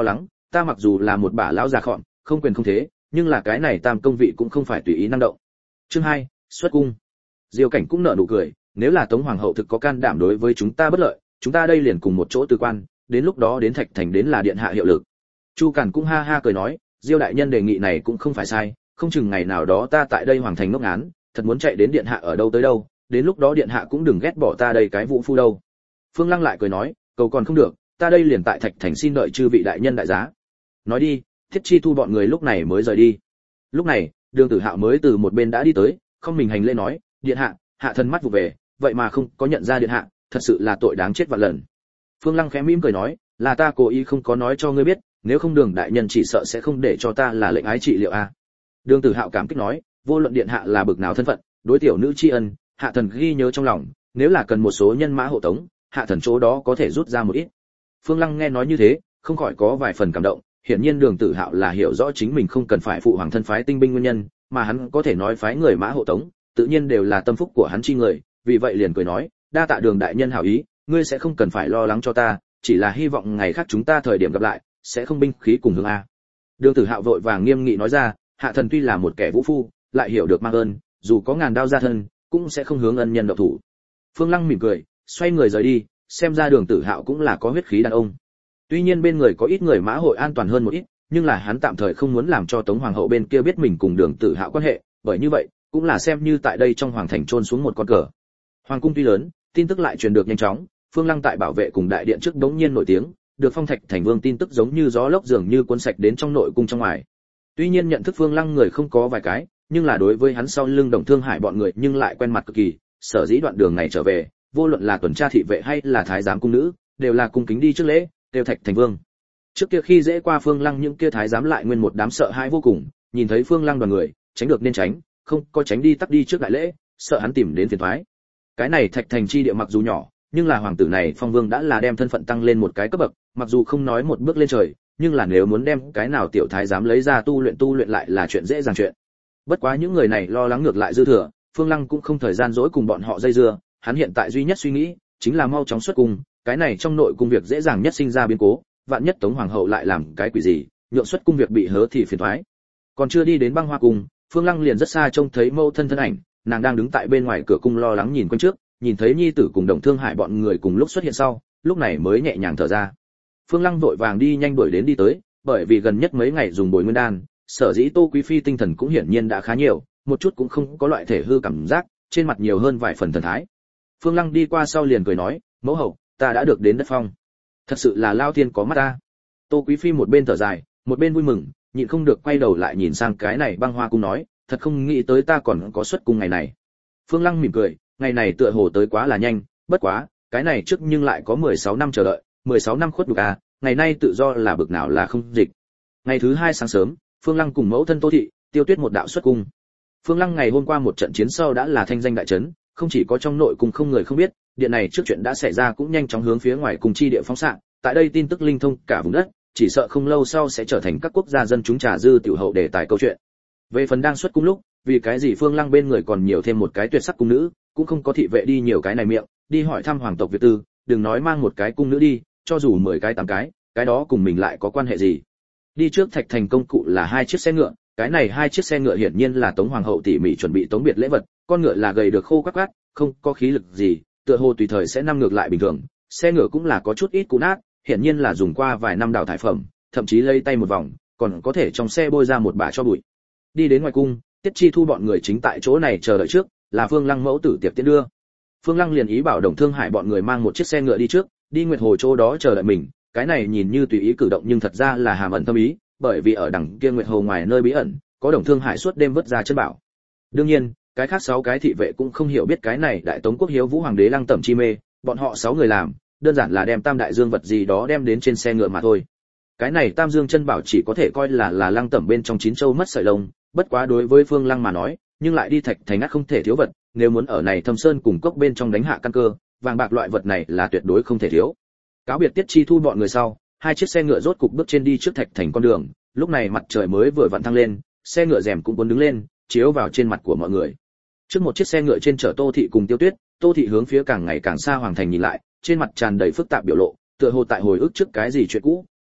ta mặc dù là một bả lão già khọn, không quyền không thế, nhưng là cái này tam công vị cũng không phải tùy ý năng động. Chương hai, xuất cung. Diêu Cảnh cũng nở nụ cười, nếu là Tống hoàng hậu thực có can đảm đối với chúng ta bất lợi, chúng ta đây liền cùng một chỗ từ quan, đến lúc đó đến Thạch Thành đến là điện hạ hiệu lực. Chu Càn cũng ha ha cười nói, Diêu đại nhân đề nghị này cũng không phải sai, không chừng ngày nào đó ta tại đây hoàng thành ngốc ngán, thật muốn chạy đến điện hạ ở đâu tới đâu, đến lúc đó điện hạ cũng đừng ghét bỏ ta đây cái vũ phu đâu. Phương Lăng lại cười nói, cầu còn không được, ta đây liền tại Thạch Thành xin đợi chư vị đại nhân đại giá. Nói đi, Thiết Chi Thu bọn người lúc này mới rời đi. Lúc này, Đường Tử Hạo mới từ một bên đã đi tới, không mình hành lễ nói, điện hạ, hạ thần mắt vụ về, vậy mà không có nhận ra điện hạ, thật sự là tội đáng chết vạn lần. Phương Lăng khẽ mỉm cười nói, là ta cố ý không có nói cho ngươi biết, nếu không Đường đại nhân chỉ sợ sẽ không để cho ta là lệnh ái trị liệu a. Đường Tử Hạo cảm kích nói, vô luận điện hạ là bực nào thân phận, đối tiểu nữ tri ân, hạ thần ghi nhớ trong lòng, nếu là cần một số nhân mã hộ tống, hạ thần chỗ đó có thể rút ra một ít. Phương Lăng nghe nói như thế, không khỏi có vài phần cảm động, hiển nhiên Đường Tử Hạo là hiểu rõ chính mình không cần phải phụ hoàng thân phái tinh binh nguyên nhân, mà hắn có thể nói phái người mã hộ tống, tự nhiên đều là tâm phúc của hắn chi người, vì vậy liền cười nói, đa tạ Đường đại nhân hảo ý, ngươi sẽ không cần phải lo lắng cho ta, chỉ là hy vọng ngày khác chúng ta thời điểm gặp lại, sẽ không binh khí cùng hướng a. Đường Tử Hạo vội vàng nghiêm nghị nói ra, hạ thần tuy là một kẻ vũ phu, lại hiểu được mang ơn, dù có ngàn đao ra thân, cũng sẽ không hướng ân nhân động thủ. Phương Lăng mỉm cười, xoay người rời đi, xem ra Đường Tử Hạo cũng là có huyết khí đàn ông. Tuy nhiên bên người có ít người mã hội an toàn hơn một ít, nhưng là hắn tạm thời không muốn làm cho Tống hoàng hậu bên kia biết mình cùng Đường Tử Hạo quan hệ, bởi như vậy, cũng là xem như tại đây trong hoàng thành trôn xuống một con cờ. Hoàng cung tuy lớn, tin tức lại truyền được nhanh chóng, Phương Lăng tại bảo vệ cùng đại điện trước đống nhiên nổi tiếng, được phong Thạch Thành vương tin tức giống như gió lốc dường như cuốn sạch đến trong nội cung trong ngoài. Tuy nhiên nhận thức Phương Lăng người không có vài cái, nhưng là đối với hắn sau lưng Đồng Thương Hải bọn người nhưng lại quen mặt cực kỳ, sở dĩ đoạn đường này trở về, vô luận là tuần tra thị vệ hay là thái giám cung nữ, đều là cung kính đi trước lễ, đều Thạch Thành vương. Trước kia khi dễ qua Phương Lăng những kia thái giám lại nguyên một đám sợ hãi vô cùng, nhìn thấy Phương Lăng đoàn người, tránh được nên tránh, không có tránh đi tắt đi trước đại lễ, sợ hắn tìm đến phiền toái. Cái này Thạch Thành chi địa mặc dù nhỏ, nhưng là hoàng tử này Phong Vương đã là đem thân phận tăng lên một cái cấp bậc, mặc dù không nói một bước lên trời, nhưng là nếu muốn đem cái nào tiểu thái dám lấy ra tu luyện tu luyện lại là chuyện dễ dàng chuyện. Bất quá những người này lo lắng ngược lại dư thừa, Phương Lăng cũng không thời gian dỗi cùng bọn họ dây dưa, hắn hiện tại duy nhất suy nghĩ chính là mau chóng xuất cung, cái này trong nội cung việc dễ dàng nhất sinh ra biến cố, vạn nhất Tống hoàng hậu lại làm cái quỷ gì, nhượng xuất cung việc bị hớ thì phiền toái. Còn chưa đi đến Băng Hoa cung, Phương Lăng liền rất xa trông thấy mâu thân thân ảnh, nàng đang đứng tại bên ngoài cửa cung lo lắng nhìn quanh trước, nhìn thấy nhi tử cùng Đồng Thương Hải bọn người cùng lúc xuất hiện sau, lúc này mới nhẹ nhàng thở ra. Phương Lăng vội vàng đi nhanh đuổi đến đi tới, bởi vì gần nhất mấy ngày dùng bồi nguyên đan, sở dĩ Tô Quý phi tinh thần cũng hiển nhiên đã khá nhiều, một chút cũng không có loại thể hư cảm giác, trên mặt nhiều hơn vài phần thần thái. Phương Lăng đi qua sau liền cười nói, mẫu hậu, ta đã được đến đất phong. Thật sự là lao thiên có mắt ta. Tô Quý phi một bên thở dài, một bên vui mừng, nhịn không được quay đầu lại nhìn sang cái này Băng Hoa cung nói, thật không nghĩ tới ta còn có xuất cung ngày này. Phương Lăng mỉm cười, ngày này tựa hồ tới quá là nhanh, bất quá, cái này trước nhưng lại có mười sáu năm chờ đợi, mười sáu năm khuất nhục à, ngày nay tự do là bực nào là không dịch. Ngày thứ hai sáng sớm, Phương Lăng cùng mẫu thân Tô thị, Tiêu Tuyết một đạo xuất cung. Phương Lăng ngày hôm qua một trận chiến sau đã là thanh danh đại chấn, không chỉ có trong nội cung không người không biết, điện này trước chuyện đã xảy ra cũng nhanh chóng hướng phía ngoài cùng chi địa phóng xạ, tại đây tin tức linh thông cả vùng đất, chỉ sợ không lâu sau sẽ trở thành các quốc gia dân chúng trà dư tiểu hậu đề tài câu chuyện. Về phần đang xuất cung lúc, vì cái gì Phương Lăng bên người còn nhiều thêm một cái tuyệt sắc cung nữ, cũng không có thị vệ đi nhiều cái này miệng, đi hỏi thăm hoàng tộc Việt tư, đừng nói mang một cái cung nữ đi, cho dù mười cái tám cái, cái đó cùng mình lại có quan hệ gì. Đi trước Thạch Thành công cụ là hai chiếc xe ngựa, cái này hai chiếc xe ngựa hiển nhiên là Tống hoàng hậu tỉ mỉ chuẩn bị tống biệt lễ vật, con ngựa là gầy được khô quắt quắt, không có khí lực gì, tựa hồ tùy thời sẽ năm ngược lại bình thường, xe ngựa cũng là có chút ít cũ nát, hiển nhiên là dùng qua vài năm đào thải phẩm, thậm chí lấy tay một vòng, còn có thể trong xe bôi ra một bả cho bụi. Đi đến ngoài cung, Tiết Chi Thu bọn người chính tại chỗ này chờ đợi trước, là Phương Lăng mẫu tử tiệp tiễn đưa. Phương Lăng liền ý bảo Đồng Thương Hải bọn người mang một chiếc xe ngựa đi trước, đi Nguyệt Hồ chỗ đó chờ đợi mình, cái này nhìn như tùy ý cử động nhưng thật ra là hàm ẩn thâm ý, bởi vì ở đằng kia Nguyệt Hồ ngoài nơi bí ẩn, có Đồng Thương Hải suốt đêm vớt ra chân bảo. Đương nhiên, cái khác sáu cái thị vệ cũng không hiểu biết cái này đại Tống quốc hiếu vũ hoàng đế Lăng Tẩm chi mê, bọn họ sáu người làm, đơn giản là đem Tam đại dương vật gì đó đem đến trên xe ngựa mà thôi. Cái này Tam dương chân bảo chỉ có thể coi là là Lăng Tẩm bên trong chín châu mất sợi lông, bất quá đối với Phương Lăng mà nói, nhưng lại đi Thạch Thành ngắt không thể thiếu vật, nếu muốn ở này Thâm Sơn cùng cốc bên trong đánh hạ căn cơ, vàng bạc loại vật này là tuyệt đối không thể thiếu. Cáo biệt Tiết Chi Thu bọn người sau, hai chiếc xe ngựa rốt cục bước trên đi trước Thạch Thành con đường, lúc này mặt trời mới vừa vặn thăng lên, xe ngựa rèm cũng cuốn đứng lên, chiếu vào trên mặt của mọi người. Trước một chiếc xe ngựa trên chở Tô thị cùng Tiêu Tuyết, Tô thị hướng phía càng ngày càng xa hoàng thành nhìn lại, trên mặt tràn đầy phức tạp biểu lộ, tựa hồ tại hồi ức trước cái gì chuyện cũ,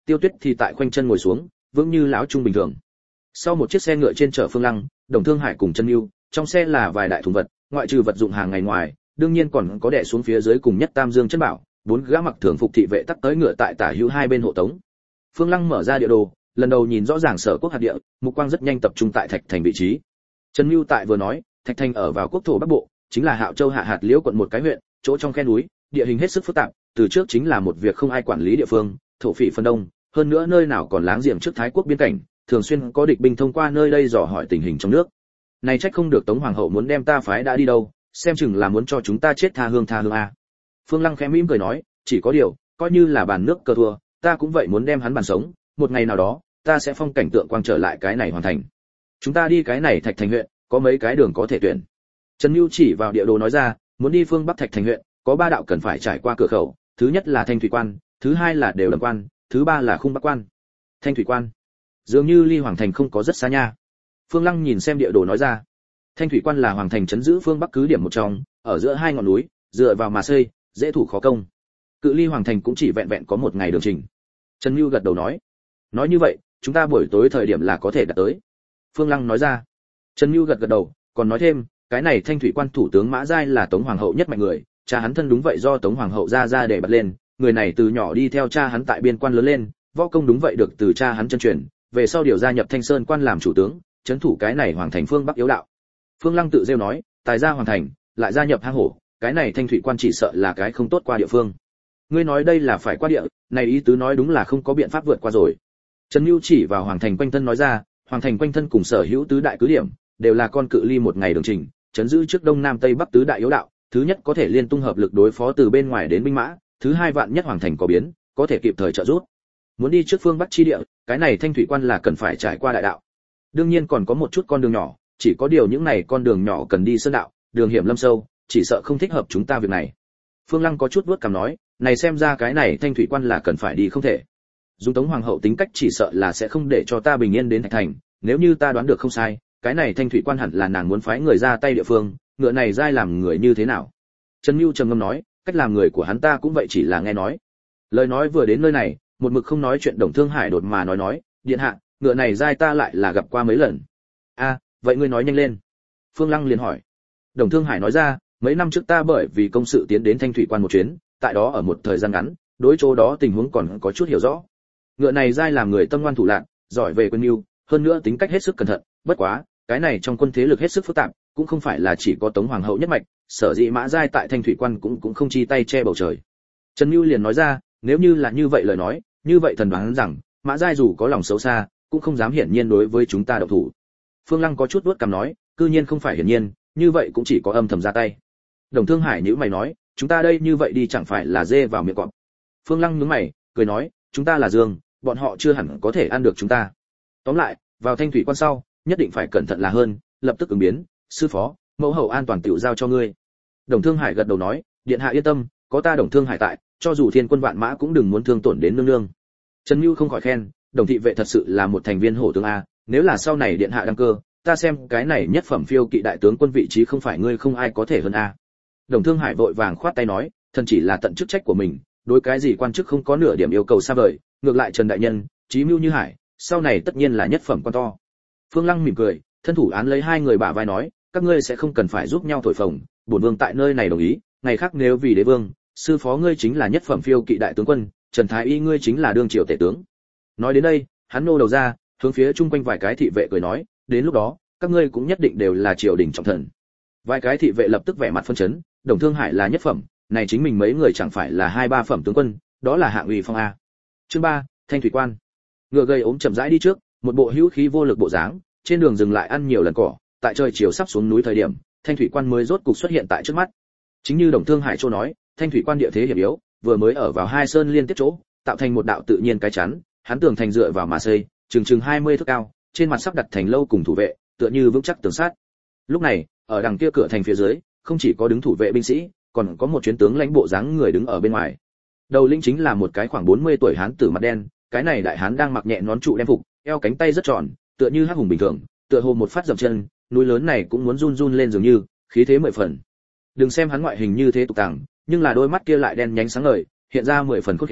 Tiêu Tuyết thì tại khoanh chân ngồi xuống, vững như lão trung bình thường. Sau một chiếc xe ngựa trên chở Phương Lăng, Đồng Thương Hải cùng Trần Nưu, trong xe là vài đại thùng vật, ngoại trừ vật dụng hàng ngày ngoài, đương nhiên còn có đè xuống phía dưới cùng nhất Tam Dương chân bảo, bốn gã mặc thường phục thị vệ tắc tới ngựa tại tả hữu hai bên hộ tống. Phương Lăng mở ra địa đồ, lần đầu nhìn rõ ràng Sở Quốc hạt địa, mục quang rất nhanh tập trung tại Thạch Thành vị trí. Trần Nưu tại vừa nói, Thạch Thành ở vào quốc thổ Bắc Bộ, chính là Hạo Châu hạ hạt Liễu quận một cái huyện, chỗ trong khe núi, địa hình hết sức phức tạp, từ trước chính là một việc không ai quản lý địa phương, thổ phỉ phân đông, hơn nữa nơi nào còn láng giềng trước Thái Quốc biên cảnh, thường xuyên có địch binh thông qua nơi đây dò hỏi tình hình trong nước. Này trách không được Tống hoàng hậu muốn đem ta phái đã đi đâu, xem chừng là muốn cho chúng ta chết tha hương tha hương a. Phương Lăng khẽ mỉm cười nói, chỉ có điều, coi như là bàn nước cờ thua, ta cũng vậy muốn đem hắn bàn sống, một ngày nào đó, ta sẽ phong cảnh tượng quang trở lại cái này hoàn thành. Chúng ta đi cái này Thạch Thành huyện, có mấy cái đường có thể tuyển. Trần Nưu chỉ vào địa đồ nói ra, muốn đi phương Bắc Thạch Thành huyện, có ba đạo cần phải trải qua cửa khẩu, thứ nhất là Thanh Thủy quan, thứ hai là Đều Đầm quan, thứ ba là Khung Bắc quan. Thanh Thủy quan, dường như ly Hoàng thành không có rất xa nha. Phương Lăng nhìn xem địa đồ nói ra, Thanh Thủy quan là Hoàng thành trấn giữ phương Bắc cứ điểm một trong, ở giữa hai ngọn núi, dựa vào mà xây, dễ thủ khó công. Cự ly Hoàng thành cũng chỉ vẹn vẹn có một ngày đường trình. Trần Nưu gật đầu nói, nói như vậy, chúng ta buổi tối thời điểm là có thể đạt tới. Phương Lăng nói ra. Trần Nưu gật gật đầu, còn nói thêm, cái này Thanh Thủy quan thủ tướng Mã Giai là Tống hoàng hậu nhất mạnh người, cha hắn thân đúng vậy do Tống hoàng hậu ra ra để bật lên, người này từ nhỏ đi theo cha hắn tại biên quan lớn lên, võ công đúng vậy được từ cha hắn chân truyền, về sau điều gia nhập Thanh Sơn quan làm chủ tướng, trấn thủ cái này Hoàng thành phương Bắc yếu đạo. Phương Lăng tự rêu nói, tài ra Hoàng thành, lại gia nhập hang hổ, cái này Thanh Thủy quan chỉ sợ là cái không tốt qua địa phương. Ngươi nói đây là phải qua địa, này ý tứ nói đúng là không có biện pháp vượt qua rồi. Trần Nưu chỉ vào Hoàng thành quanh thân nói ra, Hoàng thành quanh thân cùng sở hữu tứ đại cứ điểm, đều là con cự ly một ngày đường trình, trấn giữ trước đông nam tây bắc tứ đại yếu đạo, thứ nhất có thể liên tung hợp lực đối phó từ bên ngoài đến binh mã, thứ hai vạn nhất Hoàng thành có biến, có thể kịp thời trợ giúp. Muốn đi trước phương Bắc chi địa, cái này Thanh Thủy quan là cần phải trải qua đại đạo. Đương nhiên còn có một chút con đường nhỏ, chỉ có điều những này con đường nhỏ cần đi sơn đạo, đường hiểm lâm sâu, chỉ sợ không thích hợp chúng ta việc này. Phương Lăng có chút vuốt cằm nói, này xem ra cái này Thanh Thủy quan là cần phải đi không thể. Dung Tống hoàng hậu tính cách chỉ sợ là sẽ không để cho ta bình yên đến Thạch Thành, nếu như ta đoán được không sai, cái này Thanh Thủy quan hẳn là nàng muốn phái người ra tay địa phương, ngựa này giai làm người như thế nào? Trần Nưu trầm ngâm nói, cách làm người của hắn ta cũng vậy chỉ là nghe nói. Lời nói vừa đến nơi này, một mực không nói chuyện Đồng Thương Hải đột mà nói nói, điện hạ, ngựa này giai ta lại là gặp qua mấy lần. A, vậy ngươi nói nhanh lên. Phương Lăng liền hỏi. Đồng Thương Hải nói ra, mấy năm trước ta bởi vì công sự tiến đến Thanh Thủy quan một chuyến, tại đó ở một thời gian ngắn, đối chỗ đó tình huống còn có chút hiểu rõ. Ngựa này giai làm người tâm ngoan thủ lạn, giỏi về quân mưu, hơn nữa tính cách hết sức cẩn thận, bất quá, cái này trong quân thế lực hết sức phức tạp, cũng không phải là chỉ có Tống hoàng hậu nhất mạch, sở dĩ Mã Giai tại Thanh Thủy quan cũng cũng không chi tay che bầu trời. Trần Nưu liền nói ra, nếu như là như vậy lời nói, như vậy thần đoán rằng, Mã Giai dù có lòng xấu xa, cũng không dám hiển nhiên đối với chúng ta động thủ. Phương Lăng có chút vuốt cằm nói, cư nhiên không phải hiển nhiên, như vậy cũng chỉ có âm thầm ra tay. Đồng Thương Hải nhíu mày nói, chúng ta đây như vậy đi chẳng phải là dê vào miệng cọp. Phương Lăng nhướng mày, cười nói, chúng ta là dương, bọn họ chưa hẳn có thể ăn được chúng ta. Tóm lại, vào Thanh Thủy quan sau, nhất định phải cẩn thận là hơn, lập tức ứng biến, sư phó, mẫu hậu an toàn tiểu giao cho ngươi. Đồng Thương Hải gật đầu nói, điện hạ yên tâm, có ta Đồng Thương Hải tại, cho dù thiên quân vạn mã cũng đừng muốn thương tổn đến nương nương. Trần Nưu không khỏi khen, Đồng thị vệ thật sự là một thành viên hổ tướng a, nếu là sau này điện hạ đăng cơ, ta xem cái này nhất phẩm phiêu kỵ đại tướng quân vị trí không phải ngươi không ai có thể hơn a. Đồng Thương Hải vội vàng khoát tay nói, thần chỉ là tận chức trách của mình, đối cái gì quan chức không có nửa điểm yêu cầu xa vời, ngược lại Trần đại nhân, chí mưu như hải, sau này tất nhiên là nhất phẩm quan to. Phương Lăng mỉm cười, thân thủ án lấy hai người bả vai nói, các ngươi sẽ không cần phải giúp nhau thổi phồng, bổn vương tại nơi này đồng ý, ngày khác nếu vì đế vương, sư phó ngươi chính là nhất phẩm phiêu kỵ đại tướng quân, Trần Thái Y ngươi chính là đương triều tể tướng. Nói đến đây, hắn nô đầu ra, hướng phía chung quanh vài cái thị vệ cười nói, đến lúc đó, các ngươi cũng nhất định đều là triều đình trọng thần. Vài cái thị vệ lập tức vẻ mặt phân chấn, Đồng Thương Hải là nhất phẩm, này chính mình mấy người chẳng phải là hai ba phẩm tướng quân, đó là hạng uy phong a. Chương ba, Thanh Thủy quan. Ngựa gầy ốm chậm rãi đi trước, một bộ hữu khí vô lực bộ dáng, trên đường dừng lại ăn nhiều lần cỏ, tại trời chiều sắp xuống núi thời điểm, Thanh Thủy quan mới rốt cục xuất hiện tại trước mắt. Chính như Đồng Thương Hải chỗ nói, Thanh Thủy quan địa thế hiểm yếu, vừa mới ở vào hai sơn liên tiếp chỗ, tạo thành một đạo tự nhiên cái chắn, hắn tường thành dựa vào mà xây, chừng chừng hai mươi thước cao, trên mặt sắp đặt thành lâu cùng thủ vệ, tựa như vững chắc tường sắt. Lúc này, ở đằng kia cửa thành phía dưới, không chỉ có đứng thủ vệ binh sĩ, còn có một chuyến tướng lãnh bộ dáng người đứng ở bên ngoài. Đầu lĩnh chính là một cái khoảng bốn mươi tuổi hán tử mặt đen, cái này đại hán đang mặc nhẹ nón trụ đem phục, eo cánh tay rất tròn, tựa như hắc hùng bình thường, tựa hồ một phát dậm chân, núi lớn này cũng muốn run run lên dường như, khí thế mười phần. Đừng xem hắn ngoại hình như thế tục tàng, nhưng là đôi mắt kia lại đen nhánh sáng ngời, hiện ra mười phần khôn khéo,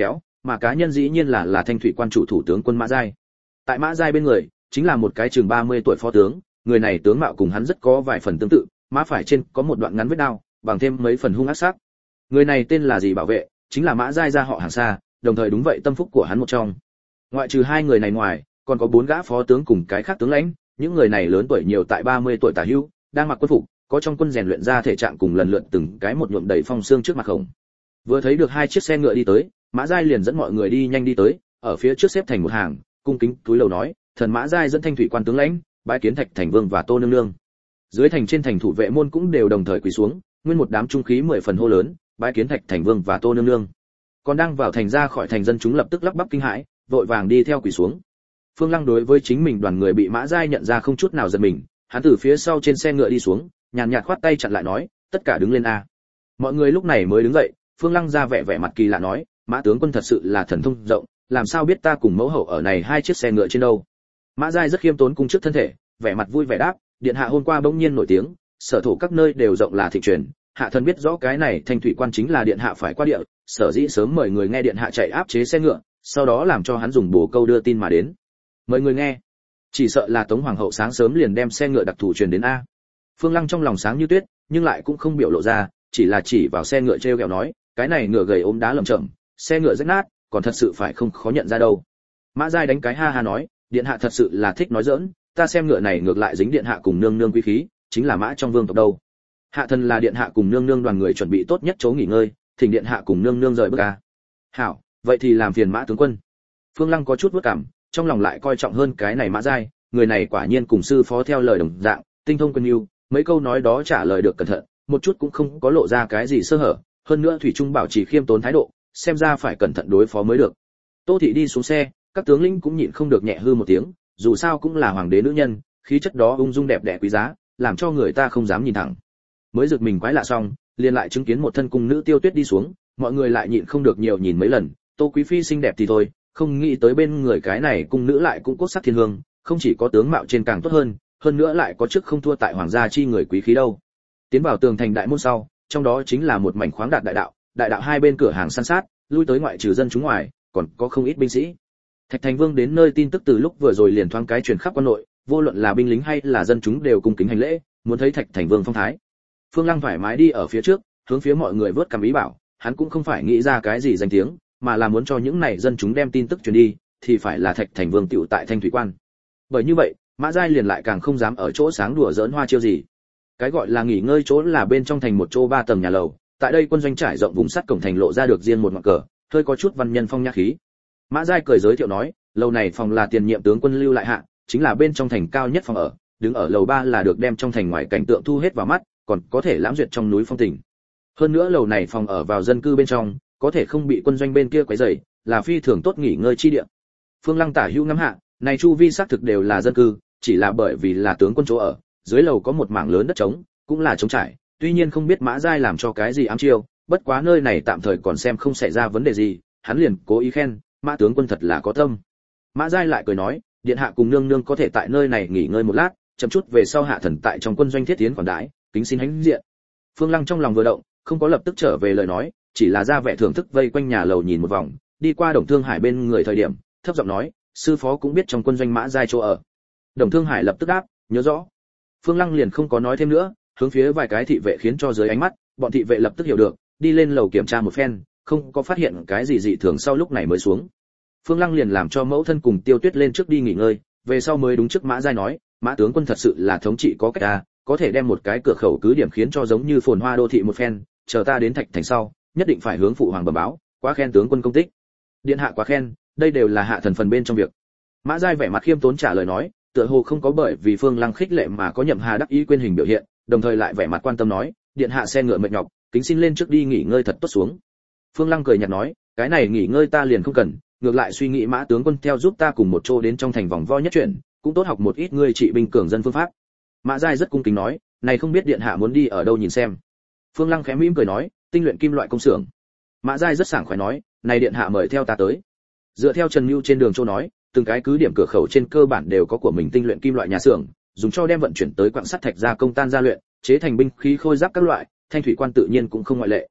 mà cá nhân dĩ nhiên là là Thanh thủy quan chủ thủ tướng quân Mã Giai. Tại Mã Giai bên người chính là một cái chừng ba mươi tuổi phó tướng, người này tướng mạo cùng hắn rất có vài phần tương tự, má phải trên có một đoạn ngắn vết đao, bằng thêm mấy phần hung ác sắc. Người này tên là gì bảo vệ, chính là Mã Giai gia họ hàng xa, đồng thời đúng vậy tâm phúc của hắn một trong. Ngoại trừ hai người này ngoài, còn có bốn gã phó tướng cùng cái khác tướng lãnh, những người này lớn tuổi nhiều tại ba mươi tuổi tả hữu, đang mặc quân phục, có trong quân rèn luyện ra thể trạng cùng lần lượt từng cái một nhuộm đầy phong xương trước mặt khổng. Vừa thấy được hai chiếc xe ngựa đi tới, Mã Giai liền dẫn mọi người đi nhanh đi tới, ở phía trước xếp thành một hàng, cung kính túi lầu nói, thần Mã Giai dẫn Thanh thủy quan tướng lãnh, bái kiến Thạch Thành Vương và Tô nương nương. Dưới thành trên thành thủ vệ môn cũng đều đồng thời quỳ xuống, nguyên một đám trung khí mười phần hô lớn, bái kiến Thạch Thành Vương và Tô nương nương. Còn đang vào thành ra khỏi thành dân chúng lập tức lắp bắp kinh hãi, vội vàng đi theo quỳ xuống. Phương Lăng đối với chính mình đoàn người bị Mã Giai nhận ra không chút nào giật mình, hắn từ phía sau trên xe ngựa đi xuống, nhàn nhạt khoát tay chặn lại nói, tất cả đứng lên a. Mọi người lúc này mới đứng dậy, Phương Lăng ra vẻ vẻ mặt kỳ lạ nói, Mã tướng quân thật sự là thần thông rộng, làm sao biết ta cùng mẫu hậu ở này hai chiếc xe ngựa trên đâu. Mã Giai rất khiêm tốn cung trước thân thể, vẻ mặt vui vẻ đáp, điện hạ hôm qua bỗng nhiên nổi tiếng, sở thổ các nơi đều rộng là thịnh truyền, hạ thần biết rõ cái này Thanh thủy quan chính là điện hạ phải qua địa, sở dĩ sớm mời người nghe điện hạ chạy áp chế xe ngựa, sau đó làm cho hắn dùng bổ câu đưa tin mà đến. Mời người nghe, chỉ sợ là Tống hoàng hậu sáng sớm liền đem xe ngựa đặc thù truyền đến a. Phương Lăng trong lòng sáng như tuyết, nhưng lại cũng không biểu lộ ra, chỉ là chỉ vào xe ngựa treo kẹo nói, cái này ngựa gầy ốm đá lởm chởm, xe ngựa rách nát, còn thật sự phải không khó nhận ra đâu. Mã Giai đánh cái ha ha nói, điện hạ thật sự là thích nói giỡn, ta xem ngựa này ngược lại dính điện hạ cùng nương nương quý khí, chính là Mã trong vương tộc đâu. Hạ thần là điện hạ cùng nương nương đoàn người chuẩn bị tốt nhất chỗ nghỉ ngơi, thỉnh điện hạ cùng nương nương rời bước a. Hảo, vậy thì làm phiền Mã tướng quân. Phương Lăng có chút vất cảm, trong lòng lại coi trọng hơn cái này Mã Giai, người này quả nhiên cùng sư phó theo lời đồng dạng, tinh thông quân yêu, mấy câu nói đó trả lời được cẩn thận, một chút cũng không có lộ ra cái gì sơ hở, hơn nữa thủy trung bảo trì khiêm tốn thái độ, xem ra phải cẩn thận đối phó mới được. Tô thị đi xuống xe, các tướng lĩnh cũng nhịn không được nhẹ hư một tiếng, dù sao cũng là hoàng đế nữ nhân, khí chất đó ung dung đẹp đẽ quý giá, làm cho người ta không dám nhìn thẳng. Mới giật mình quái lạ xong, liền lại chứng kiến một thân cung nữ Tiêu Tuyết đi xuống, mọi người lại nhịn không được nhiều nhìn mấy lần, Tô quý phi xinh đẹp thì thôi, không nghĩ tới bên người cái này cung nữ lại cũng cốt sắc thiên hương, không chỉ có tướng mạo trên càng tốt hơn, hơn nữa lại có chức không thua tại hoàng gia chi người quý khí đâu. Tiến vào tường thành đại môn sau, trong đó chính là một mảnh khoáng đạt đại đạo, đại đạo hai bên cửa hàng san sát, lui tới ngoại trừ dân chúng ngoài, còn có không ít binh sĩ. Thạch Thành Vương đến nơi tin tức từ lúc vừa rồi liền thoáng cái truyền khắp quan nội, vô luận là binh lính hay là dân chúng đều cung kính hành lễ, muốn thấy Thạch Thành Vương phong thái. Phương Lăng thoải mái đi ở phía trước, hướng phía mọi người vớt cằm ý bảo, hắn cũng không phải nghĩ ra cái gì danh tiếng, mà là muốn cho những này dân chúng đem tin tức truyền đi, thì phải là Thạch Thành Vương tiểu tại Thanh thủy quan. Bởi như vậy, Mã Giai liền lại càng không dám ở chỗ sáng đùa giỡn hoa chiêu gì. Cái gọi là nghỉ ngơi chỗ là bên trong thành một chỗ ba tầng nhà lầu, tại đây quân doanh trải rộng vùng sắt cổng thành lộ ra được riêng một ngọn cờ, hơi có chút văn nhân phong nhã khí. Mã Giai cười giới thiệu nói, lầu này phòng là tiền nhiệm tướng quân lưu lại hạ, chính là bên trong thành cao nhất phòng ở, đứng ở lầu ba là được đem trong thành ngoài cảnh tượng thu hết vào mắt, còn có thể lãm duyệt trong núi phong tình. Hơn nữa lầu này phòng ở vào dân cư bên trong, có thể không bị quân doanh bên kia quấy rầy, là phi thường tốt nghỉ ngơi chi địa. Phương Lăng tả hữu ngắm hạ, này chu vi xác thực đều là dân cư, chỉ là bởi vì là tướng quân chỗ ở, dưới lầu có một mảng lớn đất trống, cũng là trống trải, tuy nhiên không biết Mã Giai làm cho cái gì ám chiêu, bất quá nơi này tạm thời còn xem không xảy ra vấn đề gì, hắn liền cố ý khen, Mã tướng quân thật là có tâm. Mã Giai lại cười nói, điện hạ cùng nương nương có thể tại nơi này nghỉ ngơi một lát, chậm chút về sau hạ thần tại trong quân doanh thiết tiến quản đãi, kính xin hãnh diện. Phương Lăng trong lòng vừa động, không có lập tức trở về lời nói, chỉ là ra vẻ thưởng thức vây quanh nhà lầu nhìn một vòng, đi qua Đồng Thương Hải bên người thời điểm, thấp giọng nói, sư phó cũng biết trong quân doanh Mã Giai chỗ ở. Đồng Thương Hải lập tức đáp, nhớ rõ. Phương Lăng liền không có nói thêm nữa, hướng phía vài cái thị vệ khiến cho dưới ánh mắt, bọn thị vệ lập tức hiểu được, đi lên lầu kiểm tra một phen, không có phát hiện cái gì dị thường sau lúc này mới xuống. Phương Lăng liền làm cho mẫu thân cùng Tiêu Tuyết lên trước đi nghỉ ngơi, về sau mới đúng trước Mã Giai nói, Mã tướng quân thật sự là thống trị có cách a, có thể đem một cái cửa khẩu cứ điểm khiến cho giống như phồn hoa đô thị một phen, chờ ta đến Thạch Thành sau, nhất định phải hướng phụ hoàng bẩm báo, quá khen tướng quân công tích. Điện hạ quá khen, đây đều là hạ thần phần bên trong việc. Mã Giai vẻ mặt khiêm tốn trả lời nói, tựa hồ không có bởi vì Phương Lăng khích lệ mà có nhậm hà đắc ý quên hình biểu hiện, đồng thời lại vẻ mặt quan tâm nói, điện hạ xe ngựa mệt nhọc, kính xin lên trước đi nghỉ ngơi thật tốt xuống. Phương Lăng cười nhạt nói, cái này nghỉ ngơi ta liền không cần, ngược lại suy nghĩ Mã tướng quân theo giúp ta cùng một chỗ đến trong thành vòng vo nhất chuyển, cũng tốt học một ít ngươi trị binh cường dân phương pháp. Mã Giai rất cung kính nói, này không biết điện hạ muốn đi ở đâu nhìn xem. Phương Lăng khẽ mỉm cười nói, tinh luyện kim loại công xưởng. Mã Giai rất sảng khoái nói, này điện hạ mời theo ta tới. Dựa theo Trần Nưu trên đường châu nói, từng cái cứ điểm cửa khẩu trên cơ bản đều có của mình tinh luyện kim loại nhà xưởng, dùng cho đem vận chuyển tới quặng sắt thạch gia công tan gia luyện, chế thành binh khí khôi giáp các loại, Thanh thủy quan tự nhiên cũng không ngoại lệ.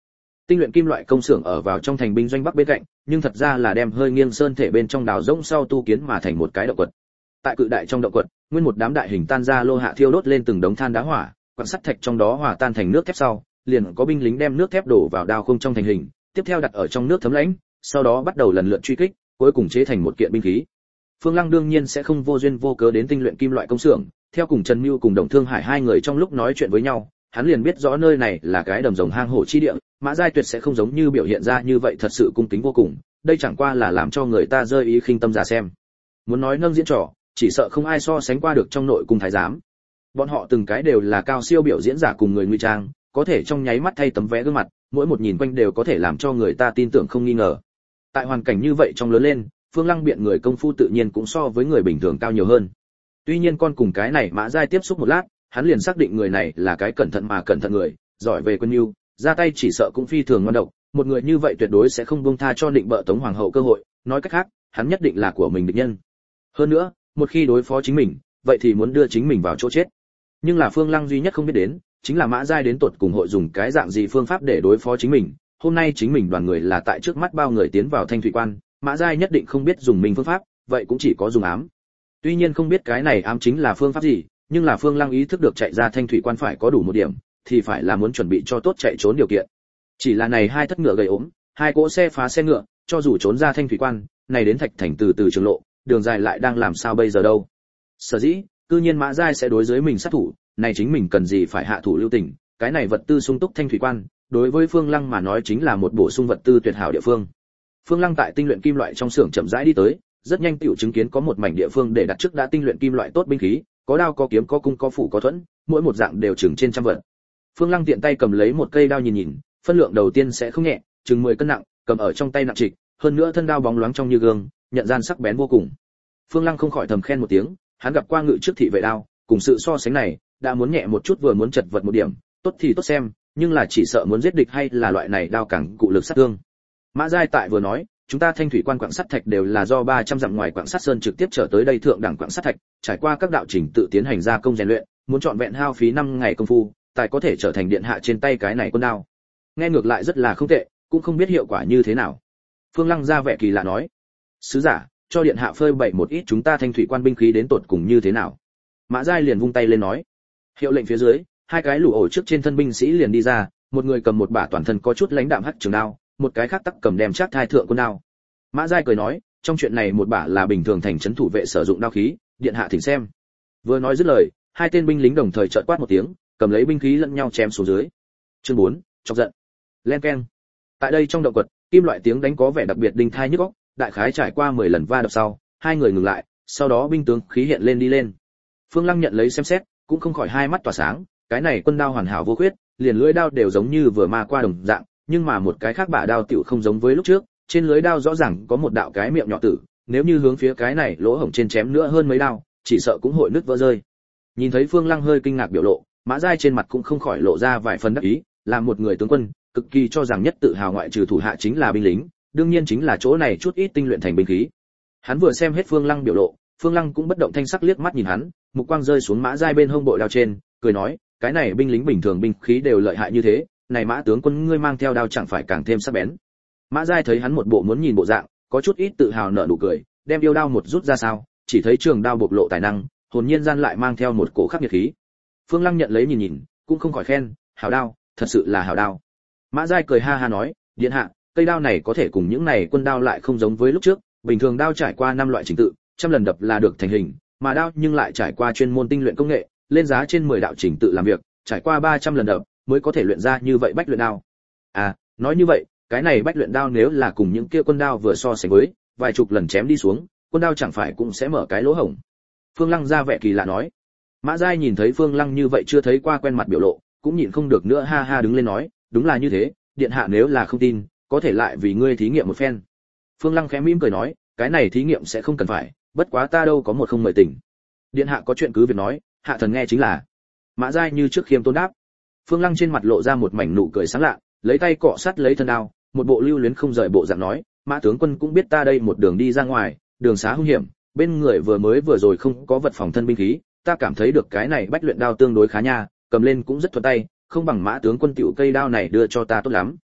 Tinh luyện kim loại công xưởng ở vào trong thành binh doanh bắc bên cạnh, nhưng thật ra là đem hơi nghiêng sơn thể bên trong đào rỗng sau tu kiến mà thành một cái động quật. Tại cự đại trong động quật, nguyên một đám đại hình tan ra lô hạ thiêu đốt lên từng đống than đá hỏa, quặng sắt thạch trong đó hòa tan thành nước thép sau, liền có binh lính đem nước thép đổ vào đao khung trong thành hình, tiếp theo đặt ở trong nước thấm lãnh, sau đó bắt đầu lần lượt truy kích, cuối cùng chế thành một kiện binh khí. Phương Lăng đương nhiên sẽ không vô duyên vô cớ đến tinh luyện kim loại công xưởng, theo cùng Trần Mưu cùng Đồng Thương Hải hai người trong lúc nói chuyện với nhau, hắn liền biết rõ nơi này là cái đầm rồng hang hổ chi địa, Mã Giai tuyệt sẽ không giống như biểu hiện ra như vậy thật sự cung kính vô cùng, đây chẳng qua là làm cho người ta rơi ý khinh tâm giả xem. Muốn nói nâng diễn trò, chỉ sợ không ai so sánh qua được trong nội cung thái giám. Bọn họ từng cái đều là cao siêu biểu diễn giả cùng người nguy trang, có thể trong nháy mắt thay tấm vé gương mặt, mỗi một nhìn quanh đều có thể làm cho người ta tin tưởng không nghi ngờ. Tại hoàn cảnh như vậy trong lớn lên, Phương Lăng biện người công phu tự nhiên cũng so với người bình thường cao nhiều hơn. Tuy nhiên con cùng cái này Mã Giai tiếp xúc một lát, hắn liền xác định người này là cái cẩn thận mà cẩn thận người, giỏi về quân mưu, ra tay chỉ sợ cũng phi thường ngoan độc, một người như vậy tuyệt đối sẽ không buông tha cho định bợ Tống hoàng hậu cơ hội, nói cách khác, hắn nhất định là của mình địch nhân. Hơn nữa, một khi đối phó chính mình, vậy thì muốn đưa chính mình vào chỗ chết. Nhưng là Phương Lăng duy nhất không biết đến, chính là Mã Giai đến tột cùng hội dùng cái dạng gì phương pháp để đối phó chính mình. Hôm nay chính mình đoàn người là tại trước mắt bao người tiến vào Thanh Thủy Quan, Mã Giai nhất định không biết dùng mình phương pháp, vậy cũng chỉ có dùng ám. Tuy nhiên không biết cái này ám chính là phương pháp gì, nhưng là Phương Lăng ý thức được chạy ra Thanh Thủy Quan phải có đủ một điểm, thì phải là muốn chuẩn bị cho tốt chạy trốn điều kiện. Chỉ là này hai thất ngựa gầy ốm, hai cỗ xe phá xe ngựa, cho dù trốn ra Thanh Thủy Quan, này đến Thạch Thành từ từ trường lộ, đường dài lại đang làm sao bây giờ đâu. Sở dĩ, cư nhiên Mã Giai sẽ đối với mình sát thủ, này chính mình cần gì phải hạ thủ lưu tình, cái này vật tư sung túc Thanh Thủy Quan, đối với Phương Lăng mà nói chính là một bổ sung vật tư tuyệt hảo địa phương. Phương Lăng tại tinh luyện kim loại trong xưởng chậm rãi đi tới, rất nhanh tiểu chứng kiến có một mảnh địa phương để đặt trước đã tinh luyện kim loại tốt binh khí, có đao có kiếm có cung có phủ có thuẫn, mỗi một dạng đều chừng trên trăm vật. Phương Lăng tiện tay cầm lấy một cây đao nhìn nhìn, phân lượng đầu tiên sẽ không nhẹ, chừng mười cân nặng, cầm ở trong tay nặng trịch, hơn nữa thân đao bóng loáng trong như gương, nhận gian sắc bén vô cùng. Phương Lăng không khỏi thầm khen một tiếng, hắn gặp qua ngự trước thị vệ đao, cùng sự so sánh này, đã muốn nhẹ một chút vừa muốn chật vật một điểm, tốt thì tốt xem, nhưng là chỉ sợ muốn giết địch hay là loại này đao càng cụ lực sát thương. Mã Giai tại vừa nói, chúng ta Thanh Thủy Quan quặng sắt thạch đều là do ba trăm dặm ngoài quặng sắt sơn trực tiếp trở tới đây thượng đẳng quặng sắt thạch, trải qua các đạo trình tự tiến hành gia công rèn luyện, muốn chọn vẹn hao phí năm ngày công phu, tài có thể trở thành điện hạ trên tay cái này con đao. Nghe ngược lại rất là không tệ, cũng không biết hiệu quả như thế nào. Phương Lăng ra vẻ kỳ lạ nói, sứ giả, cho điện hạ phơi bày một ít chúng ta Thanh Thủy Quan binh khí đến tột cùng như thế nào. Mã Giai liền vung tay lên nói, hiệu lệnh phía dưới, hai cái lũ ổ trước trên thân binh sĩ liền đi ra, một người cầm một bả toàn thân có chút lãnh đạm hắc trường đao, một cái khác tắc cầm đem chắc thai thượng quân đao. Mã Giai cười nói, trong chuyện này một bả là bình thường thành trấn thủ vệ sử dụng đao khí, điện hạ thỉnh xem. Vừa nói dứt lời, hai tên binh lính đồng thời chợt quát một tiếng, cầm lấy binh khí lẫn nhau chém xuống dưới. Chương bốn, chọc giận. Len keng. Tại đây trong động quật, kim loại tiếng đánh có vẻ đặc biệt đinh thai nhức óc, đại khái trải qua mười lần va đập sau, hai người ngừng lại, sau đó binh tướng khí hiện lên đi lên. Phương Lăng nhận lấy xem xét, cũng không khỏi hai mắt tỏa sáng, cái này quân đao hoàn hảo vô khuyết, liền lưỡi đao đều giống như vừa ma qua đồng dạng, nhưng mà một cái khác bả đao tiểu không giống với lúc trước, trên lưới đao rõ ràng có một đạo cái miệng nhỏ tử, nếu như hướng phía cái này lỗ hổng trên chém nữa hơn mấy đao, chỉ sợ cũng hội nứt vỡ rơi. Nhìn thấy Phương Lăng hơi kinh ngạc biểu lộ, Mã Giai trên mặt cũng không khỏi lộ ra vài phần đắc ý, là một người tướng quân, cực kỳ cho rằng nhất tự hào ngoại trừ thủ hạ chính là binh lính, đương nhiên chính là chỗ này chút ít tinh luyện thành binh khí. Hắn vừa xem hết Phương Lăng biểu lộ, Phương Lăng cũng bất động thanh sắc liếc mắt nhìn hắn, mục quang rơi xuống Mã Giai bên hông bội đao trên, cười nói, cái này binh lính bình thường binh khí đều lợi hại như thế, này Mã tướng quân ngươi mang theo đao chẳng phải càng thêm sắc bén. Mã Giai thấy hắn một bộ muốn nhìn bộ dạng, có chút ít tự hào nở nụ cười, đem yêu đao một rút ra sao, chỉ thấy trường đao bộc lộ tài năng, hồn nhiên gian lại mang theo một cổ khắc nghiệt khí. Phương Lăng nhận lấy nhìn nhìn, cũng không khỏi khen, hảo đao, thật sự là hảo đao. Mã Giai cười ha ha nói, điện hạ, cây đao này có thể cùng những này quân đao lại không giống với lúc trước, bình thường đao trải qua năm loại trình tự, trăm lần đập là được thành hình, mà đao nhưng lại trải qua chuyên môn tinh luyện công nghệ, lên giá trên mười đạo trình tự làm việc, trải qua ba trăm lần đập mới có thể luyện ra như vậy bách luyện đao. À, nói như vậy, cái này bách luyện đao nếu là cùng những kia quân đao vừa so sánh với, vài chục lần chém đi xuống, quân đao chẳng phải cũng sẽ mở cái lỗ hổng. Phương Lăng ra vẻ kỳ lạ nói. Mã Giai nhìn thấy Phương Lăng như vậy chưa thấy qua quen mặt biểu lộ, cũng nhịn không được nữa ha ha đứng lên nói, đúng là như thế, điện hạ nếu là không tin, có thể lại vì ngươi thí nghiệm một phen. Phương Lăng khẽ mỉm cười nói, cái này thí nghiệm sẽ không cần phải, bất quá ta đâu có một không mời tỉnh. Điện hạ có chuyện cứ việc nói, hạ thần nghe chính là. Mã Giai như trước khiêm tốn đáp. Phương Lăng trên mặt lộ ra một mảnh nụ cười sáng lạ, lấy tay cọ sát lấy thân đao, một bộ lưu luyến không rời bộ dạng nói, Mã tướng quân cũng biết ta đây một đường đi ra ngoài, đường xá hung hiểm, bên người vừa mới vừa rồi không có vật phòng thân binh khí, ta cảm thấy được cái này bách luyện đao tương đối khá nha, cầm lên cũng rất thuận tay, không bằng Mã tướng quân tiểu cây đao này đưa cho ta tốt lắm.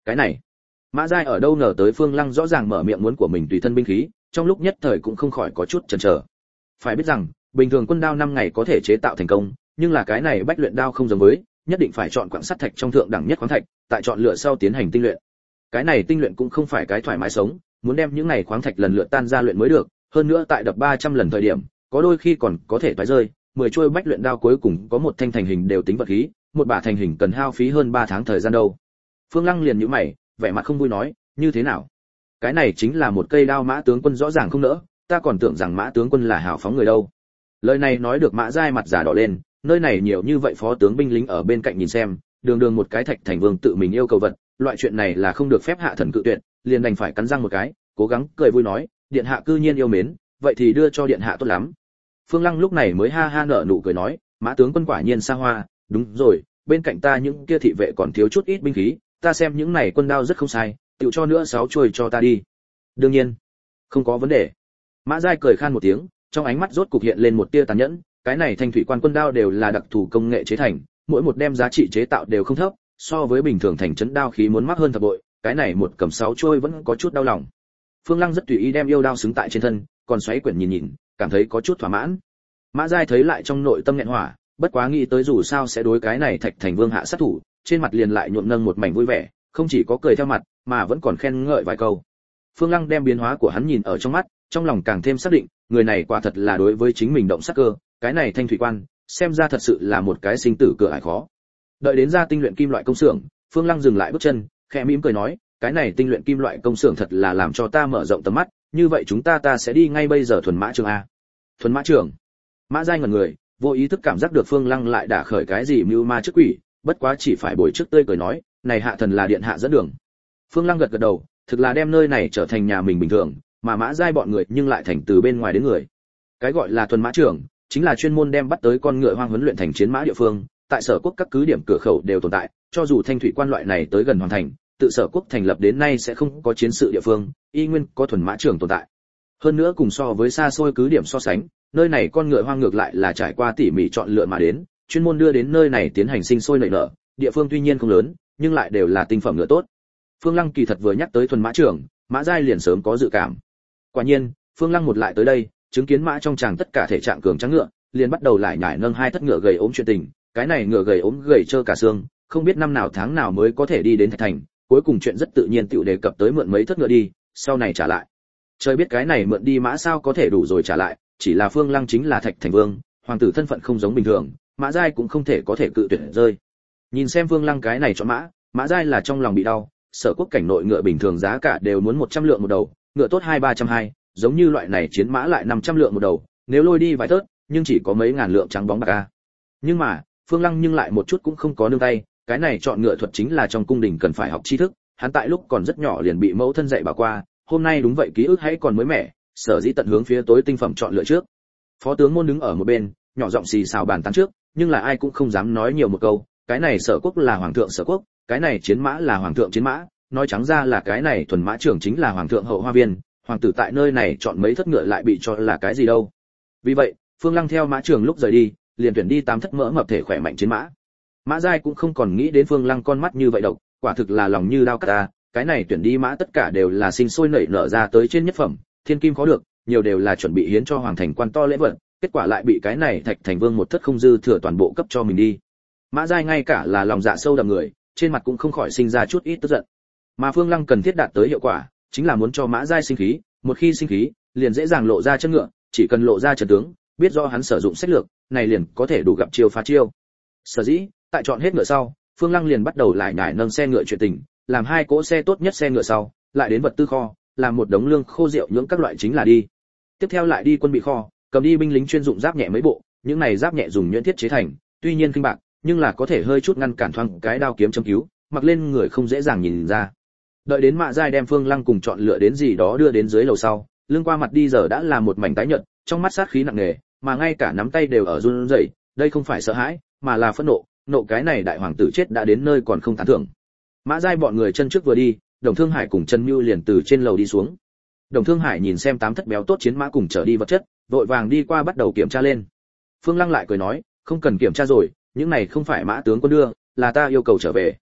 Cái này, Mã Giai ở đâu ngờ tới Phương Lăng rõ ràng mở miệng muốn của mình tùy thân binh khí, trong lúc nhất thời cũng không khỏi có chút chần chờ. Phải biết rằng, bình thường quân đao năm ngày có thể chế tạo thành công, nhưng là cái này bách luyện đao không giống với, nhất định phải chọn quặng sắt thạch trong thượng đẳng nhất khoáng thạch, tại chọn lựa sau tiến hành tinh luyện. Cái này tinh luyện cũng không phải cái thoải mái sống, muốn đem những này khoáng thạch lần lượt tan ra luyện mới được, hơn nữa tại đập ba trăm lần thời điểm, có đôi khi còn có thể toái rơi, mười chuôi bách luyện đao cuối cùng có một thanh thành hình đều tính vật khí, một bả thành hình cần hao phí hơn ba tháng thời gian đâu. Phương Lăng liền nhíu mày, vẻ mặt không vui nói, như thế nào? Cái này chính là một cây đao Mã tướng quân rõ ràng không nỡ, ta còn tưởng rằng Mã tướng quân là hào phóng người đâu. Lời này nói được Mã Giai mặt giả đỏ lên, nơi này nhiều như vậy phó tướng binh lính ở bên cạnh nhìn xem, đường đường một cái Thạch Thành Vương tự mình yêu cầu vật, loại chuyện này là không được phép hạ thần cự tuyệt, liền đành phải cắn răng một cái, cố gắng cười vui nói, điện hạ cư nhiên yêu mến, vậy thì đưa cho điện hạ tốt lắm. Phương Lăng lúc này mới ha ha nở nụ cười nói, Mã tướng quân quả nhiên xa hoa, đúng rồi, bên cạnh ta những kia thị vệ còn thiếu chút ít binh khí, ta xem những này quân đao rất không sai, tự cho nữa sáu chuôi cho ta đi. Đương nhiên, không có vấn đề. Mã Giai cười khan một tiếng, trong ánh mắt rốt cục hiện lên một tia tàn nhẫn, cái này thanh thủy quan quân đao đều là đặc thù công nghệ chế thành, mỗi một đem giá trị chế tạo đều không thấp, so với bình thường thành trấn đao khí muốn mắc hơn thập bội, cái này một cầm sáu chuôi vẫn có chút đau lòng. Phương Lăng rất tùy ý đem yêu đao xứng tại trên thân, còn xoáy quyển nhìn nhìn, cảm thấy có chút thỏa mãn. Mã Giai thấy lại trong nội tâm nghẹn hỏa, bất quá nghĩ tới dù sao sẽ đối cái này Thạch Thành Vương hạ sát thủ, trên mặt liền lại nhuộm nâng một mảnh vui vẻ, không chỉ có cười theo mặt, mà vẫn còn khen ngợi vài câu. Phương Lăng đem biến hóa của hắn nhìn ở trong mắt, trong lòng càng thêm xác định, người này quả thật là đối với chính mình động sát cơ, cái này thanh thủy quan, xem ra thật sự là một cái sinh tử cửa ải khó. Đợi đến ra tinh luyện kim loại công xưởng, Phương Lăng dừng lại bước chân, khẽ mỉm cười nói, cái này tinh luyện kim loại công xưởng thật là làm cho ta mở rộng tầm mắt, như vậy chúng ta ta sẽ đi ngay bây giờ thuần mã trường a. Thuần mã trường. Mã Giai ngẩn người, vô ý thức cảm giác được Phương Lăng lại đả khởi cái gì mưu ma trước quỷ, bất quá chỉ phải bồi trước tươi cười nói, này hạ thần là điện hạ dẫn đường. Phương Lăng gật gật đầu, thực là đem nơi này trở thành nhà mình bình thường, mà Mã Giai bọn người nhưng lại thành từ bên ngoài đến người. Cái gọi là thuần mã trường, chính là chuyên môn đem bắt tới con ngựa hoang huấn luyện thành chiến mã địa phương, tại Sở Quốc các cứ điểm cửa khẩu đều tồn tại, cho dù thanh thủy quan loại này tới gần hoàn thành, tự Sở Quốc thành lập đến nay sẽ không có chiến sự địa phương, y nguyên có thuần mã trường tồn tại. Hơn nữa cùng so với xa xôi cứ điểm so sánh, nơi này con ngựa hoang ngược lại là trải qua tỉ mỉ chọn lựa mà đến, chuyên môn đưa đến nơi này tiến hành sinh sôi nảy nở, địa phương tuy nhiên không lớn, nhưng lại đều là tinh phẩm ngựa tốt. Phương Lăng kỳ thật vừa nhắc tới thuần mã trường, Mã Giai liền sớm có dự cảm. Quả nhiên, Phương Lăng một lại tới đây, chứng kiến mã trong tràng tất cả thể trạng cường trắng ngựa, liền bắt đầu lại nhải nâng hai thất ngựa gầy ốm chuyện tình, cái này ngựa gầy ốm gầy trơ cả xương, không biết năm nào tháng nào mới có thể đi đến Thạch Thành, cuối cùng chuyện rất tự nhiên tiểu đề cập tới mượn mấy thất ngựa đi, sau này trả lại. Trời biết cái này mượn đi mã sao có thể đủ rồi trả lại, chỉ là Phương Lăng chính là Thạch Thành Vương, hoàng tử thân phận không giống bình thường, Mã Giai cũng không thể có thể cự tuyệt rơi. Nhìn xem Phương Lăng cái này chọn mã, Mã Giai là trong lòng bị đau, Sở Quốc cảnh nội ngựa bình thường giá cả đều muốn một trăm lượng một đầu, ngựa tốt hai ba trăm hai, giống như loại này chiến mã lại năm trăm lượng một đầu, nếu lôi đi vài tớt, nhưng chỉ có mấy ngàn lượng trắng bóng bạc a. Nhưng mà, Phương Lăng nhưng lại một chút cũng không có nương tay, cái này chọn ngựa thuật chính là trong cung đình cần phải học tri thức, hắn tại lúc còn rất nhỏ liền bị mẫu thân dạy bảo qua, hôm nay đúng vậy ký ức hãy còn mới mẻ, sở dĩ tận hướng phía tối tinh phẩm chọn lựa trước. Phó tướng môn đứng ở một bên, nhỏ giọng xì xào bàn tán trước, nhưng là ai cũng không dám nói nhiều một câu, cái này Sở Quốc là hoàng thượng Sở Quốc, cái này chiến mã là hoàng thượng chiến mã, nói trắng ra là cái này thuần mã trưởng chính là hoàng thượng hậu hoa viên, hoàng tử tại nơi này chọn mấy thất ngựa lại bị cho là cái gì đâu. Vì vậy, Phương Lăng theo mã trưởng lúc rời đi, liền tuyển đi tám thất mỡ mập thể khỏe mạnh chiến mã. Mã Giai cũng không còn nghĩ đến Phương Lăng con mắt như vậy độc, quả thực là lòng như dao cắt ta, cái này tuyển đi mã tất cả đều là sinh sôi nảy nở ra tới trên nhất phẩm, thiên kim có được, nhiều đều là chuẩn bị hiến cho hoàng thành quan to lễ vật, kết quả lại bị cái này Thạch Thành Vương một thất không dư thừa toàn bộ cấp cho mình đi. Mã Giai ngay cả là lòng dạ sâu đậm người, trên mặt cũng không khỏi sinh ra chút ít tức giận. Mà Phương Lăng cần thiết đạt tới hiệu quả, chính là muốn cho Mã Giai sinh khí, một khi sinh khí, liền dễ dàng lộ ra chân ngựa, chỉ cần lộ ra chân tướng, biết do hắn sử dụng sách lược, này liền có thể đủ gặp chiêu phá chiêu. Sở dĩ, tại chọn hết ngựa sau, Phương Lăng liền bắt đầu lại nhải nâng xe ngựa chuyện tình, làm hai cỗ xe tốt nhất xe ngựa sau, lại đến vật tư kho, làm một đống lương khô rượu nhưỡng các loại chính là đi. Tiếp theo lại đi quân bị kho, cầm đi binh lính chuyên dụng giáp nhẹ mấy bộ, những này giáp nhẹ dùng nhuyễn thiết chế thành, tuy nhiên kinh bạc, nhưng là có thể hơi chút ngăn cản thoáng cái đao kiếm châm cứu, mặc lên người không dễ dàng nhìn ra. Đợi đến Mã Giai đem Phương Lăng cùng chọn lựa đến gì đó đưa đến dưới lầu sau, lưng qua mặt đi giờ đã là một mảnh tái nhợt, trong mắt sát khí nặng nề, mà ngay cả nắm tay đều ở run rẩy, đây không phải sợ hãi, mà là phẫn nộ, nộ cái này đại hoàng tử chết đã đến nơi còn không tán thưởng. Mã Giai bọn người chân trước vừa đi, Đồng Thương Hải cùng Trần Nưu liền từ trên lầu đi xuống. Đồng Thương Hải nhìn xem tám thất béo tốt chiến mã cùng trở đi vật chất, vội vàng đi qua bắt đầu kiểm tra lên. Phương Lăng lại cười nói, không cần kiểm tra rồi, những này không phải Mã tướng quân đưa, là ta yêu cầu trở về.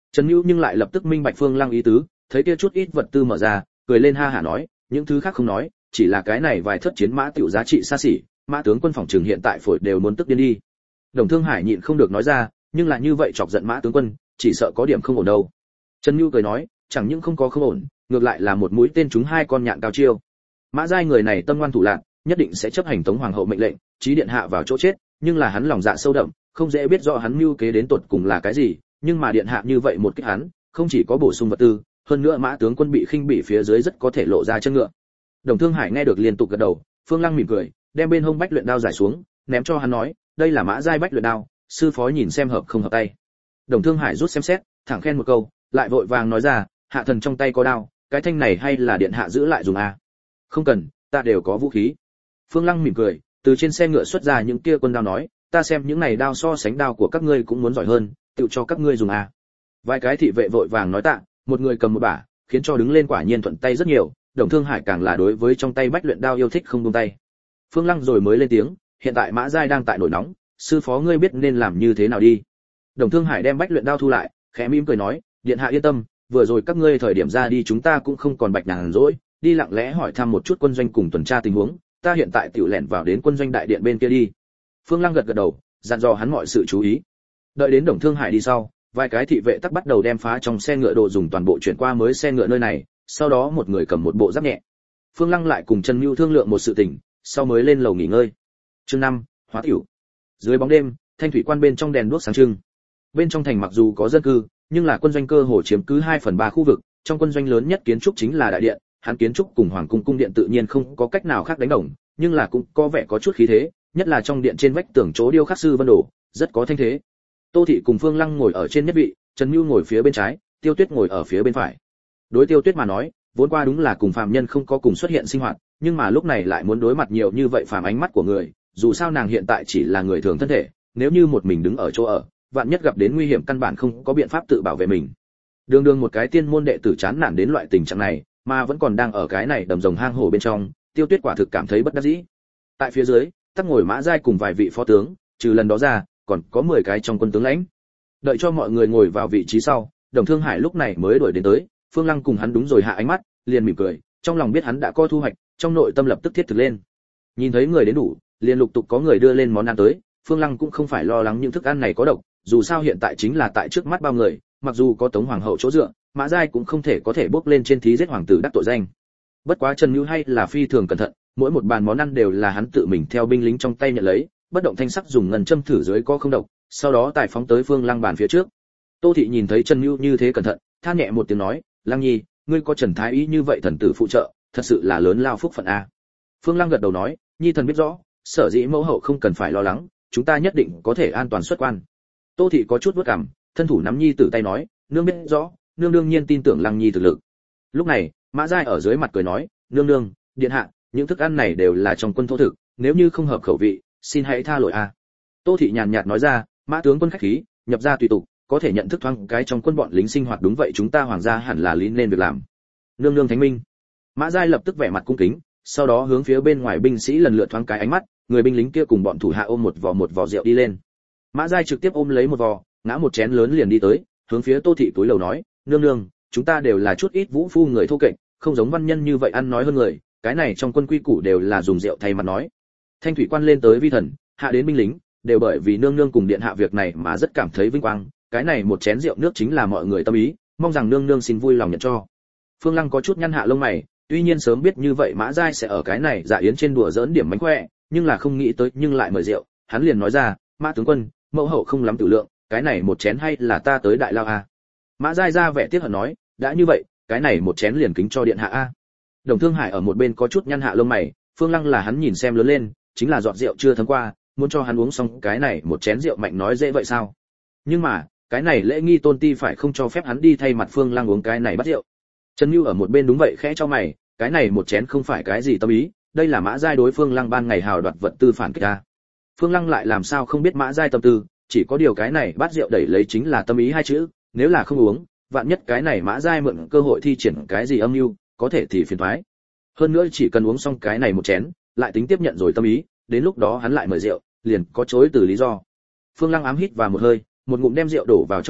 Trần Nưu nhưng lại lập tức minh bạch Phương Lăng ý tứ, thấy kia chút ít vật tư mở ra, cười lên ha hả nói, những thứ khác không nói, chỉ là cái này vài thất chiến mã tiểu giá trị xa xỉ, mã tướng quân phòng trường hiện tại phổi đều muốn tức điên đi. Đồng Thương Hải nhịn không được nói ra, nhưng là như vậy chọc giận mã tướng quân, chỉ sợ có điểm không ổn đâu. Trần Nưu cười nói, chẳng những không có không ổn, ngược lại là một mũi tên trúng hai con nhạn cao chiêu. Mã Giai người này tâm ngoan thủ lạn, nhất định sẽ chấp hành Tống hoàng hậu mệnh lệnh, chí điện hạ vào chỗ chết, nhưng là hắn lòng dạ sâu đậm, không dễ biết rõ hắn mưu kế đến tột cùng là cái gì, nhưng mà điện hạ như vậy một kích hắn, không chỉ có bổ sung vật tư, hơn nữa mã tướng quân bị khinh bỉ phía dưới rất có thể lộ ra chân ngựa. Đồng Thương Hải nghe được liên tục gật đầu, Phương Lăng mỉm cười, đem bên hông bách luyện đao giải xuống, ném cho hắn nói, đây là Mã Giai bách luyện đao, sư phó nhìn xem hợp không hợp tay. Đồng Thương Hải rút xem xét, thẳng khen một câu, lại vội vàng nói ra, hạ thần trong tay có đao, cái thanh này hay là điện hạ giữ lại dùng à? Không cần, ta đều có vũ khí. Phương Lăng mỉm cười, từ trên xe ngựa xuất ra những kia quân đao nói, ta xem những này đao so sánh đao của các ngươi cũng muốn giỏi hơn, tự cho các ngươi dùng à? Vài cái thị vệ vội vàng nói tạ, một người cầm một bả, khiến cho đứng lên quả nhiên thuận tay rất nhiều. Đồng Thương Hải càng là đối với trong tay bách luyện đao yêu thích không buông tay. Phương Lăng rồi mới lên tiếng, hiện tại Mã Giai đang tại nổi nóng, sư phó ngươi biết nên làm như thế nào đi. Đồng Thương Hải đem bách luyện đao thu lại, khẽ mỉm cười nói, điện hạ yên tâm, vừa rồi các ngươi thời điểm ra đi chúng ta cũng không còn bạch nhàn rỗi, đi lặng lẽ hỏi thăm một chút quân doanh cùng tuần tra tình huống, ta hiện tại tiểu lẻn vào đến quân doanh đại điện bên kia đi. Phương Lăng gật gật đầu, dặn dò hắn mọi sự chú ý. Đợi đến Đồng Thương Hải đi sau, vài cái thị vệ tắc bắt đầu đem phá trong xe ngựa đồ dùng toàn bộ chuyển qua mới xe ngựa nơi này, sau đó một người cầm một bộ giáp nhẹ. Phương Lăng lại cùng Trần Nưu thương lượng một sự tình, sau mới lên lầu nghỉ ngơi. Chương năm, hóa tiểu. Dưới bóng đêm, Thanh thủy quan bên trong đèn đuốc sáng trưng. Bên trong thành mặc dù có dân cư, nhưng là quân doanh cơ hồ chiếm cứ hai phần ba khu vực, trong quân doanh lớn nhất kiến trúc chính là đại điện, hắn kiến trúc cùng hoàng cung cung điện tự nhiên không có cách nào khác đánh đồng, nhưng là cũng có vẻ có chút khí thế, nhất là trong điện trên vách tường chỗ điêu khắc sư vân đồ, rất có thanh thế. Tô thị cùng Phương Lăng ngồi ở trên nhất vị, Trần Nưu ngồi phía bên trái, Tiêu Tuyết ngồi ở phía bên phải. Đối Tiêu Tuyết mà nói, vốn qua đúng là cùng phàm nhân không có cùng xuất hiện sinh hoạt, nhưng mà lúc này lại muốn đối mặt nhiều như vậy phàm ánh mắt của người, dù sao nàng hiện tại chỉ là người thường thân thể, nếu như một mình đứng ở chỗ ở, vạn nhất gặp đến nguy hiểm căn bản không có biện pháp tự bảo vệ mình. Đường đường một cái tiên môn đệ tử chán nản đến loại tình trạng này, mà vẫn còn đang ở cái này đầm rồng hang hổ bên trong, Tiêu Tuyết quả thực cảm thấy bất đắc dĩ. Tại phía dưới, tắc ngồi Mã Giai cùng vài vị phó tướng, trừ lần đó ra, còn có mười cái trong quân tướng lãnh. Đợi cho mọi người ngồi vào vị trí sau, Đồng Thương Hải lúc này mới đuổi đến tới, Phương Lăng cùng hắn đúng rồi hạ ánh mắt, liền mỉm cười, trong lòng biết hắn đã có thu hoạch, trong nội tâm lập tức thiết thực lên. Nhìn thấy người đến đủ, liền lục tục có người đưa lên món ăn tới, Phương Lăng cũng không phải lo lắng những thức ăn này có độc, dù sao hiện tại chính là tại trước mắt bao người, mặc dù có Tống hoàng hậu chỗ dựa, Mã Giai cũng không thể có thể bước lên trên thí giết hoàng tử đắc tội danh. Bất quá Trần Nưu hay là phi thường cẩn thận, mỗi một bàn món ăn đều là hắn tự mình theo binh lính trong tay nhận lấy, bất động thanh sắc dùng ngân châm thử dưới có không độc, sau đó tài phóng tới Phương Lăng bàn phía trước. Tô thị nhìn thấy Trần Nưu như thế cẩn thận, than nhẹ một tiếng nói, Lăng nhi, ngươi có Trần thái ý như vậy thần tử phụ trợ, thật sự là lớn lao phúc phận a. Phương Lăng gật đầu nói, nhi thần biết rõ, sở dĩ mẫu hậu không cần phải lo lắng, chúng ta nhất định có thể an toàn xuất quan. Tô thị có chút vuốt cằm, thân thủ nắm nhi tử tay nói, nương biết rõ, nương đương nhiên tin tưởng Lăng nhi thực lực. Lúc này, Mã Giai ở dưới mặt cười nói, nương nương, điện hạ, những thức ăn này đều là trong quân thô thực, nếu như không hợp khẩu vị, xin hãy tha lỗi a. Tô thị nhàn nhạt nói ra, Mã tướng quân khách khí, nhập gia tùy tục, có thể nhận thức thoáng cái trong quân bọn lính sinh hoạt đúng vậy, chúng ta hoàng gia hẳn là lý nên việc làm. Nương nương thánh minh. Mã Giai lập tức vẻ mặt cung kính, sau đó hướng phía bên ngoài binh sĩ lần lượt thoáng cái ánh mắt, người binh lính kia cùng bọn thủ hạ ôm một vò một vò rượu đi lên. Mã Giai trực tiếp ôm lấy một vò, ngã một chén lớn liền đi tới, hướng phía Tô thị túi lầu nói, nương nương, chúng ta đều là chút ít vũ phu người thô kệch, không giống văn nhân như vậy ăn nói hơn người, cái này trong quân quy củ đều là dùng rượu thay mặt nói. Thanh thủy quan lên tới vi thần, hạ đến binh lính, đều bởi vì nương nương cùng điện hạ việc này mà rất cảm thấy vinh quang, cái này một chén rượu nước chính là mọi người tâm ý, mong rằng nương nương xin vui lòng nhận cho. Phương Lăng có chút nhăn hạ lông mày, tuy nhiên sớm biết như vậy Mã Giai sẽ ở cái này dạ yến trên đùa giỡn điểm mánh khỏe, nhưng là không nghĩ tới nhưng lại mời rượu, hắn liền nói ra, Mã tướng quân, mẫu hậu không lắm tự lượng, cái này một chén hay là ta tới đại lao a. Mã Giai ra vẻ tiếc hận nói, đã như vậy, cái này một chén liền kính cho điện hạ a. Đồng Thương Hải ở một bên có chút nhăn hạ lông mày, Phương Lăng là hắn nhìn xem lớn lên, chính là giọt rượu chưa thấm qua, muốn cho hắn uống xong cái này một chén rượu mạnh nói dễ vậy sao? Nhưng mà, cái này lễ nghi tôn ti phải không cho phép hắn đi thay mặt Phương Lăng uống cái này bắt rượu. Trần Nưu ở một bên đúng vậy khẽ cho mày, cái này một chén không phải cái gì tâm ý, đây là Mã Giai đối Phương Lăng ban ngày hào đoạt vật tư phản kích a. Phương Lăng lại làm sao không biết Mã Giai tâm tư, chỉ có điều cái này bát rượu đẩy lấy chính là tâm ý hai chữ, nếu là không uống, vạn nhất cái này Mã Giai mượn cơ hội thi triển cái gì âm mưu, có thể thì phiền toái. Hơn nữa chỉ cần uống xong cái này một chén, lại tính tiếp nhận rồi tâm ý, đến lúc đó hắn lại mời rượu, liền có chối từ lý do. Phương Lăng ám hít vào một hơi, một ngụm đem rượu đổ vào trong miệng,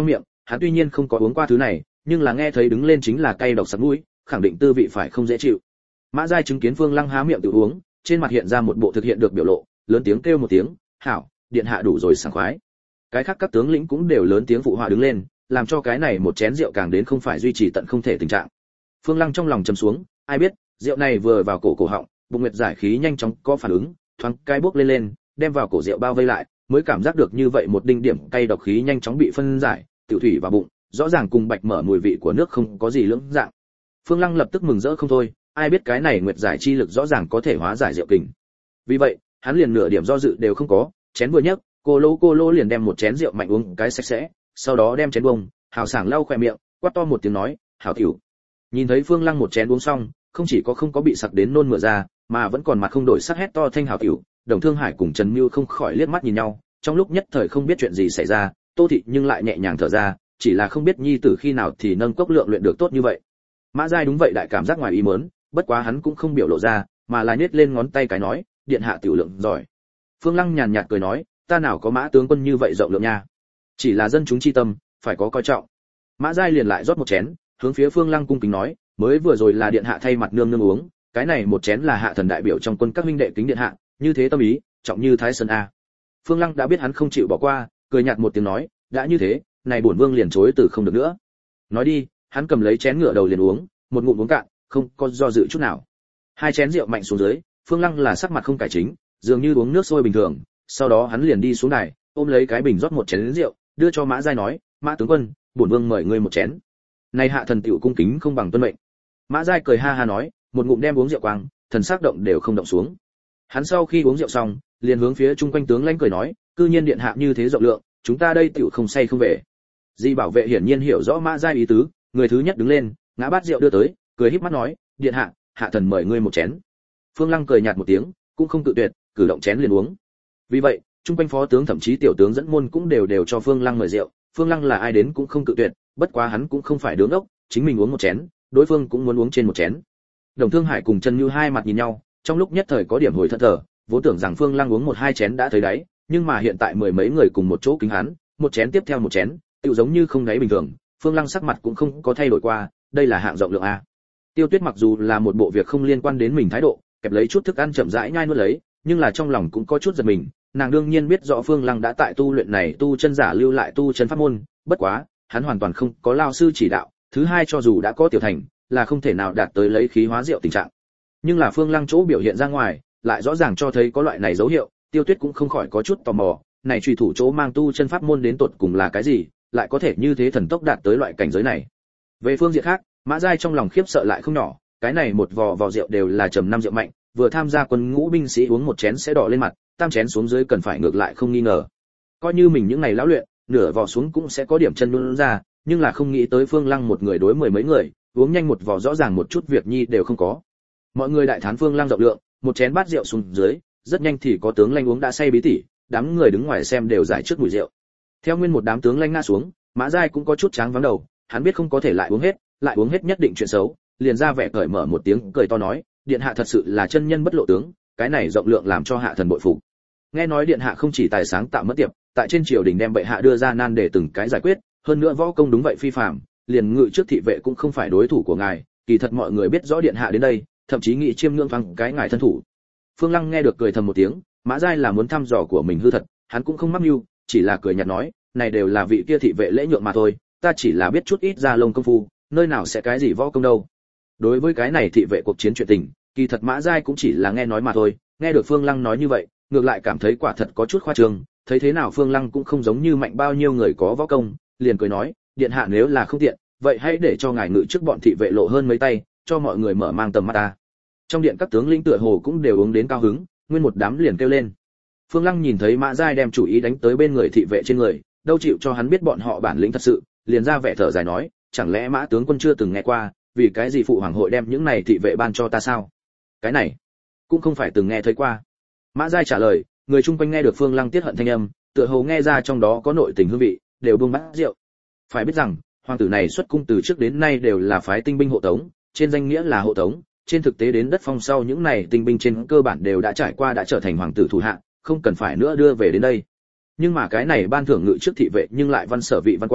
hắn tuy nhiên không có uống qua thứ này, nhưng là nghe thấy đứng lên chính là cay độc sặc mũi, khẳng định tư vị phải không dễ chịu. Mã Giai chứng kiến Phương Lăng há miệng tự uống, trên mặt hiện ra một bộ thực hiện được biểu lộ, lớn tiếng kêu một tiếng, "Hảo, điện hạ đủ rồi sảng khoái." Cái khác các tướng lĩnh cũng đều lớn tiếng phụ họa đứng lên, làm cho cái này một chén rượu càng đến không phải duy trì tận không thể tình trạng. Phương Lăng trong lòng trầm xuống, ai biết, rượu này vừa vào cổ cổ họng, bụng nguyệt giải khí nhanh chóng có phản ứng, thoáng cái bốc lên lên, đem vào cổ rượu bao vây lại, mới cảm giác được như vậy một đinh điểm cay độc khí nhanh chóng bị phân giải, tiểu thủy vào bụng, rõ ràng cùng bạch mở mùi vị của nước không có gì lưỡng dạng. Phương Lăng lập tức mừng rỡ không thôi, ai biết cái này nguyệt giải chi lực rõ ràng có thể hóa giải rượu kình. Vì vậy, hắn liền nửa điểm do dự đều không có, chén vừa nhấc, cô lô cô lô liền đem một chén rượu mạnh uống cái sạch sẽ, sau đó đem chén bông, hào sảng lau khóe miệng, quát to một tiếng nói, "Hảo tiểu." Nhìn thấy Phương Lăng một chén uống xong, không chỉ có không có bị sặc đến nôn mửa ra, mà vẫn còn mặt không đổi sắc hét to thanh hảo tiểu. Đồng Thương Hải cùng Trần Nưu không khỏi liếc mắt nhìn nhau, trong lúc nhất thời không biết chuyện gì xảy ra, Tô Thị nhưng lại nhẹ nhàng thở ra, chỉ là không biết nhi tử khi nào thì nâng cốc lượng luyện được tốt như vậy. Mã Giai đúng vậy đại cảm giác ngoài ý muốn, bất quá hắn cũng không biểu lộ ra, mà là nhếch lên ngón tay cái nói, điện hạ tiểu lượng giỏi. Phương Lăng nhàn nhạt cười nói, ta nào có Mã tướng quân như vậy rộng lượng nha, chỉ là dân chúng chi tâm, phải có coi trọng. Mã Giai liền lại rót một chén, hướng phía Phương Lăng cung kính nói, mới vừa rồi là điện hạ thay mặt nương nương uống, cái này một chén là hạ thần đại biểu trong quân các huynh đệ kính điện hạ, như thế tâm ý, trọng như Thái Sơn a. Phương Lăng đã biết hắn không chịu bỏ qua, cười nhạt một tiếng nói, đã như thế, này bổn vương liền chối từ không được nữa. Nói đi, hắn cầm lấy chén ngửa đầu liền uống, một ngụm uống cạn, không có do dự chút nào. Hai chén rượu mạnh xuống dưới, Phương Lăng là sắc mặt không cải chính, dường như uống nước sôi bình thường, sau đó hắn liền đi xuống đài, ôm lấy cái bình rót một chén rượu, đưa cho Mã Giai nói, Mã tướng quân, bổn vương mời ngươi một chén. Này hạ thần tiểu cung kính không bằng tuân mệnh. Mã Giai cười ha ha nói, một ngụm đem uống rượu quang, thần sắc động đều không động xuống. Hắn sau khi uống rượu xong, liền hướng phía trung quanh tướng lãnh cười nói, cư nhiên điện hạ như thế rộng lượng, chúng ta đây tiểu không say không về. Di Bảo Vệ hiển nhiên hiểu rõ Mã Giai ý tứ, người thứ nhất đứng lên, ngã bát rượu đưa tới, cười híp mắt nói, điện hạ, hạ thần mời ngươi một chén. Phương Lăng cười nhạt một tiếng, cũng không tự tuyệt, cử động chén liền uống. Vì vậy, trung quanh phó tướng thậm chí tiểu tướng dẫn môn cũng đều đều cho Phương Lăng mời rượu, Phương Lăng là ai đến cũng không tự tuyệt, bất quá hắn cũng không phải đứng ốc, chính mình uống một chén, đối phương cũng muốn uống trên một chén. Đồng Thương Hải cùng Trần Như hai mặt nhìn nhau, trong lúc nhất thời có điểm hồi thẫn thờ, vốn tưởng rằng Phương Lăng uống một hai chén đã thấy đáy, nhưng mà hiện tại mười mấy người cùng một chỗ kính hắn, một chén tiếp theo một chén, tựu giống như không đáy bình thường, Phương Lăng sắc mặt cũng không có thay đổi qua, đây là hạng rộng lượng a. Tiêu Tuyết mặc dù là một bộ việc không liên quan đến mình thái độ, kẹp lấy chút thức ăn chậm rãi nhai nuốt lấy, nhưng là trong lòng cũng có chút giật mình, nàng đương nhiên biết rõ Phương Lăng đã tại tu luyện này tu chân giả lưu lại tu chân pháp môn, bất quá, hắn hoàn toàn không có lao sư chỉ đạo, thứ hai cho dù đã có tiểu thành, là không thể nào đạt tới lấy khí hóa rượu tình trạng. Nhưng là Phương Lăng chỗ biểu hiện ra ngoài, lại rõ ràng cho thấy có loại này dấu hiệu, Tiêu Tuyết cũng không khỏi có chút tò mò, này truy thủ chỗ mang tu chân pháp môn đến tột cùng là cái gì, lại có thể như thế thần tốc đạt tới loại cảnh giới này. Về phương diện khác, Mã Giai trong lòng khiếp sợ lại không nhỏ, cái này một vò vò rượu đều là trầm năm rượu mạnh, vừa tham gia quân ngũ binh sĩ uống một chén sẽ đỏ lên mặt, tam chén xuống dưới cần phải ngược lại không nghi ngờ. Coi như mình những ngày lão luyện, nửa vò xuống cũng sẽ có điểm chân nhũn ra, nhưng là không nghĩ tới Phương Lăng một người đối mười mấy người, uống nhanh một vò rõ ràng một chút việc nhi đều không có. Mọi người đại thán Phương Lăng rộng lượng, một chén bát rượu xuống dưới, rất nhanh thì có tướng lãnh uống đã say bí tỉ, đám người đứng ngoài xem đều giải trước mùi rượu. Theo nguyên một đám tướng lãnh ngã xuống, Mã Giai cũng có chút tráng vắng đầu, hắn biết không có thể lại uống hết, lại uống hết nhất định chuyện xấu, liền ra vẻ cởi mở một tiếng cười to nói, điện hạ thật sự là chân nhân bất lộ tướng, cái này rộng lượng làm cho hạ thần bội phục. Nghe nói điện hạ không chỉ tài sáng tạo mất tiệp, tại trên triều đình đem bệ hạ đưa ra nan để từng cái giải quyết, hơn nữa võ công đúng vậy phi phàm, liền ngự trước thị vệ cũng không phải đối thủ của ngài, kỳ thật mọi người biết rõ điện hạ đến đây, thậm chí nghĩ chiêm ngưỡng vang cái ngài thân thủ. Phương Lăng nghe được cười thầm một tiếng, Mã Giai là muốn thăm dò của mình hư thật, hắn cũng không mắc mưu, chỉ là cười nhạt nói, này đều là vị kia thị vệ lễ nhượng mà thôi, ta chỉ là biết chút ít ra lông công phu, nơi nào sẽ cái gì võ công đâu. Đối với cái này thị vệ cuộc chiến chuyện tình, kỳ thật Mã Giai cũng chỉ là nghe nói mà thôi, nghe được Phương Lăng nói như vậy, ngược lại cảm thấy quả thật có chút khoa trương, thấy thế nào Phương Lăng cũng không giống như mạnh bao nhiêu người có võ công, liền cười nói, điện hạ nếu là không tiện, vậy hãy để cho ngài ngự trước bọn thị vệ lộ hơn mấy tay, cho mọi người mở mang tầm mắt ta. Trong điện các tướng lĩnh tựa hồ cũng đều uống đến cao hứng, nguyên một đám liền kêu lên. Phương Lăng nhìn thấy Mã Giai đem chủ ý đánh tới bên người thị vệ trên người, đâu chịu cho hắn biết bọn họ bản lĩnh thật sự, liền ra vẻ thở dài nói, chẳng lẽ Mã tướng quân chưa từng nghe qua, vì cái gì phụ hoàng hội đem những này thị vệ ban cho ta sao? Cái này cũng không phải từng nghe thấy qua. Mã Giai trả lời, người chung quanh nghe được Phương Lăng tiết hận thanh âm, tựa hồ nghe ra trong đó có nội tình hương vị, đều buông bát rượu. Phải biết rằng, hoàng tử này xuất cung từ trước đến nay đều là phái tinh binh hộ tống, trên danh nghĩa là hộ tống, trên thực tế đến đất phong sau những này tinh binh trên cơ bản đều đã trải qua đã trở thành hoàng tử thủ hạ, không cần phải nữa đưa về đến đây. Nhưng mà cái này ban thưởng ngự trước thị vệ nhưng lại văn sở vị văn qua,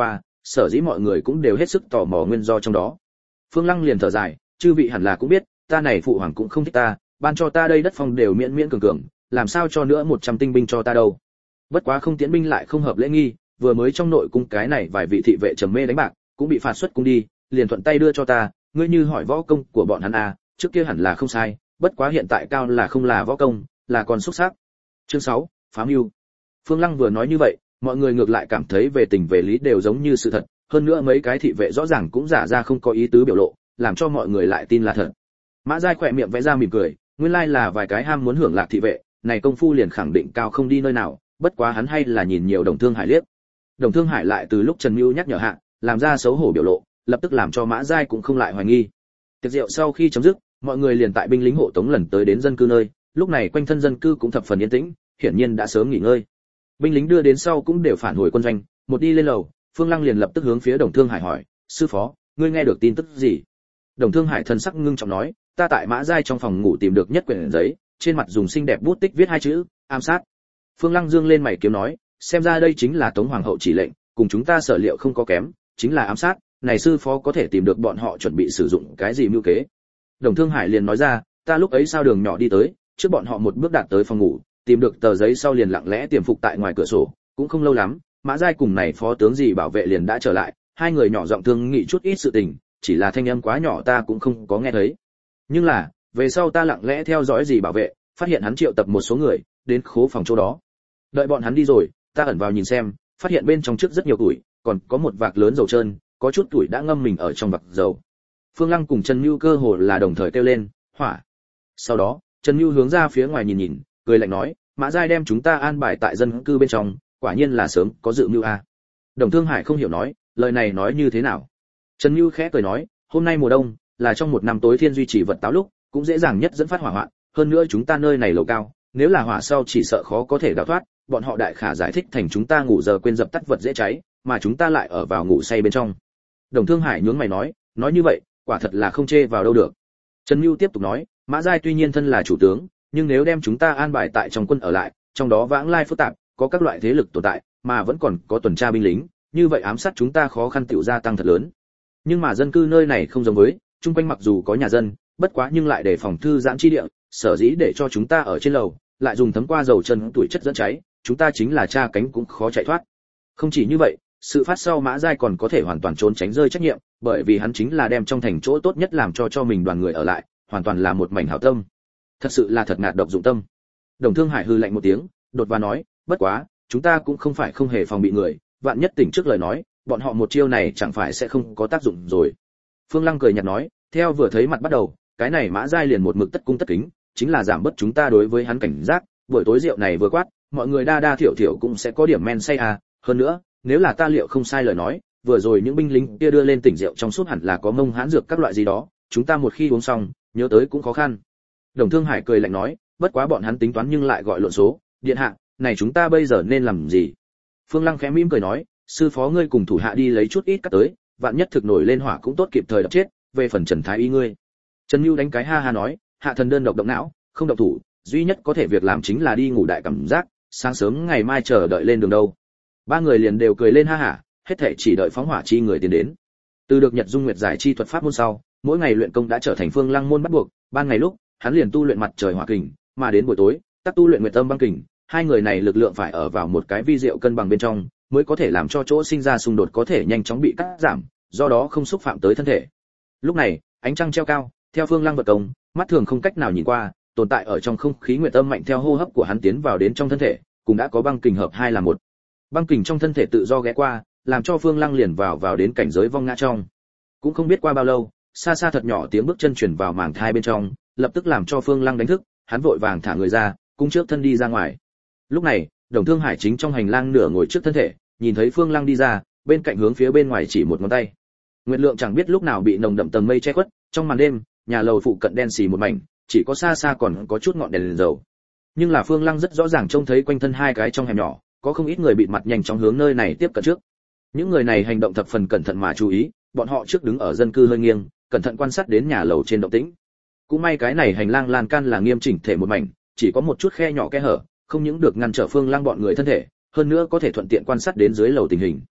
sở dĩ mọi người cũng đều hết sức tò mò nguyên do trong đó. Phương Lăng liền thở dài, chư vị hẳn là cũng biết, ta này phụ hoàng cũng không thích ta, ban cho ta đây đất phong đều miễn miễn cường cường, làm sao cho nữa một trăm tinh binh cho ta đâu. Bất quá không tiễn binh lại không hợp lễ nghi, vừa mới trong nội cung cái này vài vị thị vệ trầm mê đánh bạc, cũng bị phạt xuất cung đi, liền thuận tay đưa cho ta, ngươi như hỏi võ công của bọn hắn à, trước kia hẳn là không sai, bất quá hiện tại cao là không là võ công, là còn xuất sắc. Chương sáu, phá mưu. Phương Lăng vừa nói như vậy, mọi người ngược lại cảm thấy về tình về lý đều giống như sự thật, hơn nữa mấy cái thị vệ rõ ràng cũng giả ra không có ý tứ biểu lộ, làm cho mọi người lại tin là thật. Mã Giai khỏe miệng vẽ ra mỉm cười, nguyên lai là vài cái ham muốn hưởng lạc thị vệ, này công phu liền khẳng định cao không đi nơi nào, bất quá hắn hay là nhìn nhiều Đồng Thương Hải liếc. Đồng Thương Hải lại từ lúc Trần Mưu nhắc nhở hạ, làm ra xấu hổ biểu lộ, lập tức làm cho Mã Giai cũng không lại hoài nghi. Tiệc rượu sau khi chấm dứt, mọi người liền tại binh lính hộ tống lần tới đến dân cư nơi, lúc này quanh thân dân cư cũng thập phần yên tĩnh, hiển nhiên đã sớm nghỉ ngơi. Binh lính đưa đến sau cũng đều phản hồi quân doanh, một đi lên lầu, Phương Lăng liền lập tức hướng phía Đồng Thương Hải hỏi, sư phó, ngươi nghe được tin tức gì? Đồng Thương Hải thần sắc ngưng trọng nói, ta tại Mã Giai trong phòng ngủ tìm được nhất quyển giấy, trên mặt dùng xinh đẹp bút tích viết hai chữ, ám sát. Phương Lăng dương lên mày kiếm nói, xem ra đây chính là Tống hoàng hậu chỉ lệnh, cùng chúng ta sở liệu không có kém, chính là ám sát, này sư phó có thể tìm được bọn họ chuẩn bị sử dụng cái gì mưu kế. Đồng Thương Hải liền nói ra, ta lúc ấy sao đường nhỏ đi tới, trước bọn họ một bước đạt tới phòng ngủ, tìm được tờ giấy sau liền lặng lẽ tiềm phục tại ngoài cửa sổ, cũng không lâu lắm, Mã Giai cùng này phó tướng gì bảo vệ liền đã trở lại, hai người nhỏ giọng thương nghị chút ít sự tình, chỉ là thanh âm quá nhỏ ta cũng không có nghe thấy. Nhưng là, về sau ta lặng lẽ theo dõi gì bảo vệ, phát hiện hắn triệu tập một số người đến khố phòng chỗ đó. Đợi bọn hắn đi rồi, ta ẩn vào nhìn xem, phát hiện bên trong trước rất nhiều tuổi, còn có một vạc lớn dầu trơn, có chút tuổi đã ngâm mình ở trong vạc dầu. Phương Lăng cùng Trần Nưu cơ hồ là đồng thời kêu lên, hỏa. Sau đó, Trần Nưu hướng ra phía ngoài nhìn nhìn, cười lạnh nói, Mã Giai đem chúng ta an bài tại dân cư bên trong, quả nhiên là sớm có dự mưu a. Đồng Thương Hải không hiểu nói, lời này nói như thế nào? Trần Nưu khẽ cười nói, hôm nay mùa đông, là trong một năm tối thiên duy trì vật táo lúc, cũng dễ dàng nhất dẫn phát hỏa hoạn, hơn nữa chúng ta nơi này lầu cao, nếu là hỏa sau chỉ sợ khó có thể đào thoát, bọn họ đại khả giải thích thành chúng ta ngủ giờ quên dập tắt vật dễ cháy, mà chúng ta lại ở vào ngủ say bên trong. Đồng Thương Hải nhướng mày nói, nói như vậy, quả thật là không chê vào đâu được. Trần Nưu tiếp tục nói, Mã Giai tuy nhiên thân là chủ tướng, nhưng nếu đem chúng ta an bài tại trong quân ở lại, trong đó vãng lai phức tạp, có các loại thế lực tồn tại, mà vẫn còn có tuần tra binh lính, như vậy ám sát chúng ta khó khăn tiểu gia tăng thật lớn. Nhưng mà dân cư nơi này không giống với, chung quanh mặc dù có nhà dân, bất quá nhưng lại để phòng thư giãn chi địa, sở dĩ để cho chúng ta ở trên lầu, lại dùng thấm qua dầu chân tuổi chất dẫn cháy, chúng ta chính là tra cánh cũng khó chạy thoát. Không chỉ như vậy, sự phát sau Mã Giai còn có thể hoàn toàn trốn tránh rơi trách nhiệm, bởi vì hắn chính là đem trong thành chỗ tốt nhất làm cho cho mình đoàn người ở lại, hoàn toàn là một mảnh hảo tâm. Thật sự là thật ngạt độc dụng tâm. Đồng Thương Hải hư lạnh một tiếng, đột và nói, bất quá, chúng ta cũng không phải không hề phòng bị người, vạn nhất tỉnh trước lời nói, bọn họ một chiêu này chẳng phải sẽ không có tác dụng rồi. Phương Lăng cười nhạt nói, theo vừa thấy mặt bắt đầu, cái này Mã Giai liền một mực tất cung tất kính, chính là giảm bớt chúng ta đối với hắn cảnh giác, buổi tối rượu này vừa quát, mọi người đa đa thiểu thiểu cũng sẽ có điểm men say à, hơn nữa, nếu là ta liệu không sai lời nói, vừa rồi những binh lính kia đưa lên tỉnh rượu trong suốt hẳn là có mông hãn dược các loại gì đó, chúng ta một khi uống xong, nhớ tới cũng khó khăn. Đồng Thương Hải cười lạnh nói, bất quá bọn hắn tính toán nhưng lại gọi lộn số, điện hạ, này chúng ta bây giờ nên làm gì? Phương Lăng khẽ mỉm cười nói, sư phó ngươi cùng thủ hạ đi lấy chút ít cắt tới, vạn nhất thực nổi lên hỏa cũng tốt kịp thời đập chết, về phần Trần Thái Y ngươi. Trần Nưu đánh cái ha ha nói, hạ thần đơn độc động não, không động thủ, duy nhất có thể việc làm chính là đi ngủ đại cảm giác, sáng sớm ngày mai chờ đợi lên đường đâu. Ba người liền đều cười lên ha hả, hết thảy chỉ đợi phóng hỏa chi người tiến đến. Từ được Nhật Dung Nguyệt giải chi thuật pháp môn sau, mỗi ngày luyện công đã trở thành Phương Lăng môn bắt buộc, ban ngày lúc, hắn liền tu luyện mặt trời hỏa kình, mà đến buổi tối, tác tu luyện nguyệt âm băng kình, hai người này lực lượng phải ở vào một cái vi diệu cân bằng bên trong, mới có thể làm cho chỗ sinh ra xung đột có thể nhanh chóng bị cắt giảm, do đó không xúc phạm tới thân thể. Lúc này, ánh trăng treo cao, theo Phương Lăng vật công, mắt thường không cách nào nhìn qua, tồn tại ở trong không khí nguyệt âm mạnh theo hô hấp của hắn tiến vào đến trong thân thể, cũng đã có băng kình hợp hai là một. Băng kình trong thân thể tự do ghé qua, làm cho Phương Lăng liền vào vào đến cảnh giới vong ngã trong. Cũng không biết qua bao lâu, xa xa thật nhỏ tiếng bước chân truyền vào màng thai bên trong, lập tức làm cho Phương Lăng đánh thức, hắn vội vàng thả người ra, cung trước thân đi ra ngoài. Lúc này, Đồng Thương Hải chính trong hành lang nửa ngồi trước thân thể, nhìn thấy Phương Lăng đi ra, bên cạnh hướng phía bên ngoài chỉ một ngón tay. Nguyệt lượng chẳng biết lúc nào bị nồng đậm tầng mây che khuất, trong màn đêm, nhà lầu phụ cận đen xì một mảnh, chỉ có xa xa còn có chút ngọn đèn, đèn dầu. Nhưng là Phương Lăng rất rõ ràng trông thấy quanh thân hai cái trong hẻm nhỏ, có không ít người bịt mặt nhanh chóng hướng nơi này tiếp cận trước. Những người này hành động thập phần cẩn thận mà chú ý, bọn họ trước đứng ở dân cư hơi nghiêng, cẩn thận quan sát đến nhà lầu trên động tĩnh. Cũng may cái này hành lang lan can là nghiêm chỉnh thể một mảnh, chỉ có một chút khe nhỏ kẽ hở, không những được ngăn trở Phương Lăng bọn người thân thể, hơn nữa có thể thuận tiện quan sát đến dưới lầu tình hình.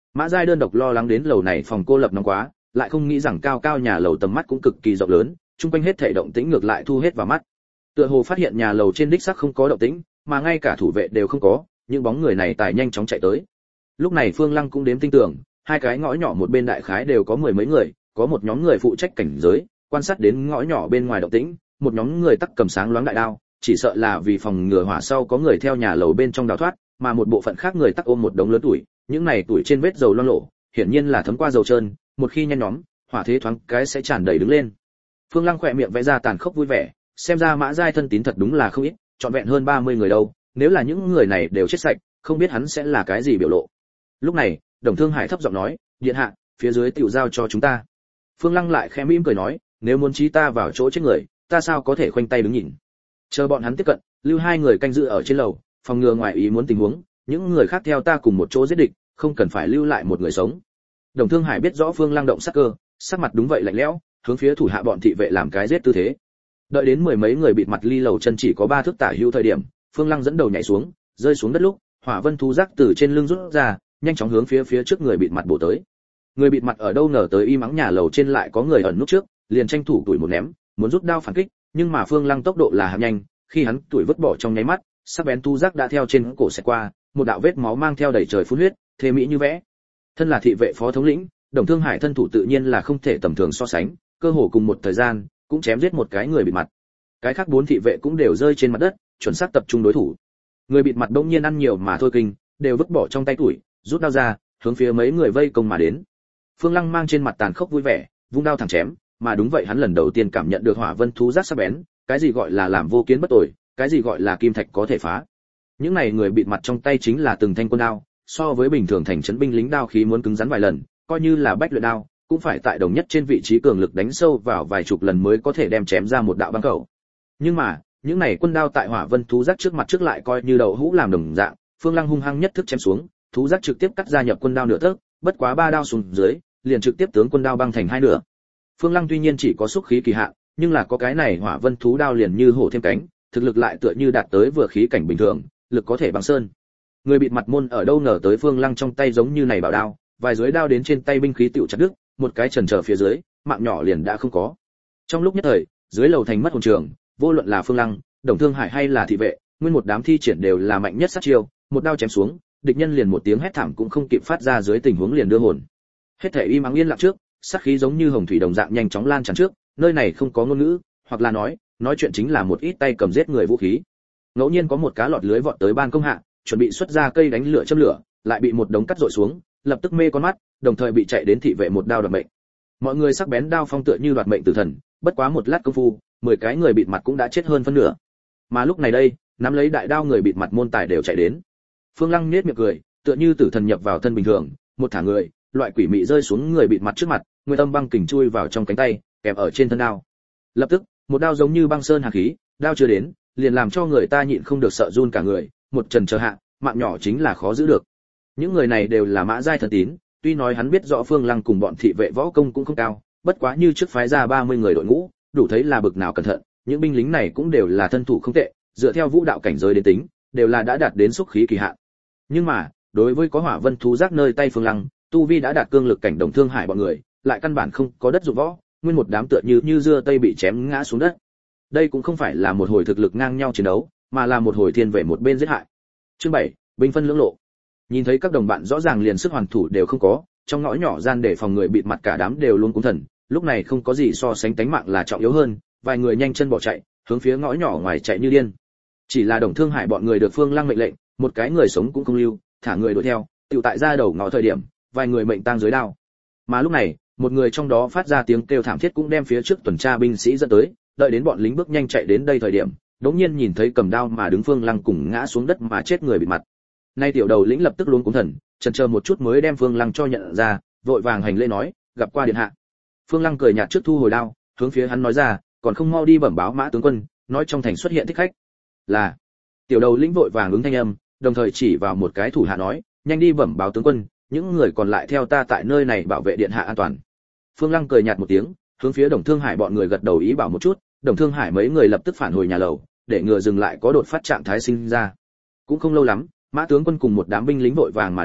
Mã Giai đơn độc lo lắng đến lầu này phòng cô lập nóng quá, lại không nghĩ rằng cao cao nhà lầu tầm mắt cũng cực kỳ rộng lớn, chung quanh hết thảy động tĩnh ngược lại thu hết vào mắt. Tựa hồ phát hiện nhà lầu trên đích xác không có động tĩnh, mà ngay cả thủ vệ đều không có, những bóng người này tài nhanh chóng chạy tới. Lúc này Phương Lăng cũng đếm tinh tưởng, hai cái ngõ nhỏ một bên đại khái đều có mười mấy người, có một nhóm người phụ trách cảnh giới, quan sát đến ngõ nhỏ bên ngoài động tĩnh, một nhóm người tắc cầm sáng loáng đại đao, chỉ sợ là vì phòng ngừa hỏa sau có người theo nhà lầu bên trong đào thoát, mà một bộ phận khác người tắc ôm một đống lớn tuổi, những này tuổi trên vết dầu loang lổ, hiển nhiên là thấm qua dầu trơn, một khi nhen nhóm, hỏa thế thoáng cái sẽ tràn đầy đứng lên. Phương Lăng khỏe miệng vẽ ra tàn khốc vui vẻ, xem ra Mã Giai thân tín thật đúng là không ít, trọn vẹn hơn ba mươi người đâu, nếu là những người này đều chết sạch, không biết hắn sẽ là cái gì biểu lộ. Lúc này, Đồng Thương Hải thấp giọng nói, điện hạ, phía dưới tiểu giao cho chúng ta. Phương Lăng lại khẽ mỉm cười nói, nếu muốn trí ta vào chỗ chết người, ta sao có thể khoanh tay đứng nhìn. Chờ bọn hắn tiếp cận, lưu hai người canh giữ ở trên lầu, phòng ngừa ngoài ý muốn tình huống, những người khác theo ta cùng một chỗ giết địch, không cần phải lưu lại một người sống. Đồng Thương Hải biết rõ Phương Lăng động sắc cơ, sắc mặt đúng vậy lạnh lẽo, hướng phía thủ hạ bọn thị vệ làm cái giết tư thế. Đợi đến mười mấy người bịt mặt ly lầu chân chỉ có ba thước tả hữu thời điểm, Phương Lăng dẫn đầu nhảy xuống, rơi xuống đất lúc, hỏa vân thú giác từ trên lưng rút ra, nhanh chóng hướng phía phía trước người bịt mặt bổ tới. Người bịt mặt ở đâu ngờ tới y mắng nhà lầu trên lại có người ẩn núp trước, liền tranh thủ tuổi một ném, muốn rút đao phản kích, nhưng mà Phương Lăng tốc độ là hạng nhanh, khi hắn tuổi vứt bỏ trong nháy mắt, sắc bén tu giác đã theo trên cổ xẹt qua, một đạo vết máu mang theo đầy trời phun huyết, thế mỹ như vẽ. Thân là thị vệ phó thống lĩnh, Đồng Thương Hải thân thủ tự nhiên là không thể tầm thường so sánh, cơ hồ cùng một thời gian, cũng chém giết một cái người bịt mặt. Cái khác bốn thị vệ cũng đều rơi trên mặt đất, chuẩn xác tập trung đối thủ. Người bịt mặt bỗng nhiên ăn nhiều mà thôi kinh, đều vứt bỏ trong tay tuổi, rút đao ra, hướng phía mấy người vây công mà đến. Phương Lăng mang trên mặt tàn khốc vui vẻ, vung đao thẳng chém, mà đúng vậy hắn lần đầu tiên cảm nhận được hỏa vân thú giác sắc bén, cái gì gọi là làm vô kiến bất tội, cái gì gọi là kim thạch có thể phá. Những này người bịt mặt trong tay chính là từng thanh quân đao, so với bình thường thành trấn binh lính đao khí muốn cứng rắn vài lần, coi như là bách luyện đao, cũng phải tại đồng nhất trên vị trí cường lực đánh sâu vào vài chục lần mới có thể đem chém ra một đạo băng khẩu. Nhưng mà, những này quân đao tại hỏa vân thú giác trước mặt trước lại coi như đậu hũ làm đồng dạng, Phương Lăng hung hăng nhất thức chém xuống, thú giác trực tiếp cắt ra nhập quân đao nửa tấc, bất quá ba đao xuống dưới, liền trực tiếp tướng quân đao băng thành hai nửa. Phương Lăng tuy nhiên chỉ có xúc khí kỳ hạn, nhưng là có cái này hỏa vân thú đao liền như hổ thêm cánh, thực lực lại tựa như đạt tới vừa khí cảnh bình thường, lực có thể băng sơn. Người bịt mặt môn ở đâu ngờ tới Phương Lăng trong tay giống như này bảo đao, vài dưới đao đến trên tay binh khí tựu chặt đứt, một cái chần chờ phía dưới, mạng nhỏ liền đã không có. Trong lúc nhất thời, dưới lầu thành mất hồn trường, vô luận là Phương Lăng, Đồng Thương Hải hay là thị vệ, nguyên một đám thi triển đều là mạnh nhất sát chiêu, một đao chém xuống, địch nhân liền một tiếng hét thảm cũng không kịp phát ra dưới tình huống liền đưa hồn. Hết thảy im ắng yên lặng trước, sát khí giống như hồng thủy đồng dạng nhanh chóng lan tràn trước, nơi này không có ngôn ngữ, hoặc là nói, nói chuyện chính là một ít tay cầm giết người vũ khí. Ngẫu nhiên có một cá lọt lưới vọt tới ban công hạ, chuẩn bị xuất ra cây đánh lửa châm lửa, lại bị một đống cắt rọi xuống, lập tức mê con mắt, đồng thời bị chạy đến thị vệ một đao đoạt mệnh. Mọi người sắc bén đao phong tựa như đoạt mệnh tử thần, bất quá một lát công phu, mười cái người bịt mặt cũng đã chết hơn phân nửa. Mà lúc này đây, nắm lấy đại đao người bịt mặt môn tài đều chạy đến. Phương Lăng nhếch miệng cười, tựa như tử thần nhập vào thân bình thường, một thả người, loại quỷ mị rơi xuống người bịt mặt trước mặt, người tâm băng kình chui vào trong cánh tay, kèm ở trên thân đao. Lập tức, một đao giống như băng sơn hàn khí, đao chưa đến, liền làm cho người ta nhịn không được sợ run cả người, một trần chờ hạ, mạng nhỏ chính là khó giữ được. Những người này đều là Mã Giai thân tín, tuy nói hắn biết rõ Phương Lăng cùng bọn thị vệ võ công cũng không cao, bất quá như trước phái ra ba mươi người đội ngũ, đủ thấy là bực nào cẩn thận, những binh lính này cũng đều là thân thủ không tệ, dựa theo vũ đạo cảnh giới đến tính, đều là đã đạt đến xúc khí kỳ hạn. Nhưng mà, đối với có hỏa vân thú giác nơi tay Phương Lăng, tu vi đã đạt cương lực cảnh Đồng Thương Hải bọn người, lại căn bản không có đất dụng võ, nguyên một đám tựa như như dưa tây bị chém ngã xuống đất. Đây cũng không phải là một hồi thực lực ngang nhau chiến đấu, mà là một hồi thiên về một bên giết hại. Chương bảy, binh phân lưỡng lộ. Nhìn thấy các đồng bạn rõ ràng liền sức hoàn thủ đều không có, trong ngõ nhỏ gian để phòng người bịt mặt cả đám đều luôn cúng thần, lúc này không có gì so sánh tánh mạng là trọng yếu hơn, vài người nhanh chân bỏ chạy, hướng phía ngõ nhỏ ngoài chạy như điên. Chỉ là Đồng Thương Hải bọn người được Phương Lăng mệnh lệnh, một cái người sống cũng không lưu, thả người đuổi theo, tiểu tại ra đầu ngõ thời điểm, vài người mệnh tang dưới đao. Mà lúc này, một người trong đó phát ra tiếng kêu thảm thiết cũng đem phía trước tuần tra binh sĩ dẫn tới, đợi đến bọn lính bước nhanh chạy đến đây thời điểm, đống nhiên nhìn thấy cầm đao mà đứng Phương Lăng cùng ngã xuống đất mà chết người bịt mặt. Nay tiểu đầu lĩnh lập tức luống cuống thần, chần chờ một chút mới đem Phương Lăng cho nhận ra, vội vàng hành lễ nói, gặp qua điện hạ. Phương Lăng cười nhạt trước thu hồi đao, hướng phía hắn nói ra, còn không mau đi bẩm báo Mã tướng quân, nói trong thành xuất hiện thích khách. Là. Tiểu đầu lĩnh vội vàng ứng thanh âm, đồng thời chỉ vào một cái thủ hạ nói, nhanh đi bẩm báo tướng quân, những người còn lại theo ta tại nơi này bảo vệ điện hạ an toàn. Phương Lăng cười nhạt một tiếng, hướng phía Đồng Thương Hải bọn người gật đầu ý bảo một chút, Đồng Thương Hải mấy người lập tức phản hồi nhà lầu, để ngừa dừng lại có đột phát trạng thái sinh ra. Cũng không lâu lắm, Mã tướng quân cùng một đám binh lính vội vàng mà đến,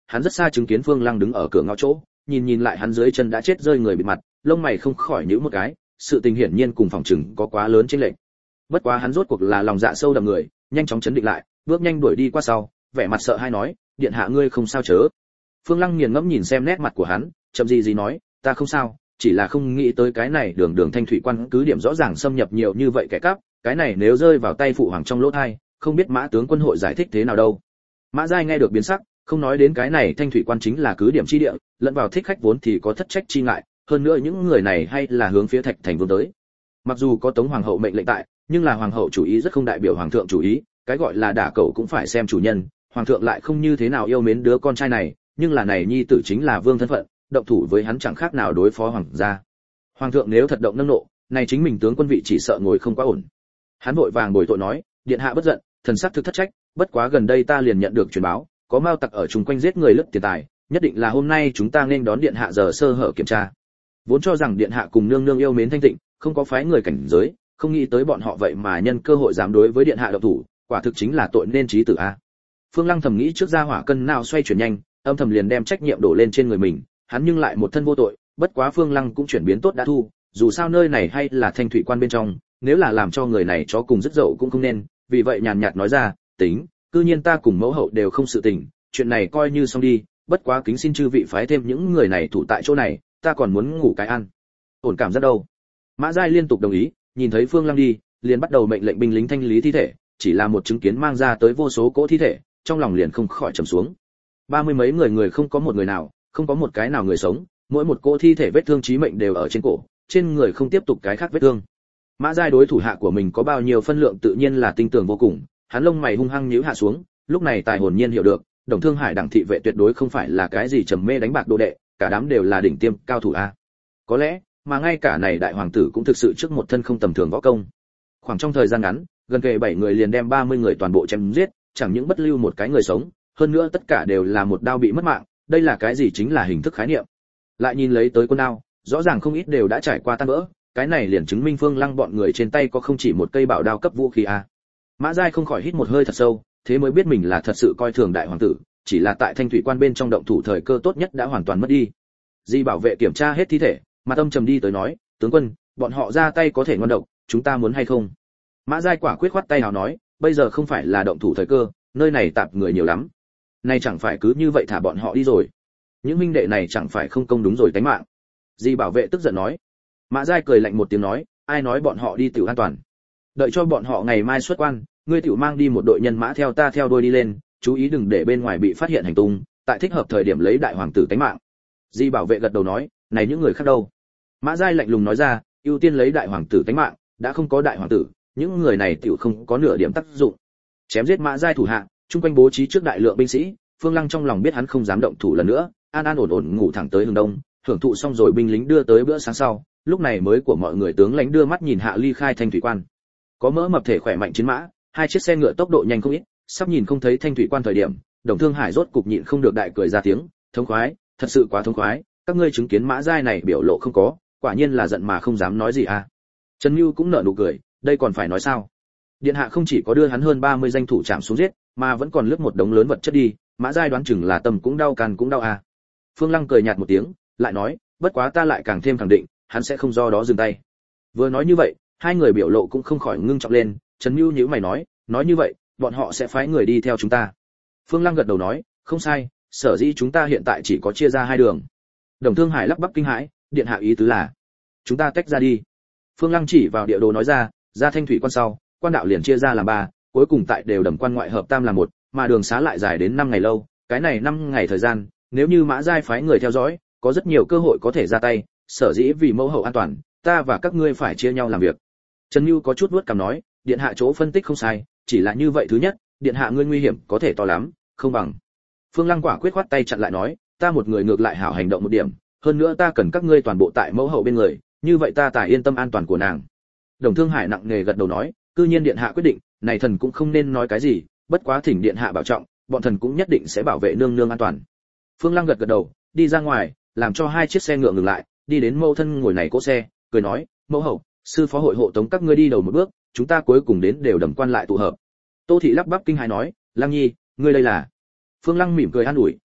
hắn rất xa chứng kiến Phương Lăng đứng ở cửa ngõ chỗ, nhìn nhìn lại hắn dưới chân đã chết rơi người bịt mặt, lông mày không khỏi nhíu một cái, sự tình hiển nhiên cùng phòng trừng có quá lớn chênh lệch. Bất quá hắn rốt cuộc là lòng dạ sâu đậm người, nhanh chóng chấn định lại, bước nhanh đuổi đi qua sau, vẻ mặt sợ hãi nói, điện hạ ngươi không sao chớ. Phương Lăng nghiền ngẫm nhìn xem nét mặt của hắn, chậm gì gì nói, ta không sao, chỉ là không nghĩ tới cái này đường đường Thanh Thủy Quan cứ điểm rõ ràng xâm nhập nhiều như vậy kẻ cắp, cái này nếu rơi vào tay phụ hoàng trong lỗ tai, không biết Mã tướng quân hội giải thích thế nào đâu. Mã Giai nghe được biến sắc, không nói đến cái này Thanh Thủy Quan chính là cứ điểm chi địa, lẫn vào thích khách vốn thì có thất trách chi ngại, hơn nữa những người này hay là hướng phía Thạch Thành vương tới. Mặc dù có Tống hoàng hậu mệnh lệnh tại, nhưng là hoàng hậu chủ ý rất không đại biểu hoàng thượng chủ ý, cái gọi là đả cẩu cũng phải xem chủ nhân, hoàng thượng lại không như thế nào yêu mến đứa con trai này, nhưng là này nhi tử chính là vương thân phận, động thủ với hắn chẳng khác nào đối phó hoàng gia. Hoàng thượng nếu thật động nâng nộ, này chính mình tướng quân vị chỉ sợ ngồi không quá ổn. Hắn vội vàng bồi tội nói, điện hạ bất giận, thần sắc thực thất trách, bất quá gần đây ta liền nhận được truyền báo, có mao tặc ở chung quanh giết người lướt tiền tài, nhất định là hôm nay chúng ta nên đón điện hạ giờ sơ hở kiểm tra. Vốn cho rằng điện hạ cùng nương nương yêu mến thanh tịnh, không có phái người cảnh giới, không nghĩ tới bọn họ vậy mà nhân cơ hội dám đối với điện hạ động thủ, quả thực chính là tội nên chí tử a. Phương Lăng thầm nghĩ trước ra hỏa cân nào xoay chuyển nhanh, âm thầm liền đem trách nhiệm đổ lên trên người mình, hắn nhưng lại một thân vô tội, bất quá Phương Lăng cũng chuyển biến tốt đã thu, dù sao nơi này hay là Thanh Thủy Quan bên trong, nếu là làm cho người này chó cùng rất dậu cũng không nên, vì vậy nhàn nhạt nói ra, tính, cư nhiên ta cùng mẫu hậu đều không sự tình, chuyện này coi như xong đi, bất quá kính xin chư vị phái thêm những người này thủ tại chỗ này, ta còn muốn ngủ cái ăn. Ổn cảm rất đâu. Mã Giai liên tục đồng ý, nhìn thấy Phương Lăng đi, liền bắt đầu mệnh lệnh binh lính thanh lý thi thể, chỉ là một chứng kiến mang ra tới vô số cỗ thi thể, trong lòng liền không khỏi trầm xuống. Ba mươi mấy người người không có một người nào, không có một cái nào người sống, mỗi một cỗ thi thể vết thương chí mệnh đều ở trên cổ, trên người không tiếp tục cái khác vết thương. Mã Giai đối thủ hạ của mình có bao nhiêu phân lượng tự nhiên là tinh tường vô cùng, hắn lông mày hung hăng nhíu hạ xuống, lúc này tài hồn nhiên hiểu được, Đồng Thương Hải đẳng thị vệ tuyệt đối không phải là cái gì trầm mê đánh bạc đồ đệ, cả đám đều là đỉnh tiêm cao thủ a. Có lẽ, mà ngay cả này đại hoàng tử cũng thực sự trước một thân không tầm thường võ công. Khoảng trong thời gian ngắn, gần kề bảy người liền đem ba mươi người toàn bộ chém giết, chẳng những bất lưu một cái người sống, hơn nữa tất cả đều là một đao bị mất mạng, đây là cái gì chính là hình thức khái niệm. Lại nhìn lấy tới quân đao, rõ ràng không ít đều đã trải qua tan vỡ, cái này liền chứng minh Phương Lăng bọn người trên tay có không chỉ một cây bảo đao cấp vũ khí a. Mã Giai không khỏi hít một hơi thật sâu, thế mới biết mình là thật sự coi thường đại hoàng tử, chỉ là tại Thanh Thủy Quan bên trong động thủ thời cơ tốt nhất đã hoàn toàn mất đi. Di bảo vệ kiểm tra hết thi thể, mà tâm trầm đi tới nói, tướng quân, bọn họ ra tay có thể ngon độc, chúng ta muốn hay không? Mã Giai quả quyết khoát tay nào nói, bây giờ không phải là động thủ thời cơ, nơi này tạp người nhiều lắm, nay chẳng phải cứ như vậy thả bọn họ đi rồi, những minh đệ này chẳng phải không công đúng rồi tánh mạng. Di bảo vệ tức giận nói. Mã Giai cười lạnh một tiếng nói, ai nói bọn họ đi tiểu an toàn, đợi cho bọn họ ngày mai xuất quan, ngươi tiểu mang đi một đội nhân mã theo ta theo đuôi đi lên, chú ý đừng để bên ngoài bị phát hiện hành tung, tại thích hợp thời điểm lấy đại hoàng tử tánh mạng. Di bảo vệ gật đầu nói, này những người khác đâu? Mã Giai lạnh lùng nói ra, ưu tiên lấy đại hoàng tử tánh mạng, đã không có đại hoàng tử, những người này tiểu không có nửa điểm tác dụng. Chém giết Mã Giai thủ hạ, chung quanh bố trí trước đại lượng binh sĩ, Phương Lăng trong lòng biết hắn không dám động thủ lần nữa, an an ổn ổn ngủ thẳng tới hướng đông, hưởng thụ xong rồi binh lính đưa tới bữa sáng sau, lúc này mới của mọi người tướng lãnh đưa mắt nhìn hạ ly khai Thanh Thủy Quan. Có mỡ mập thể khỏe mạnh chiến mã, hai chiếc xe ngựa tốc độ nhanh không ít, sắp nhìn không thấy Thanh Thủy Quan thời điểm, Đồng Thương Hải rốt cục nhịn không được đại cười ra tiếng, thống khoái, thật sự quá thống khoái, các ngươi chứng kiến Mã Giai này biểu lộ không có, quả nhiên là giận mà không dám nói gì à. Trần Nưu cũng nở nụ cười, đây còn phải nói sao? Điện hạ không chỉ có đưa hắn hơn ba mươi danh thủ chạm xuống giết, mà vẫn còn lướt một đống lớn vật chất đi, Mã Giai đoán chừng là tâm cũng đau càn cũng đau à. Phương Lăng cười nhạt một tiếng, lại nói, bất quá ta lại càng thêm khẳng định, hắn sẽ không do đó dừng tay. Vừa nói như vậy, hai người biểu lộ cũng không khỏi ngưng trọng lên, Trần Nưu nhíu mày nói, nói như vậy, bọn họ sẽ phái người đi theo chúng ta. Phương Lăng gật đầu nói, không sai, sở dĩ chúng ta hiện tại chỉ có chia ra hai đường. Đồng Thương Hải lắp bắp kinh hãi, điện hạ ý tứ là, chúng ta tách ra đi. Phương Lăng chỉ vào địa đồ nói ra, ra Thanh Thủy Quan sau, quan đạo liền chia ra làm ba, cuối cùng tại đều đầm quan ngoại hợp tam là một, mà đường xá lại dài đến năm ngày lâu, cái này năm ngày thời gian, nếu như Mã Giai phái người theo dõi, có rất nhiều cơ hội có thể ra tay, sở dĩ vì mẫu hậu an toàn, ta và các ngươi phải chia nhau làm việc. Trần Nưu có chút vuốt cằm nói, điện hạ chỗ phân tích không sai, chỉ là như vậy thứ nhất, điện hạ ngươi nguy hiểm có thể to lắm, không bằng. Phương Lăng quả quyết khoát tay chặn lại nói, ta một người ngược lại hảo hành động một điểm, hơn nữa ta cần các ngươi toàn bộ tại mẫu hậu bên người, như vậy ta tài yên tâm an toàn của nàng. Đồng Thương Hải nặng nề gật đầu nói, cư nhiên điện hạ quyết định, này thần cũng không nên nói cái gì, bất quá thỉnh điện hạ bảo trọng, bọn thần cũng nhất định sẽ bảo vệ nương nương an toàn. Phương Lăng gật gật đầu, đi ra ngoài, làm cho hai chiếc xe ngựa ngừng lại, đi đến mẫu thân ngồi này cỗ xe, cười nói, mẫu hậu, sư phó hội hộ tống các ngươi đi đầu một bước, chúng ta cuối cùng đến đều đầm quan lại tụ hợp. Tô thị lắp bắp kinh hãi nói, Lăng nhi, ngươi đây là? Phương Lăng mỉm cười an ủi,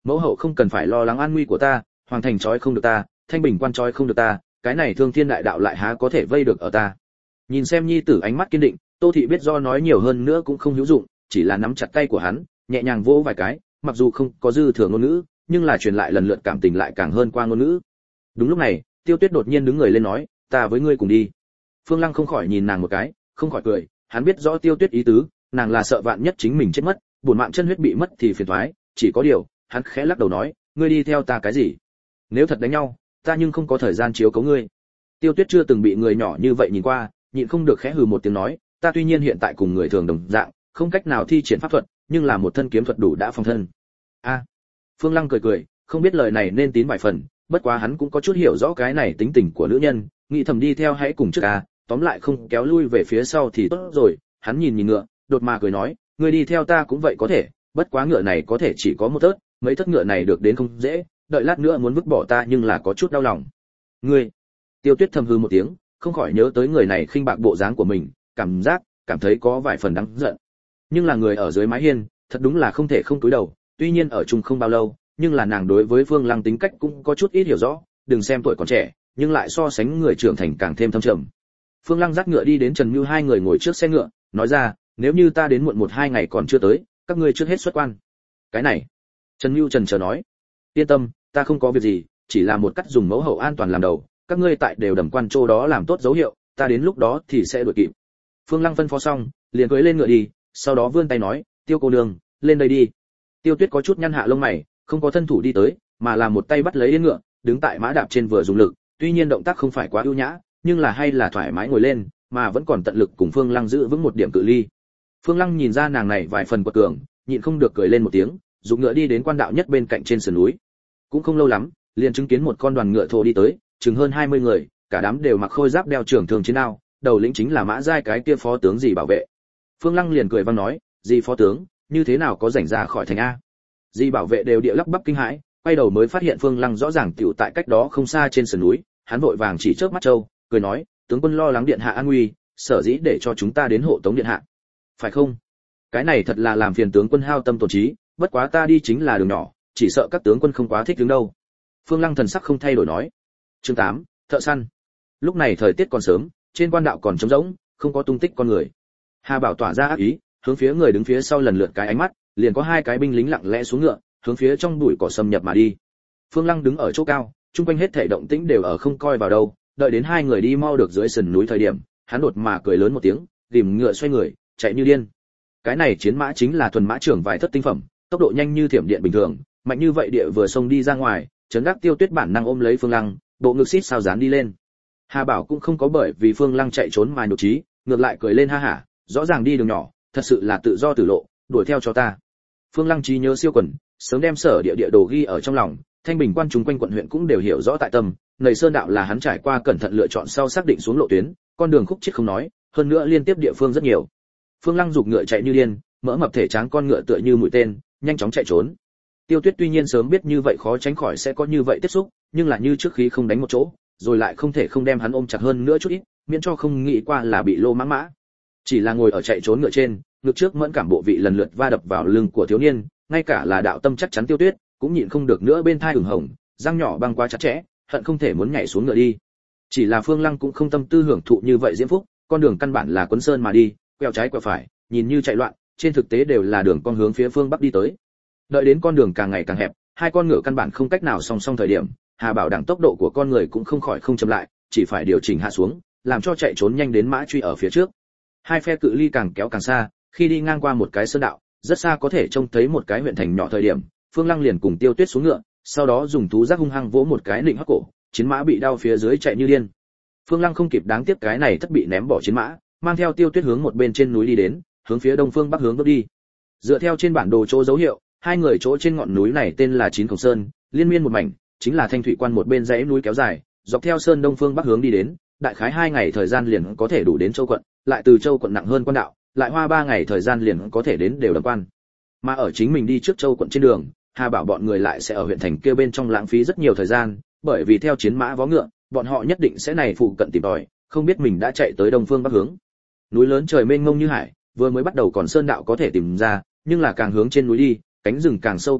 Mẫu hậu không cần phải lo lắng an nguy của ta, hoàng thành trói không được ta, thanh bình quan trói không được ta, cái này thương thiên đại đạo lại há có thể vây được ở ta. Nhìn xem nhi tử ánh mắt kiên định, Tô thị biết do nói nhiều hơn nữa cũng không hữu dụng, chỉ là nắm chặt tay của hắn, nhẹ nhàng vỗ vài cái, mặc dù không có dư thừa ngôn ngữ, nhưng là truyền lại lần lượt cảm tình lại càng hơn qua ngôn ngữ. Đúng lúc này, Tiêu Tuyết đột nhiên đứng người lên nói, ta với ngươi cùng đi. Phương Lăng không khỏi nhìn nàng một cái, không khỏi cười, hắn biết rõ Tiêu Tuyết ý tứ, nàng là sợ vạn nhất chính mình chết mất, buồn mạng chân huyết bị mất thì phiền toái, chỉ có điều, hắn khẽ lắc đầu nói, ngươi đi theo ta cái gì? Nếu thật đánh nhau, ta nhưng không có thời gian chiếu cố ngươi. Tiêu Tuyết chưa từng bị người nhỏ như vậy nhìn qua, nhịn không được khẽ hừ một tiếng nói, ta tuy nhiên hiện tại cùng người thường đồng dạng, không cách nào thi triển pháp thuật, nhưng là một thân kiếm thuật đủ đã phòng thân. A. Phương Lăng cười cười, không biết lời này nên tín vài phần, bất quá hắn cũng có chút hiểu rõ cái này tính tình của nữ nhân, nghĩ thầm đi theo hãy cùng trước a, tóm lại không kéo lui về phía sau thì tốt rồi. Hắn nhìn nhìn ngựa, đột mà cười nói, ngươi đi theo ta cũng vậy có thể, bất quá ngựa này có thể chỉ có một thớt, mấy thất ngựa này được đến không dễ, đợi lát nữa muốn vứt bỏ ta nhưng là có chút đau lòng. Ngươi. Tiêu Tuyết thầm hư một tiếng, không khỏi nhớ tới người này khinh bạc bộ dáng của mình, cảm giác cảm thấy có vài phần đáng giận. Nhưng là người ở dưới mái hiên, thật đúng là không thể không cúi đầu, tuy nhiên ở chung không bao lâu, nhưng là nàng đối với Phương Lăng tính cách cũng có chút ít hiểu rõ, đừng xem tuổi còn trẻ, nhưng lại so sánh người trưởng thành càng thêm thâm trầm. Phương Lăng dắt ngựa đi đến Trần Nưu hai người ngồi trước xe ngựa, nói ra, nếu như ta đến muộn một hai ngày còn chưa tới, các ngươi trước hết xuất quan. Cái này, Trần Nưu trần chờ nói, yên tâm, ta không có việc gì, chỉ là một cách dùng mẫu hậu an toàn làm đầu, các ngươi tại đều đầm quan châu đó làm tốt dấu hiệu, ta đến lúc đó thì sẽ đuổi kịp. Phương Lăng phân phó xong, liền cưỡi lên ngựa đi, sau đó vươn tay nói, Tiêu cô nương, lên đây đi. Tiêu Tuyết có chút nhăn hạ lông mày, không có thân thủ đi tới, mà là một tay bắt lấy yên ngựa, đứng tại mã đạp trên vừa dùng lực, tuy nhiên động tác không phải quá ưu nhã, nhưng là hay là thoải mái ngồi lên, mà vẫn còn tận lực cùng Phương Lăng giữ vững một điểm cự ly. Phương Lăng nhìn ra nàng này vài phần quật cường, nhịn không được cười lên một tiếng, dùng ngựa đi đến quan đạo nhất bên cạnh trên sườn núi. Cũng không lâu lắm, liền chứng kiến một con đoàn ngựa thổ đi tới, chừng hơn hai mươi người, cả đám đều mặc khôi giáp đeo trường thường chiến đao, đầu lĩnh chính là Mã Giai cái kia phó tướng gì bảo vệ. Phương Lăng liền cười vang nói, "Gì phó tướng, như thế nào có rảnh ra khỏi thành a?" Di bảo vệ đều địa lắp bắp kinh hãi, quay đầu mới phát hiện Phương Lăng rõ ràng tiểu tại cách đó không xa trên sườn núi, hắn vội vàng chỉ chớp mắt châu, cười nói, "Tướng quân lo lắng điện hạ an nguy, sở dĩ để cho chúng ta đến hộ tống điện hạ." "Phải không? Cái này thật là làm phiền tướng quân hao tâm tổn trí, bất quá ta đi chính là đường nhỏ, chỉ sợ các tướng quân không quá thích đứng đâu." Phương Lăng thần sắc không thay đổi nói. Chương tám, thợ săn. Lúc này thời tiết còn sớm, trên quan đạo còn trống rỗng, không có tung tích con người. Hà Bảo tỏa ra ác ý, hướng phía người đứng phía sau lần lượt cái ánh mắt, liền có hai cái binh lính lặng lẽ xuống ngựa, hướng phía trong bụi cỏ xâm nhập mà đi. Phương Lăng đứng ở chỗ cao, trung quanh hết thảy động tĩnh đều ở không coi vào đâu, đợi đến hai người đi mau được dưới sườn núi thời điểm, hắn đột mà cười lớn một tiếng, rìm ngựa xoay người, chạy như điên. Cái này chiến mã chính là thuần mã trưởng vài thất tinh phẩm, tốc độ nhanh như thiểm điện bình thường, mạnh như vậy địa vừa xông đi ra ngoài, chấn gác Tiêu Tuyết bản năng ôm lấy Phương Lăng, bộ ngực xít sao dán đi lên. Hà Bảo cũng không có bởi vì Phương Lăng chạy trốn mà nhục trí, ngược lại cười lên ha hả, rõ ràng đi đường nhỏ, thật sự là tự do tử lộ, đuổi theo cho ta. Phương Lăng trí nhớ siêu quần, sớm đem sở địa địa đồ ghi ở trong lòng, Thanh Bình quan chúng quanh quận huyện cũng đều hiểu rõ tại tâm, Nầy Sơn đạo là hắn trải qua cẩn thận lựa chọn sau xác định xuống lộ tuyến, con đường khúc chiết không nói, hơn nữa liên tiếp địa phương rất nhiều. Phương Lăng giục ngựa chạy như điên, mỡ mập thể tráng con ngựa tựa như mũi tên, nhanh chóng chạy trốn. Tiêu Tuyết tuy nhiên sớm biết như vậy khó tránh khỏi sẽ có như vậy tiếp xúc, nhưng là như trước khí không đánh một chỗ, rồi lại không thể không đem hắn ôm chặt hơn nữa chút ít, miễn cho không nghĩ qua là bị lô mãng mã. Chỉ là ngồi ở chạy trốn ngựa trên, ngực trước mẫn cảm bộ vị lần lượt va đập vào lưng của thiếu niên, ngay cả là đạo tâm chắc chắn Tiêu Tuyết cũng nhịn không được nữa bên thai ửng hồng, răng nhỏ băng quá chặt chẽ, hận không thể muốn nhảy xuống ngựa đi. Chỉ là Phương Lăng cũng không tâm tư hưởng thụ như vậy diễm phúc, con đường căn bản là quấn sơn mà đi, quẹo trái quẹo phải, nhìn như chạy loạn, trên thực tế đều là đường con hướng phía phương bắc đi tới. Đợi đến con đường càng ngày càng hẹp, hai con ngựa căn bản không cách nào song song thời điểm, Hà Bảo đẳng tốc độ của con người cũng không khỏi không chậm lại, chỉ phải điều chỉnh hạ xuống, làm cho chạy trốn nhanh đến mã truy ở phía trước. Hai phe cự ly càng kéo càng xa, khi đi ngang qua một cái sơn đạo, rất xa có thể trông thấy một cái huyện thành nhỏ thời điểm, Phương Lăng liền cùng Tiêu Tuyết xuống ngựa, sau đó dùng thú giác hung hăng vỗ một cái nịnh hót cổ, chiến mã bị đau phía dưới chạy như điên. Phương Lăng không kịp đáng tiếc cái này thất bị ném bỏ chiến mã, mang theo Tiêu Tuyết hướng một bên trên núi đi đến, hướng phía đông phương bắc hướng bước đi. Dựa theo trên bản đồ chỗ dấu hiệu, hai người chỗ trên ngọn núi này tên là Chín Khổng Sơn, liên miên một mảnh, chính là Thanh Thủy Quan một bên dãy núi kéo dài, dọc theo sơn đông phương bắc hướng đi đến, đại khái hai ngày thời gian liền có thể đủ đến Châu quận, lại từ Châu quận nặng hơn quan đạo, lại hoa ba ngày thời gian liền có thể đến đều đầm quan. Mà ở chính mình đi trước Châu quận trên đường, Hà Bảo bọn người lại sẽ ở huyện thành kia bên trong lãng phí rất nhiều thời gian, bởi vì theo chiến mã vó ngựa, bọn họ nhất định sẽ này phụ cận tìm tòi, không biết mình đã chạy tới đông phương bắc hướng. Núi lớn trời mênh mông như hải, vừa mới bắt đầu còn sơn đạo có thể tìm ra, nhưng là càng hướng trên núi đi, cánh rừng càng sâu càng mật,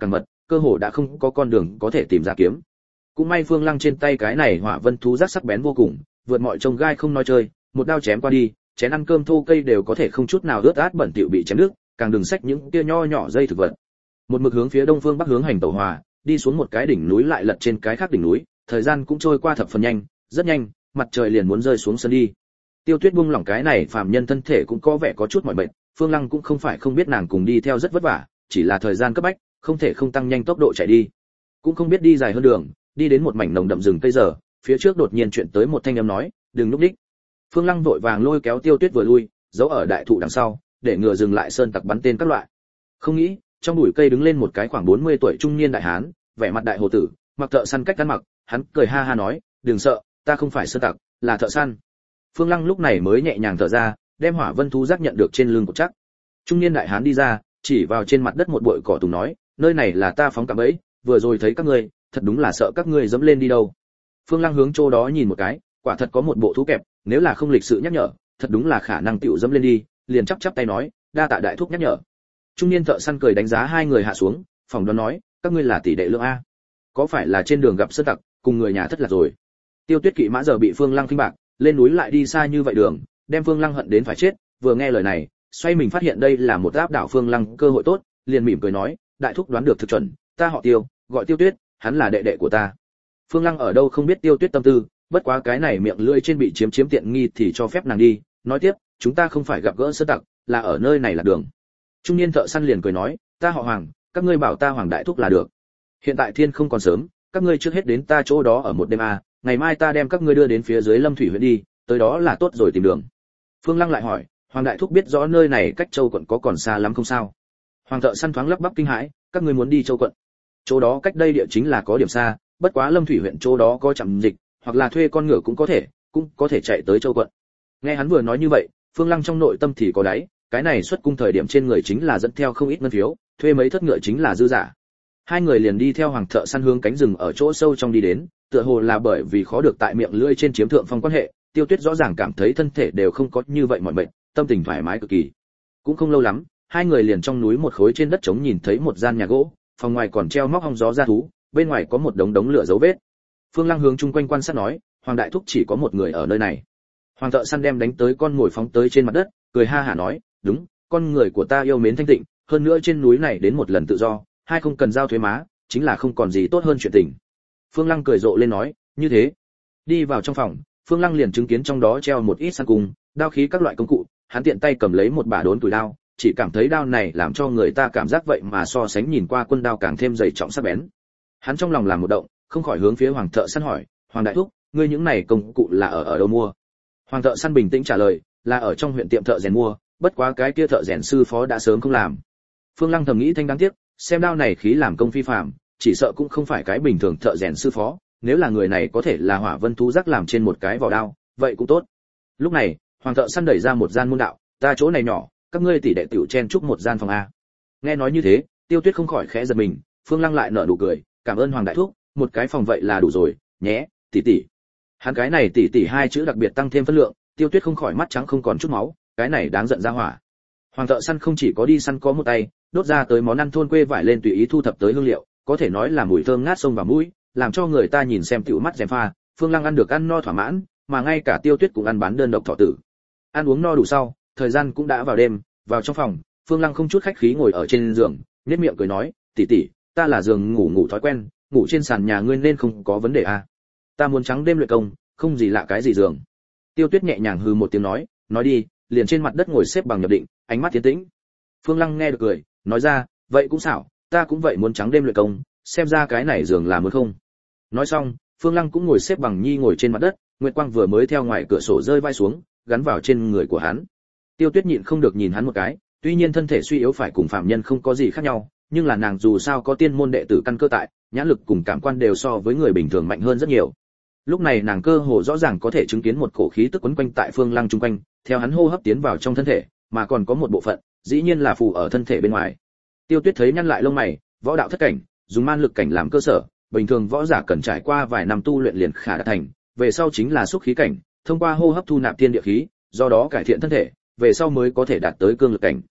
cơ hồ đã không có con đường có thể tìm ra kiếm. Cũng may Phương Lăng trên tay cái này hỏa vân thú giác sắc bén vô cùng, vượt mọi trông gai không nói chơi, một đao chém qua đi, chén ăn cơm thô cây đều có thể không chút nào ướt át bẩn thỉu bị chém đứt, càng đừng xách những kia nho nhỏ dây thực vật. Một mực hướng phía đông phương bắc hướng hành tẩu hòa, đi xuống một cái đỉnh núi lại lật trên cái khác đỉnh núi, thời gian cũng trôi qua thập phần nhanh, rất nhanh, mặt trời liền muốn rơi xuống sân đi. Tiêu Tuyết buông lỏng cái này phàm nhân thân thể cũng có vẻ có chút mỏi mệt, Phương Lăng cũng không phải không biết nàng cùng đi theo rất vất vả, chỉ là thời gian cấp bách, không thể không tăng nhanh tốc độ chạy đi. Cũng không biết đi dài hơn đường, đi đến một mảnh nồng đậm rừng cây giờ, phía trước đột nhiên chuyện tới một thanh âm nói, "Đừng lúc đích." Phương Lăng vội vàng lôi kéo Tiêu Tuyết vừa lui, giấu ở đại thụ đằng sau, để ngừa dừng lại sơn tặc bắn tên các loại. Không nghĩ, trong bụi cây đứng lên một cái khoảng bốn mươi tuổi trung niên đại hán, vẻ mặt đại hồ tử, mặc thợ săn cách ăn mặc, hắn cười ha ha nói, "Đừng sợ, ta không phải sơn tặc, là thợ săn." Phương Lăng lúc này mới nhẹ nhàng thở ra, đem hỏa vân thú giác nhận được trên lưng của chắc. Trung niên đại hán đi ra, chỉ vào trên mặt đất một bụi cỏ tùng nói, "Nơi này là ta phóng cạm bẫy, vừa rồi thấy các ngươi, thật đúng là sợ các ngươi dẫm lên đi đâu." Phương Lăng hướng chỗ đó nhìn một cái, quả thật có một bộ thú kẹp, nếu là không lịch sự nhắc nhở, thật đúng là khả năng tiểu dẫm lên đi, liền chắp chắp tay nói, "Đa tạ đại thúc nhắc nhở." Trung niên thợ săn cười đánh giá hai người hạ xuống, phỏng đoán nói, "Các ngươi là tỷ đệ lượng a? Có phải là trên đường gặp sơn tặc, cùng người nhà thất lạc rồi?" Tiêu Tuyết kỵ mã giờ bị Phương Lăng khinh bạc, lên núi lại đi xa như vậy đường, đem Phương Lăng hận đến phải chết, vừa nghe lời này, xoay mình phát hiện đây là một áp đảo Phương Lăng cơ hội tốt, liền mỉm cười nói, "Đại thúc đoán được thực chuẩn, ta họ Tiêu, gọi Tiêu Tuyết, hắn là đệ đệ của ta." Phương Lăng ở đâu không biết Tiêu Tuyết tâm tư, bất quá cái này miệng lưỡi trên bị chiếm chiếm tiện nghi thì cho phép nàng đi, nói tiếp, "Chúng ta không phải gặp gỡ sơn tặc, là ở nơi này là đường." Trung niên thợ săn liền cười nói, "Ta họ Hoàng, các ngươi bảo ta Hoàng đại thúc là được. Hiện tại thiên không còn sớm, các ngươi trước hết đến ta chỗ đó ở một đêm a, ngày mai ta đem các ngươi đưa đến phía dưới Lâm Thủy huyện đi, tới đó là tốt rồi tìm đường." Phương Lăng lại hỏi, "Hoàng đại thúc biết rõ nơi này cách Châu quận có còn xa lắm không sao?" Hoàng thợ săn thoáng lắp bắp kinh hãi, "Các ngươi muốn đi Châu quận?" Chỗ đó cách đây địa chính là có điểm xa, bất quá Lâm Thủy huyện chỗ đó có trạm dịch, hoặc là thuê con ngựa cũng có thể, cũng có thể chạy tới Châu quận. Nghe hắn vừa nói như vậy, Phương Lăng trong nội tâm thì có đáy, cái này xuất cung thời điểm trên người chính là dẫn theo không ít ngân phiếu, thuê mấy thất ngựa chính là dư giả. Hai người liền đi theo Hoàng thợ săn hướng cánh rừng ở chỗ sâu trong đi đến, tựa hồ là bởi vì khó được tại miệng lưỡi trên chiếm thượng phong quan hệ, Tiêu Tuyết rõ ràng cảm thấy thân thể đều không có như vậy mỏi mệt, tâm tình thoải mái cực kỳ. Cũng không lâu lắm, hai người liền trong núi một khối trên đất trống nhìn thấy một gian nhà gỗ, phòng ngoài còn treo móc hong gió ra thú, bên ngoài có một đống đống lửa dấu vết. Phương Lăng hướng chung quanh quan sát nói, "Hoàng đại thúc chỉ có một người ở nơi này." Hoàng thợ săn đem đánh tới con ngồi phóng tới trên mặt đất, cười ha hả nói, "Đúng, con người của ta yêu mến thanh tịnh, hơn nữa trên núi này đến một lần tự do, hai không cần giao thuế má, chính là không còn gì tốt hơn chuyện tình." Phương Lăng cười rộ lên nói, "Như thế." Đi vào trong phòng, Phương Lăng liền chứng kiến trong đó treo một ít săn cung, đao khí các loại công cụ, hắn tiện tay cầm lấy một bả đốn tuổi đao, chỉ cảm thấy đao này làm cho người ta cảm giác vậy mà so sánh nhìn qua quân đao càng thêm dày trọng sắc bén. Hắn trong lòng làm một động, không khỏi hướng phía Hoàng thợ săn hỏi, "Hoàng đại thúc, ngươi những này công cụ là ở ở đâu mua?" Hoàng thợ săn bình tĩnh trả lời, "Là ở trong huyện tiệm thợ rèn mua, bất quá cái kia thợ rèn sư phó đã sớm không làm." Phương Lăng thầm nghĩ thanh đáng tiếc, xem đao này khí làm công phi phàm, chỉ sợ cũng không phải cái bình thường thợ rèn sư phó, nếu là người này có thể là hỏa vân thú giác làm trên một cái vỏ đao, vậy cũng tốt. Lúc này, Hoàng thợ săn đẩy ra một gian môn đạo, "Ta chỗ này nhỏ, các ngươi tỷ đệ tiểu chen chúc một gian phòng a." Nghe nói như thế, Tiêu Tuyết không khỏi khẽ giật mình, Phương Lăng lại nở nụ cười, "Cảm ơn Hoàng đại thúc, một cái phòng vậy là đủ rồi, nhé, tỷ tỷ." Hắn cái này tỷ tỷ hai chữ đặc biệt tăng thêm phân lượng, Tiêu Tuyết không khỏi mắt trắng không còn chút máu, cái này đáng giận ra hỏa. Hoàng thợ săn không chỉ có đi săn có một tay, đốt ra tới món ăn thôn quê vải lên tùy ý thu thập tới hương liệu, có thể nói là mùi thơm ngát sông vào mũi, làm cho người ta nhìn xem tiểu mắt dèm pha. Phương Lăng ăn được ăn no thỏa mãn, mà ngay cả Tiêu Tuyết cũng ăn bán đơn độc thọ tử. Ăn uống no đủ sau, thời gian cũng đã vào đêm, vào trong phòng, Phương Lăng không chút khách khí ngồi ở trên giường, nhếch miệng cười nói, "Tỷ tỷ, ta là giường ngủ ngủ thói quen, ngủ trên sàn nhà ngươi nên không có vấn đề à? Ta muốn trắng đêm luyện công, không gì lạ cái gì giường." Tiêu Tuyết nhẹ nhàng hừ một tiếng nói, "Nói đi." Liền trên mặt đất ngồi xếp bằng nhập định, ánh mắt tiến tĩnh. Phương Lăng nghe được cười, nói ra, "Vậy cũng xảo, ta cũng vậy muốn trắng đêm luyện công, xem ra cái này giường là muốn không." Nói xong, Phương Lăng cũng ngồi xếp bằng nhi ngồi trên mặt đất, nguyệt quang vừa mới theo ngoài cửa sổ rơi vai xuống, gắn vào trên người của hắn. Tiêu Tuyết nhịn không được nhìn hắn một cái, tuy nhiên thân thể suy yếu phải cùng phạm nhân không có gì khác nhau, nhưng là nàng dù sao có tiên môn đệ tử căn cơ tại, nhãn lực cùng cảm quan đều so với người bình thường mạnh hơn rất nhiều. Lúc này nàng cơ hồ rõ ràng có thể chứng kiến một cổ khí tức quấn quanh tại Phương Lăng trung quanh, theo hắn hô hấp tiến vào trong thân thể, mà còn có một bộ phận, dĩ nhiên là phù ở thân thể bên ngoài. Tiêu Tuyết thấy nhăn lại lông mày, võ đạo thất cảnh, dùng man lực cảnh làm cơ sở, bình thường võ giả cần trải qua vài năm tu luyện liền khả đạt thành, về sau chính là xúc khí cảnh, thông qua hô hấp thu nạp thiên địa khí, do đó cải thiện thân thể, về sau mới có thể đạt tới cương lực cảnh.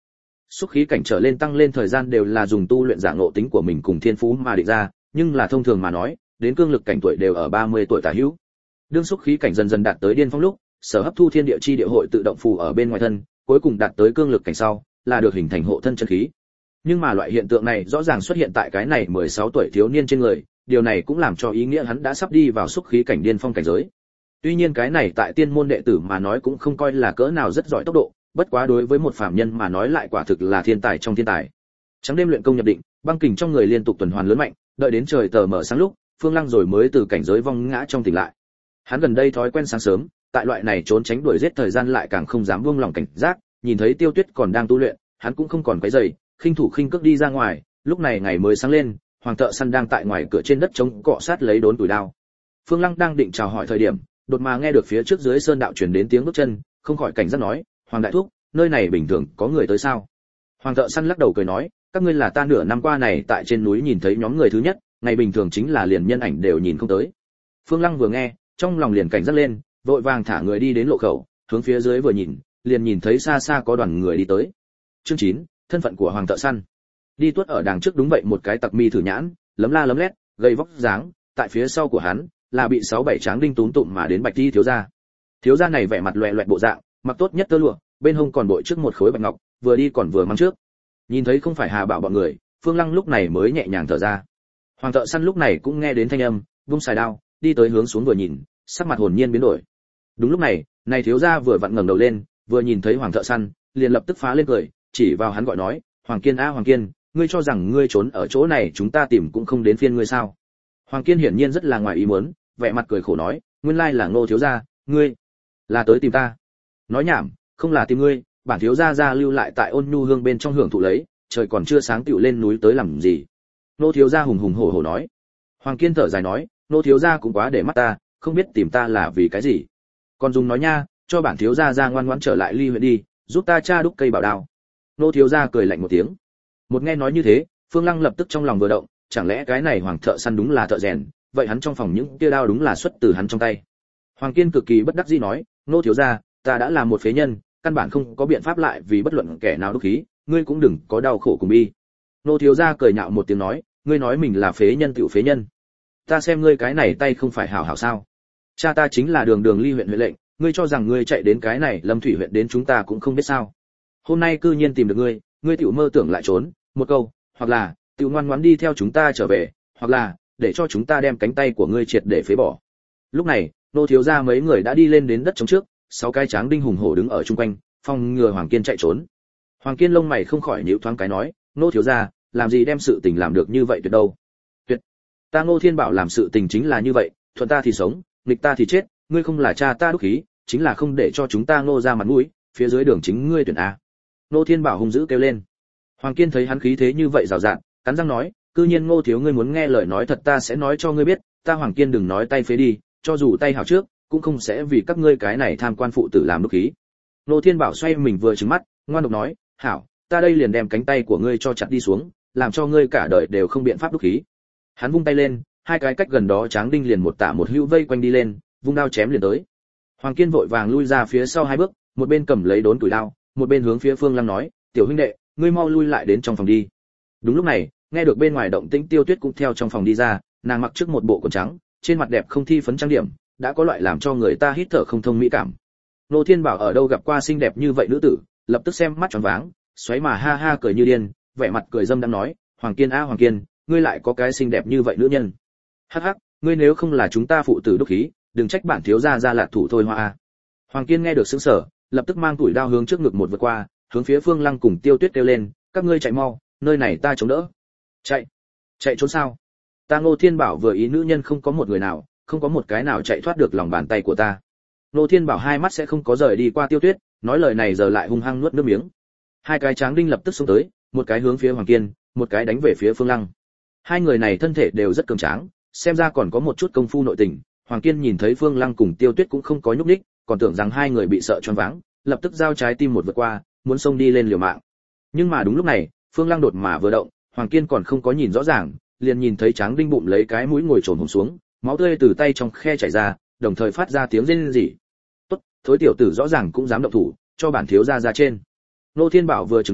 Xúc khí cảnh trở lên tăng lên thời gian đều là dùng tu luyện dạng ngộ tính của mình cùng thiên phú mà định ra, nhưng là thông thường mà nói, đến cương lực cảnh tuổi đều ở ba mươi tuổi tả hữu. Đương xúc khí cảnh dần dần đạt tới điên phong lúc, sở hấp thu thiên địa chi địa hội tự động phù ở bên ngoài thân, cuối cùng đạt tới cương lực cảnh sau, là được hình thành hộ thân chân khí. Nhưng mà loại hiện tượng này rõ ràng xuất hiện tại cái này mười sáu tuổi thiếu niên trên người, điều này cũng làm cho ý nghĩa hắn đã sắp đi vào xúc khí cảnh điên phong cảnh giới. Tuy nhiên cái này tại tiên môn đệ tử mà nói cũng không coi là cỡ nào rất giỏi tốc độ, bất quá đối với một phàm nhân mà nói lại quả thực là thiên tài trong thiên tài. Trắng đêm luyện công nhập định, băng kình trong người liên tục tuần hoàn lớn mạnh, đợi đến trời tờ mở sáng lúc, Phương Lăng rồi mới từ cảnh giới vong ngã trong tỉnh lại. Hắn gần đây thói quen sáng sớm, tại loại này trốn tránh đuổi giết thời gian lại càng không dám buông lòng cảnh giác, nhìn thấy Tiêu Tuyết còn đang tu luyện, hắn cũng không còn quấy rầy, khinh thủ khinh cước đi ra ngoài. Lúc này ngày mới sáng lên, hoàng thợ săn đang tại ngoài cửa trên đất trống cọ sát lấy đốn tuổi đao. Phương Lăng đang định chào hỏi thời điểm, đột mà nghe được phía trước dưới sơn đạo truyền đến tiếng bước chân, không khỏi cảnh giác nói, "Hoàng đại thúc, nơi này bình thường có người tới sao?" Hoàng thợ săn lắc đầu cười nói, "Các ngươi là ta nửa năm qua này tại trên núi nhìn thấy nhóm người thứ nhất, ngày bình thường chính là liền nhân ảnh đều nhìn không tới." Phương Lăng vừa nghe, trong lòng liền cảnh giác lên, vội vàng thả người đi đến lộ khẩu, hướng phía dưới vừa nhìn, liền nhìn thấy xa xa có đoàn người đi tới. Chương chín, thân phận của hoàng thợ săn. Đi tuốt ở đằng trước đúng vậy một cái tặc mi thử nhãn, lấm la lấm lét, gầy vóc dáng, tại phía sau của hắn là bị sáu bảy tráng đinh túm tụm mà đến Bạch Y thiếu gia. Thiếu gia này vẻ mặt loẹt loẹt bộ dạng, mặc tốt nhất tơ lụa, bên hông còn bội trước một khối bạch ngọc, vừa đi còn vừa mắng trước. Nhìn thấy không phải Hà Bảo bọn người, Phương Lăng lúc này mới nhẹ nhàng thở ra. Hoàng thợ săn lúc này cũng nghe đến thanh âm, vung xài đao, đi tới hướng xuống vừa nhìn, sắc mặt hồn nhiên biến đổi. Đúng lúc này, này thiếu gia vừa vặn ngẩng đầu lên, vừa nhìn thấy hoàng thợ săn, liền lập tức phá lên cười, chỉ vào hắn gọi nói, "Hoàng Kiên a Hoàng Kiên, ngươi cho rằng ngươi trốn ở chỗ này chúng ta tìm cũng không đến phiên ngươi sao?" Hoàng Kiên hiển nhiên rất là ngoài ý muốn, vẻ mặt cười khổ nói, "Nguyên lai là Ngô thiếu gia, ngươi là tới tìm ta?" "Nói nhảm, không là tìm ngươi, bản thiếu gia gia lưu lại tại Ôn Nhu Hương bên trong hưởng thụ lấy, trời còn chưa sáng tựu lên núi tới làm gì?" Ngô thiếu gia hùng hùng hổ hổ nói. Hoàng Kiên thở dài nói, "Ngô thiếu gia cũng quá để mắt ta, không biết tìm ta là vì cái gì. Còn dùng nói nha, cho bản thiếu gia ra ngoan ngoãn trở lại Ly huyện đi, giúp ta tra đúc cây bảo đao." Ngô thiếu gia cười lạnh một tiếng. Một nghe nói như thế, Phương Lăng lập tức trong lòng vừa động, chẳng lẽ cái này hoàng thợ săn đúng là thợ rèn, vậy hắn trong phòng những kia đao đúng là xuất từ hắn trong tay. Hoàng Kiên cực kỳ bất đắc dĩ nói, "Ngô thiếu gia, ta đã là một phế nhân, căn bản không có biện pháp lại vì bất luận kẻ nào đúc khí, ngươi cũng đừng có đau khổ cùng bi." Ngô thiếu gia cười nhạo một tiếng nói, "Ngươi nói mình là phế nhân tiểu phế nhân, ta xem ngươi cái này tay không phải hảo hảo sao? Cha ta chính là đường đường Ly huyện huyện lệnh, ngươi cho rằng ngươi chạy đến cái này Lâm Thủy huyện đến chúng ta cũng không biết sao? Hôm nay cư nhiên tìm được ngươi, ngươi tiểu mơ tưởng lại trốn, một câu, hoặc là tiểu ngoan ngoãn đi theo chúng ta trở về, hoặc là để cho chúng ta đem cánh tay của ngươi triệt để phế bỏ." Lúc này, nô thiếu gia mấy người đã đi lên đến đất trống trước, sáu cái tráng đinh hùng hổ đứng ở chung quanh, phòng ngừa Hoàng Kiên chạy trốn. Hoàng Kiên lông mày không khỏi nhíu thoáng cái nói, "Nô thiếu gia, làm gì đem sự tình làm được như vậy tuyệt đâu?" "Tuyệt? Ta Ngô Thiên Bảo làm sự tình chính là như vậy, thuận ta thì sống, nghịch ta thì chết, ngươi không là cha ta đúc khí, chính là không để cho chúng ta Ngô ra mặt mũi, phía dưới đường chính ngươi tuyển a." Ngô Thiên Bảo hung dữ kêu lên. Hoàng Kiên thấy hắn khí thế như vậy rào rạt, cắn răng nói, "Cư nhiên Ngô thiếu ngươi muốn nghe lời nói thật, ta sẽ nói cho ngươi biết, ta Hoàng Kiên đừng nói tay phế đi, cho dù tay hảo trước, cũng không sẽ vì các ngươi cái này tham quan phụ tử làm đúc khí." Ngô Thiên Bảo xoay mình vừa trừng mắt, ngoan độc nói, "Hảo, ta đây liền đem cánh tay của ngươi cho chặt đi xuống, làm cho ngươi cả đời đều không biện pháp đúc khí." Hắn vung tay lên, hai cái cách gần đó tráng đinh liền một tạ một hữu vây quanh đi lên, vung đao chém liền tới. Hoàng Kiên vội vàng lui ra phía sau hai bước, một bên cầm lấy đốn tuổi đao, một bên hướng phía Phương Lăng nói, "Tiểu huynh đệ, ngươi mau lui lại đến trong phòng đi." Đúng lúc này, nghe được bên ngoài động tĩnh, Tiêu Tuyết cũng theo trong phòng đi ra, nàng mặc trước một bộ quần trắng, trên mặt đẹp không thi phấn trang điểm, đã có loại làm cho người ta hít thở không thông mỹ cảm. Nô Thiên Bảo ở đâu gặp qua xinh đẹp như vậy nữ tử, lập tức xem mắt tròn váng, xoáy mà ha ha cười như điên, vẻ mặt cười dâm đang nói, "Hoàng Kiên a Hoàng Kiên, ngươi lại có cái xinh đẹp như vậy nữ nhân. Hắc hắc, ngươi nếu không là chúng ta phụ tử đúc khí, đừng trách bản thiếu gia ra lạt thủ thôi hoa a." Hoàng Kiên nghe được sững sờ, lập tức mang tuổi đao hướng trước ngực một vượt qua, hướng phía Phương Lăng cùng Tiêu Tuyết kêu lên, "Các ngươi chạy mau, nơi này ta chống đỡ." "Chạy? Chạy trốn sao? Ta Ngô Thiên Bảo vừa ý nữ nhân không có một người nào, không có một cái nào chạy thoát được lòng bàn tay của ta." Ngô Thiên Bảo hai mắt sẽ không có rời đi qua Tiêu Tuyết, nói lời này giờ lại hung hăng nuốt nước miếng. Hai cái tráng đinh lập tức xông tới, một cái hướng phía Hoàng Kiên, một cái đánh về phía Phương Lăng. Hai người này thân thể đều rất cường tráng, xem ra còn có một chút công phu nội tình. Hoàng Kiên nhìn thấy Phương Lăng cùng Tiêu Tuyết cũng không có nhúc nhích, còn tưởng rằng hai người bị sợ choáng váng, lập tức giao trái tim một vượt qua, muốn xông đi lên liều mạng. Nhưng mà đúng lúc này, Phương Lăng đột mà vừa động, Hoàng Kiên còn không có nhìn rõ ràng, liền nhìn thấy tráng đinh bụng lấy cái mũi ngồi trồn hổm xuống, máu tươi từ tay trong khe chảy ra, đồng thời phát ra tiếng rên rỉ. "Tốt, thối tiểu tử rõ ràng cũng dám động thủ, cho bản thiếu gia ra trên." Nô Thiên Bảo vừa trừng mắt,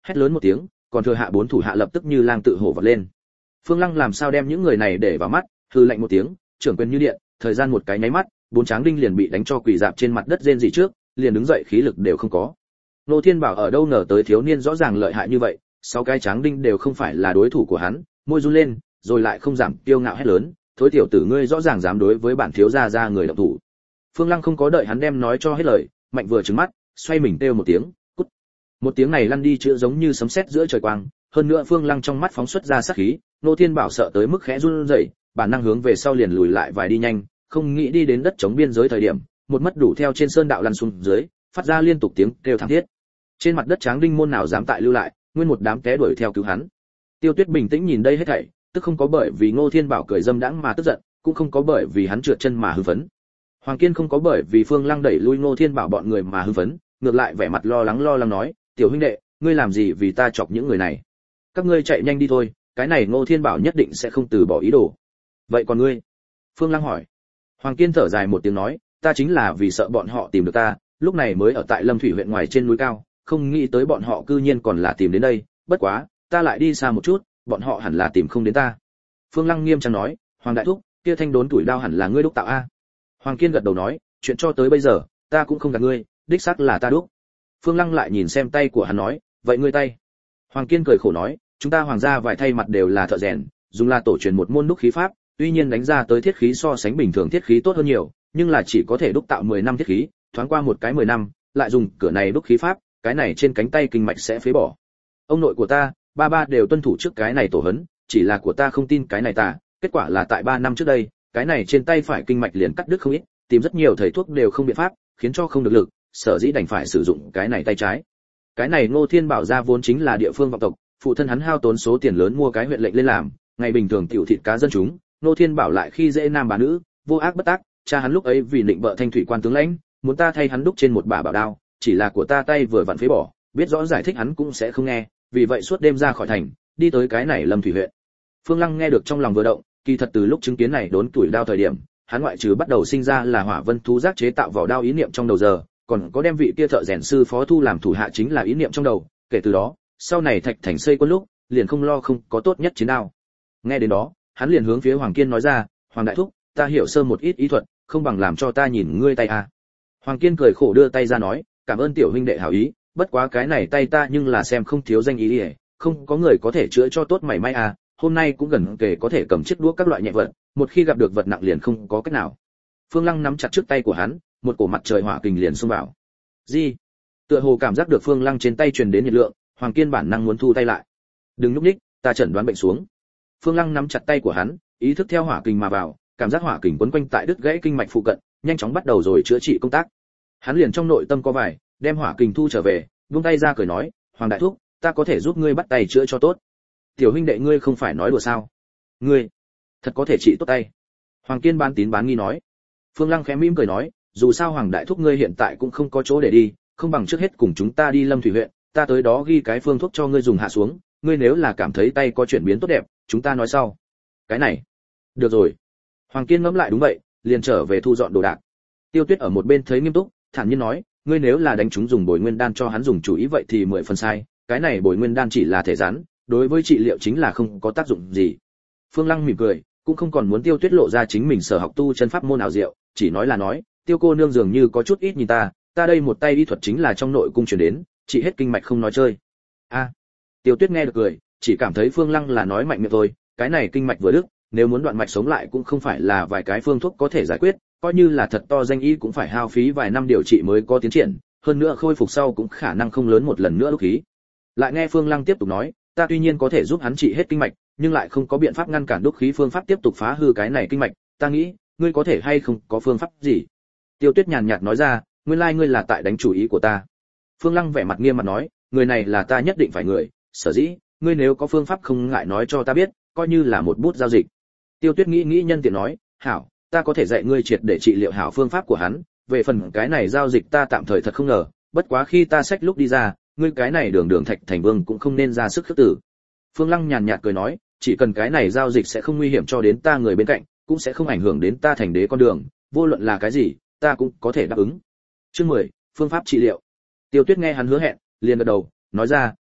hét lớn một tiếng, còn thừa hạ bốn thủ hạ lập tức như lang tự hổ vọt lên. Phương Lăng làm sao đem những người này để vào mắt, hừ lạnh một tiếng, trưởng quyền như điện, thời gian một cái nháy mắt, bốn tráng đinh liền bị đánh cho quỳ rạp trên mặt đất rên rỉ trước, liền đứng dậy khí lực đều không có. Nô Thiên Bảo ở đâu ngờ tới thiếu niên rõ ràng lợi hại như vậy, sáu cái tráng đinh đều không phải là đối thủ của hắn, môi run lên, rồi lại không giảm kiêu ngạo hét lớn, thối tiểu tử ngươi rõ ràng dám đối với bản thiếu gia gia người động thủ. Phương Lăng không có đợi hắn đem nói cho hết lời, mạnh vừa trừng mắt, xoay mình kêu một tiếng, cút. Một tiếng này lăn đi chữa giống như sấm sét giữa trời quang, hơn nữa Phương Lăng trong mắt phóng xuất ra sát khí, Nô Thiên Bảo sợ tới mức khẽ run rẩy, bản năng hướng về sau liền lùi lại vài đi nhanh, không nghĩ đi đến đất chống biên giới thời điểm, một mất đủ theo trên sơn đạo lăn xuống dưới, phát ra liên tục tiếng kêu thảm thiết. Trên mặt đất tráng đinh môn nào dám tại lưu lại, nguyên một đám té đuổi theo cứu hắn. Tiêu Tuyết bình tĩnh nhìn đây hết thảy, tức không có bởi vì Ngô Thiên Bảo cười dâm đãng mà tức giận, cũng không có bởi vì hắn trượt chân mà hưng phấn. Hoàng Kiên không có bởi vì Phương Lăng đẩy lui Ngô Thiên Bảo bọn người mà hưng phấn, ngược lại vẻ mặt lo lắng lo lắng nói, "Tiểu huynh đệ, ngươi làm gì vì ta chọc những người này? Các ngươi chạy nhanh đi thôi, cái này Ngô Thiên Bảo nhất định sẽ không từ bỏ ý đồ." "Vậy còn ngươi?" Phương Lăng hỏi. Hoàng Kiên thở dài một tiếng nói, "Ta chính là vì sợ bọn họ tìm được ta, lúc này mới ở tại Lâm Thủy huyện ngoài trên núi cao, không nghĩ tới bọn họ cư nhiên còn là tìm đến đây, bất quá, ta lại đi xa một chút, bọn họ hẳn là tìm không đến ta." Phương Lăng nghiêm trang nói, "Hoàng đại thúc, kia thanh đốn tuổi đao hẳn là ngươi đúc tạo a?" Hoàng Kiên gật đầu nói, "Chuyện cho tới bây giờ, ta cũng không gạt ngươi, đích xác là ta đúc." Phương Lăng lại nhìn xem tay của hắn nói, "Vậy ngươi tay?" Hoàng Kiên cười khổ nói, "Chúng ta hoàng gia vài thay mặt đều là thợ rèn, dùng là tổ truyền một môn đúc khí pháp, tuy nhiên đánh ra tới thiết khí so sánh bình thường thiết khí tốt hơn nhiều, nhưng là chỉ có thể đúc tạo mười năm thiết khí, thoáng qua một cái mười năm, lại dùng cửa này đúc khí pháp, cái này trên cánh tay kinh mạch sẽ phế bỏ. Ông nội của ta, ba ba đều tuân thủ trước cái này tổ hấn, chỉ là của ta không tin cái này ta, kết quả là tại ba năm trước đây, cái này trên tay phải kinh mạch liền cắt đứt không ít, tìm rất nhiều thầy thuốc đều không biện pháp, khiến cho không được lực, sở dĩ đành phải sử dụng cái này tay trái." Cái này Ngô Thiên Bảo gia vốn chính là địa phương vọng tộc, phụ thân hắn hao tốn số tiền lớn mua cái huyện lệnh lên làm, ngày bình thường tiểu thịt cá dân chúng, Ngô Thiên Bảo lại khi dễ nam bà nữ, vô ác bất tác, cha hắn lúc ấy vì định bợ thanh thủy quan tướng lãnh, muốn ta thay hắn đúc trên một bả bảo đao, chỉ là của ta tay vừa vặn phế bỏ, biết rõ giải thích hắn cũng sẽ không nghe, vì vậy suốt đêm ra khỏi thành, đi tới cái này Lâm Thủy huyện. Phương Lăng nghe được trong lòng vừa động, kỳ thật từ lúc chứng kiến này đốn tuổi đao thời điểm, hắn ngoại trừ bắt đầu sinh ra là Hỏa Vân thú giác chế tạo vỏ đao ý niệm trong đầu giờ, còn có đem vị kia thợ rèn sư phó thu làm thủ hạ chính là ý niệm trong đầu, kể từ đó, sau này Thạch Thành xây quân lúc, liền không lo không có tốt nhất chiến đao. Nghe đến đó, hắn liền hướng phía Hoàng Kiên nói ra, "Hoàng đại thúc, ta hiểu sơ một ít ý thuật, không bằng làm cho ta nhìn ngươi tay a." Hoàng Kiên cười khổ đưa tay ra nói, "Cảm ơn tiểu huynh đệ hảo ý, bất quá cái này tay ta nhưng là xem không thiếu danh ý đi, không có người có thể chữa cho tốt mảy may à, hôm nay cũng gần kể có thể cầm chiếc đũa các loại nhẹ vật, một khi gặp được vật nặng liền không có cách nào." Phương Lăng nắm chặt trước tay của hắn, một cổ mặt trời hỏa kình liền xông vào. "Gì?" Tựa hồ cảm giác được Phương Lăng trên tay truyền đến nhiệt lượng, Hoàng Kiên bản năng muốn thu tay lại. "Đừng lúc ních, ta chẩn đoán bệnh xuống." Phương Lăng nắm chặt tay của hắn, ý thức theo hỏa kình mà vào, cảm giác hỏa kình quấn quanh tại đứt gãy kinh mạch phụ cận, nhanh chóng bắt đầu rồi chữa trị công tác. Hắn liền trong nội tâm có vài, đem hỏa kình thu trở về, buông tay ra cười nói, "Hoàng đại thúc, ta có thể giúp ngươi bắt tay chữa cho tốt." "Tiểu huynh đệ ngươi không phải nói đùa sao? Ngươi thật có thể trị tốt tay?" Hoàng Kiên bán tín bán nghi nói. Phương Lăng khẽ mỉm cười nói, "Dù sao Hoàng đại thúc ngươi hiện tại cũng không có chỗ để đi, không bằng trước hết cùng chúng ta đi Lâm Thủy huyện, ta tới đó ghi cái phương thuốc cho ngươi dùng hạ xuống, ngươi nếu là cảm thấy tay có chuyển biến tốt đẹp, chúng ta nói sau." "Cái này, được rồi." Hoàng Kiên ngẫm lại đúng vậy, liền trở về thu dọn đồ đạc. Tiêu Tuyết ở một bên thấy nghiêm túc, thản nhiên nói, "Ngươi nếu là đánh chúng dùng bồi nguyên đan cho hắn dùng chủ ý vậy thì mười phần sai, cái này bồi nguyên đan chỉ là thể rắn, đối với trị liệu chính là không có tác dụng gì." Phương Lăng mỉm cười, cũng không còn muốn Tiêu Tuyết lộ ra chính mình sở học tu chân pháp môn nào diệu, chỉ nói là nói, "Tiêu cô nương dường như có chút ít nhìn ta, ta đây một tay y thuật chính là trong nội cung truyền đến, trị hết kinh mạch không nói chơi." A. Tiêu Tuyết nghe được cười, chỉ cảm thấy Phương Lăng là nói mạnh miệng thôi, cái này kinh mạch vừa đứt, nếu muốn đoạn mạch sống lại cũng không phải là vài cái phương thuốc có thể giải quyết, coi như là thật to danh y cũng phải hao phí vài năm điều trị mới có tiến triển, hơn nữa khôi phục sau cũng khả năng không lớn một lần nữa lúc khí. Lại nghe Phương Lăng tiếp tục nói, "Ta tuy nhiên có thể giúp hắn trị hết kinh mạch, nhưng lại không có biện pháp ngăn cản đúc khí phương pháp tiếp tục phá hư cái này kinh mạch, ta nghĩ, ngươi có thể hay không có phương pháp gì?" Tiêu Tuyết nhàn nhạt nói ra, "Nguyên lai ngươi là tại đánh chủ ý của ta." Phương Lăng vẻ mặt nghiêm mặt nói, "Người này là ta nhất định phải người, sở dĩ, ngươi nếu có phương pháp không ngại nói cho ta biết, coi như là một bút giao dịch." Tiêu Tuyết nghĩ nghĩ nhân tiện nói, "Hảo, ta có thể dạy ngươi triệt để trị liệu hảo phương pháp của hắn, về phần cái này giao dịch ta tạm thời thật không ngờ, bất quá khi ta xách lúc đi ra, ngươi cái này đường đường Thạch Thành Vương cũng không nên ra sức khước tử." Phương Lăng nhàn nhạt cười nói, "Chỉ cần cái này giao dịch sẽ không nguy hiểm cho đến ta người bên cạnh, cũng sẽ không ảnh hưởng đến ta thành đế con đường, vô luận là cái gì, ta cũng có thể đáp ứng." Chương mười, phương pháp trị liệu. Tiêu Tuyết nghe hắn hứa hẹn, liền gật đầu, nói ra,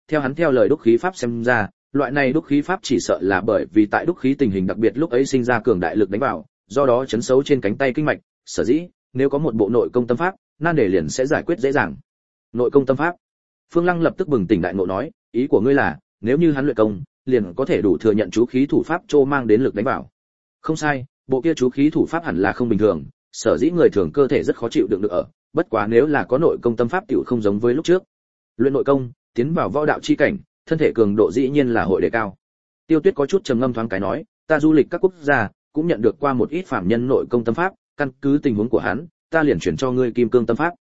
theo hắn theo lời đúc khí pháp xem ra, loại này đúc khí pháp chỉ sợ là bởi vì tại đúc khí tình hình đặc biệt lúc ấy sinh ra cường đại lực đánh vào, do đó chấn xấu trên cánh tay kinh mạch, sở dĩ nếu có một bộ nội công tâm pháp, nan đề liền sẽ giải quyết dễ dàng. Nội công tâm pháp. Phương Lăng lập tức bừng tỉnh đại ngộ nói, ý của ngươi là, nếu như hắn luyện công, liền có thể đủ thừa nhận chú khí thủ pháp trô mang đến lực đánh vào. Không sai, bộ kia chú khí thủ pháp hẳn là không bình thường, sở dĩ người thường cơ thể rất khó chịu đựng được ở, bất quá nếu là có nội công tâm pháp tiểu không giống với lúc trước. Luyện nội công, tiến vào võ đạo chi cảnh, thân thể cường độ dĩ nhiên là hội đề cao. Tiêu Tuyết có chút trầm ngâm thoáng cái nói, ta du lịch các quốc gia, cũng nhận được qua một ít phạm nhân nội công tâm pháp, căn cứ tình huống của hắn, ta liền chuyển cho ngươi kim cương tâm pháp.